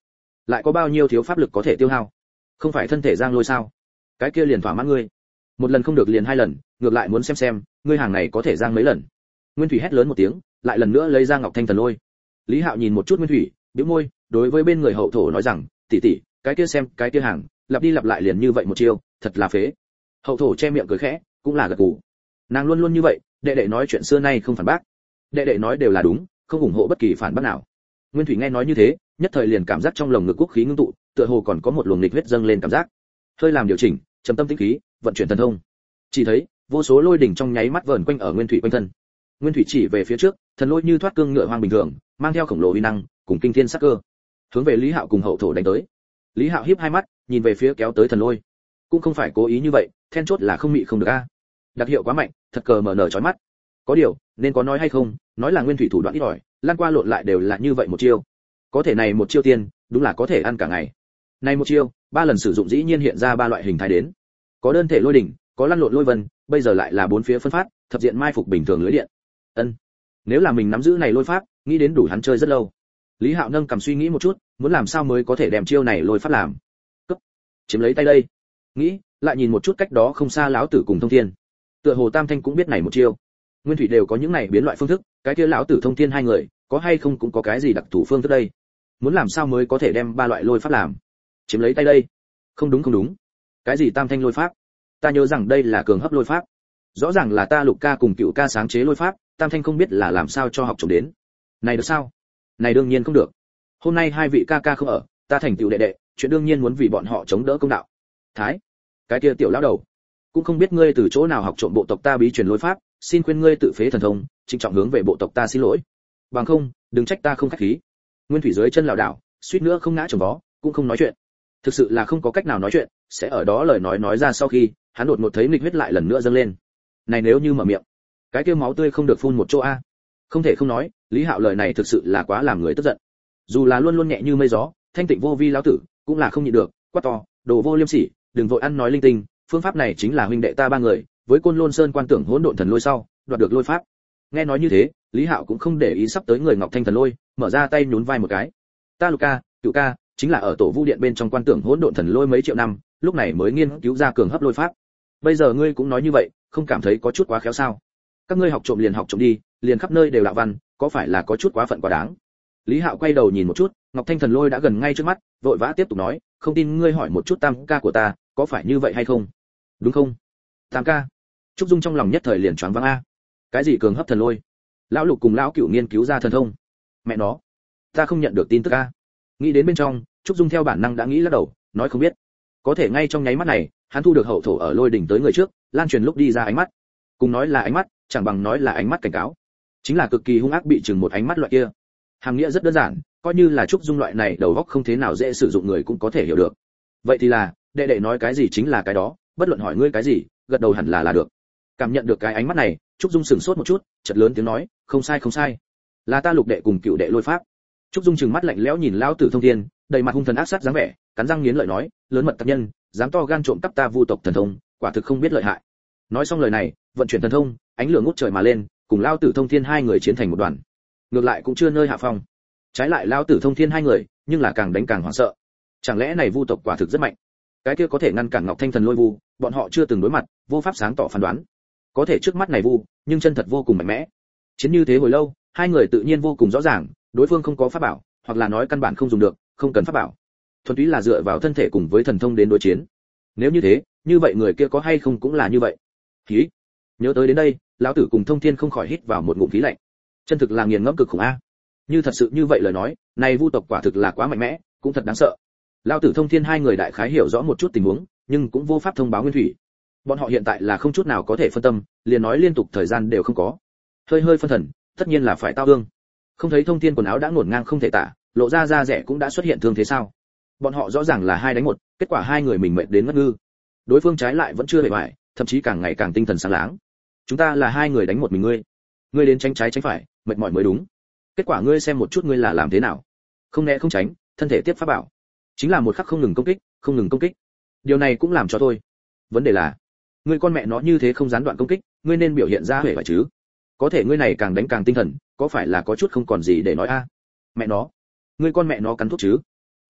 lại có bao nhiêu thiếu pháp lực có thể tiêu hao? Không phải thân thể giang lôi sao? Cái kia liền thỏa mãn ngươi. Một lần không được liền hai lần, ngược lại muốn xem xem, ngươi hàng này có thể giang mấy lần. Nguyên Thủy hét lớn một tiếng, lại lần nữa lấy ra Ngọc Thanh Thần Lôi. Lý Hạo nhìn một chút Nguyên Thủy, bĩu môi, đối với bên người hậu thổ nói rằng, tỷ tỷ, cái kia xem, cái kia hàng, lặp đi lặp lại liền như vậy một chiêu, thật là phế. Hậu thổ che miệng cười khẽ, cũng là gật gù. Nàng luôn luôn như vậy, đệ đệ nói chuyện xưa nay không phản bác. Đệ đệ nói đều là đúng, không ủng hộ bất kỳ phản bác nào. Nguyên Thủy nghe nói như thế, nhất thời liền cảm giác trong lồng ngực quốc khí ngưng tụ, tựa hồ còn có một luồng nghịch huyết dâng lên cảm giác. Hơi làm điều chỉnh, trầm tâm tĩnh khí, vận chuyển thần thông. Chỉ thấy, vô số lôi đỉnh trong nháy mắt vờn quanh ở Nguyên Thủy quanh thân. Nguyên Thủy chỉ về phía trước, thần lôi như thoát cương ngựa hoang bình thường, mang theo khổng lồ uy năng, cùng kinh thiên sắc cơ, hướng về Lý Hạo cùng hậu thổ đánh tới. Lý Hạo híp hai mắt, nhìn về phía kéo tới thần lôi. Cũng không phải cố ý như vậy, then chốt là không mị không được a. Đặc hiệu quá mạnh, thật cờ mở nở chói mắt. Có điều, nên có nói hay không, nói là Nguyên Thủy thủ đoạn ít ỏi, lan qua lộn lại đều là như vậy một chiêu. Có thể này một chiêu tiên, đúng là có thể ăn cả ngày. Này một chiêu, ba lần sử dụng dĩ nhiên hiện ra ba loại hình thái đến. Có đơn thể lôi đỉnh, có lăn lộn lôi vân, bây giờ lại là bốn phía phân phát, thập diện mai phục bình thường lưới điện. Ân. Nếu là mình nắm giữ này lôi pháp, nghĩ đến đủ hắn chơi rất lâu. Lý Hạo nâng cầm suy nghĩ một chút, muốn làm sao mới có thể đem chiêu này lôi pháp làm. Cấp. Chiếm lấy tay đây. Nghĩ, lại nhìn một chút cách đó không xa lão tử cùng Thông Thiên. Tựa hồ Tam Thanh cũng biết này một chiêu. Nguyên Thủy đều có những này biến loại phương thức, cái kia lão tử Thông Thiên hai người, có hay không cũng có cái gì đặc thù phương thức đây. Muốn làm sao mới có thể đem ba loại lôi pháp làm. Chiếm lấy tay đây. Không đúng không đúng. Cái gì Tam Thanh lôi pháp? Ta nhớ rằng đây là cường hấp lôi pháp. Rõ ràng là ta Lục ca cùng Cựu ca sáng chế lôi pháp, Tam Thanh không biết là làm sao cho học trộm đến. Này được sao? Này đương nhiên không được. Hôm nay hai vị ca ca không ở, ta thành tựu đệ đệ, chuyện đương nhiên muốn vì bọn họ chống đỡ công đạo. Thái, cái kia tiểu lão đầu, cũng không biết ngươi từ chỗ nào học trộm bộ tộc ta bí truyền lôi pháp, xin khuyên ngươi tự phế thần thông, trịnh trọng hướng về bộ tộc ta xin lỗi. Bằng không, đừng trách ta không khách khí. Nguyên Thủy dưới chân lảo đảo, suýt nữa không ngã chồng vó, cũng không nói chuyện. Thực sự là không có cách nào nói chuyện, sẽ ở đó lời nói nói ra sau khi, hắn đột ngột thấy nghịch huyết lại lần nữa dâng lên. Này nếu như mở miệng, cái kia máu tươi không được phun một chỗ a. Không thể không nói, Lý Hạo lời này thực sự là quá làm người tức giận. Dù là luôn luôn nhẹ như mây gió, thanh tịnh vô vi lão tử, cũng là không nhịn được, quát to, đồ vô liêm sỉ, đừng vội ăn nói linh tinh, phương pháp này chính là huynh đệ ta ba người, với Côn Lôn Sơn quan tưởng hỗn độn thần lôi sau, đoạt được lôi pháp. Nghe nói như thế, Lý Hạo cũng không để ý sắp tới người Ngọc Thanh thần lôi, mở ra tay nhún vai một cái. Ta Lục ca, Cựu ca, chính là ở tổ vu điện bên trong quan tưởng hỗn độn thần lôi mấy triệu năm, lúc này mới nghiên cứu ra cường hấp lôi pháp. Bây giờ ngươi cũng nói như vậy, không cảm thấy có chút quá khéo sao? Các ngươi học trộm liền học trộm đi, liền khắp nơi đều đạo văn, có phải là có chút quá phận quá đáng? Lý Hạo quay đầu nhìn một chút, Ngọc Thanh thần lôi đã gần ngay trước mắt, vội vã tiếp tục nói, không tin ngươi hỏi một chút Tam ca của ta, có phải như vậy hay không? Đúng không? Tam ca. Trúc Dung trong lòng nhất thời liền choáng váng a. Cái gì cường hấp thần lôi? Lão Lục cùng lão Cửu nghiên cứu ra thần thông. Mẹ nó, ta không nhận được tin tức a. Nghĩ đến bên trong, Trúc Dung theo bản năng đã nghĩ lắc đầu, nói không biết. Có thể ngay trong nháy mắt này, hắn thu được hậu thổ ở lôi đỉnh tới người trước, lan truyền lúc đi ra ánh mắt. Cùng nói là ánh mắt, chẳng bằng nói là ánh mắt cảnh cáo. Chính là cực kỳ hung ác bị chừng một ánh mắt loại kia. Hàm nghĩa rất đơn giản, coi như là Trúc Dung loại này đầu óc không thế nào dễ sử dụng người cũng có thể hiểu được. Vậy thì là, đệ đệ nói cái gì chính là cái đó, bất luận hỏi ngươi cái gì, gật đầu hẳn là là được. Cảm nhận được cái ánh mắt này, Trúc Dung sửng sốt một chút, chợt lớn tiếng nói, không sai không sai, là ta Lục đệ cùng Cựu đệ lôi pháp. Trúc Dung trừng mắt lạnh lẽo nhìn lão tử Thông Thiên, đầy mặt hung thần ác sát dáng vẻ, cắn răng nghiến lợi nói, lớn mật tặc nhân, dám to gan trộm cắp ta Vu tộc thần thông, quả thực không biết lợi hại. Nói xong lời này, vận chuyển thần thông, ánh lửa ngút trời mà lên, cùng lão tử Thông Thiên hai người chiến thành một đoàn. Ngược lại cũng chưa nơi hạ phong. Trái lại lão tử Thông Thiên hai người, nhưng là càng đánh càng hoảng sợ. Chẳng lẽ này Vu tộc quả thực rất mạnh? Cái kia có thể ngăn cản Ngọc Thanh thần lôi Vu, bọn họ chưa từng đối mặt, vô pháp sáng tỏ phán đoán. Có thể trước mắt này Vu, nhưng chân thật vô cùng mạnh mẽ. Chiến như thế hồi lâu, hai người tự nhiên vô cùng rõ ràng, đối phương không có pháp bảo, hoặc là nói căn bản không dùng được, không cần pháp bảo. Thuần túy là dựa vào thân thể cùng với thần thông đến đối chiến. Nếu như thế, như vậy người kia có hay không cũng là như vậy. Khí. Nhớ tới đến đây, lão tử cùng Thông Thiên không khỏi hít vào một ngụm khí lạnh. Chân thực là nghiền ngẫm cực khủng a. Như thật sự như vậy lời nói, này Vu tộc quả thực là quá mạnh mẽ, cũng thật đáng sợ. Lão tử Thông Thiên hai người đại khái hiểu rõ một chút tình huống, nhưng cũng vô pháp thông báo Nguyên Thủy. Bọn họ hiện tại là không chút nào có thể phân tâm, liền nói liên tục thời gian đều không có. Hơi hơi phân thần, tất nhiên là phải tao ương. Không thấy Thông Thiên quần áo đã ngổn ngang không thể tả, lộ ra da rẻ cũng đã xuất hiện thương thế sao? Bọn họ rõ ràng là hai đánh một, kết quả hai người mình mệt đến ngất ngư. Đối phương trái lại vẫn chưa bề bại, thậm chí càng ngày càng tinh thần sáng láng. Chúng ta là hai người đánh một mình ngươi, ngươi đến tránh trái tránh phải, mệt mỏi mới đúng. Kết quả ngươi xem một chút ngươi là làm thế nào? Không né không tránh, thân thể tiếp pháp bảo, chính là một khắc không ngừng công kích, không ngừng công kích. Điều này cũng làm cho tôi. Vấn đề là, ngươi con mẹ nó như thế không gián đoạn công kích, ngươi nên biểu hiện ra huệ phải chứ? Có thể ngươi này càng đánh càng tinh thần, có phải là có chút không còn gì để nói a? Mẹ nó, ngươi con mẹ nó cắn thuốc chứ?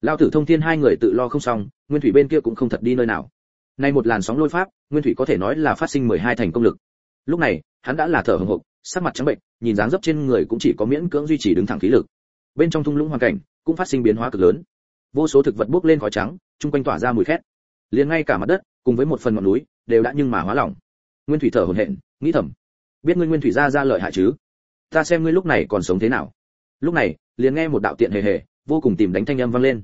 Lão tử Thông Thiên hai người tự lo không xong, Nguyên Thủy bên kia cũng không thật đi nơi nào. Nay một làn sóng lôi pháp, Nguyên Thủy có thể nói là phát sinh mười hai thành công lực. Lúc này, hắn đã là thở hổn hộc, sắc mặt trắng bệnh, nhìn dáng dấp trên người cũng chỉ có miễn cưỡng duy trì đứng thẳng khí lực. Bên trong thung lũng hoàn cảnh cũng phát sinh biến hóa cực lớn. Vô số thực vật bốc lên khói trắng, trung quanh tỏa ra mùi khét. Liền ngay cả mặt đất, cùng với một phần ngọn núi, đều đã nhưng mà hóa lỏng. Nguyên Thủy thở hổn hển, nghĩ thầm, biết ngươi Nguyên Thủy ra ra lợi hại chứ? Ta xem ngươi lúc này còn sống thế nào. Lúc này, liền nghe một đạo tiện hề hề, vô cùng tìm đánh thanh âm vang lên.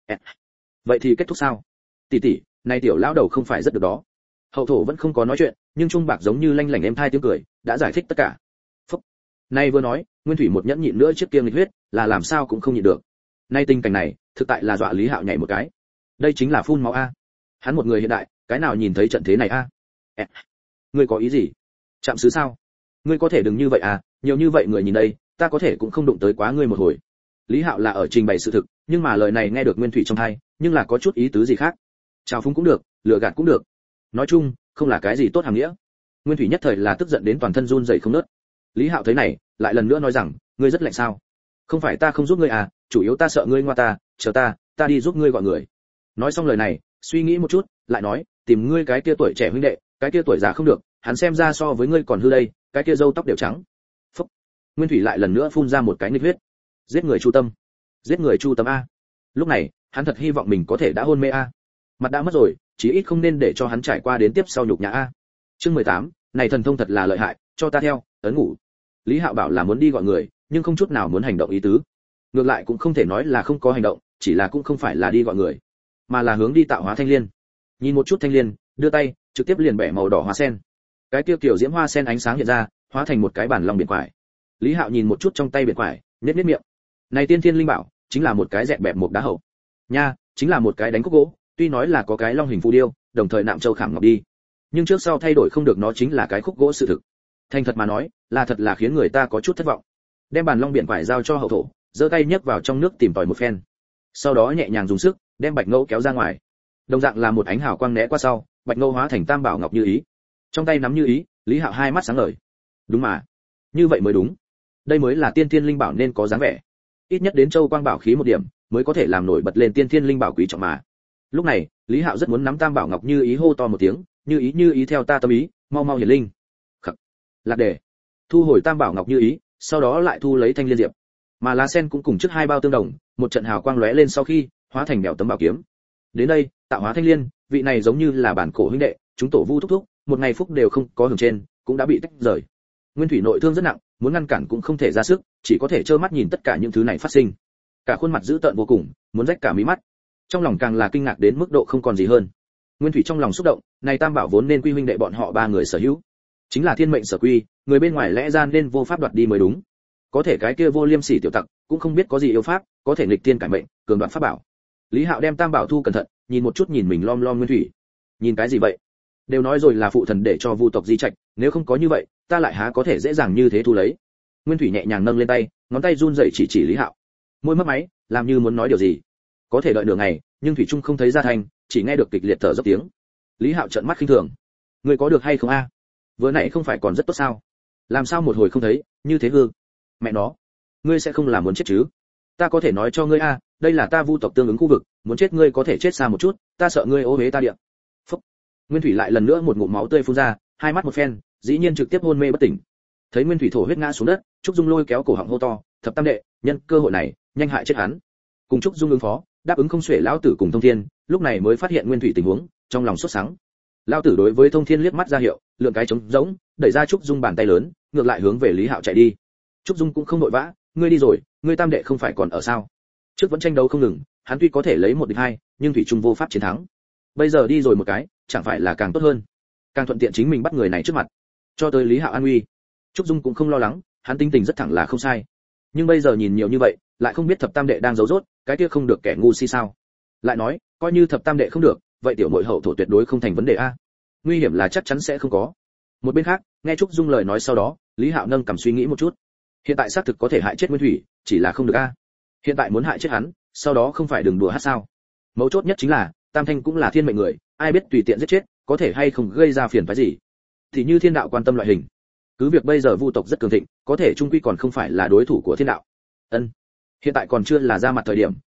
Vậy thì kết thúc sao? Tỷ tỷ, này tiểu lão đầu không phải rất được đó. Hậu thổ vẫn không có nói chuyện, nhưng trung bạc giống như lanh lảnh êm thai tiếng cười, đã giải thích tất cả. Phúc. Nay vừa nói, Nguyên Thủy một nhẫn nhịn nữa trước kia nghịch huyết, là làm sao cũng không nhịn được. Nay tình cảnh này, thực tại là dọa Lý Hạo nhảy một cái. Đây chính là phun máu a. Hắn một người hiện đại, cái nào nhìn thấy trận thế này a? À? Ngươi có ý gì? Chạm xứ sao? Ngươi có thể đừng như vậy à, nhiều như vậy người nhìn đây, ta có thể cũng không đụng tới quá ngươi một hồi. Lý Hạo là ở trình bày sự thực, nhưng mà lời này nghe được Nguyên Thủy trong tai, nhưng là có chút ý tứ gì khác. Chào phúng cũng được, lừa gạt cũng được. Nói chung, không là cái gì tốt hàng nghĩa. Nguyên Thủy nhất thời là tức giận đến toàn thân run rẩy không ngớt. Lý Hạo thấy này, lại lần nữa nói rằng, ngươi rất lạnh sao? Không phải ta không giúp ngươi à, chủ yếu ta sợ ngươi ngoa ta, chờ ta, ta đi giúp ngươi gọi người. Nói xong lời này, suy nghĩ một chút, lại nói, tìm ngươi cái kia tuổi trẻ huynh đệ, cái kia tuổi già không được, hắn xem ra so với ngươi còn hư đây, cái kia râu tóc đều trắng. Phúc. Nguyên Thủy lại lần nữa phun ra một cái nghịch huyết. Giết người chu tâm, giết người chu tâm a. Lúc này, hắn thật hy vọng mình có thể đã hôn mê a. Mặt đã mất rồi, chí ít không nên để cho hắn trải qua đến tiếp sau nhục nhã a. Chương mười tám, này thần thông thật là lợi hại, cho ta theo, ấn ngủ. Lý Hạo bảo là muốn đi gọi người, nhưng không chút nào muốn hành động ý tứ. Ngược lại cũng không thể nói là không có hành động, chỉ là cũng không phải là đi gọi người, mà là hướng đi tạo hóa thanh liên. Nhìn một chút thanh liên, đưa tay, trực tiếp liền bẻ màu đỏ hoa sen. Cái tiêu kiểu diễm hoa sen ánh sáng hiện ra, hóa thành một cái bản long biển quải. Lý Hạo nhìn một chút trong tay biển quải, nhếch nhếch miệng. Này tiên thiên linh bảo, chính là một cái dẹt bẹp một đá hậu. Nha, chính là một cái đánh cúc gỗ, tuy nói là có cái long hình phù điêu, đồng thời nạm châu khảm ngọc đi. Nhưng trước sau thay đổi không được nó chính là cái khúc gỗ sự thực. Thành thật mà nói, là thật là khiến người ta có chút thất vọng. Đem bàn long biển quải giao cho hậu thổ, giơ tay nhấc vào trong nước tìm tòi một phen. Sau đó nhẹ nhàng dùng sức, đem bạch ngẫu kéo ra ngoài. Đồng dạng là một ánh hào quang né qua sau, bạch ngẫu hóa thành tam bảo ngọc như ý. Trong tay nắm như ý, Lý Hạo hai mắt sáng ngời. Đúng mà, như vậy mới đúng. Đây mới là tiên thiên linh bảo nên có dáng vẻ. Ít nhất đến châu quang bảo khí một điểm, mới có thể làm nổi bật lên tiên thiên linh bảo quý trọng mà. Lúc này, Lý Hạo rất muốn nắm tam bảo ngọc như ý hô to một tiếng, như ý như ý theo ta tâm ý, mau mau hiển linh. Khắc. Lạc đề. Thu hồi tam bảo ngọc như ý, sau đó lại thu lấy thanh liên diệp. Mà lá sen cũng cùng trước hai bao tương đồng, một trận hào quang lóe lên sau khi hóa thành bèo tấm bảo kiếm. Đến đây, tạo hóa thanh liên, vị này giống như là bản cổ huynh đệ, chúng tổ vu thúc thúc, một ngày phúc đều không có hưởng trên, cũng đã bị tách rời. Nguyên Thủy nội thương rất nặng, muốn ngăn cản cũng không thể ra sức, chỉ có thể trơ mắt nhìn tất cả những thứ này phát sinh. Cả khuôn mặt dữ tợn vô cùng, muốn rách cả mí mắt. Trong lòng càng là kinh ngạc đến mức độ không còn gì hơn. Nguyên Thủy trong lòng xúc động, này tam bảo vốn nên quy huynh đệ bọn họ ba người sở hữu, chính là thiên mệnh sở quy, người bên ngoài lẽ ra nên vô pháp đoạt đi mới đúng. Có thể cái kia vô liêm sỉ tiểu tặc, cũng không biết có gì yêu pháp, có thể nghịch tiên cải mệnh, cường đoạt pháp bảo. Lý Hạo đem tam bảo thu cẩn thận, nhìn một chút nhìn mình lom lom Nguyên Thủy. Nhìn cái gì vậy? Đều nói rồi là phụ thần để cho vu tộc di trạch, nếu không có như vậy, ta lại há có thể dễ dàng như thế thu lấy. Nguyên Thủy nhẹ nhàng nâng lên tay, ngón tay run rẩy chỉ chỉ Lý Hạo. Môi mấp máy, làm như muốn nói điều gì. Có thể đợi nửa ngày, nhưng thủy trung không thấy ra thành, chỉ nghe được kịch liệt thở dốc tiếng. Lý Hạo trợn mắt khinh thường. Ngươi có được hay không a? Vừa nãy không phải còn rất tốt sao? Làm sao một hồi không thấy, như thế hư? Mẹ nó, ngươi sẽ không làm muốn chết chứ? Ta có thể nói cho ngươi a, đây là ta vu tộc tương ứng khu vực, muốn chết ngươi có thể chết xa một chút, ta sợ ngươi ô uế ta địa. Phúc. Nguyên Thủy lại lần nữa một ngụm máu tươi phun ra, hai mắt một phen, dĩ nhiên trực tiếp hôn mê bất tỉnh. Thấy Nguyên Thủy thổ huyết ngã xuống đất, Trúc Dung lôi kéo cổ họng hô to, thập tam đệ, nhân cơ hội này, nhanh hại chết hắn. Cùng Trúc Dung ứng phó, đáp ứng không xuể lão tử cùng Thông Thiên, lúc này mới phát hiện Nguyên Thủy tình huống, trong lòng sốt sắng. Lão tử đối với Thông Thiên liếc mắt ra hiệu, lượng cái trống rỗng, đẩy ra Trúc Dung bàn tay lớn, ngược lại hướng về Lý Hạo chạy đi. Trúc Dung cũng không nội vã, ngươi đi rồi, ngươi tam đệ không phải còn ở sao? Trước vẫn tranh đấu không ngừng, hắn tuy có thể lấy một địch hai, nhưng thủy chung vô pháp chiến thắng. Bây giờ đi rồi một cái, chẳng phải là càng tốt hơn, càng thuận tiện chính mình bắt người này trước mặt. Cho tới Lý Hạo an nguy, Trúc Dung cũng không lo lắng, hắn tính tình rất thẳng là không sai. Nhưng bây giờ nhìn nhiều như vậy, lại không biết thập tam đệ đang giấu rốt, cái kia không được kẻ ngu si sao? Lại nói, coi như thập tam đệ không được, vậy tiểu muội hậu thổ tuyệt đối không thành vấn đề a. Nguy hiểm là chắc chắn sẽ không có. Một bên khác, nghe Trúc Dung lời nói sau đó, Lý Hạo nâng cằm suy nghĩ một chút. Hiện tại xác thực có thể hại chết Nguyên Thủy, chỉ là không được a. Hiện tại muốn hại chết hắn, sau đó không phải đừng đùa hát sao? Mấu chốt nhất chính là, Tam Thanh cũng là thiên mệnh người, ai biết tùy tiện giết chết, có thể hay không gây ra phiền phức gì. Thì như thiên đạo quan tâm loại hình, cứ việc bây giờ vu tộc rất cường thịnh, có thể trung quy còn không phải là đối thủ của thiên đạo. Ân, hiện tại còn chưa là ra mặt thời điểm,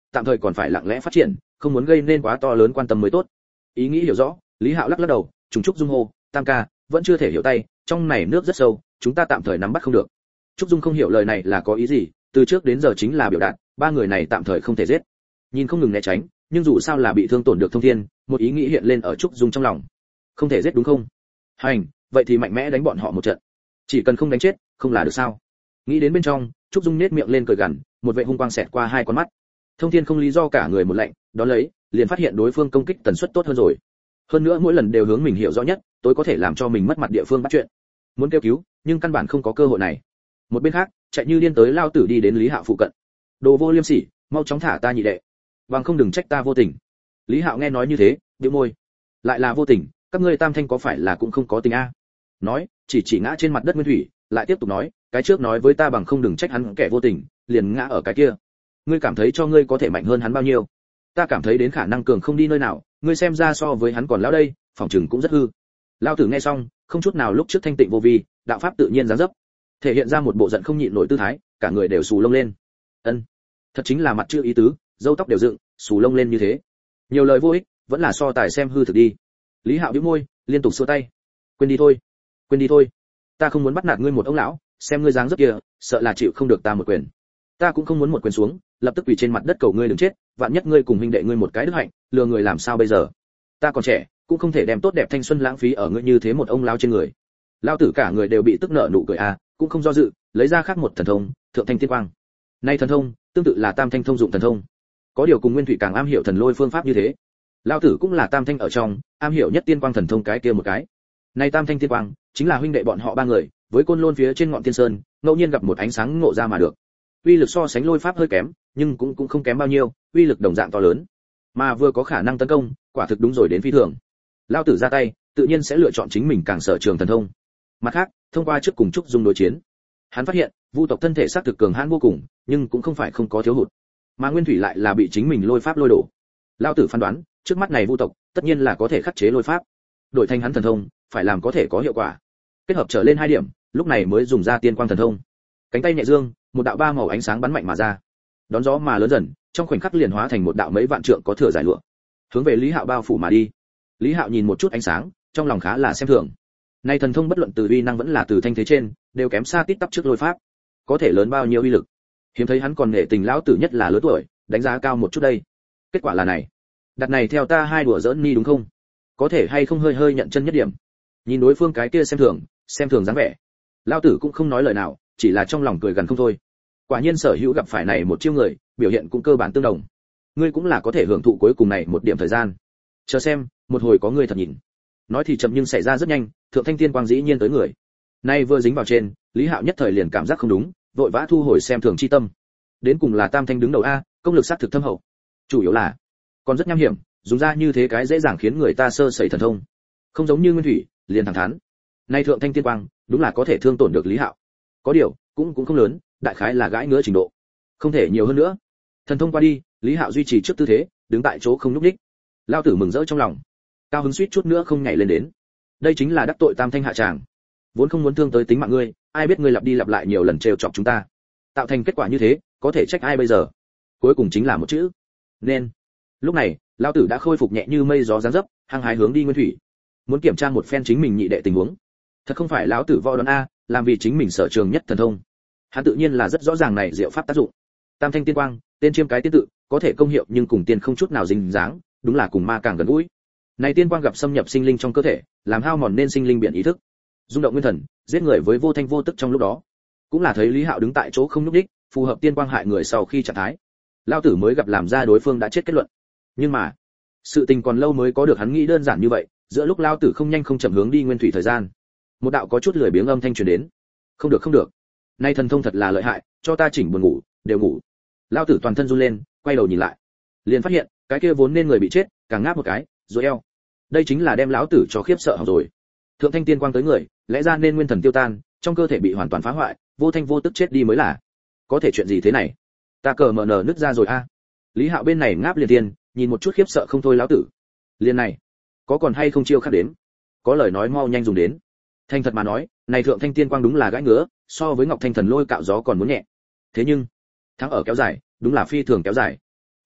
tạm thời còn phải lặng lẽ phát triển, không muốn gây nên quá to lớn quan tâm mới tốt. Ý nghĩ hiểu rõ, Lý Hạo lắc lắc đầu, trùng trúc dung hô, tam ca, vẫn chưa thể hiểu tay, trong này nước rất sâu, chúng ta tạm thời nắm bắt không được. Trúc Dung không hiểu lời này là có ý gì, từ trước đến giờ chính là biểu đạt, ba người này tạm thời không thể giết. Nhìn không ngừng né tránh, nhưng dù sao là bị thương tổn được Thông Thiên, một ý nghĩ hiện lên ở Trúc Dung trong lòng. Không thể giết đúng không? Hành, vậy thì mạnh mẽ đánh bọn họ một trận. Chỉ cần không đánh chết, không là được sao? Nghĩ đến bên trong, Trúc Dung nhếch miệng lên cười gằn, một vệ hung quang xẹt qua hai con mắt. Thông Thiên không lý do cả người một lạnh, đó lấy, liền phát hiện đối phương công kích tần suất tốt hơn rồi. Hơn nữa mỗi lần đều hướng mình hiểu rõ nhất, tối có thể làm cho mình mất mặt địa phương bắt chuyện. Muốn kêu cứu, nhưng căn bản không có cơ hội này. Một bên khác, chạy như điên tới lao tử đi đến Lý Hạo phụ cận. Đồ vô liêm sỉ, mau chóng thả ta nhị đệ, bằng không đừng trách ta vô tình. Lý Hạo nghe nói như thế, bĩu môi. Lại là vô tình, các ngươi tam thanh có phải là cũng không có tình a? Nói, chỉ chỉ ngã trên mặt đất Nguyên Thủy, lại tiếp tục nói, cái trước nói với ta bằng không đừng trách hắn kẻ vô tình, liền ngã ở cái kia. Ngươi cảm thấy cho ngươi có thể mạnh hơn hắn bao nhiêu? Ta cảm thấy đến khả năng cường không đi nơi nào, ngươi xem ra so với hắn còn lão đây, phòng trừng cũng rất hư. Lão tử nghe xong, không chút nào lúc trước thanh tịnh vô vi, đạo pháp tự nhiên dáng dấp, thể hiện ra một bộ giận không nhịn nổi tư thái, cả người đều xù lông lên. Ân, thật chính là mặt chưa ý tứ, râu tóc đều dựng, xù lông lên như thế. Nhiều lời vô ích, vẫn là so tài xem hư thực đi. Lý Hạo bĩu môi, liên tục xua tay. Quên đi thôi, quên đi thôi. Ta không muốn bắt nạt ngươi một ông lão, xem ngươi dáng dấp kia, sợ là chịu không được ta một quyền. Ta cũng không muốn một quyền xuống, lập tức quỳ trên mặt đất cầu ngươi đừng chết, vạn nhất ngươi cùng huynh đệ ngươi một cái đức hạnh, lừa người làm sao bây giờ? Ta còn trẻ, cũng không thể đem tốt đẹp thanh xuân lãng phí ở ngươi như thế một ông lão trên người. Lão tử cả người đều bị tức nợ nụ cười a, à, cũng không do dự, lấy ra khác một thần thông, Thượng Thanh Tiên Quang. Nay thần thông, tương tự là Tam Thanh thông dụng thần thông. Có điều cùng Nguyên Thủy càng am hiểu thần lôi phương pháp như thế. Lão tử cũng là Tam Thanh ở trong, am hiểu nhất Tiên Quang thần thông cái kia một cái. Nay Tam Thanh Tiên Quang, chính là huynh đệ bọn họ ba người, với Côn Lôn phía trên ngọn Tiên Sơn, ngẫu nhiên gặp một ánh sáng ngộ ra mà được. Uy lực so sánh lôi pháp hơi kém, nhưng cũng cũng không kém bao nhiêu, uy lực đồng dạng to lớn. Mà vừa có khả năng tấn công, quả thực đúng rồi đến phi thường. Lão tử ra tay, tự nhiên sẽ lựa chọn chính mình càng sở trường thần thông. Mặt khác, thông qua trước cùng Trúc Dung đối chiến, hắn phát hiện, Vu tộc thân thể xác thực cường hãn vô cùng, nhưng cũng không phải không có thiếu hụt. Mà Nguyên Thủy lại là bị chính mình lôi pháp lôi đổ. Lão tử phán đoán, trước mắt này Vu tộc, tất nhiên là có thể khắc chế lôi pháp. Đổi thành hắn thần thông, phải làm có thể có hiệu quả. Kết hợp trở lên hai điểm, lúc này mới dùng ra Tiên Quang thần thông. Cánh tay nhẹ dương, một đạo ba màu ánh sáng bắn mạnh mà ra. Đón gió mà lớn dần, trong khoảnh khắc liền hóa thành một đạo mấy vạn trượng có thừa giải lụa, hướng về Lý Hạo bao phủ mà đi. Lý Hạo nhìn một chút ánh sáng, trong lòng khá là xem thường. Nay thần thông bất luận từ uy năng vẫn là từ thanh thế trên, đều kém xa tít tắp trước lôi pháp. Có thể lớn bao nhiêu uy lực. Hiếm thấy hắn còn nể tình lão tử nhất là lớn tuổi, đánh giá cao một chút đây. Kết quả là này. Đặt này theo ta hai đùa giỡn ni đúng không? Có thể hay không hơi hơi nhận chân nhất điểm. Nhìn đối phương cái kia xem thường, xem thường dáng vẻ. Lão tử cũng không nói lời nào, chỉ là trong lòng cười gần không thôi. Quả nhiên sở hữu gặp phải này một chiêu người, biểu hiện cũng cơ bản tương đồng. Ngươi cũng là có thể hưởng thụ cuối cùng này một điểm thời gian. Chờ xem, một hồi có ngươi thật nhìn. Nói thì chậm nhưng xảy ra rất nhanh, Thượng Thanh Tiên Quang dĩ nhiên tới người. Nay vừa dính vào trên, Lý Hạo nhất thời liền cảm giác không đúng, vội vã thu hồi xem thường chi tâm. Đến cùng là Tam Thanh đứng đầu a, công lực sát thực thâm hậu. Chủ yếu là, còn rất nham hiểm, dùng ra như thế cái dễ dàng khiến người ta sơ sẩy thần thông. Không giống như Nguyên Thủy, liền thẳng thắn. Nay Thượng Thanh Tiên Quang, đúng là có thể thương tổn được Lý Hạo. Có điều, cũng cũng không lớn, đại khái là gãi ngứa trình độ. Không thể nhiều hơn nữa. Thần thông qua đi, Lý Hạo duy trì trước tư thế, đứng tại chỗ không nhúc nhích. Lão tử mừng rỡ trong lòng, cao hứng suýt chút nữa không nhảy lên đến. Đây chính là đắc tội Tam Thanh hạ tràng. Vốn không muốn thương tới tính mạng ngươi, ai biết ngươi lặp đi lặp lại nhiều lần trêu chọc chúng ta, tạo thành kết quả như thế, có thể trách ai bây giờ? Cuối cùng chính là một chữ, nên. Lúc này, lão tử đã khôi phục nhẹ như mây gió dáng dấp, hăng hái hướng đi Nguyên Thủy, muốn kiểm tra một phen chính mình nhị đệ tình huống. Thật không phải lão tử võ đoán a, làm vì chính mình sở trường nhất thần thông. Hắn tự nhiên là rất rõ ràng này diệu pháp tác dụng. Tam Thanh Tiên Quang, tên chiêm cái tiên tự, có thể công hiệu nhưng cùng tiên không chút nào dính dáng, đúng là cùng ma càng gần gũi. Này tiên quang gặp xâm nhập sinh linh trong cơ thể, làm hao mòn nên sinh linh biển ý thức, rung động nguyên thần, giết người với vô thanh vô tức trong lúc đó. Cũng là thấy Lý Hạo đứng tại chỗ không nhúc nhích, phù hợp tiên quang hại người sau khi trạng thái. Lão tử mới gặp làm ra đối phương đã chết kết luận. Nhưng mà, sự tình còn lâu mới có được hắn nghĩ đơn giản như vậy, giữa lúc lão tử không nhanh không chậm hướng đi Nguyên Thủy thời gian, một đạo có chút lười biếng âm thanh truyền đến. Không được không được, nay thần thông thật là lợi hại, cho ta chỉnh buồn ngủ, đều ngủ. Lão tử toàn thân run lên, quay đầu nhìn lại, liền phát hiện cái kia vốn nên người bị chết, càng ngáp một cái, rồi eo. Đây chính là đem lão tử cho khiếp sợ hỏng rồi. Thượng Thanh Tiên Quang tới người, lẽ ra nên nguyên thần tiêu tan, trong cơ thể bị hoàn toàn phá hoại, vô thanh vô tức chết đi mới là. Có thể chuyện gì thế này? Ta cờ mở nở nứt ra rồi a. Lý Hạo bên này ngáp liền tiên, nhìn một chút khiếp sợ không thôi lão tử. Liên này, có còn hay không chiêu khác đến? Có lời nói mau nhanh dùng đến. Thành thật mà nói, này Thượng Thanh Tiên Quang đúng là gãi ngứa, so với Ngọc Thanh Thần Lôi cạo gió còn muốn nhẹ. Thế nhưng, thắng ở kéo dài, đúng là phi thường kéo dài.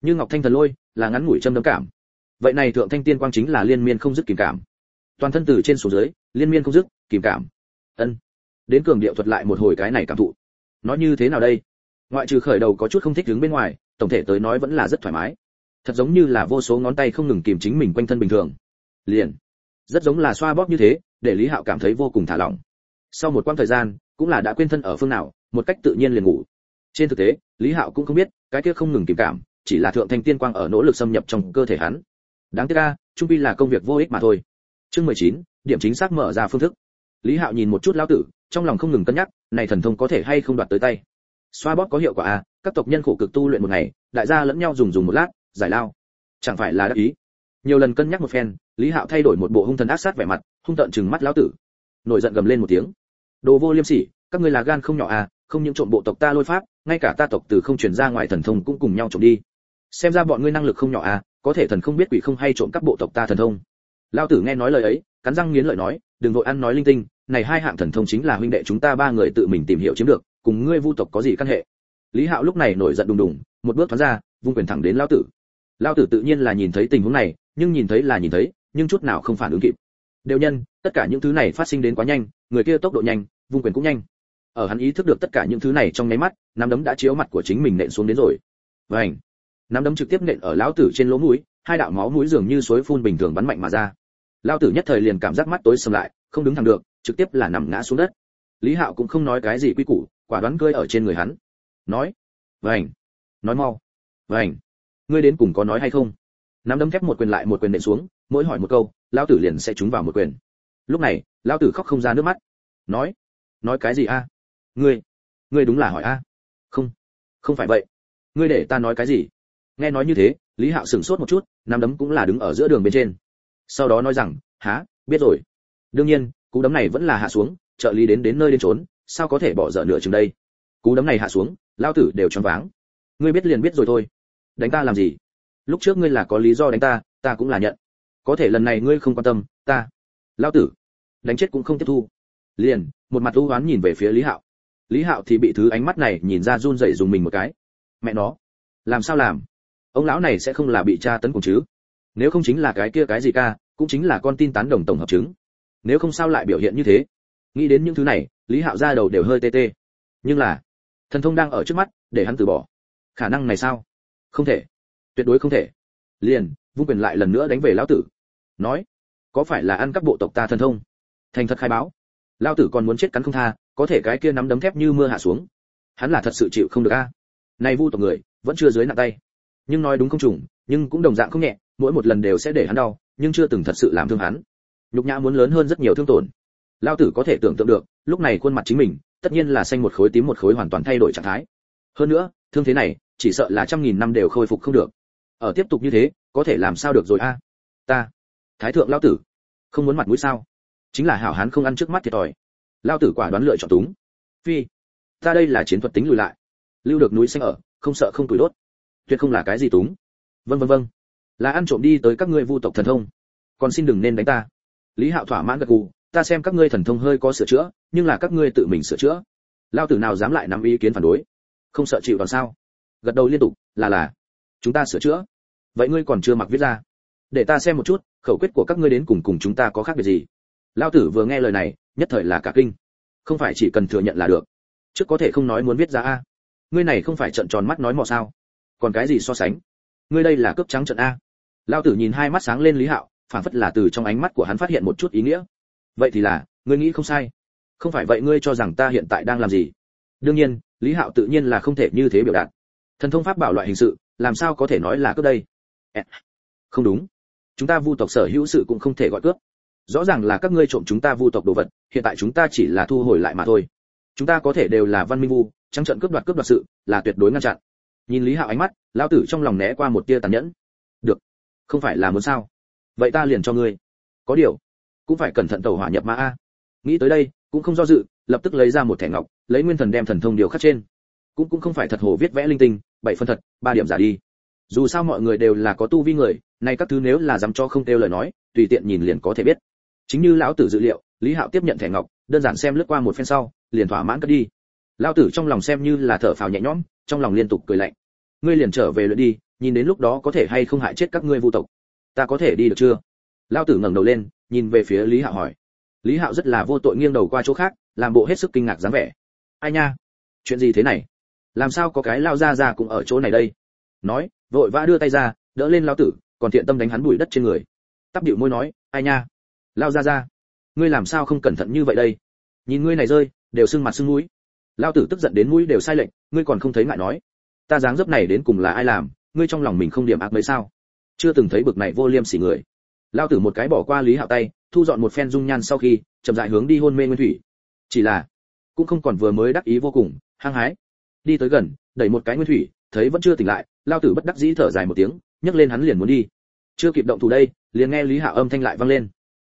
Như Ngọc Thanh Thần Lôi là ngắn ngủi châm đấm cảm, vậy này Thượng Thanh Tiên Quang chính là liên miên không dứt kìm cảm, toàn thân từ trên xuống dưới liên miên không dứt kìm cảm. Ân, đến cường điệu thuật lại một hồi cái này cảm thụ. Nói như thế nào đây? Ngoại trừ khởi đầu có chút không thích đứng bên ngoài, tổng thể tới nói vẫn là rất thoải mái. Thật giống như là vô số ngón tay không ngừng kìm chính mình quanh thân bình thường. Liền, rất giống là xoa bóp như thế, để Lý Hạo cảm thấy vô cùng thả lỏng. Sau một quãng thời gian, cũng là đã quên thân ở phương nào, một cách tự nhiên liền ngủ. Trên thực tế, Lý Hạo cũng không biết, cái kia không ngừng kìm cảm, chỉ là Thượng Thanh Tiên Quang ở nỗ lực xâm nhập trong cơ thể hắn. Đáng tiếc a, chung quy là công việc vô ích mà thôi. Chương mười chín, điểm chính xác mở ra phương thức. Lý Hạo nhìn một chút lão tử, trong lòng không ngừng cân nhắc, này thần thông có thể hay không đoạt tới tay. Xoa bóp có hiệu quả a, các tộc nhân khổ cực tu luyện một ngày, đại gia lẫn nhau dùng dùng một lát, giải lao. Chẳng phải là đắc ý. Nhiều lần cân nhắc một phen, Lý Hạo thay đổi một bộ hung thần ác sát vẻ mặt, hung tợn trừng mắt lão tử. Nổi giận gầm lên một tiếng. Đồ vô liêm sỉ, các ngươi là gan không nhỏ à, không những trộm bộ tộc ta lôi pháp, ngay cả ta tộc từ không truyền ra ngoài thần thông cũng cùng nhau trộm đi. Xem ra bọn ngươi năng lực không nhỏ à, có thể thần không biết quỷ không hay trộm các bộ tộc ta thần thông. Lão tử nghe nói lời ấy, cắn răng nghiến lợi nói, đừng vội ăn nói linh tinh, này hai hạng thần thông chính là huynh đệ chúng ta ba người tự mình tìm hiểu chiếm được, cùng ngươi vu tộc có gì căn hệ. Lý Hạo lúc này nổi giận đùng đùng, một bước thoáng ra, vung quyền thẳng đến lão tử. Lão tử tự nhiên là nhìn thấy tình huống này, nhưng nhìn thấy là nhìn thấy, nhưng chút nào không phản ứng kịp. Đều nhân, tất cả những thứ này phát sinh đến quá nhanh, người kia tốc độ nhanh, vung quyền cũng nhanh. Ở hắn ý thức được tất cả những thứ này trong nháy mắt, nắm đấm đã chiếu mặt của chính mình nện xuống đến rồi. Vành, nắm đấm trực tiếp nện ở lão tử trên lỗ mũi, hai đạo máu mũi dường như suối phun bình thường bắn mạnh mà ra. Lão tử nhất thời liền cảm giác mắt tối sầm lại, không đứng thẳng được, trực tiếp là nằm ngã xuống đất. Lý Hạo cũng không nói cái gì quy củ, quả đoán cơi ở trên người hắn. Nói, vành, nói mau, vành, ngươi đến cùng có nói hay không? Nắm đấm thép một quyền lại một quyền nện xuống, mỗi hỏi một câu, lão tử liền sẽ trúng vào một quyền. Lúc này, lão tử khóc không ra nước mắt. Nói, nói cái gì a? Ngươi, ngươi đúng là hỏi a? Không, không phải vậy. Ngươi để ta nói cái gì? Nghe nói như thế, Lý Hạo sửng sốt một chút, nắm đấm cũng là đứng ở giữa đường bên trên. Sau đó nói rằng, há, biết rồi. Đương nhiên, cú đấm này vẫn là hạ xuống, trợ lý đến đến nơi đến trốn, sao có thể bỏ dở nửa chừng đây? Cú đấm này hạ xuống, lão tử đều choáng váng. Ngươi biết liền biết rồi thôi. Đánh ta làm gì? Lúc trước ngươi là có lý do đánh ta, ta cũng là nhận. Có thể lần này ngươi không quan tâm, ta, lão tử, đánh chết cũng không tiếp thu. Liền, một mặt u hoán nhìn về phía Lý Hạo. Lý Hạo thì bị thứ ánh mắt này nhìn ra run rẩy dùng mình một cái. Mẹ nó, làm sao làm? Ông lão này sẽ không là bị tra tấn cùng chứ? Nếu không chính là cái kia cái gì ca, cũng chính là con tin tán đồng tổng hợp chứng. Nếu không sao lại biểu hiện như thế? Nghĩ đến những thứ này, Lý Hạo ra đầu đều hơi tê tê. Nhưng là, thần thông đang ở trước mắt, để hắn từ bỏ. Khả năng này sao? Không thể, tuyệt đối không thể. Liền, vung quyền lại lần nữa đánh về lão tử. Nói, có phải là ăn các bộ tộc ta thần thông? Thành thật khai báo. Lão tử còn muốn chết cắn không tha, có thể cái kia nắm đấm thép như mưa hạ xuống. Hắn là thật sự chịu không được a. Này vu tộc người, vẫn chưa dưới nặng tay. Nhưng nói đúng không trùng, nhưng cũng đồng dạng không nhẹ, mỗi một lần đều sẽ để hắn đau, nhưng chưa từng thật sự làm thương hắn. Nhục nhã muốn lớn hơn rất nhiều thương tổn. Lão tử có thể tưởng tượng được, lúc này khuôn mặt chính mình, tất nhiên là xanh một khối tím một khối hoàn toàn thay đổi trạng thái. Hơn nữa, thương thế này, chỉ sợ là trăm nghìn năm đều khôi phục không được. Ở tiếp tục như thế, có thể làm sao được rồi a? Ta, Thái thượng lão tử, không muốn mặt mũi sao? Chính là hảo hán không ăn trước mắt thiệt thòi. Lão tử quả đoán lựa chọn túng. Phi, ta đây là chiến thuật tính lùi lại. Lưu được núi xanh ở, không sợ không tuổi đốt. Tuyệt không là cái gì túng. Vâng vâng vâng, là ăn trộm đi tới các ngươi vu tộc thần thông. Còn xin đừng nên đánh ta. Lý Hạo thỏa mãn gật gù, ta xem các ngươi thần thông hơi có sửa chữa, nhưng là các ngươi tự mình sửa chữa. Lão tử nào dám lại nắm ý kiến phản đối? Không sợ chịu đòn sao? Gật đầu liên tục, là là, chúng ta sửa chữa. Vậy ngươi còn chưa mặc viết ra, để ta xem một chút, khẩu quyết của các ngươi đến cùng cùng chúng ta có khác biệt gì? Lão tử vừa nghe lời này, nhất thời là cả kinh. Không phải chỉ cần thừa nhận là được, trước có thể không nói muốn viết ra a. Ngươi này không phải trợn tròn mắt nói mò sao? Còn cái gì so sánh? Ngươi đây là cướp trắng trận a. Lão tử nhìn hai mắt sáng lên Lý Hạo, phản phất là từ trong ánh mắt của hắn phát hiện một chút ý nghĩa. Vậy thì là, ngươi nghĩ không sai. Không phải vậy ngươi cho rằng ta hiện tại đang làm gì? Đương nhiên, Lý Hạo tự nhiên là không thể như thế biểu đạt. Thần thông pháp bảo loại hình sự, làm sao có thể nói là cướp đây? Không đúng, chúng ta vu tộc sở hữu sự cũng không thể gọi cướp. Rõ ràng là các ngươi trộm chúng ta vu tộc đồ vật, hiện tại chúng ta chỉ là thu hồi lại mà thôi. Chúng ta có thể đều là văn minh vu, trắng trợn cướp đoạt cướp đoạt sự, là tuyệt đối ngăn chặn. Nhìn Lý Hạo ánh mắt, lão tử trong lòng né qua một tia tàn nhẫn. Được, không phải là muốn sao? Vậy ta liền cho ngươi. Có điều, cũng phải cẩn thận tẩu hỏa nhập ma a. Nghĩ tới đây, cũng không do dự, lập tức lấy ra một thẻ ngọc, lấy nguyên thần đem thần thông điều khắc trên. Cũng cũng không phải thật hồ viết vẽ linh tinh, bảy phân thật, ba điểm giả đi. Dù sao mọi người đều là có tu vi người, này các thứ nếu là dám cho không tiêu lời nói, tùy tiện nhìn liền có thể biết. Chính như lão tử dự liệu, Lý Hạo tiếp nhận thẻ ngọc, đơn giản xem lướt qua một phen sau, liền thỏa mãn cất đi. Lão tử trong lòng xem như là thở phào nhẹ nhõm, trong lòng liên tục cười lạnh. Ngươi liền trở về luyện đi, nhìn đến lúc đó có thể hay không hại chết các ngươi vu tộc. Ta có thể đi được chưa? Lão tử ngẩng đầu lên, nhìn về phía Lý Hạo hỏi. Lý Hạo rất là vô tội nghiêng đầu qua chỗ khác, làm bộ hết sức kinh ngạc dáng vẻ. Ai nha, chuyện gì thế này? Làm sao có cái lao ra ra cũng ở chỗ này đây? Nói, vội vã đưa tay ra, đỡ lên lão tử, còn thiện tâm đánh hắn bụi đất trên người. Tắp điệu môi nói, ai nha, lao ra ra, ngươi làm sao không cẩn thận như vậy đây? Nhìn ngươi này rơi, đều sưng mặt sưng mũi. Lão tử tức giận đến mũi đều sai lệnh, ngươi còn không thấy ngại nói, ta dáng dấp này đến cùng là ai làm, ngươi trong lòng mình không điểm ác mấy sao? Chưa từng thấy bực này vô liêm sỉ người. Lão tử một cái bỏ qua Lý Hạo tay, thu dọn một phen dung nhan sau khi, chậm rãi hướng đi hôn mê Nguyên Thủy. Chỉ là, cũng không còn vừa mới đắc ý vô cùng, hăng hái. Đi tới gần, đẩy một cái Nguyên Thủy, thấy vẫn chưa tỉnh lại, Lão tử bất đắc dĩ thở dài một tiếng, nhấc lên hắn liền muốn đi. Chưa kịp động thủ đây, liền nghe Lý Hạo âm thanh lại vang lên.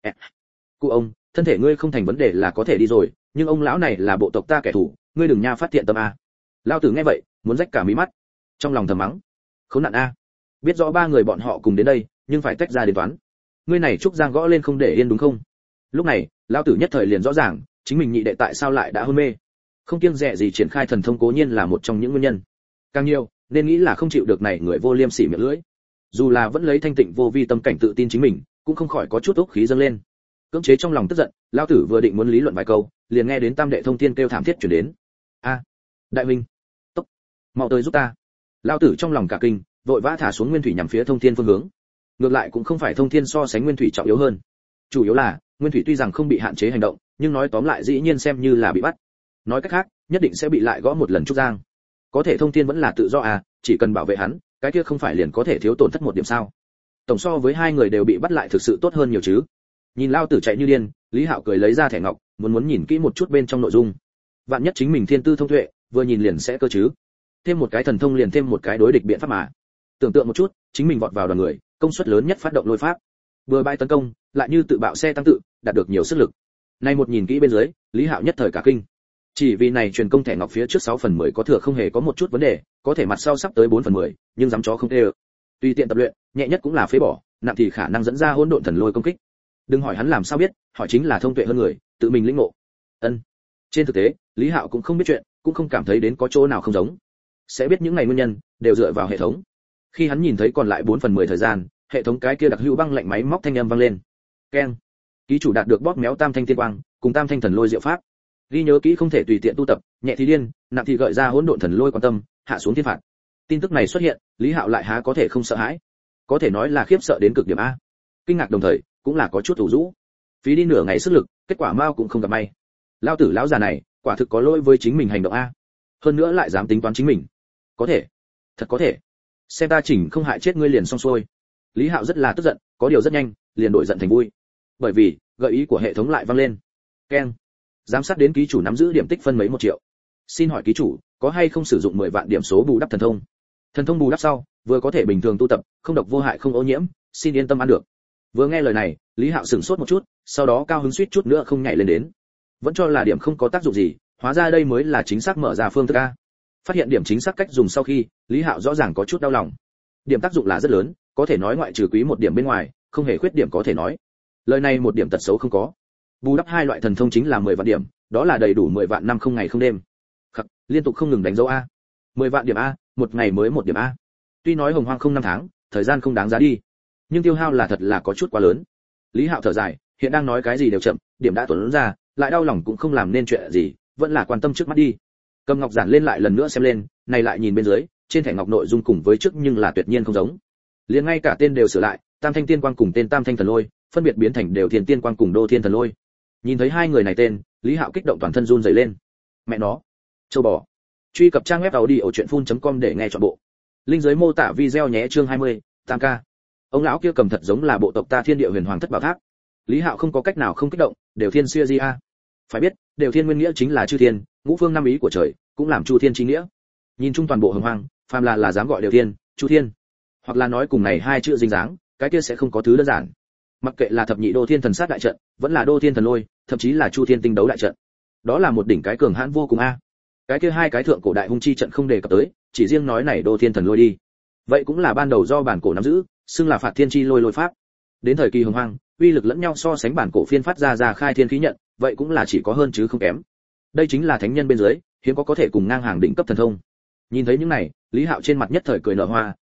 Cụ ông, thân thể ngươi không thành vấn đề là có thể đi rồi, nhưng ông lão này là bộ tộc ta kẻ thù, ngươi đừng nha phát thiện tâm a. Lão tử nghe vậy, muốn rách cả mí mắt, trong lòng thầm mắng, khốn nạn a, biết rõ ba người bọn họ cùng đến đây, nhưng phải tách ra đến toán. Ngươi này trúc giang gõ lên không để yên đúng không? Lúc này, lão tử nhất thời liền rõ ràng, chính mình nhị đệ tại sao lại đã hôn mê. Không kiêng dè gì triển khai thần thông cố nhiên là một trong những nguyên nhân. Càng nhiều, nên nghĩ là không chịu được này người vô liêm sỉ miệng lưỡi. Dù là vẫn lấy thanh tịnh vô vi tâm cảnh tự tin chính mình, cũng không khỏi có chút ốc khí dâng lên. Cưỡng chế trong lòng tức giận, lão tử vừa định muốn lý luận vài câu, liền nghe đến tam đệ thông thiên kêu thảm thiết truyền đến. A, đại huynh, tốc, mau tới giúp ta. Lão tử trong lòng cả kinh, vội vã thả xuống Nguyên Thủy nhằm phía thông thiên phương hướng. Ngược lại cũng không phải thông thiên so sánh Nguyên Thủy trọng yếu hơn, chủ yếu là Nguyên Thủy tuy rằng không bị hạn chế hành động, nhưng nói tóm lại dĩ nhiên xem như là bị bắt. Nói cách khác, nhất định sẽ bị lại gõ một lần trúc giang. Có thể thông thiên vẫn là tự do à, chỉ cần bảo vệ hắn, cái kia không phải liền có thể thiếu tổn thất một điểm sao? Tổng so với hai người đều bị bắt lại thực sự tốt hơn nhiều chứ. Nhìn lao tử chạy như điên, Lý Hạo cười lấy ra thẻ ngọc, muốn muốn nhìn kỹ một chút bên trong nội dung. Vạn nhất chính mình thiên tư thông tuệ, vừa nhìn liền sẽ cơ chứ. Thêm một cái thần thông liền thêm một cái đối địch biện pháp mà. Tưởng tượng một chút, chính mình vọt vào đoàn người, công suất lớn nhất phát động lôi pháp. Vừa bay tấn công, lại như tự bạo xe tăng tự, đạt được nhiều sức lực. Nay một nhìn kỹ bên dưới, Lý Hạo nhất thời cả kinh. Chỉ vì này truyền công thẻ ngọc phía trước sáu phần mười có thừa không hề có một chút vấn đề, có thể mặt sau sắp tới bốn phần mười, nhưng dám chó không tê. Tùy tiện tập luyện, nhẹ nhất cũng là phế bỏ, nặng thì khả năng dẫn ra hỗn độn thần lôi công kích. Đừng hỏi hắn làm sao biết, hỏi chính là thông tuệ hơn người, tự mình lĩnh ngộ. Ân. Trên thực tế, Lý Hạo cũng không biết chuyện, cũng không cảm thấy đến có chỗ nào không giống. Sẽ biết những này nguyên nhân đều dựa vào hệ thống. Khi hắn nhìn thấy còn lại bốn phần mười thời gian, hệ thống cái kia đặc hữu băng lạnh máy móc thanh âm vang lên. Keng. Ký chủ đạt được bóp méo tam thanh tiên quang, cùng tam thanh thần lôi diệu pháp. Ghi nhớ kỹ không thể tùy tiện tu tập, nhẹ thì điên, nặng thì gợi ra hỗn độn thần lôi quan tâm, hạ xuống thiên phạt. Tin tức này xuất hiện, Lý Hạo lại há có thể không sợ hãi? Có thể nói là khiếp sợ đến cực điểm a. Kinh ngạc đồng thời, cũng là có chút ủ rũ. Phí đi nửa ngày sức lực, kết quả mao cũng không gặp may. Lão tử lão già này, quả thực có lỗi với chính mình hành động a. Hơn nữa lại dám tính toán chính mình. Có thể, thật có thể. Xem ta chỉnh không hại chết ngươi liền xong xuôi. Lý Hạo rất là tức giận, có điều rất nhanh, liền đổi giận thành vui. Bởi vì, gợi ý của hệ thống lại vang lên. Keng. Giám sát đến ký chủ nắm giữ điểm tích phân mấy một triệu. Xin hỏi ký chủ, có hay không sử dụng mười vạn điểm số bù đắp thần thông? Thần thông bù đắp sau, vừa có thể bình thường tu tập, không độc vô hại không ô nhiễm, xin yên tâm ăn được. Vừa nghe lời này, Lý Hạo sửng sốt một chút, sau đó cao hứng suýt chút nữa không nhảy lên đến. Vẫn cho là điểm không có tác dụng gì, hóa ra đây mới là chính xác mở ra phương thức a. Phát hiện điểm chính xác cách dùng sau khi, Lý Hạo rõ ràng có chút đau lòng. Điểm tác dụng là rất lớn, có thể nói ngoại trừ quý một điểm bên ngoài, không hề khuyết điểm có thể nói. Lời này một điểm tật xấu không có. Bù đắp hai loại thần thông chính là mười vạn điểm, đó là đầy đủ mười vạn năm không ngày không đêm. Khắc, liên tục không ngừng đánh dấu a. mười vạn điểm a, một ngày mới một điểm a. Tuy nói hồng hoang không năm tháng, thời gian không đáng giá đi, nhưng tiêu hao là thật là có chút quá lớn. Lý Hạo thở dài, hiện đang nói cái gì đều chậm, điểm đã tuấn ra, lại đau lòng cũng không làm nên chuyện gì, vẫn là quan tâm trước mắt đi. Cầm ngọc giản lên lại lần nữa xem lên, này lại nhìn bên dưới, trên thẻ ngọc nội dung cùng với trước nhưng là tuyệt nhiên không giống. Liền ngay cả tên đều sửa lại, Tam Thanh Tiên Quang cùng tên Tam Thanh Thần Lôi, phân biệt biến thành đều Thiên Tiên Quang cùng Đô Thiên Thần Lôi. Nhìn thấy hai người này tên, Lý Hạo kích động toàn thân run rẩy lên. Mẹ nó, châu bò. Truy cập trang web audiochuyenphun chấm com để nghe trọn bộ. Linh dưới mô tả video nhé, chương hai mươi, Tam ca. Ông lão kia cầm thật giống là bộ tộc ta Thiên Địa Huyền Hoàng Thất Bảo Tháp. Lý Hạo không có cách nào không kích động, đều Thiên xưa gì a. Phải biết, đều Thiên nguyên nghĩa chính là chư thiên, ngũ phương năm ý của trời, cũng làm chu thiên chi nghĩa. Nhìn chung toàn bộ hồng hoang, phàm là là dám gọi đều Thiên, chu thiên, hoặc là nói cùng này hai chữ dính dáng, cái kia sẽ không có thứ đơn giản. Mặc kệ là thập nhị đô thiên thần sát đại trận, vẫn là đô thiên thần lôi, thậm chí là chu thiên tinh đấu đại trận, đó là một đỉnh cái cường hãn vô cùng a. Cái kia hai cái thượng cổ đại hung chi trận không đề cập tới, chỉ riêng nói này đô thiên thần lôi đi, vậy cũng là ban đầu do bản cổ nắm giữ, xưng là phạt thiên chi lôi lôi pháp. Đến thời kỳ hồng hoang, uy lực lẫn nhau so sánh bản cổ phiên phát ra ra khai thiên khí nhận, vậy cũng là chỉ có hơn chứ không kém. Đây chính là thánh nhân bên dưới, hiếm có có thể cùng ngang hàng đỉnh cấp thần thông. Nhìn thấy những này, Lý Hạo trên mặt nhất thời cười nở hoa,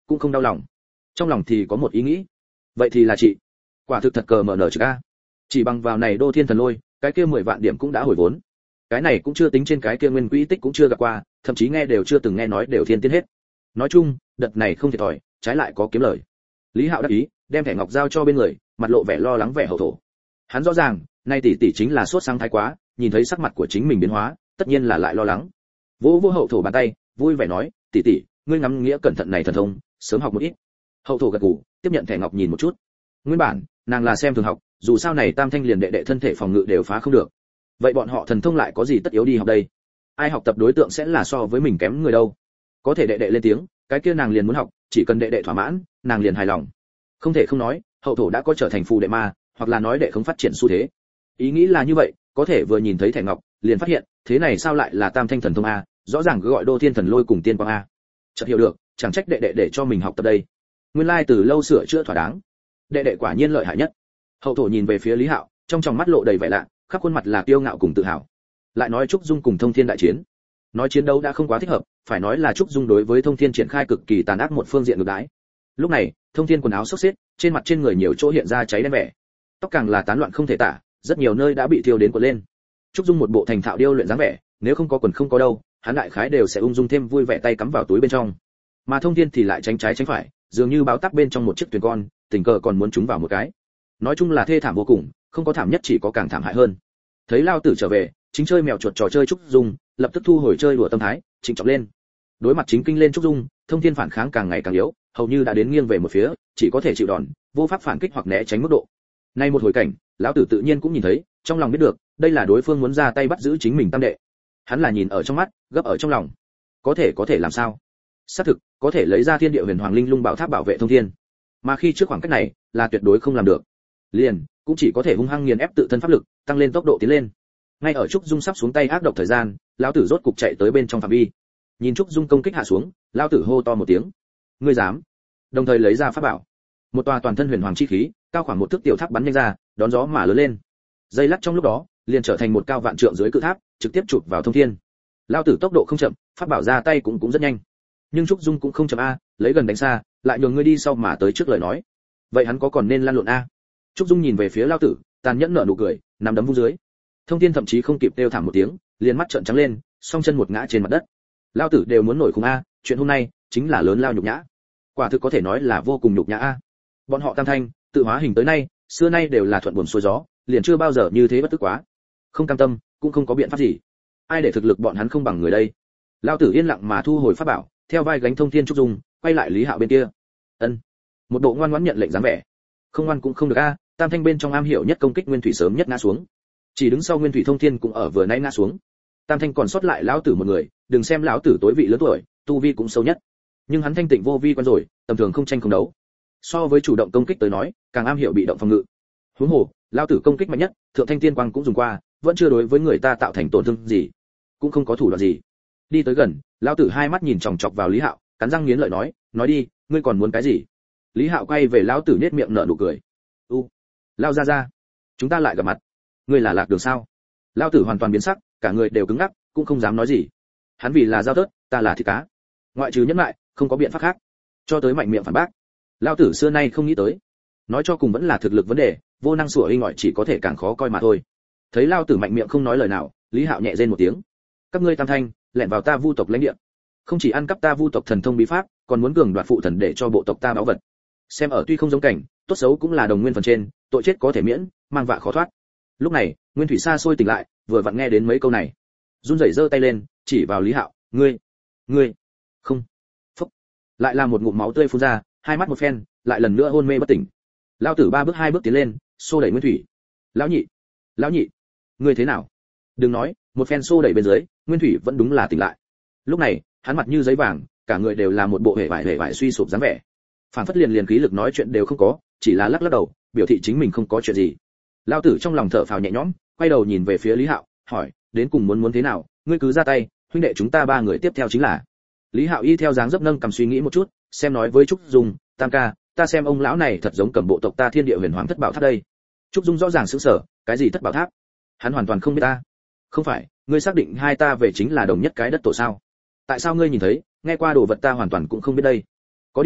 cũng không đau lòng. Trong lòng thì có một ý nghĩ, vậy thì là chị, quả thực thật cờ mở nở trực a. Chỉ bằng vào này đô thiên thần lôi, cái kia mười vạn điểm cũng đã hồi vốn. Cái này cũng chưa tính trên cái kia nguyên quỹ tích cũng chưa gặp qua, thậm chí nghe đều chưa từng nghe nói đều thiên tiến hết. Nói chung, đợt này không thiệt thòi, trái lại có kiếm lời. Lý Hạo đắc ý, đem thẻ ngọc giao cho bên người, mặt lộ vẻ lo lắng vẻ hậu thổ. Hắn rõ ràng, nay tỷ tỷ chính là sốt sáng thái quá, nhìn thấy sắc mặt của chính mình biến hóa, tất nhiên là lại lo lắng. Vỗ vỗ hậu thổ bàn tay, vui vẻ nói, tỷ tỷ, ngươi ngắm nghĩa cẩn thận này thần thông, sớm học một ít. Hậu thổ gật gù, tiếp nhận thẻ ngọc nhìn một chút. Nguyên bản, nàng là xem thường học, dù sao này tam thanh liền đệ đệ thân thể phòng ngự đều phá không được. Vậy bọn họ thần thông lại có gì tất yếu đi học đây? Ai học tập đối tượng sẽ là so với mình kém người đâu? Có thể đệ đệ lên tiếng, cái kia nàng liền muốn học, chỉ cần đệ đệ thỏa mãn, nàng liền hài lòng. Không thể không nói, hậu thổ đã có trở thành phù đệ ma, hoặc là nói đệ không phát triển xu thế. Ý nghĩ là như vậy, có thể vừa nhìn thấy thẻ ngọc, liền phát hiện, thế này sao lại là tam thanh thần thông a, rõ ràng cứ gọi đô thiên thần lôi cùng tiên quang a. Chợt hiểu được, chẳng trách đệ đệ để cho mình học tập đây. Nguyên lai từ lâu sửa chữa thỏa đáng. Đệ đệ quả nhiên lợi hại nhất. Hậu thổ nhìn về phía Lý Hạo, trong tròng mắt lộ đầy vẻ lạ, khắp khuôn mặt là kiêu ngạo cùng tự hào. Lại nói Trúc Dung cùng Thông Thiên đại chiến. Nói chiến đấu đã không quá thích hợp, phải nói là Trúc Dung đối với Thông Thiên triển khai cực kỳ tàn ác một phương diện ngược đãi. Lúc này, Thông Thiên quần áo xốc xếch, trên mặt trên người nhiều chỗ hiện ra cháy đen vẻ. Tóc càng là tán loạn không thể tả, rất nhiều nơi đã bị thiêu đến cuộn lên. Trúc Dung một bộ thành thạo điêu luyện dáng vẻ, nếu không có quần không có đâu, hắn đại khái đều sẽ ung dung thêm vui vẻ tay cắm vào túi bên trong. Mà Thông Thiên thì lại tránh trái tránh phải, dường như báo tắc bên trong một chiếc thuyền con, tình cờ còn muốn trúng vào một cái. Nói chung là thê thảm vô cùng, không có thảm nhất chỉ có càng thảm hại hơn. Thấy lao tử trở về, chính chơi mèo chuột trò chơi Trúc Dung, lập tức thu hồi chơi đùa tâm thái, chỉnh trọng lên. Đối mặt chính kinh lên Trúc Dung, Thông Thiên phản kháng càng ngày càng yếu, hầu như đã đến nghiêng về một phía, chỉ có thể chịu đòn, vô pháp phản kích hoặc né tránh mức độ. Nay một hồi cảnh, lão tử tự nhiên cũng nhìn thấy, trong lòng biết được, đây là đối phương muốn ra tay bắt giữ chính mình tam đệ. Hắn là nhìn ở trong mắt, gấp ở trong lòng. Có thể có thể làm sao? Xác thực, có thể lấy ra Thiên Địa Huyền Hoàng Linh Lung Bảo Tháp bảo vệ Thông Thiên. Mà khi trước khoảng cách này, là tuyệt đối không làm được. Liền, cũng chỉ có thể hung hăng nghiền ép tự thân pháp lực, tăng lên tốc độ tiến lên. Ngay ở Trúc Dung sắp xuống tay ác độc thời gian, lão tử rốt cục chạy tới bên trong phạm vi. Nhìn Trúc Dung công kích hạ xuống, lão tử hô to một tiếng: "Ngươi dám!" Đồng thời lấy ra pháp bảo. Một tòa toàn thân huyền hoàng chi khí, cao khoảng một thước tiểu tháp bắn nhanh ra, đón gió mà lớn lên. Dây lắc trong lúc đó, liền trở thành một cao vạn trượng dưới cự tháp, trực tiếp chụp vào Thông Thiên. Lão tử tốc độ không chậm, pháp bảo ra tay cũng cũng rất nhanh. Nhưng Trúc Dung cũng không chậm a, lấy gần đánh xa, lại nhường ngươi đi sau mà tới trước lời nói. Vậy hắn có còn nên lăn lộn a? Trúc Dung nhìn về phía lão tử, tàn nhẫn nở nụ cười, nắm đấm vung dưới. Thông Thiên thậm chí không kịp kêu thảm một tiếng, liền mắt trợn trắng lên, song chân một ngã trên mặt đất. Lão tử đều muốn nổi khùng a, chuyện hôm nay chính là lớn lao nhục nhã. Quả thực có thể nói là vô cùng nhục nhã a. Bọn họ tam thanh, tự hóa hình tới nay, xưa nay đều là thuận buồm xuôi gió, liền chưa bao giờ như thế bất tức quá. Không cam tâm, cũng không có biện pháp gì. Ai để thực lực bọn hắn không bằng người đây? Lão tử yên lặng mà thu hồi pháp bảo, theo vai gánh Thông Thiên Trúc Dung, quay lại Lý Hạo bên kia. Ân, một bộ ngoan ngoãn nhận lệnh dáng vẻ. Không ngoan cũng không được a, tam thanh bên trong am hiểu nhất công kích nguyên thủy sớm nhất ngã xuống. Chỉ đứng sau nguyên thủy Thông Thiên cũng ở vừa nãy ngã xuống. Tam thanh còn sót lại lão tử một người, đừng xem lão tử tối vị lớn tuổi, tu vi cũng sâu nhất. Nhưng hắn thanh tịnh vô vi quen rồi, tầm thường không tranh không đấu. So với chủ động công kích tới nói, càng am hiểu bị động phòng ngự. Huống hồ, lão tử công kích mạnh nhất, thượng thanh tiên quang cũng dùng qua, vẫn chưa đối với người ta tạo thành tổn thương gì, cũng không có thủ đoạn gì. Đi tới gần, lão tử hai mắt nhìn chòng chọc vào Lý Hạo, cắn răng nghiến lợi nói, nói đi, ngươi còn muốn cái gì? Lý Hạo quay về lão tử nhếch miệng nở nụ cười. U, lao ra ra, chúng ta lại gặp mặt. Ngươi là lạc đường sao? Lão tử hoàn toàn biến sắc, cả người đều cứng ngắc, cũng không dám nói gì. Hắn vì là dao tớt, ta là thịt cá. Ngoại trừ nhẫn lại, không có biện pháp khác. Cho tới mạnh miệng phản bác. Lão tử xưa nay không nghĩ tới. Nói cho cùng vẫn là thực lực vấn đề, vô năng sủa inh ỏi chỉ có thể càng khó coi mà thôi. Thấy lão tử mạnh miệng không nói lời nào, Lý Hạo nhẹ rên một tiếng. Các ngươi tam thanh, lẻn vào ta Vu tộc lãnh địa, không chỉ ăn cắp ta Vu tộc thần thông bí pháp, còn muốn cường đoạt phụ thần để cho bộ tộc ta báu vật. Xem ở tuy không giống cảnh, tốt xấu cũng là đồng nguyên phần trên, tội chết có thể miễn, mang vạ khó thoát. Lúc này, Nguyên Thủy xa xôi tỉnh lại, vừa vặn nghe đến mấy câu này, run rẩy giơ tay lên, chỉ vào Lý Hạo, "Ngươi, ngươi, không." Phốc. Lại là một ngụm máu tươi phun ra, hai mắt một phen, lại lần nữa hôn mê bất tỉnh. Lão tử ba bước hai bước tiến lên, xô đẩy Nguyên Thủy. "Lão nhị, lão nhị, ngươi thế nào?" Đừng nói, một phen xô đẩy bên dưới, Nguyên Thủy vẫn đúng là tỉnh lại. Lúc này, hắn mặt như giấy vàng, cả người đều là một bộ hề vải hề vải suy sụp dáng vẻ. Phản phất liền liền khí lực nói chuyện đều không có, chỉ là lắc lắc đầu, biểu thị chính mình không có chuyện gì. Lão tử trong lòng thở phào nhẹ nhõm, quay đầu nhìn về phía Lý Hạo, hỏi, đến cùng muốn muốn thế nào, ngươi cứ ra tay, huynh đệ chúng ta ba người tiếp theo chính là. Lý Hạo y theo dáng dấp nâng cầm suy nghĩ một chút, xem nói với Trúc Dung, tam ca, ta xem ông lão này thật giống cầm bộ tộc ta Thiên Địa Huyền Hoàng Thất Bảo Tháp đây. Trúc Dung rõ ràng sững sờ, cái gì Thất Bảo Tháp? Hắn hoàn toàn không biết ta. Không phải, ngươi xác định hai ta về chính là đồng nhất cái đất tổ sao? Tại sao ngươi nhìn thấy, nghe qua đồ vật ta hoàn toàn cũng không biết đây? Có điều,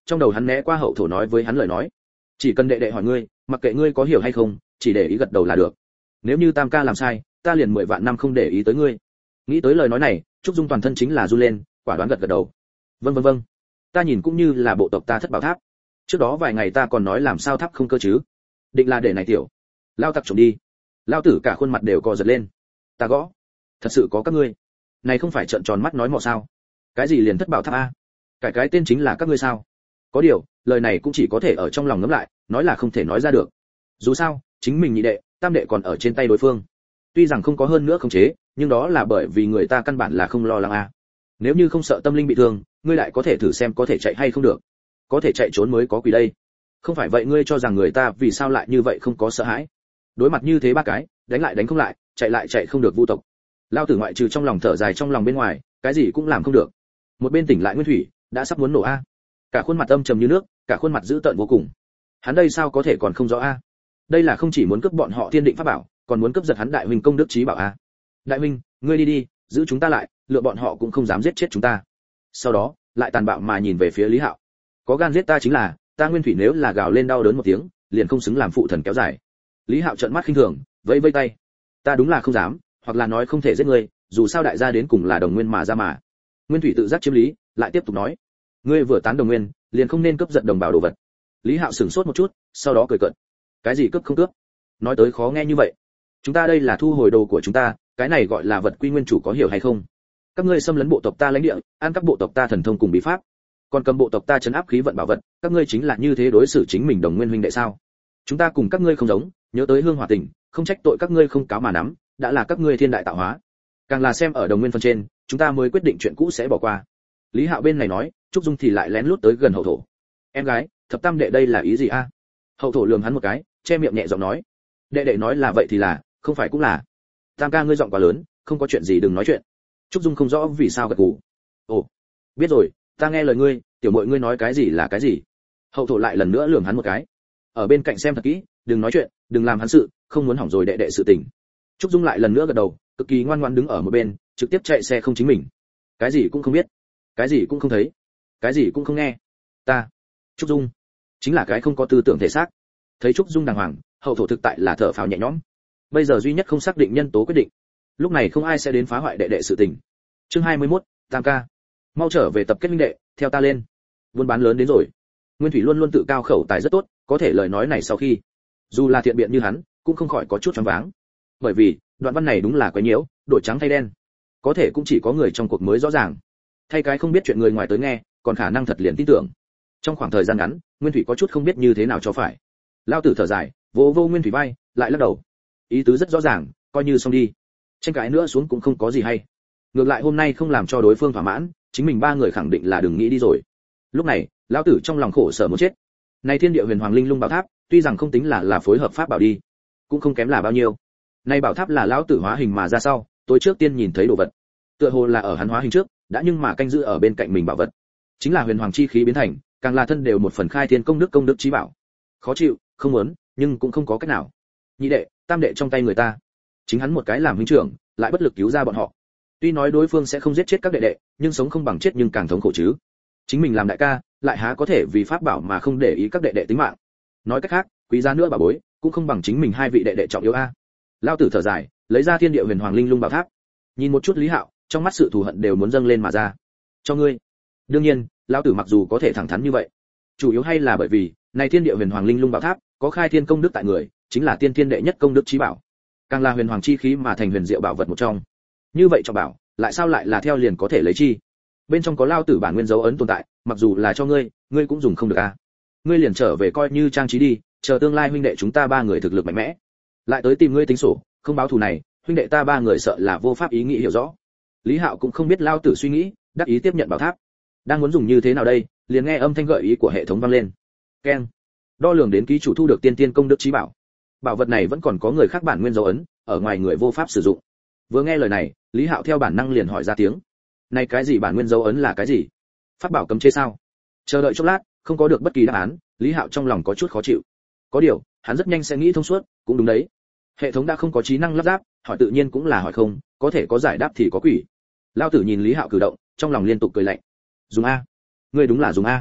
Trong đầu hắn né qua hậu thổ nói với hắn lời nói, chỉ cần đệ đệ hỏi ngươi, mặc kệ ngươi có hiểu hay không, chỉ để ý gật đầu là được. Nếu như tam ca làm sai, ta liền mười vạn năm không để ý tới ngươi. Nghĩ tới lời nói này, Trúc Dung toàn thân chính là run lên, quả đoán gật gật đầu. Vâng vâng vâng, ta nhìn cũng như là bộ tộc ta thất bảo tháp. Trước đó vài ngày ta còn nói làm sao tháp không cơ chứ, định là để này tiểu lao tặc trộm đi. Lao tử cả khuôn mặt đều co giật lên. Ta gõ, thật sự có các ngươi, này không phải trợn tròn mắt nói mò sao? Cái gì liền thất bảo tháp a? Cái cái tên chính là các ngươi sao? Có điều, lời này cũng chỉ có thể ở trong lòng ngấm lại, nói là không thể nói ra được. Dù sao, chính mình nhị đệ, tam đệ còn ở trên tay đối phương. Tuy rằng không có hơn nữa khống chế, nhưng đó là bởi vì người ta căn bản là không lo lắng a. Nếu như không sợ tâm linh bị thương, ngươi lại có thể thử xem có thể chạy hay không được. Có thể chạy trốn mới có quỷ đây. Không phải vậy ngươi cho rằng người ta vì sao lại như vậy không có sợ hãi? Đối mặt như thế ba cái, đánh lại đánh không lại, chạy lại chạy không được vu tộc. Lao tử ngoại trừ trong lòng thở dài trong lòng bên ngoài, cái gì cũng làm không được. Một bên tỉnh lại Nguyên Thủy, đã sắp muốn nổ a. Cả khuôn mặt âm trầm như nước, cả khuôn mặt dữ tợn vô cùng. Hắn đây sao có thể còn không rõ a? Đây là không chỉ muốn cướp bọn họ thiên định pháp bảo, còn muốn cướp giật hắn đại huynh công đức trí bảo a. Đại huynh, ngươi đi đi, giữ chúng ta lại, lựa bọn họ cũng không dám giết chết chúng ta. Sau đó, lại tàn bạo mà nhìn về phía Lý Hạo. Có gan giết ta chính là, ta Nguyên Thủy nếu là gào lên đau đớn một tiếng, liền không xứng làm phụ thần kéo dài. Lý Hạo trợn mắt khinh thường, vẫy vẫy tay. Ta đúng là không dám, hoặc là nói không thể giết ngươi, dù sao đại gia đến cùng là đồng nguyên mà ra mà. Nguyên Thủy tự giác chiếm lý, lại tiếp tục nói, ngươi vừa tán đồng nguyên, liền không nên cướp giật đồng bào đồ vật. Lý Hạo sửng sốt một chút, sau đó cười cợt. Cái gì cướp không cướp? Nói tới khó nghe như vậy. Chúng ta đây là thu hồi đồ của chúng ta, cái này gọi là vật quy nguyên chủ có hiểu hay không? Các ngươi xâm lấn bộ tộc ta lãnh địa, ăn các bộ tộc ta thần thông cùng bí pháp, còn cầm bộ tộc ta trấn áp khí vận bảo vật, các ngươi chính là như thế đối xử chính mình đồng nguyên huynh đệ sao? Chúng ta cùng các ngươi không giống, nhớ tới hương hòa tình, không trách tội các ngươi không cáo mà nắm, đã là các ngươi thiên đại tạo hóa. Càng là xem ở đồng nguyên phần trên, chúng ta mới quyết định chuyện cũ sẽ bỏ qua. Lý Hạo bên này nói, Trúc Dung thì lại lén lút tới gần hậu thổ. Em gái, thập tam đệ đây là ý gì a? Hậu thổ lườm hắn một cái, che miệng nhẹ giọng nói, đệ đệ nói là vậy thì là, không phải cũng là. Tam ca ngươi giọng quá lớn, không có chuyện gì đừng nói chuyện. Trúc Dung không rõ vì sao gật gù. Ồ, biết rồi, ta nghe lời ngươi, tiểu muội ngươi nói cái gì là cái gì. Hậu thổ lại lần nữa lườm hắn một cái. Ở bên cạnh xem thật kỹ, đừng nói chuyện, đừng làm hắn sự, không muốn hỏng rồi đệ đệ sự tình. Trúc Dung lại lần nữa gật đầu, cực kỳ ngoan ngoãn đứng ở một bên, trực tiếp chạy xe không chính mình. Cái gì cũng không biết, cái gì cũng không thấy, cái gì cũng không nghe. Ta, Trúc Dung, chính là cái không có tư tưởng thể xác. Thấy Trúc Dung đàng hoàng, hậu thổ thực tại là thở phào nhẹ nhõm. Bây giờ duy nhất không xác định nhân tố quyết định. Lúc này không ai sẽ đến phá hoại đệ đệ sự tình. Chương hai mươi mốt, Tam ca, mau trở về tập kết minh đệ, theo ta lên. Buôn bán lớn đến rồi. Nguyên Thủy luôn luôn tự cao khẩu tài rất tốt, có thể lời nói này sau khi, dù là thiện biện như hắn, cũng không khỏi có chút choáng váng. Bởi vì, đoạn văn này đúng là quấy nhiễu, đổi trắng thay đen. Có thể cũng chỉ có người trong cuộc mới rõ ràng. Thay cái không biết chuyện người ngoài tới nghe, còn khả năng thật liền tin tưởng. Trong khoảng thời gian ngắn, Nguyên Thủy có chút không biết như thế nào cho phải. Lao tử thở dài, vỗ vô Nguyên Thủy vai, lại lắc đầu. Ý tứ rất rõ ràng, coi như xong đi. Tranh cãi nữa xuống cũng không có gì hay. Ngược lại hôm nay không làm cho đối phương thỏa mãn, chính mình ba người khẳng định là đừng nghĩ đi rồi. Lúc này, lão tử trong lòng khổ sở muốn chết. Này Thiên Địa Huyền Hoàng Linh Lung Bảo Tháp, tuy rằng không tính là là phối hợp pháp bảo đi, cũng không kém là bao nhiêu. Này bảo tháp là lão tử hóa hình mà ra sau, tôi trước tiên nhìn thấy đồ vật. Tựa hồ là ở hắn hóa hình trước, đã nhưng mà canh giữ ở bên cạnh mình bảo vật. Chính là huyền hoàng chi khí biến thành, càng là thân đều một phần khai thiên công đức công đức chí bảo. Khó chịu, không muốn, nhưng cũng không có cách nào. Nhị đệ, tam đệ trong tay người ta. Chính hắn một cái làm huynh trưởng, lại bất lực cứu ra bọn họ. Tuy nói đối phương sẽ không giết chết các đệ đệ, nhưng sống không bằng chết nhưng càng thống khổ chứ. Chính mình làm đại ca, lại há có thể vì pháp bảo mà không để ý các đệ đệ tính mạng. Nói cách khác, quý giá nữa bà bối, cũng không bằng chính mình hai vị đệ đệ trọng yếu a. Lao tử thở dài, lấy ra Thiên Địa Huyền Hoàng Linh Lung Bảo Tháp. Nhìn một chút Lý Hạo, trong mắt sự thù hận đều muốn dâng lên mà ra. Cho ngươi. Đương nhiên, lão tử mặc dù có thể thẳng thắn như vậy, chủ yếu hay là bởi vì, này Thiên Địa Huyền Hoàng Linh Lung Bảo Tháp, có khai thiên công đức tại người, chính là tiên thiên đệ nhất công đức chí bảo. Càng là huyền hoàng chi khí mà thành huyền diệu bảo vật một trong. Như vậy cho bảo, lại sao lại là theo liền có thể lấy chi? Bên trong có lao tử bản nguyên dấu ấn tồn tại, mặc dù là cho ngươi, ngươi cũng dùng không được a. Ngươi liền trở về coi như trang trí đi, chờ tương lai huynh đệ chúng ta ba người thực lực mạnh mẽ, lại tới tìm ngươi tính sổ, không báo thù này, huynh đệ ta ba người sợ là vô pháp ý nghĩ hiểu rõ. Lý Hạo cũng không biết lao tử suy nghĩ, đắc ý tiếp nhận bảo tháp. Đang muốn dùng như thế nào đây, liền nghe âm thanh gợi ý của hệ thống vang lên. Keng. Đo lường đến ký chủ thu được tiên tiên công đức chí bảo. Bảo vật này vẫn còn có người khác bản nguyên dấu ấn, ở ngoài người vô pháp sử dụng. Vừa nghe lời này, Lý Hạo theo bản năng liền hỏi ra tiếng. Này cái gì bản nguyên dấu ấn là cái gì? Pháp bảo cấm chế sao? Chờ đợi chốc lát, không có được bất kỳ đáp án, Lý Hạo trong lòng có chút khó chịu. Có điều, hắn rất nhanh sẽ nghĩ thông suốt, cũng đúng đấy. Hệ thống đã không có trí năng lắp ráp, hỏi tự nhiên cũng là hỏi không, có thể có giải đáp thì có quỷ. Lao tử nhìn Lý Hạo cử động, trong lòng liên tục cười lạnh. Dùng a, ngươi đúng là dùng a.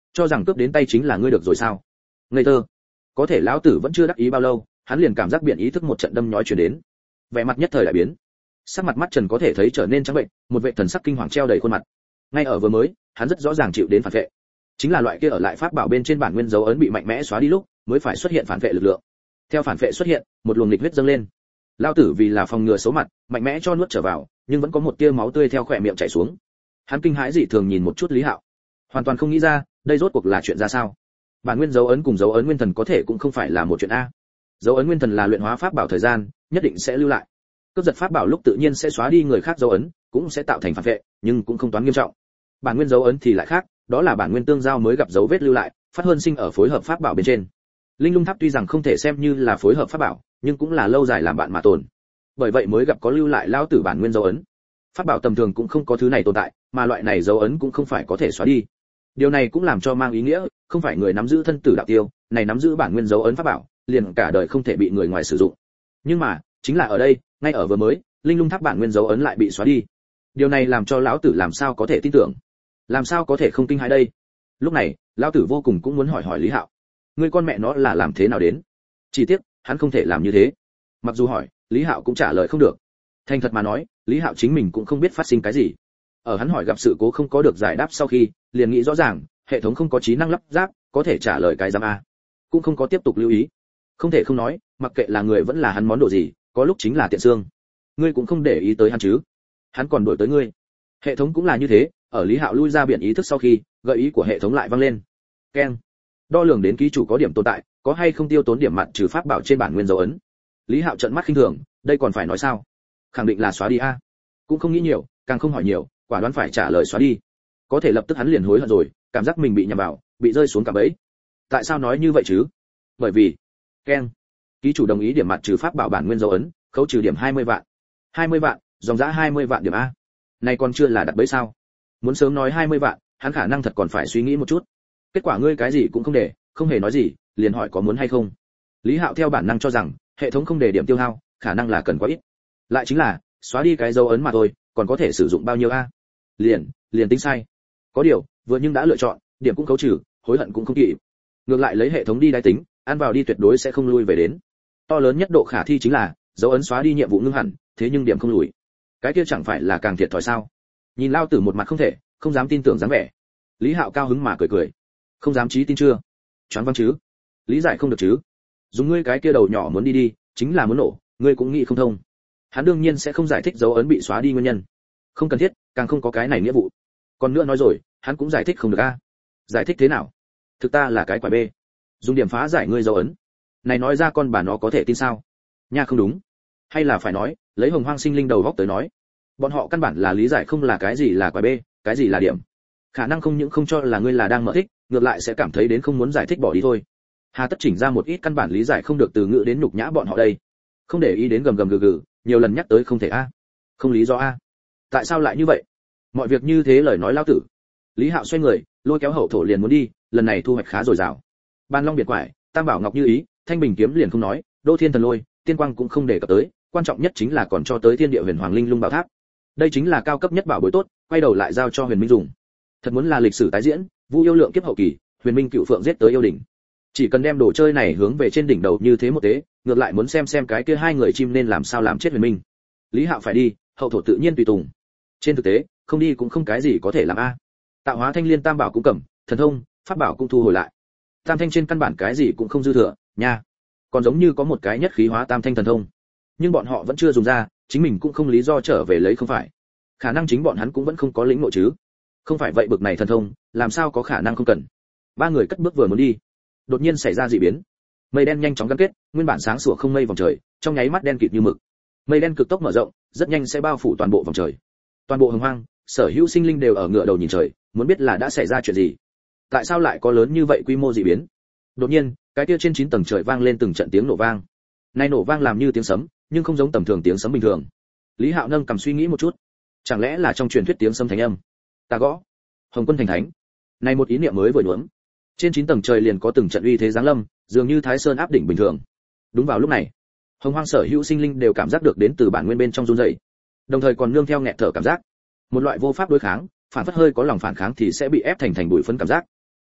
cho rằng cướp đến tay chính là ngươi được rồi sao? Ngây thơ. Có thể lão tử vẫn chưa đắc ý bao lâu, hắn liền cảm giác biển ý thức một trận đâm nhói truyền đến. Vẻ mặt nhất thời đại biến. Sắc mặt mắt Trần có thể thấy trở nên trắng bệnh, một vệ thần sắc kinh hoàng treo đầy khuôn mặt. Ngay ở vừa mới, hắn rất rõ ràng chịu đến phản vệ. Chính là loại kia ở lại pháp bảo bên trên bản nguyên dấu ấn bị mạnh mẽ xóa đi lúc, mới phải xuất hiện phản vệ lực lượng. Theo phản vệ xuất hiện, một luồng nghịch huyết dâng lên. Lão tử vì là phòng ngừa xấu mặt, mạnh mẽ cho nuốt trở vào, nhưng vẫn có một tia máu tươi theo khóe miệng chảy xuống. Hắn kinh hãi dị thường nhìn một chút Lý Hạo, hoàn toàn không nghĩ ra, đây rốt cuộc là chuyện ra sao. Bản nguyên dấu ấn cùng dấu ấn nguyên thần có thể cũng không phải là một chuyện a. Dấu ấn nguyên thần là luyện hóa pháp bảo thời gian, nhất định sẽ lưu lại. Cướp giật pháp bảo lúc tự nhiên sẽ xóa đi người khác dấu ấn, cũng sẽ tạo thành phản vệ, nhưng cũng không toán nghiêm trọng. Bản nguyên dấu ấn thì lại khác, đó là bản nguyên tương giao mới gặp dấu vết lưu lại, phát hơn sinh ở phối hợp pháp bảo bên trên. Linh lung tháp tuy rằng không thể xem như là phối hợp pháp bảo, nhưng cũng là lâu dài làm bạn mà tồn. Bởi vậy mới gặp có lưu lại lao tử bản nguyên dấu ấn. Pháp bảo tầm thường cũng không có thứ này tồn tại, mà loại này dấu ấn cũng không phải có thể xóa đi. Điều này cũng làm cho mang ý nghĩa, không phải người nắm giữ thân tử đạo tiêu, này nắm giữ bản nguyên dấu ấn pháp bảo, liền cả đời không thể bị người ngoài sử dụng. Nhưng mà, chính là ở đây, ngay ở vừa mới, linh lung tháp bản nguyên dấu ấn lại bị xóa đi. Điều này làm cho lão tử làm sao có thể tin tưởng, làm sao có thể không kinh hãi đây. Lúc này, lão tử vô cùng cũng muốn hỏi hỏi Lý Hạo, ngươi con mẹ nó là làm thế nào đến? Chỉ tiếc, hắn không thể làm như thế. Mặc dù hỏi, Lý Hạo cũng trả lời không được. Thành thật mà nói, Lý Hạo chính mình cũng không biết phát sinh cái gì. Ở hắn hỏi gặp sự cố không có được giải đáp sau khi, liền nghĩ rõ ràng, hệ thống không có trí năng lắp ráp, có thể trả lời cái giám a. Cũng không có tiếp tục lưu ý. Không thể không nói, mặc kệ là người vẫn là hắn món đồ gì, có lúc chính là tiện xương. Ngươi cũng không để ý tới hắn chứ? Hắn còn đuổi tới ngươi. Hệ thống cũng là như thế, ở Lý Hạo lui ra biển ý thức sau khi, gợi ý của hệ thống lại vang lên. Keng. Đo lường đến ký chủ có điểm tồn tại, có hay không tiêu tốn điểm mặt trừ pháp bảo trên bản nguyên dấu ấn. Lý Hạo trợn mắt khinh thường, đây còn phải nói sao? Khẳng định là xóa đi a. Cũng không nghĩ nhiều, càng không hỏi nhiều, quả đoán phải trả lời xóa đi. Có thể lập tức hắn liền hối hận rồi, cảm giác mình bị nhầm vào, bị rơi xuống cả bẫy. Tại sao nói như vậy chứ? Bởi vì, keng, ký chủ đồng ý điểm mặt trừ pháp bảo bản nguyên dấu ấn, khấu trừ điểm hai mươi vạn. hai mươi vạn, dòng giá hai mươi vạn điểm a. Này còn chưa là đặt bẫy sao? Muốn sớm nói hai mươi vạn, hắn khả năng thật còn phải suy nghĩ một chút. Kết quả ngươi cái gì cũng không để, không hề nói gì, liền hỏi có muốn hay không. Lý Hạo theo bản năng cho rằng, hệ thống không để điểm tiêu hao, khả năng là cần quá ít. Lại chính là, xóa đi cái dấu ấn mà thôi, còn có thể sử dụng bao nhiêu a? Liền, liền tính sai. Có điều, vừa nhưng đã lựa chọn, điểm cũng khấu trừ, hối hận cũng không kịp. Ngược lại lấy hệ thống đi đái tính, ăn vào đi tuyệt đối sẽ không lui về đến. To lớn nhất độ khả thi chính là, dấu ấn xóa đi nhiệm vụ ngưng hẳn, thế nhưng điểm không lùi. Cái kia chẳng phải là càng thiệt thòi sao? Nhìn Lao Tử một mặt không thể, không dám tin tưởng dáng vẻ. Lý Hạo cao hứng mà cười cười. Không dám chí tin chưa? Choáng váng chứ? Lý giải không được chứ? Dùng ngươi cái kia đầu nhỏ muốn đi đi, chính là muốn nổ, ngươi cũng nghĩ không thông. Hắn đương nhiên sẽ không giải thích dấu ấn bị xóa đi nguyên nhân. Không cần thiết, càng không có cái này nghĩa vụ. Còn nữa nói rồi, hắn cũng giải thích không được a. Giải thích thế nào? Thực ta là cái quái bê. Dùng điểm phá giải ngươi dấu ấn. Này nói ra con bà nó có thể tin sao? Nha không đúng. Hay là phải nói, lấy Hồng Hoang sinh linh đầu góc tới nói. Bọn họ căn bản là lý giải không là cái gì là quái bê, cái gì là điểm. Khả năng không những không cho là ngươi là đang mở thích, ngược lại sẽ cảm thấy đến không muốn giải thích bỏ đi thôi. Hà tất chỉnh ra một ít căn bản lý giải không được từ ngữ đến nhục nhã bọn họ đây. Không để ý đến gầm gầm gừ gừ, nhiều lần nhắc tới không thể a. Không lý do a. Tại sao lại như vậy? Mọi việc như thế lời nói lao tử. Lý Hạo xoay người, lôi kéo hậu thổ liền muốn đi, lần này thu hoạch khá dồi dào. Ban Long biệt quải, Tam Bảo Ngọc như ý, Thanh Bình kiếm liền không nói, Đô Thiên Thần Lôi, Tiên Quang cũng không để cập tới, quan trọng nhất chính là còn cho tới Thiên Địa Huyền Hoàng Linh Lung Bảo Tháp. Đây chính là cao cấp nhất bảo bối tốt, quay đầu lại giao cho Huyền Minh dùng. Thật muốn là lịch sử tái diễn, Vu yêu lượng kiếp hậu kỳ, Huyền Minh cựu phượng giết tới yêu đỉnh. Chỉ cần đem đồ chơi này hướng về trên đỉnh đầu như thế một thế, ngược lại muốn xem xem cái kia hai người chim nên làm sao làm chết Huyền Minh. Lý Hạo phải đi, hậu thổ tự nhiên tùy tùng. Trên thực tế, không đi cũng không cái gì có thể làm a. Tạo hóa thanh liên tam bảo cũng cầm, thần thông, pháp bảo cũng thu hồi lại. Tam thanh trên căn bản cái gì cũng không dư thừa, nha. Còn giống như có một cái nhất khí hóa tam thanh thần thông. Nhưng bọn họ vẫn chưa dùng ra, chính mình cũng không lý do trở về lấy không phải. Khả năng chính bọn hắn cũng vẫn không có lĩnh ngộ chứ. Không phải vậy bực này thần thông, làm sao có khả năng không cần. Ba người cất bước vừa muốn đi, đột nhiên xảy ra dị biến. Mây đen nhanh chóng gắn kết, nguyên bản sáng sủa không mây vòng trời, trong nháy mắt đen kịt như mực. Mây đen cực tốc mở rộng, rất nhanh sẽ bao phủ toàn bộ vòng trời. Toàn bộ hồng hoang, sở hữu sinh linh đều ở ngựa đầu nhìn trời, muốn biết là đã xảy ra chuyện gì. Tại sao lại có lớn như vậy quy mô dị biến? Đột nhiên, cái kia trên chín tầng trời vang lên từng trận tiếng nổ vang. Nay nổ vang làm như tiếng sấm, nhưng không giống tầm thường tiếng sấm bình thường. Lý Hạo nâng cầm suy nghĩ một chút, chẳng lẽ là trong truyền thuyết tiếng sấm thánh âm? Ta gõ, Hồng Quân thành thánh. Này một ý niệm mới vừa nhuốm, trên chín tầng trời liền có từng trận uy thế giáng lâm, dường như Thái Sơn áp đỉnh bình thường. Đúng vào lúc này, hồng hoang sở hữu sinh linh đều cảm giác được đến từ bản nguyên bên trong run rẩy, đồng thời còn nương theo nghẹt thở cảm giác, một loại vô pháp đối kháng, phản phất hơi có lòng phản kháng thì sẽ bị ép thành thành bụi phấn cảm giác.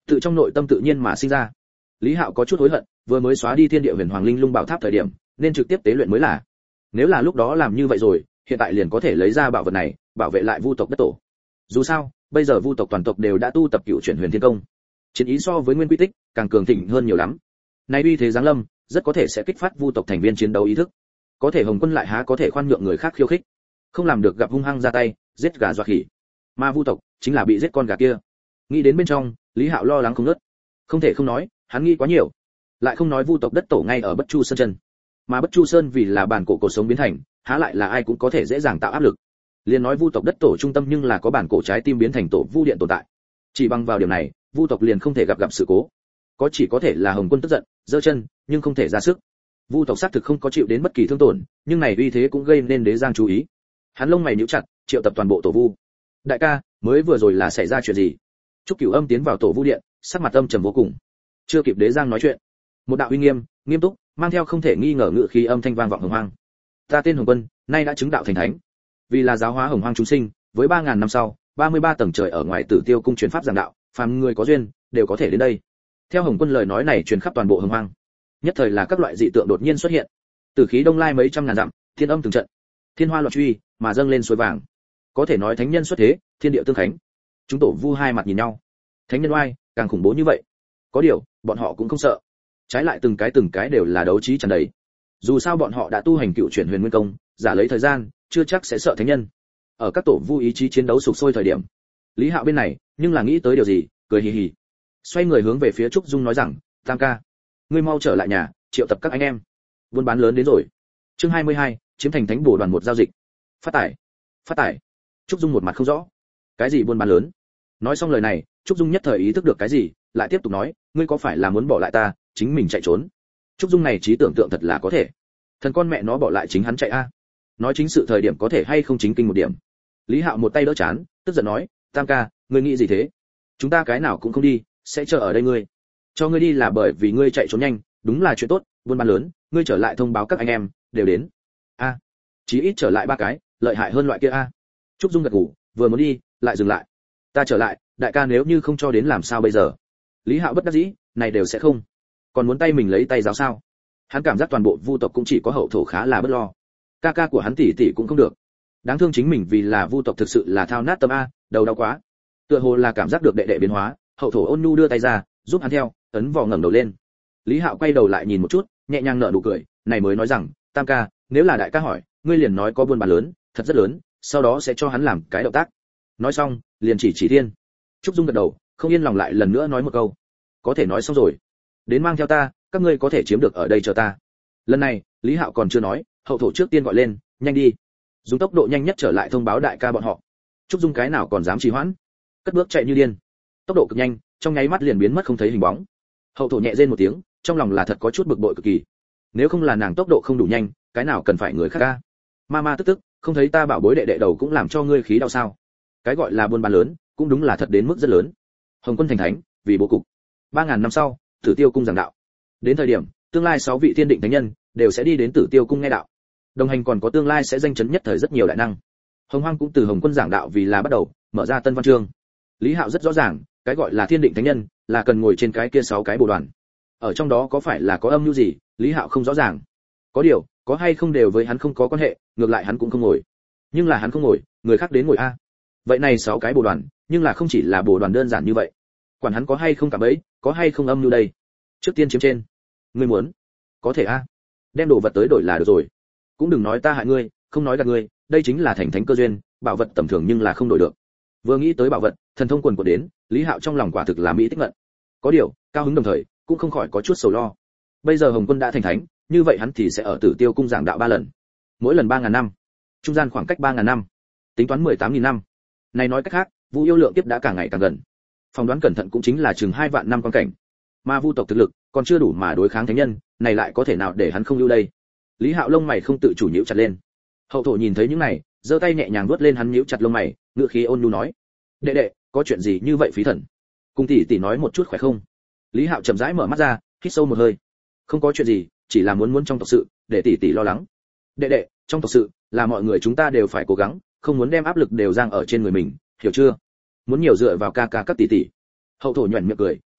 tự trong nội tâm tự nhiên mà sinh ra. Lý Hạo có chút hối hận, vừa mới xóa đi thiên địa huyền hoàng linh lung bảo tháp thời điểm, nên trực tiếp tế luyện mới là. Nếu là lúc đó làm như vậy rồi, hiện tại liền có thể lấy ra bảo vật này, bảo vệ lại vu tộc đất tổ. Dù sao, bây giờ vu tộc toàn tộc đều đã tu tập cửu chuyển huyền thiên công, chiến ý so với nguyên quy tích càng cường thịnh hơn nhiều lắm. Nay uy thế giáng lâm, rất có thể sẽ kích phát vu tộc thành viên chiến đấu ý thức. Có thể Hồng Quân lại há có thể khoan nhượng người khác khiêu khích, không làm được gặp hung hăng ra tay, giết gà dọa khỉ. Mà vu tộc chính là bị giết con gà kia. Nghĩ đến bên trong, Lý Hạo lo lắng không ngớt. Không thể không nói, hắn nghĩ quá nhiều. Lại không nói vu tộc đất tổ ngay ở Bất Chu Sơn chân, mà Bất Chu Sơn vì là bản cổ cổ sống biến thành, há lại là ai cũng có thể dễ dàng tạo áp lực. Liên nói vu tộc đất tổ trung tâm nhưng là có bản cổ trái tim biến thành tổ vu điện tồn tại. Chỉ bằng vào điểm này, vu tộc liền không thể gặp gặp sự cố. Có chỉ có thể là Hồng Quân tức giận, giơ chân, nhưng không thể ra sức. Vu tộc xác thực không có chịu đến bất kỳ thương tổn, nhưng này uy thế cũng gây nên Đế Giang chú ý. Hắn lông mày nhíu chặt, triệu tập toàn bộ tổ vu. Đại ca, mới vừa rồi là xảy ra chuyện gì? Trúc Cửu Âm tiến vào tổ vu điện, sắc mặt âm trầm vô cùng. Chưa kịp Đế Giang nói chuyện, một đạo uy nghiêm, nghiêm túc, mang theo không thể nghi ngờ ngự khí âm thanh vang vọng hồng hoang. Ta tên Hồng Quân, nay đã chứng đạo thành thánh, vì là giáo hóa hồng hoang chúng sinh, với ba ngàn năm sau, ba mươi ba tầng trời ở ngoài Tử Tiêu cung truyền pháp giảng đạo, phàm người có duyên đều có thể đến đây. Theo Hồng Quân lời nói này truyền khắp toàn bộ hồng hoang, nhất thời là các loại dị tượng đột nhiên xuất hiện. Tử khí đông lai mấy trăm ngàn dặm, thiên âm từng trận, thiên hoa loạn truy, mà dâng lên suối vàng. Có thể nói thánh nhân xuất thế, thiên địa tương khánh. Chúng tổ vu hai mặt nhìn nhau. Thánh nhân oai, càng khủng bố như vậy. Có điều, bọn họ cũng không sợ. Trái lại từng cái từng cái đều là đấu trí tràn đầy. Dù sao bọn họ đã tu hành cựu chuyển huyền nguyên công, giả lấy thời gian, chưa chắc sẽ sợ thánh nhân. Ở các tổ vu ý chí chiến đấu sục sôi thời điểm, Lý Hạo bên này, nhưng là nghĩ tới điều gì, cười hì hì. Xoay người hướng về phía Trúc Dung nói rằng, Tam ca, ngươi mau trở lại nhà, triệu tập các anh em. Buôn bán lớn đến rồi. Chương hai mươi hai, chiếm thành thánh bổ đoàn một giao dịch. Phát tải, phát tải. Trúc Dung một mặt không rõ. Cái gì buôn bán lớn? Nói xong lời này, Trúc Dung nhất thời ý thức được cái gì, lại tiếp tục nói, ngươi có phải là muốn bỏ lại ta, chính mình chạy trốn? Trúc Dung này trí tưởng tượng thật là có thể. Thần con mẹ nó bỏ lại chính hắn chạy a. Nói chính sự thời điểm có thể hay không chính kinh một điểm. Lý Hạo một tay đỡ chán, tức giận nói, Tam ca, ngươi nghĩ gì thế? Chúng ta cái nào cũng không đi, sẽ chờ ở đây ngươi. Cho ngươi đi là bởi vì ngươi chạy trốn nhanh, đúng là chuyện tốt, buôn bán lớn, ngươi trở lại thông báo các anh em đều đến. A, à, chí ít trở lại ba cái, lợi hại hơn loại kia a. À. Trúc Dung gật gù, vừa muốn đi, lại dừng lại. Ta trở lại, đại ca nếu như không cho đến làm sao bây giờ? Lý Hạo bất đắc dĩ, này đều sẽ không. Còn muốn tay mình lấy tay giáo sao? Hắn cảm giác toàn bộ vu tộc cũng chỉ có hậu thổ khá là bất lo. Ca ca của hắn tỷ tỷ cũng không được. Đáng thương chính mình vì là vu tộc thực sự là thao nát tâm a, đầu đau quá. Tựa hồ là cảm giác được đệ đệ biến hóa, hậu thổ ôn nhu đưa tay ra, giúp hắn theo, ấn vò ngẩng đầu lên. Lý Hạo quay đầu lại nhìn một chút, nhẹ nhàng nở nụ cười, này mới nói rằng, Tam ca, nếu là đại ca hỏi, ngươi liền nói có buôn bán lớn, thật rất lớn, sau đó sẽ cho hắn làm cái động tác. Nói xong, liền chỉ chỉ thiên. Trúc Dung gật đầu, không yên lòng lại lần nữa nói một câu. Có thể nói xong rồi. Đến mang theo ta, các ngươi có thể chiếm được ở đây chờ ta. Lần này, Lý Hạo còn chưa nói, hậu thổ trước tiên gọi lên, nhanh đi. Dùng tốc độ nhanh nhất trở lại thông báo đại ca bọn họ. Trúc Dung cái nào còn dám trì hoãn, cất bước chạy như điên. Tốc độ cực nhanh, trong nháy mắt liền biến mất không thấy hình bóng. Hậu thổ nhẹ rên một tiếng, trong lòng là thật có chút bực bội cực kỳ. Nếu không là nàng tốc độ không đủ nhanh, cái nào cần phải người khác ca. Mama tức tức, không thấy ta bảo bối đệ đệ đầu cũng làm cho ngươi khí đau sao? Cái gọi là buôn bán lớn, cũng đúng là thật đến mức rất lớn. Hồng Quân thành thánh, vì bố cục. Ba ngàn năm sau, Tử Tiêu cung giảng đạo. Đến thời điểm, tương lai sáu vị thiên định thánh nhân đều sẽ đi đến Tử Tiêu cung nghe đạo. Đồng hành còn có tương lai sẽ danh chấn nhất thời rất nhiều đại năng. Hồng Hoang cũng từ Hồng Quân giảng đạo vì là bắt đầu, mở ra tân văn chương. Lý Hạo rất rõ ràng, cái gọi là thiên định thánh nhân, là cần ngồi trên cái kia sáu cái bồ đoàn. Ở trong đó có phải là có âm mưu gì, Lý Hạo không rõ ràng. Có điều, có hay không đều với hắn không có quan hệ, ngược lại hắn cũng không ngồi. Nhưng là hắn không ngồi, người khác đến ngồi a. Vậy này sáu cái bồ đoàn, nhưng là không chỉ là bồ đoàn đơn giản như vậy. Quản hắn có hay không cả bấy, có hay không âm mưu đây. Trước tiên chiếm trên. Ngươi muốn? Có thể a. Đem đồ vật tới đổi là được rồi. Cũng đừng nói ta hại ngươi, không nói gạt ngươi, đây chính là thành thánh cơ duyên, bảo vật tầm thường nhưng là không đổi được. Vừa nghĩ tới bảo vật, thần thông quần của đến, Lý Hạo trong lòng quả thực là mỹ tích ngận. Có điều, cao hứng đồng thời, cũng không khỏi có chút sầu lo. Bây giờ Hồng Quân đã thành thánh, như vậy hắn thì sẽ ở Tử Tiêu cung giảng đạo ba lần, mỗi lần ba ngàn năm, trung gian khoảng cách ba ngàn năm, tính toán mười tám nghìn năm. Này nói cách khác, Vu yêu lượng tiếp đã càng ngày càng gần. Phỏng đoán cẩn thận cũng chính là chừng hai vạn năm quan cảnh. Mà Vu tộc thực lực còn chưa đủ mà đối kháng thánh nhân, này lại có thể nào để hắn không lưu đây? Lý Hạo lông mày không tự chủ nhíu chặt lên. Hậu thổ nhìn thấy những này, giơ tay nhẹ nhàng vuốt lên hắn nhíu chặt lông mày, ngữ khí ôn nhu nói: "Đệ đệ, có chuyện gì như vậy phí thần? Cùng tỷ tỷ nói một chút khỏe không?" Lý Hạo chậm rãi mở mắt ra, hít sâu một hơi. "Không có chuyện gì, chỉ là muốn muốn trong tộc sự, để tỷ tỷ lo lắng." "Đệ đệ, trong tộc sự, là mọi người chúng ta đều phải cố gắng, không muốn đem áp lực đều giang ở trên người mình, hiểu chưa? Muốn nhiều dựa vào ca ca các tỷ tỷ." Hậu thổ nhuyễn miệng cười,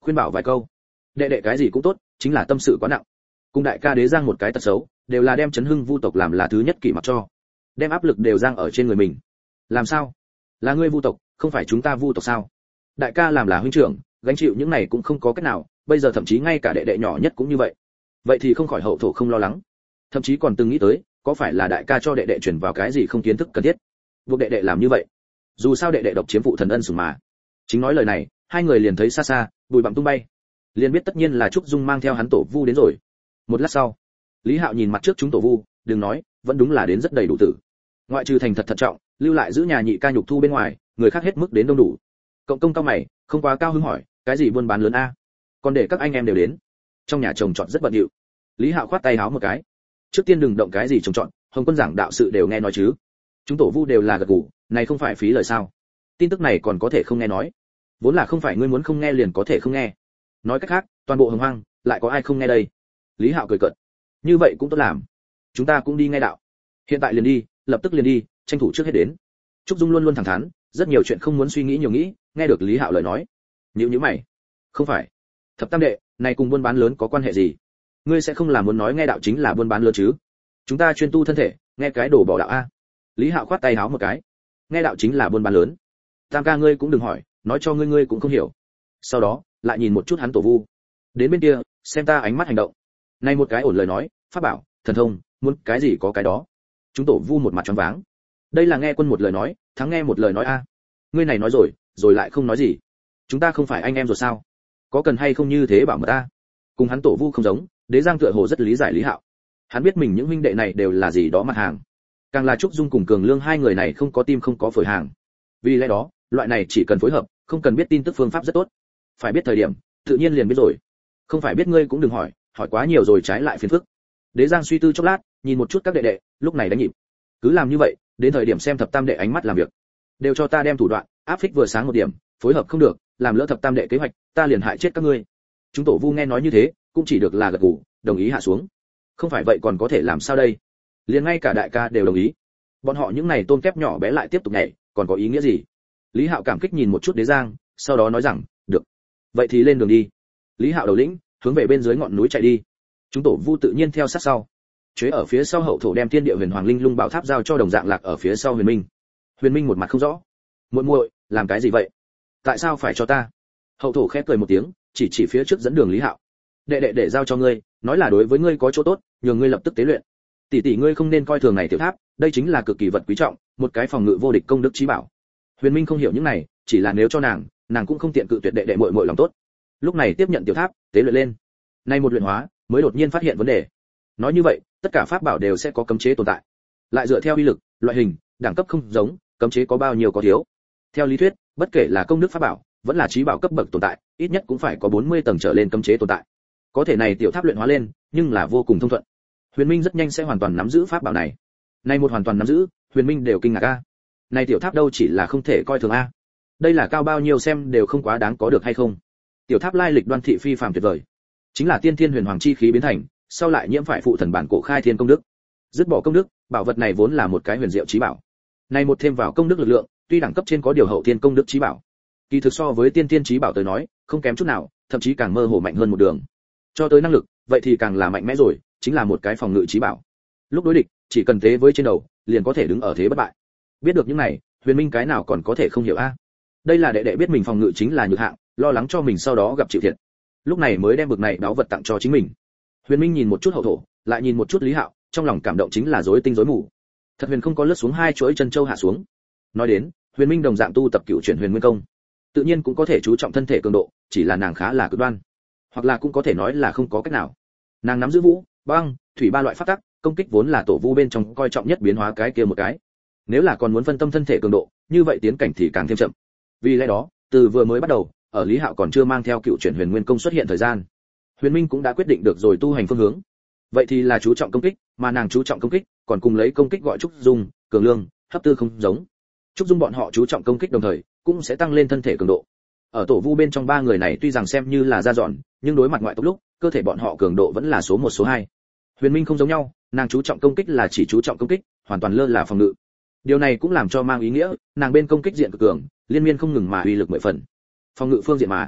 khuyên bảo vài câu. Đệ đệ cái gì cũng tốt, chính là tâm sự quá nặng. Cùng đại ca Đế Giang một cái tật xấu, đều là đem chấn hưng vu tộc làm là thứ nhất kỷ mặc cho, đem áp lực đều giang ở trên người mình. Làm sao? Là ngươi vu tộc, không phải chúng ta vu tộc sao? Đại ca làm là huynh trưởng, gánh chịu những này cũng không có cách nào, bây giờ thậm chí ngay cả đệ đệ nhỏ nhất cũng như vậy. Vậy thì không khỏi hậu thổ không lo lắng, thậm chí còn từng nghĩ tới, có phải là đại ca cho đệ đệ truyền vào cái gì không kiến thức cần thiết, buộc đệ đệ làm như vậy. Dù sao đệ đệ độc chiếm phụ thần ân sủng mà. Chính nói lời này, hai người liền thấy xa xa, bụi bặm tung bay, liền biết tất nhiên là Trúc Dung mang theo hắn tổ vu đến rồi. Một lát sau, Lý Hạo nhìn mặt trước chúng tổ vu, đừng nói, vẫn đúng là đến rất đầy đủ tử. Ngoại trừ thành thật thận trọng, lưu lại giữ nhà nhị ca nhục thu bên ngoài, người khác hết mức đến đông đủ. Cộng công cao mày, không quá cao hứng hỏi, cái gì buôn bán lớn a? Còn để các anh em đều đến. Trong nhà chồng chọn rất bận rộn. Lý Hạo khoát tay háo một cái. Trước tiên đừng động cái gì chồng chọn, Hồng Quân giảng đạo sự đều nghe nói chứ. Chúng tổ vu đều là gật gù, này không phải phí lời sao? Tin tức này còn có thể không nghe nói. Vốn là không phải ngươi muốn không nghe liền có thể không nghe. Nói cách khác, toàn bộ Hồng Hoang, lại có ai không nghe đây? Lý Hạo cười cợt. Như vậy cũng tốt làm. Chúng ta cũng đi nghe đạo. Hiện tại liền đi, lập tức liền đi, tranh thủ trước hết đến. Trúc Dung luôn luôn thẳng thắn, rất nhiều chuyện không muốn suy nghĩ nhiều nghĩ, nghe được Lý Hạo lời nói. Nhíu nhíu mày. Không phải. Thập Tam đệ, này cùng buôn bán lớn có quan hệ gì? Ngươi sẽ không là muốn nói nghe đạo chính là buôn bán lớn chứ? Chúng ta chuyên tu thân thể, nghe cái đồ bỏ đạo a. Lý Hạo khoát tay háo một cái. Nghe đạo chính là buôn bán lớn. Tam ca ngươi cũng đừng hỏi, nói cho ngươi ngươi cũng không hiểu. Sau đó, lại nhìn một chút hắn tổ vu. Đến bên kia, xem ta ánh mắt hành động. Này một cái ổn lời nói, pháp bảo, thần thông, muốn cái gì có cái đó. Chúng tổ vu một mặt choáng váng. Đây là nghe quân một lời nói, thắng nghe một lời nói a. Ngươi này nói rồi, rồi lại không nói gì. Chúng ta không phải anh em rồi sao? Có cần hay không như thế bảo mật ta? Cùng hắn tổ vu không giống, Đế Giang tựa hồ rất lý giải Lý Hạo. Hắn biết mình những huynh đệ này đều là gì đó mặt hàng. Càng là Trúc Dung cùng Cường Lương hai người này không có tim không có phổi hàng. Vì lẽ đó, loại này chỉ cần phối hợp, không cần biết tin tức phương pháp rất tốt. Phải biết thời điểm, tự nhiên liền biết rồi. Không phải biết ngươi cũng đừng hỏi, hỏi quá nhiều rồi trái lại phiền phức. Đế Giang suy tư chốc lát, nhìn một chút các đệ đệ, lúc này đánh nhịp. Cứ làm như vậy, đến thời điểm xem Thập Tam đệ ánh mắt làm việc. Đều cho ta đem thủ đoạn, áp phích vừa sáng một điểm, phối hợp không được, làm lỡ Thập Tam đệ kế hoạch, ta liền hại chết các ngươi. Chúng tổ vu nghe nói như thế, cũng chỉ được là gật gù, đồng ý hạ xuống. Không phải vậy còn có thể làm sao đây? Liền ngay cả đại ca đều đồng ý. Bọn họ những này tôm kép nhỏ bé lại tiếp tục nhảy, còn có ý nghĩa gì? Lý Hạo cảm kích nhìn một chút Đế Giang, sau đó nói rằng, được. Vậy thì lên đường đi. Lý Hạo đầu lĩnh, hướng về bên dưới ngọn núi chạy đi. Chúng tổ vu tự nhiên theo sát sau. Chế ở phía sau hậu thổ đem thiên địa huyền hoàng linh lung bảo tháp giao cho đồng dạng lạc ở phía sau Huyền Minh. Huyền Minh một mặt không rõ. Muội muội, làm cái gì vậy? Tại sao phải cho ta? Hậu thổ khẽ cười một tiếng, chỉ chỉ phía trước dẫn đường Lý Hạo. Đệ đệ để giao cho ngươi, nói là đối với ngươi có chỗ tốt, nhường ngươi lập tức tế luyện. Tỷ tỷ ngươi không nên coi thường này tiểu tháp, đây chính là cực kỳ vật quý trọng, một cái phòng ngự vô địch công đức chí bảo. Huyền Minh không hiểu những này, chỉ là nếu cho nàng, nàng cũng không tiện cự tuyệt đệ đệ muội muội lòng tốt. Lúc này tiếp nhận tiểu tháp, tế luyện lên. Nay một luyện hóa, mới đột nhiên phát hiện vấn đề. Nói như vậy, tất cả pháp bảo đều sẽ có cấm chế tồn tại. Lại dựa theo uy lực, loại hình, đẳng cấp không giống, cấm chế có bao nhiêu có thiếu. Theo lý thuyết, bất kể là công đức pháp bảo, vẫn là chí bảo cấp bậc tồn tại, ít nhất cũng phải có bốn mươi tầng trở lên cấm chế tồn tại. Có thể này tiểu tháp luyện hóa lên, nhưng là vô cùng thông thuận. Huyền Minh rất nhanh sẽ hoàn toàn nắm giữ pháp bảo này. Nay một hoàn toàn nắm giữ, Huyền Minh đều kinh ngạc a. Này tiểu tháp đâu chỉ là không thể coi thường a. Đây là cao bao nhiêu xem đều không quá đáng có được hay không. Tiểu tháp lai lịch đoan thị phi phàm tuyệt vời. Chính là tiên thiên huyền hoàng chi khí biến thành, sau lại nhiễm phải phụ thần bản cổ khai thiên công đức. Dứt bỏ công đức, bảo vật này vốn là một cái huyền diệu chí bảo. Này một thêm vào công đức lực lượng, tuy đẳng cấp trên có điều hậu thiên công đức chí bảo, kỳ thực so với tiên thiên chí bảo tới nói, không kém chút nào, thậm chí càng mơ hồ mạnh hơn một đường. Cho tới năng lực, vậy thì càng là mạnh mẽ rồi, chính là một cái phòng ngự chí bảo. Lúc đối địch, chỉ cần tế với trên đầu, liền có thể đứng ở thế bất bại. Biết được những này, Huyền Minh cái nào còn có thể không hiểu a? Đây là đệ đệ biết mình phòng ngự chính là nhược hạng, lo lắng cho mình sau đó gặp chịu thiệt. Lúc này mới đem bực này đáo vật tặng cho chính mình. Huyền Minh nhìn một chút hậu thổ, lại nhìn một chút Lý Hạo, trong lòng cảm động chính là rối tinh rối mù. Thật huyền không có lướt xuống hai chuỗi chân châu hạ xuống. Nói đến, Huyền Minh đồng dạng tu tập cửu chuyển huyền nguyên công, tự nhiên cũng có thể chú trọng thân thể cường độ, chỉ là nàng khá là cực đoan, hoặc là cũng có thể nói là không có cách nào. Nàng nắm giữ vũ, băng, thủy ba loại pháp tắc, công kích vốn là tổ vu bên trong coi trọng nhất biến hóa cái kia một cái. Nếu là còn muốn phân tâm thân thể cường độ, như vậy tiến cảnh thì càng thêm chậm. Vì lẽ đó, từ vừa mới bắt đầu, ở Lý Hạo còn chưa mang theo cựu chuyển huyền nguyên công xuất hiện thời gian, Huyền Minh cũng đã quyết định được rồi tu hành phương hướng. Vậy thì là chú trọng công kích, mà nàng chú trọng công kích, còn cùng lấy công kích gọi Trúc Dung, Cường Lương, Hấp Tư không giống. Trúc Dung bọn họ chú trọng công kích đồng thời, cũng sẽ tăng lên thân thể cường độ. Ở tổ vu bên trong ba người này tuy rằng xem như là ra dọn, nhưng đối mặt ngoại tộc lúc, cơ thể bọn họ cường độ vẫn là số một số hai. Huyền Minh không giống nhau, nàng chú trọng công kích là chỉ chú trọng công kích, hoàn toàn lơ là phòng ngự. Điều này cũng làm cho mang ý nghĩa, nàng bên công kích diện cực cường, liên miên không ngừng mà uy lực mười phần. Phòng ngự phương diện mà,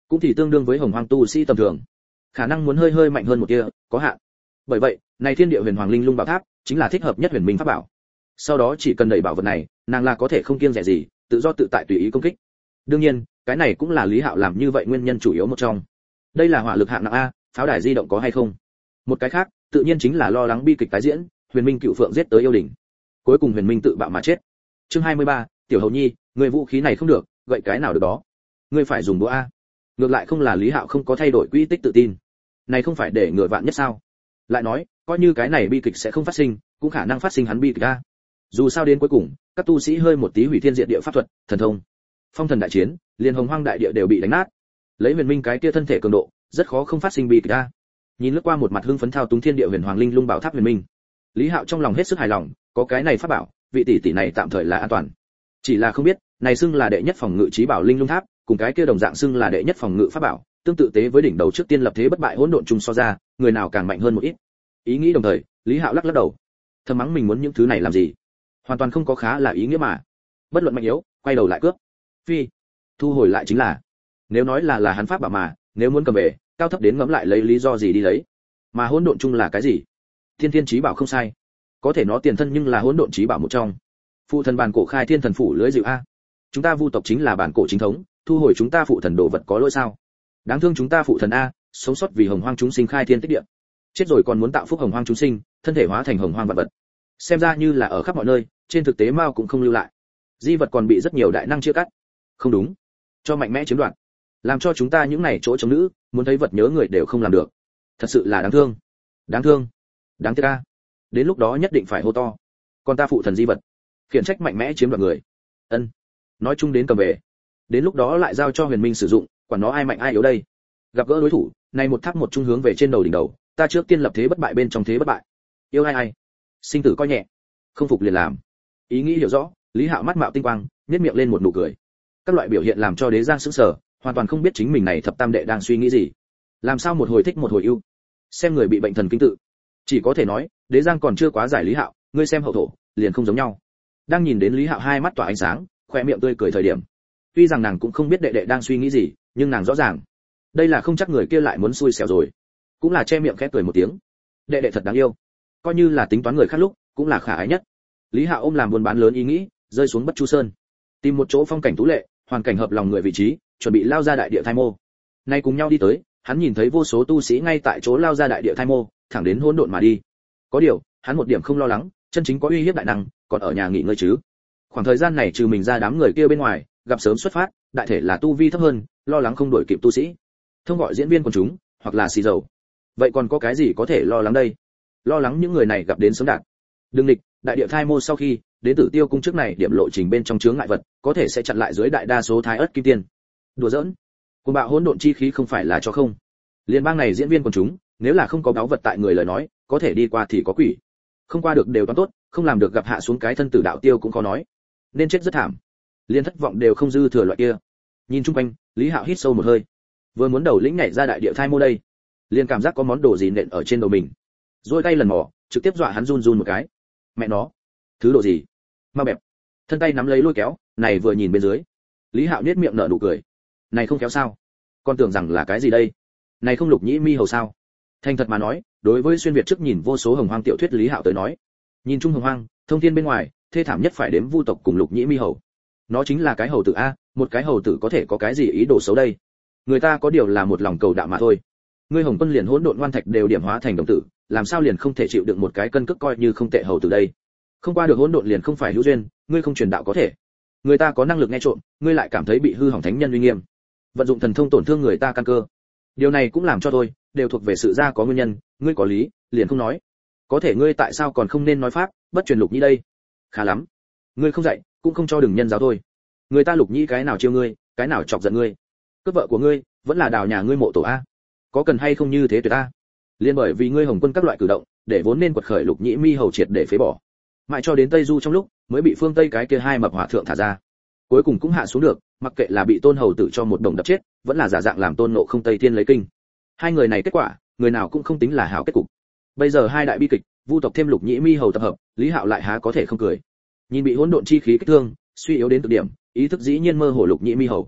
cũng thì tương đương với hồng hoang tu sĩ tầm thường, khả năng muốn hơi hơi mạnh hơn một tia có hạn. Bởi vậy này thiên địa huyền hoàng linh lung bảo tháp chính là thích hợp nhất huyền minh pháp bảo. Sau đó chỉ cần đẩy bảo vật này, nàng là có thể không kiêng dè gì, tự do tự tại tùy ý công kích. Đương nhiên cái này cũng là Lý Hạo làm như vậy nguyên nhân chủ yếu một trong. Đây là hỏa lực hạng nặng a, pháo đài di động có hay không? Một cái khác tự nhiên chính là lo lắng bi kịch tái diễn, huyền minh cựu phượng giết tới yêu đỉnh, cuối cùng huyền minh tự bạo mà chết. Chương hai mươi ba, tiểu hầu nhi, người vũ khí này không được, gậy cái nào được đó, ngươi phải dùng búa a. Ngược lại không là Lý Hạo không có thay đổi quỹ tích tự tin, này không phải để ngừa vạn nhất sao? Lại nói coi như cái này bi kịch sẽ không phát sinh, cũng khả năng phát sinh hắn bi kịch a. Dù sao đến cuối cùng các tu sĩ hơi một tí hủy thiên diệt địa pháp thuật thần thông, phong thần đại chiến liền hồng hoang đại địa đều bị đánh nát, lấy huyền minh cái kia thân thể cường độ rất khó không phát sinh bi kịch a. Nhìn lướt qua một mặt hưng phấn thao túng thiên địa huyền hoàng linh lung bảo tháp huyền minh, Lý Hạo trong lòng hết sức hài lòng, có cái này pháp bảo, vị tỷ tỷ này tạm thời là an toàn. Chỉ là không biết này xưng là đệ nhất phòng ngự trí bảo linh lung tháp, cùng cái kia đồng dạng xưng là đệ nhất phòng ngự pháp bảo, tương tự tế với đỉnh đầu trước tiên lập thế bất bại hỗn độn trùng so ra, người nào càng mạnh hơn một ít. Ý nghĩ đồng thời, Lý Hạo lắc lắc đầu, thầm mắng mình muốn những thứ này làm gì, hoàn toàn không có khá là ý nghĩa mà. Bất luận mạnh yếu, quay đầu lại cướp. Phi, thu hồi lại chính là. Nếu nói là là hắn pháp bảo mà, nếu muốn cầm về, cao thấp đến ngẫm lại lấy lý do gì đi lấy. Mà hỗn độn chung là cái gì? Thiên thiên chí bảo không sai, có thể nó tiền thân nhưng là hỗn độn chí bảo một trong. Phụ thần bản cổ khai thiên thần phủ lưới dịu a. Chúng ta vu tộc chính là bản cổ chính thống, thu hồi chúng ta phụ thần đồ vật có lỗi sao? Đáng thương chúng ta phụ thần a, sống sót vì hồng hoang chúng sinh khai thiên tích địa, chết rồi còn muốn tạo phúc hồng hoang chúng sinh, thân thể hóa thành hồng hoang vật vật. Xem ra như là ở khắp mọi nơi, trên thực tế mao cũng không lưu lại. Di vật còn bị rất nhiều đại năng chia cắt. Không đúng, cho mạnh mẽ chiếm đoạt, làm cho chúng ta những này chỗ chống nữ, muốn thấy vật nhớ người đều không làm được. Thật sự là đáng thương. Đáng thương. Đáng tiếc a. Đến lúc đó nhất định phải hô to. Còn ta phụ thần di vật, khiển trách mạnh mẽ chiếm đoạt người. Ân. Nói chung đến cầm về. Đến lúc đó lại giao cho Huyền Minh sử dụng, quản nó ai mạnh ai yếu đây. Gặp gỡ đối thủ, này một tháp một trung hướng về trên đầu đỉnh đầu, ta trước tiên lập thế bất bại bên trong thế bất bại. Yêu ai ai, sinh tử coi nhẹ, không phục liền làm. Ý nghĩ hiểu rõ, Lý Hạo mắt mạo tinh quang, nhếch miệng lên một nụ cười. Các loại biểu hiện làm cho Đế Giang sững sờ, hoàn toàn không biết chính mình này thập tam đệ đang suy nghĩ gì. Làm sao một hồi thích một hồi yêu, xem người bị bệnh thần kinh tự. Chỉ có thể nói, Đế Giang còn chưa quá giải Lý Hạo, ngươi xem hậu thổ, liền không giống nhau. Đang nhìn đến Lý Hạo hai mắt tỏa ánh sáng, khoe miệng tươi cười thời điểm. Tuy rằng nàng cũng không biết đệ đệ đang suy nghĩ gì, nhưng nàng rõ ràng, đây là không chắc người kia lại muốn xui xẻo rồi. Cũng là che miệng khẽ cười một tiếng. Đệ đệ thật đáng yêu, coi như là tính toán người khác lúc, cũng là khả ái nhất. Lý Hạo ôm làm buôn bán lớn ý nghĩ, rơi xuống Bất Chu Sơn, tìm một chỗ phong cảnh tú lệ, hoàn cảnh hợp lòng người vị trí, chuẩn bị lao ra đại địa thai mô. Nay cùng nhau đi tới, hắn nhìn thấy vô số tu sĩ ngay tại chỗ lao ra đại địa thai mô, thẳng đến hỗn độn mà đi. Có điều, hắn một điểm không lo lắng, chân chính có uy hiếp đại năng, còn ở nhà nghỉ ngơi chứ. Khoảng thời gian này trừ mình ra đám người kia bên ngoài, gặp sớm xuất phát, đại thể là tu vi thấp hơn, lo lắng không đuổi kịp tu sĩ. Thông gọi diễn viên quần chúng, hoặc là xì dầu. Vậy còn có cái gì có thể lo lắng đây? Lo lắng những người này gặp đến sớm đạt. Đừng nghịch, đại địa thai mô sau khi, đến Tử Tiêu cung trước này điểm lộ trình bên trong chướng ngại vật, có thể sẽ chặn lại dưới đại đa số thái ớt kim tiên. Đùa giỡn. Cuồng bạo hỗn độn chi khí không phải là cho không. Liên bang này diễn viên quần chúng, nếu là không có báo vật tại người lời nói, có thể đi qua thì có quỷ. Không qua được đều toán tốt, không làm được gặp hạ xuống cái thân tử đạo tiêu cũng khó nói. Nên chết rất thảm. Liên thất vọng đều không dư thừa loại kia. Nhìn chung quanh, Lý Hạo hít sâu một hơi. Vừa muốn đầu lĩnh nhảy ra đại địa thai mô đây, liền cảm giác có món đồ gì nện ở trên đầu mình. Rồi tay lần mò, trực tiếp dọa hắn run run một cái. Mẹ nó, thứ đồ gì? Ma bẹp. Thân tay nắm lấy lôi kéo, này vừa nhìn bên dưới. Lý Hạo nhếch miệng nở nụ cười. Này không kéo sao? Con tưởng rằng là cái gì đây? Này không Lục Nhĩ Mi hầu sao? Thành thật mà nói, đối với xuyên việt trước nhìn vô số hồng hoang tiểu thuyết Lý Hạo tới nói, nhìn chung hồng hoang, thông thiên bên ngoài, thê thảm nhất phải đếm vu tộc cùng Lục Nhĩ Mi hầu. Nó chính là cái hầu tử a, một cái hầu tử có thể có cái gì ý đồ xấu đây? Người ta có điều là một lòng cầu đạo mà thôi. Ngươi Hồng Quân liền hỗn độn ngoan thạch đều điểm hóa thành đồng tử, làm sao liền không thể chịu được một cái cân cước coi như không tệ hầu tử đây? Không qua được hỗn độn liền không phải hữu duyên, ngươi không truyền đạo có thể. Người ta có năng lực nghe trộm, ngươi lại cảm thấy bị hư hỏng thánh nhân uy nghiêm. Vận dụng thần thông tổn thương người ta căn cơ. Điều này cũng làm cho tôi, đều thuộc về sự ra có nguyên nhân, ngươi có lý, liền không nói. Có thể ngươi tại sao còn không nên nói pháp, bất truyền Lục Nhĩ đây? Khá lắm. Ngươi không dạy, cũng không cho đừng nhân giáo thôi. Người ta Lục Nhĩ cái nào chiêu ngươi, cái nào chọc giận ngươi. Cướp vợ của ngươi, vẫn là đào nhà ngươi mộ tổ a. Có cần hay không như thế tuyệt a? Liên bởi vì ngươi Hồng Quân các loại cử động, để vốn nên quật khởi Lục Nhĩ Mi hầu triệt để phế bỏ. Mãi cho đến Tây Du trong lúc, mới bị phương Tây cái kia hai mập hỏa thượng thả ra. Cuối cùng cũng hạ xuống được, mặc kệ là bị Tôn hầu tử cho một đồng đập chết, vẫn là giả dạng làm Tôn Ngộ Không Tây Thiên lấy kinh. Hai người này kết quả, người nào cũng không tính là hảo kết cục. Bây giờ hai đại bi kịch, vu tộc thêm Lục Nhĩ Mi hầu tập hợp, Lý Hạo lại há có thể không cười. Nhìn bị hỗn độn chi khí kích thương, suy yếu đến cực điểm, ý thức dĩ nhiên mơ hồ Lục Nhĩ Mi hầu.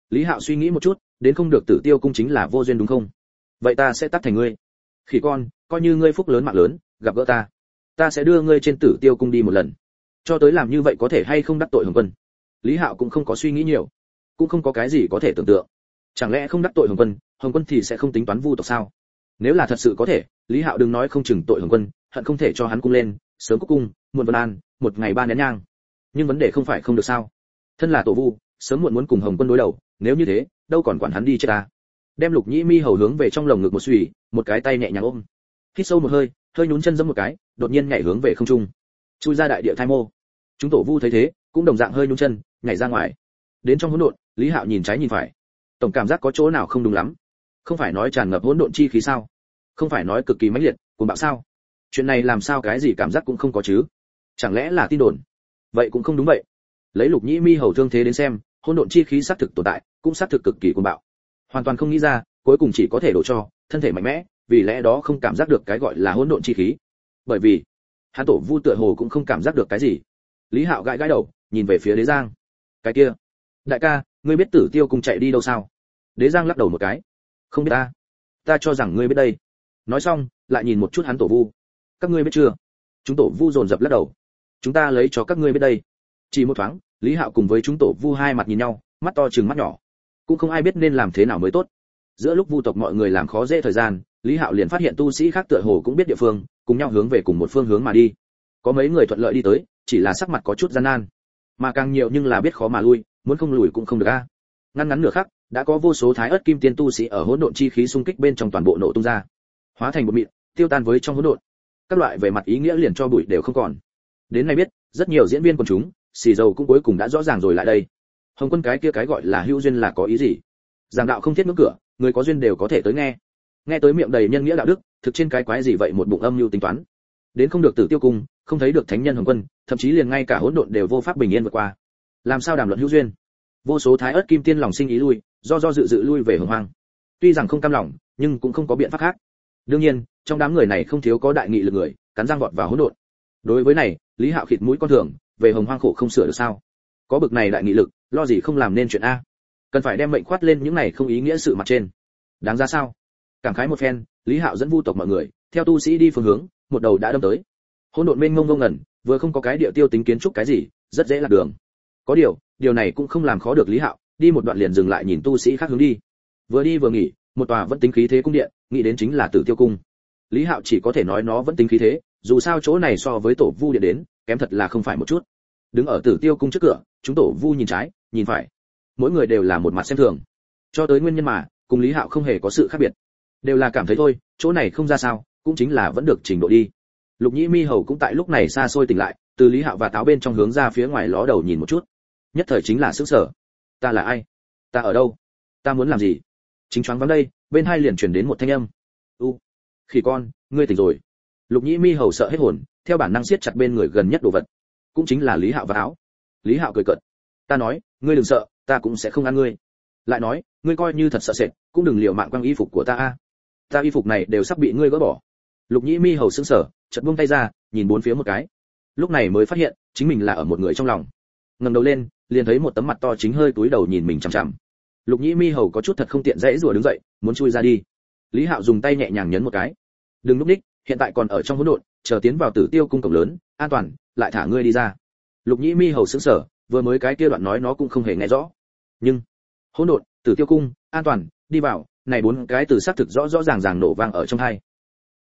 Lý Hạo suy nghĩ một chút, đến không được Tử Tiêu cung chính là vô duyên đúng không? Vậy ta sẽ tắt thành ngươi. Khỉ con, coi như ngươi phúc lớn mạng lớn, gặp gỡ ta, ta sẽ đưa ngươi trên Tử Tiêu cung đi một lần. Cho tới làm như vậy có thể hay không đắc tội Hồng Quân. Lý Hạo cũng không có suy nghĩ nhiều, cũng không có cái gì có thể tưởng tượng. Chẳng lẽ không đắc tội Hồng Quân, Hồng Quân thì sẽ không tính toán vu tộc sao? Nếu là thật sự có thể, Lý Hạo đừng nói không chừng tội Hồng Quân, hận không thể cho hắn cung lên, sớm cúc cung, muộn vân an, một ngày ba nén nhang. Nhưng vấn đề không phải không được sao? Thân là tổ vu, sớm muộn muốn cùng Hồng Quân đối đầu, nếu như thế, đâu còn quản hắn đi chết ta. Đem Lục Nhĩ Mi hầu hướng về trong lồng ngực một suy, một cái tay nhẹ nhàng ôm. Hít sâu một hơi, hơi nhún chân giẫm một cái, đột nhiên nhảy hướng về không trung, chui ra đại địa thai mô. Chúng tổ vu thấy thế, cũng đồng dạng hơi nhún chân, nhảy ra ngoài. Đến trong hỗn độn, Lý Hạo nhìn trái nhìn phải, tổng cảm giác có chỗ nào không đúng lắm. Không phải nói tràn ngập hỗn độn chi khí sao? Không phải nói cực kỳ mãnh liệt, cuồng bạo sao? Chuyện này làm sao cái gì cảm giác cũng không có chứ? Chẳng lẽ là tin đồn? Vậy cũng không đúng vậy. Lấy Lục Nhĩ Mi hầu thương thế đến xem, hỗn độn chi khí xác thực tồn tại, cũng xác thực cực kỳ cuồng bạo. Hoàn toàn không nghĩ ra, cuối cùng chỉ có thể đổ cho thân thể mạnh mẽ, vì lẽ đó không cảm giác được cái gọi là hỗn độn chi khí. Bởi vì, hắn tổ vu tựa hồ cũng không cảm giác được cái gì. Lý Hạo gãi gãi đầu, nhìn về phía Đế Giang. Cái kia, đại ca, ngươi biết Tử Tiêu cung chạy đi đâu sao? Đế Giang lắc đầu một cái. Không biết ta. Ta cho rằng ngươi biết đây. Nói xong, lại nhìn một chút hắn tổ vu. Các ngươi biết chưa? Chúng tổ vu dồn dập lắc đầu. Chúng ta lấy cho các ngươi biết đây. Chỉ một thoáng, Lý Hạo cùng với chúng tổ vu hai mặt nhìn nhau, mắt to trừng mắt nhỏ. Cũng không ai biết nên làm thế nào mới tốt. Giữa lúc vu tộc mọi người làm khó dễ thời gian, Lý Hạo liền phát hiện tu sĩ khác tựa hồ cũng biết địa phương, cùng nhau hướng về cùng một phương hướng mà đi. Có mấy người thuận lợi đi tới, chỉ là sắc mặt có chút gian nan. Mà càng nhiều nhưng là biết khó mà lui, muốn không lùi cũng không được a. Ngắn ngắn nửa khắc, đã có vô số thái ớt kim tiên tu sĩ ở hỗn độn chi khí xung kích bên trong toàn bộ nổ tung ra, hóa thành một mịn, tiêu tan với trong hỗn độn. Các loại về mặt ý nghĩa liền cho bụi đều không còn. Đến nay biết, rất nhiều diễn viên quần chúng, xì dầu cũng cuối cùng đã rõ ràng rồi lại đây. Hồng Quân cái kia cái gọi là hữu duyên là có ý gì? Giảng đạo không thiết ngưỡng cửa, người có duyên đều có thể tới nghe. Nghe tới miệng đầy nhân nghĩa đạo đức, thực trên cái quái gì vậy một bụng âm mưu tính toán. Đến không được Tử Tiêu cung, không thấy được thánh nhân Hồng Quân, thậm chí liền ngay cả hỗn độn đều vô pháp bình yên vượt qua. Làm sao đàm luận hữu duyên? Vô số thái ớt kim tiên lòng sinh ý lui, do do dự dự lui về hồng hoang. Tuy rằng không cam lòng, nhưng cũng không có biện pháp khác. Đương nhiên, trong đám người này không thiếu có đại nghị lực người, cắn răng vọt vào hỗn độn. Đối với này, Lý Hạo khịt mũi con thường, về hồng hoang khổ không sửa được sao? Có bực này đại nghị lực, lo gì không làm nên chuyện a? Cần phải đem mệnh khoát lên những này không ý nghĩa sự mặt trên. Đáng ra sao? Cảm khái một phen, Lý Hạo dẫn vu tộc mọi người, theo tu sĩ đi phương hướng, một đầu đã đâm tới. Hỗn độn mênh mông ngông ngẩn, vừa không có cái địa tiêu tính kiến trúc cái gì, rất dễ lạc đường. Có điều, điều này cũng không làm khó được Lý Hạo, đi một đoạn liền dừng lại nhìn tu sĩ khác hướng đi. Vừa đi vừa nghỉ, một tòa vẫn tính khí thế cung điện, nghĩ đến chính là Tử Tiêu cung. Lý Hạo chỉ có thể nói nó vẫn tính khí thế, dù sao chỗ này so với tổ vu điện đến, kém thật là không phải một chút. Đứng ở Tử Tiêu cung trước cửa, chúng tổ vu nhìn trái, nhìn phải, mỗi người đều là một mặt xem thường. Cho tới nguyên nhân mà, cùng Lý Hạo không hề có sự khác biệt, đều là cảm thấy thôi, chỗ này không ra sao, cũng chính là vẫn được trình độ đi. Lục Nhĩ Mi hầu cũng tại lúc này xa xôi tỉnh lại, từ Lý Hạo và táo bên trong hướng ra phía ngoài ló đầu nhìn một chút, nhất thời chính là sửng sở. Ta là ai? Ta ở đâu? Ta muốn làm gì? Chính choáng vắng đây, bên hai liền truyền đến một thanh âm. U, khỉ con, ngươi tỉnh rồi. Lục Nhĩ Mi hầu sợ hết hồn, theo bản năng siết chặt bên người gần nhất đồ vật, cũng chính là Lý Hạo và áo. Lý Hạo cười cợt. Ta nói, ngươi đừng sợ, ta cũng sẽ không ăn ngươi. Lại nói, ngươi coi như thật sợ sệt, cũng đừng liều mạng quăng y phục của ta a. Ta y phục này đều sắp bị ngươi gỡ bỏ. Lục Nhĩ Mi hầu sững sờ, chợt buông tay ra, nhìn bốn phía một cái. Lúc này mới phát hiện, chính mình là ở một người trong lòng. Ngẩng đầu lên, liền thấy một tấm mặt to chính hơi túi đầu nhìn mình chằm chằm. Lục Nhĩ Mi hầu có chút thật không tiện dãy rủa đứng dậy, muốn chui ra đi. Lý Hạo dùng tay nhẹ nhàng nhấn một cái. Đừng núp ních, hiện tại còn ở trong hỗn độn, chờ tiến vào Tử Tiêu cung cổng lớn, an toàn, lại thả ngươi đi ra. Lục Nhĩ Mi hầu sững sờ, vừa mới cái kia đoạn nói nó cũng không hề nghe rõ. Nhưng hỗn độn, Tử Tiêu cung, an toàn, đi vào, này bốn cái từ xác thực rõ rõ ràng ràng nổ vang ở trong tai.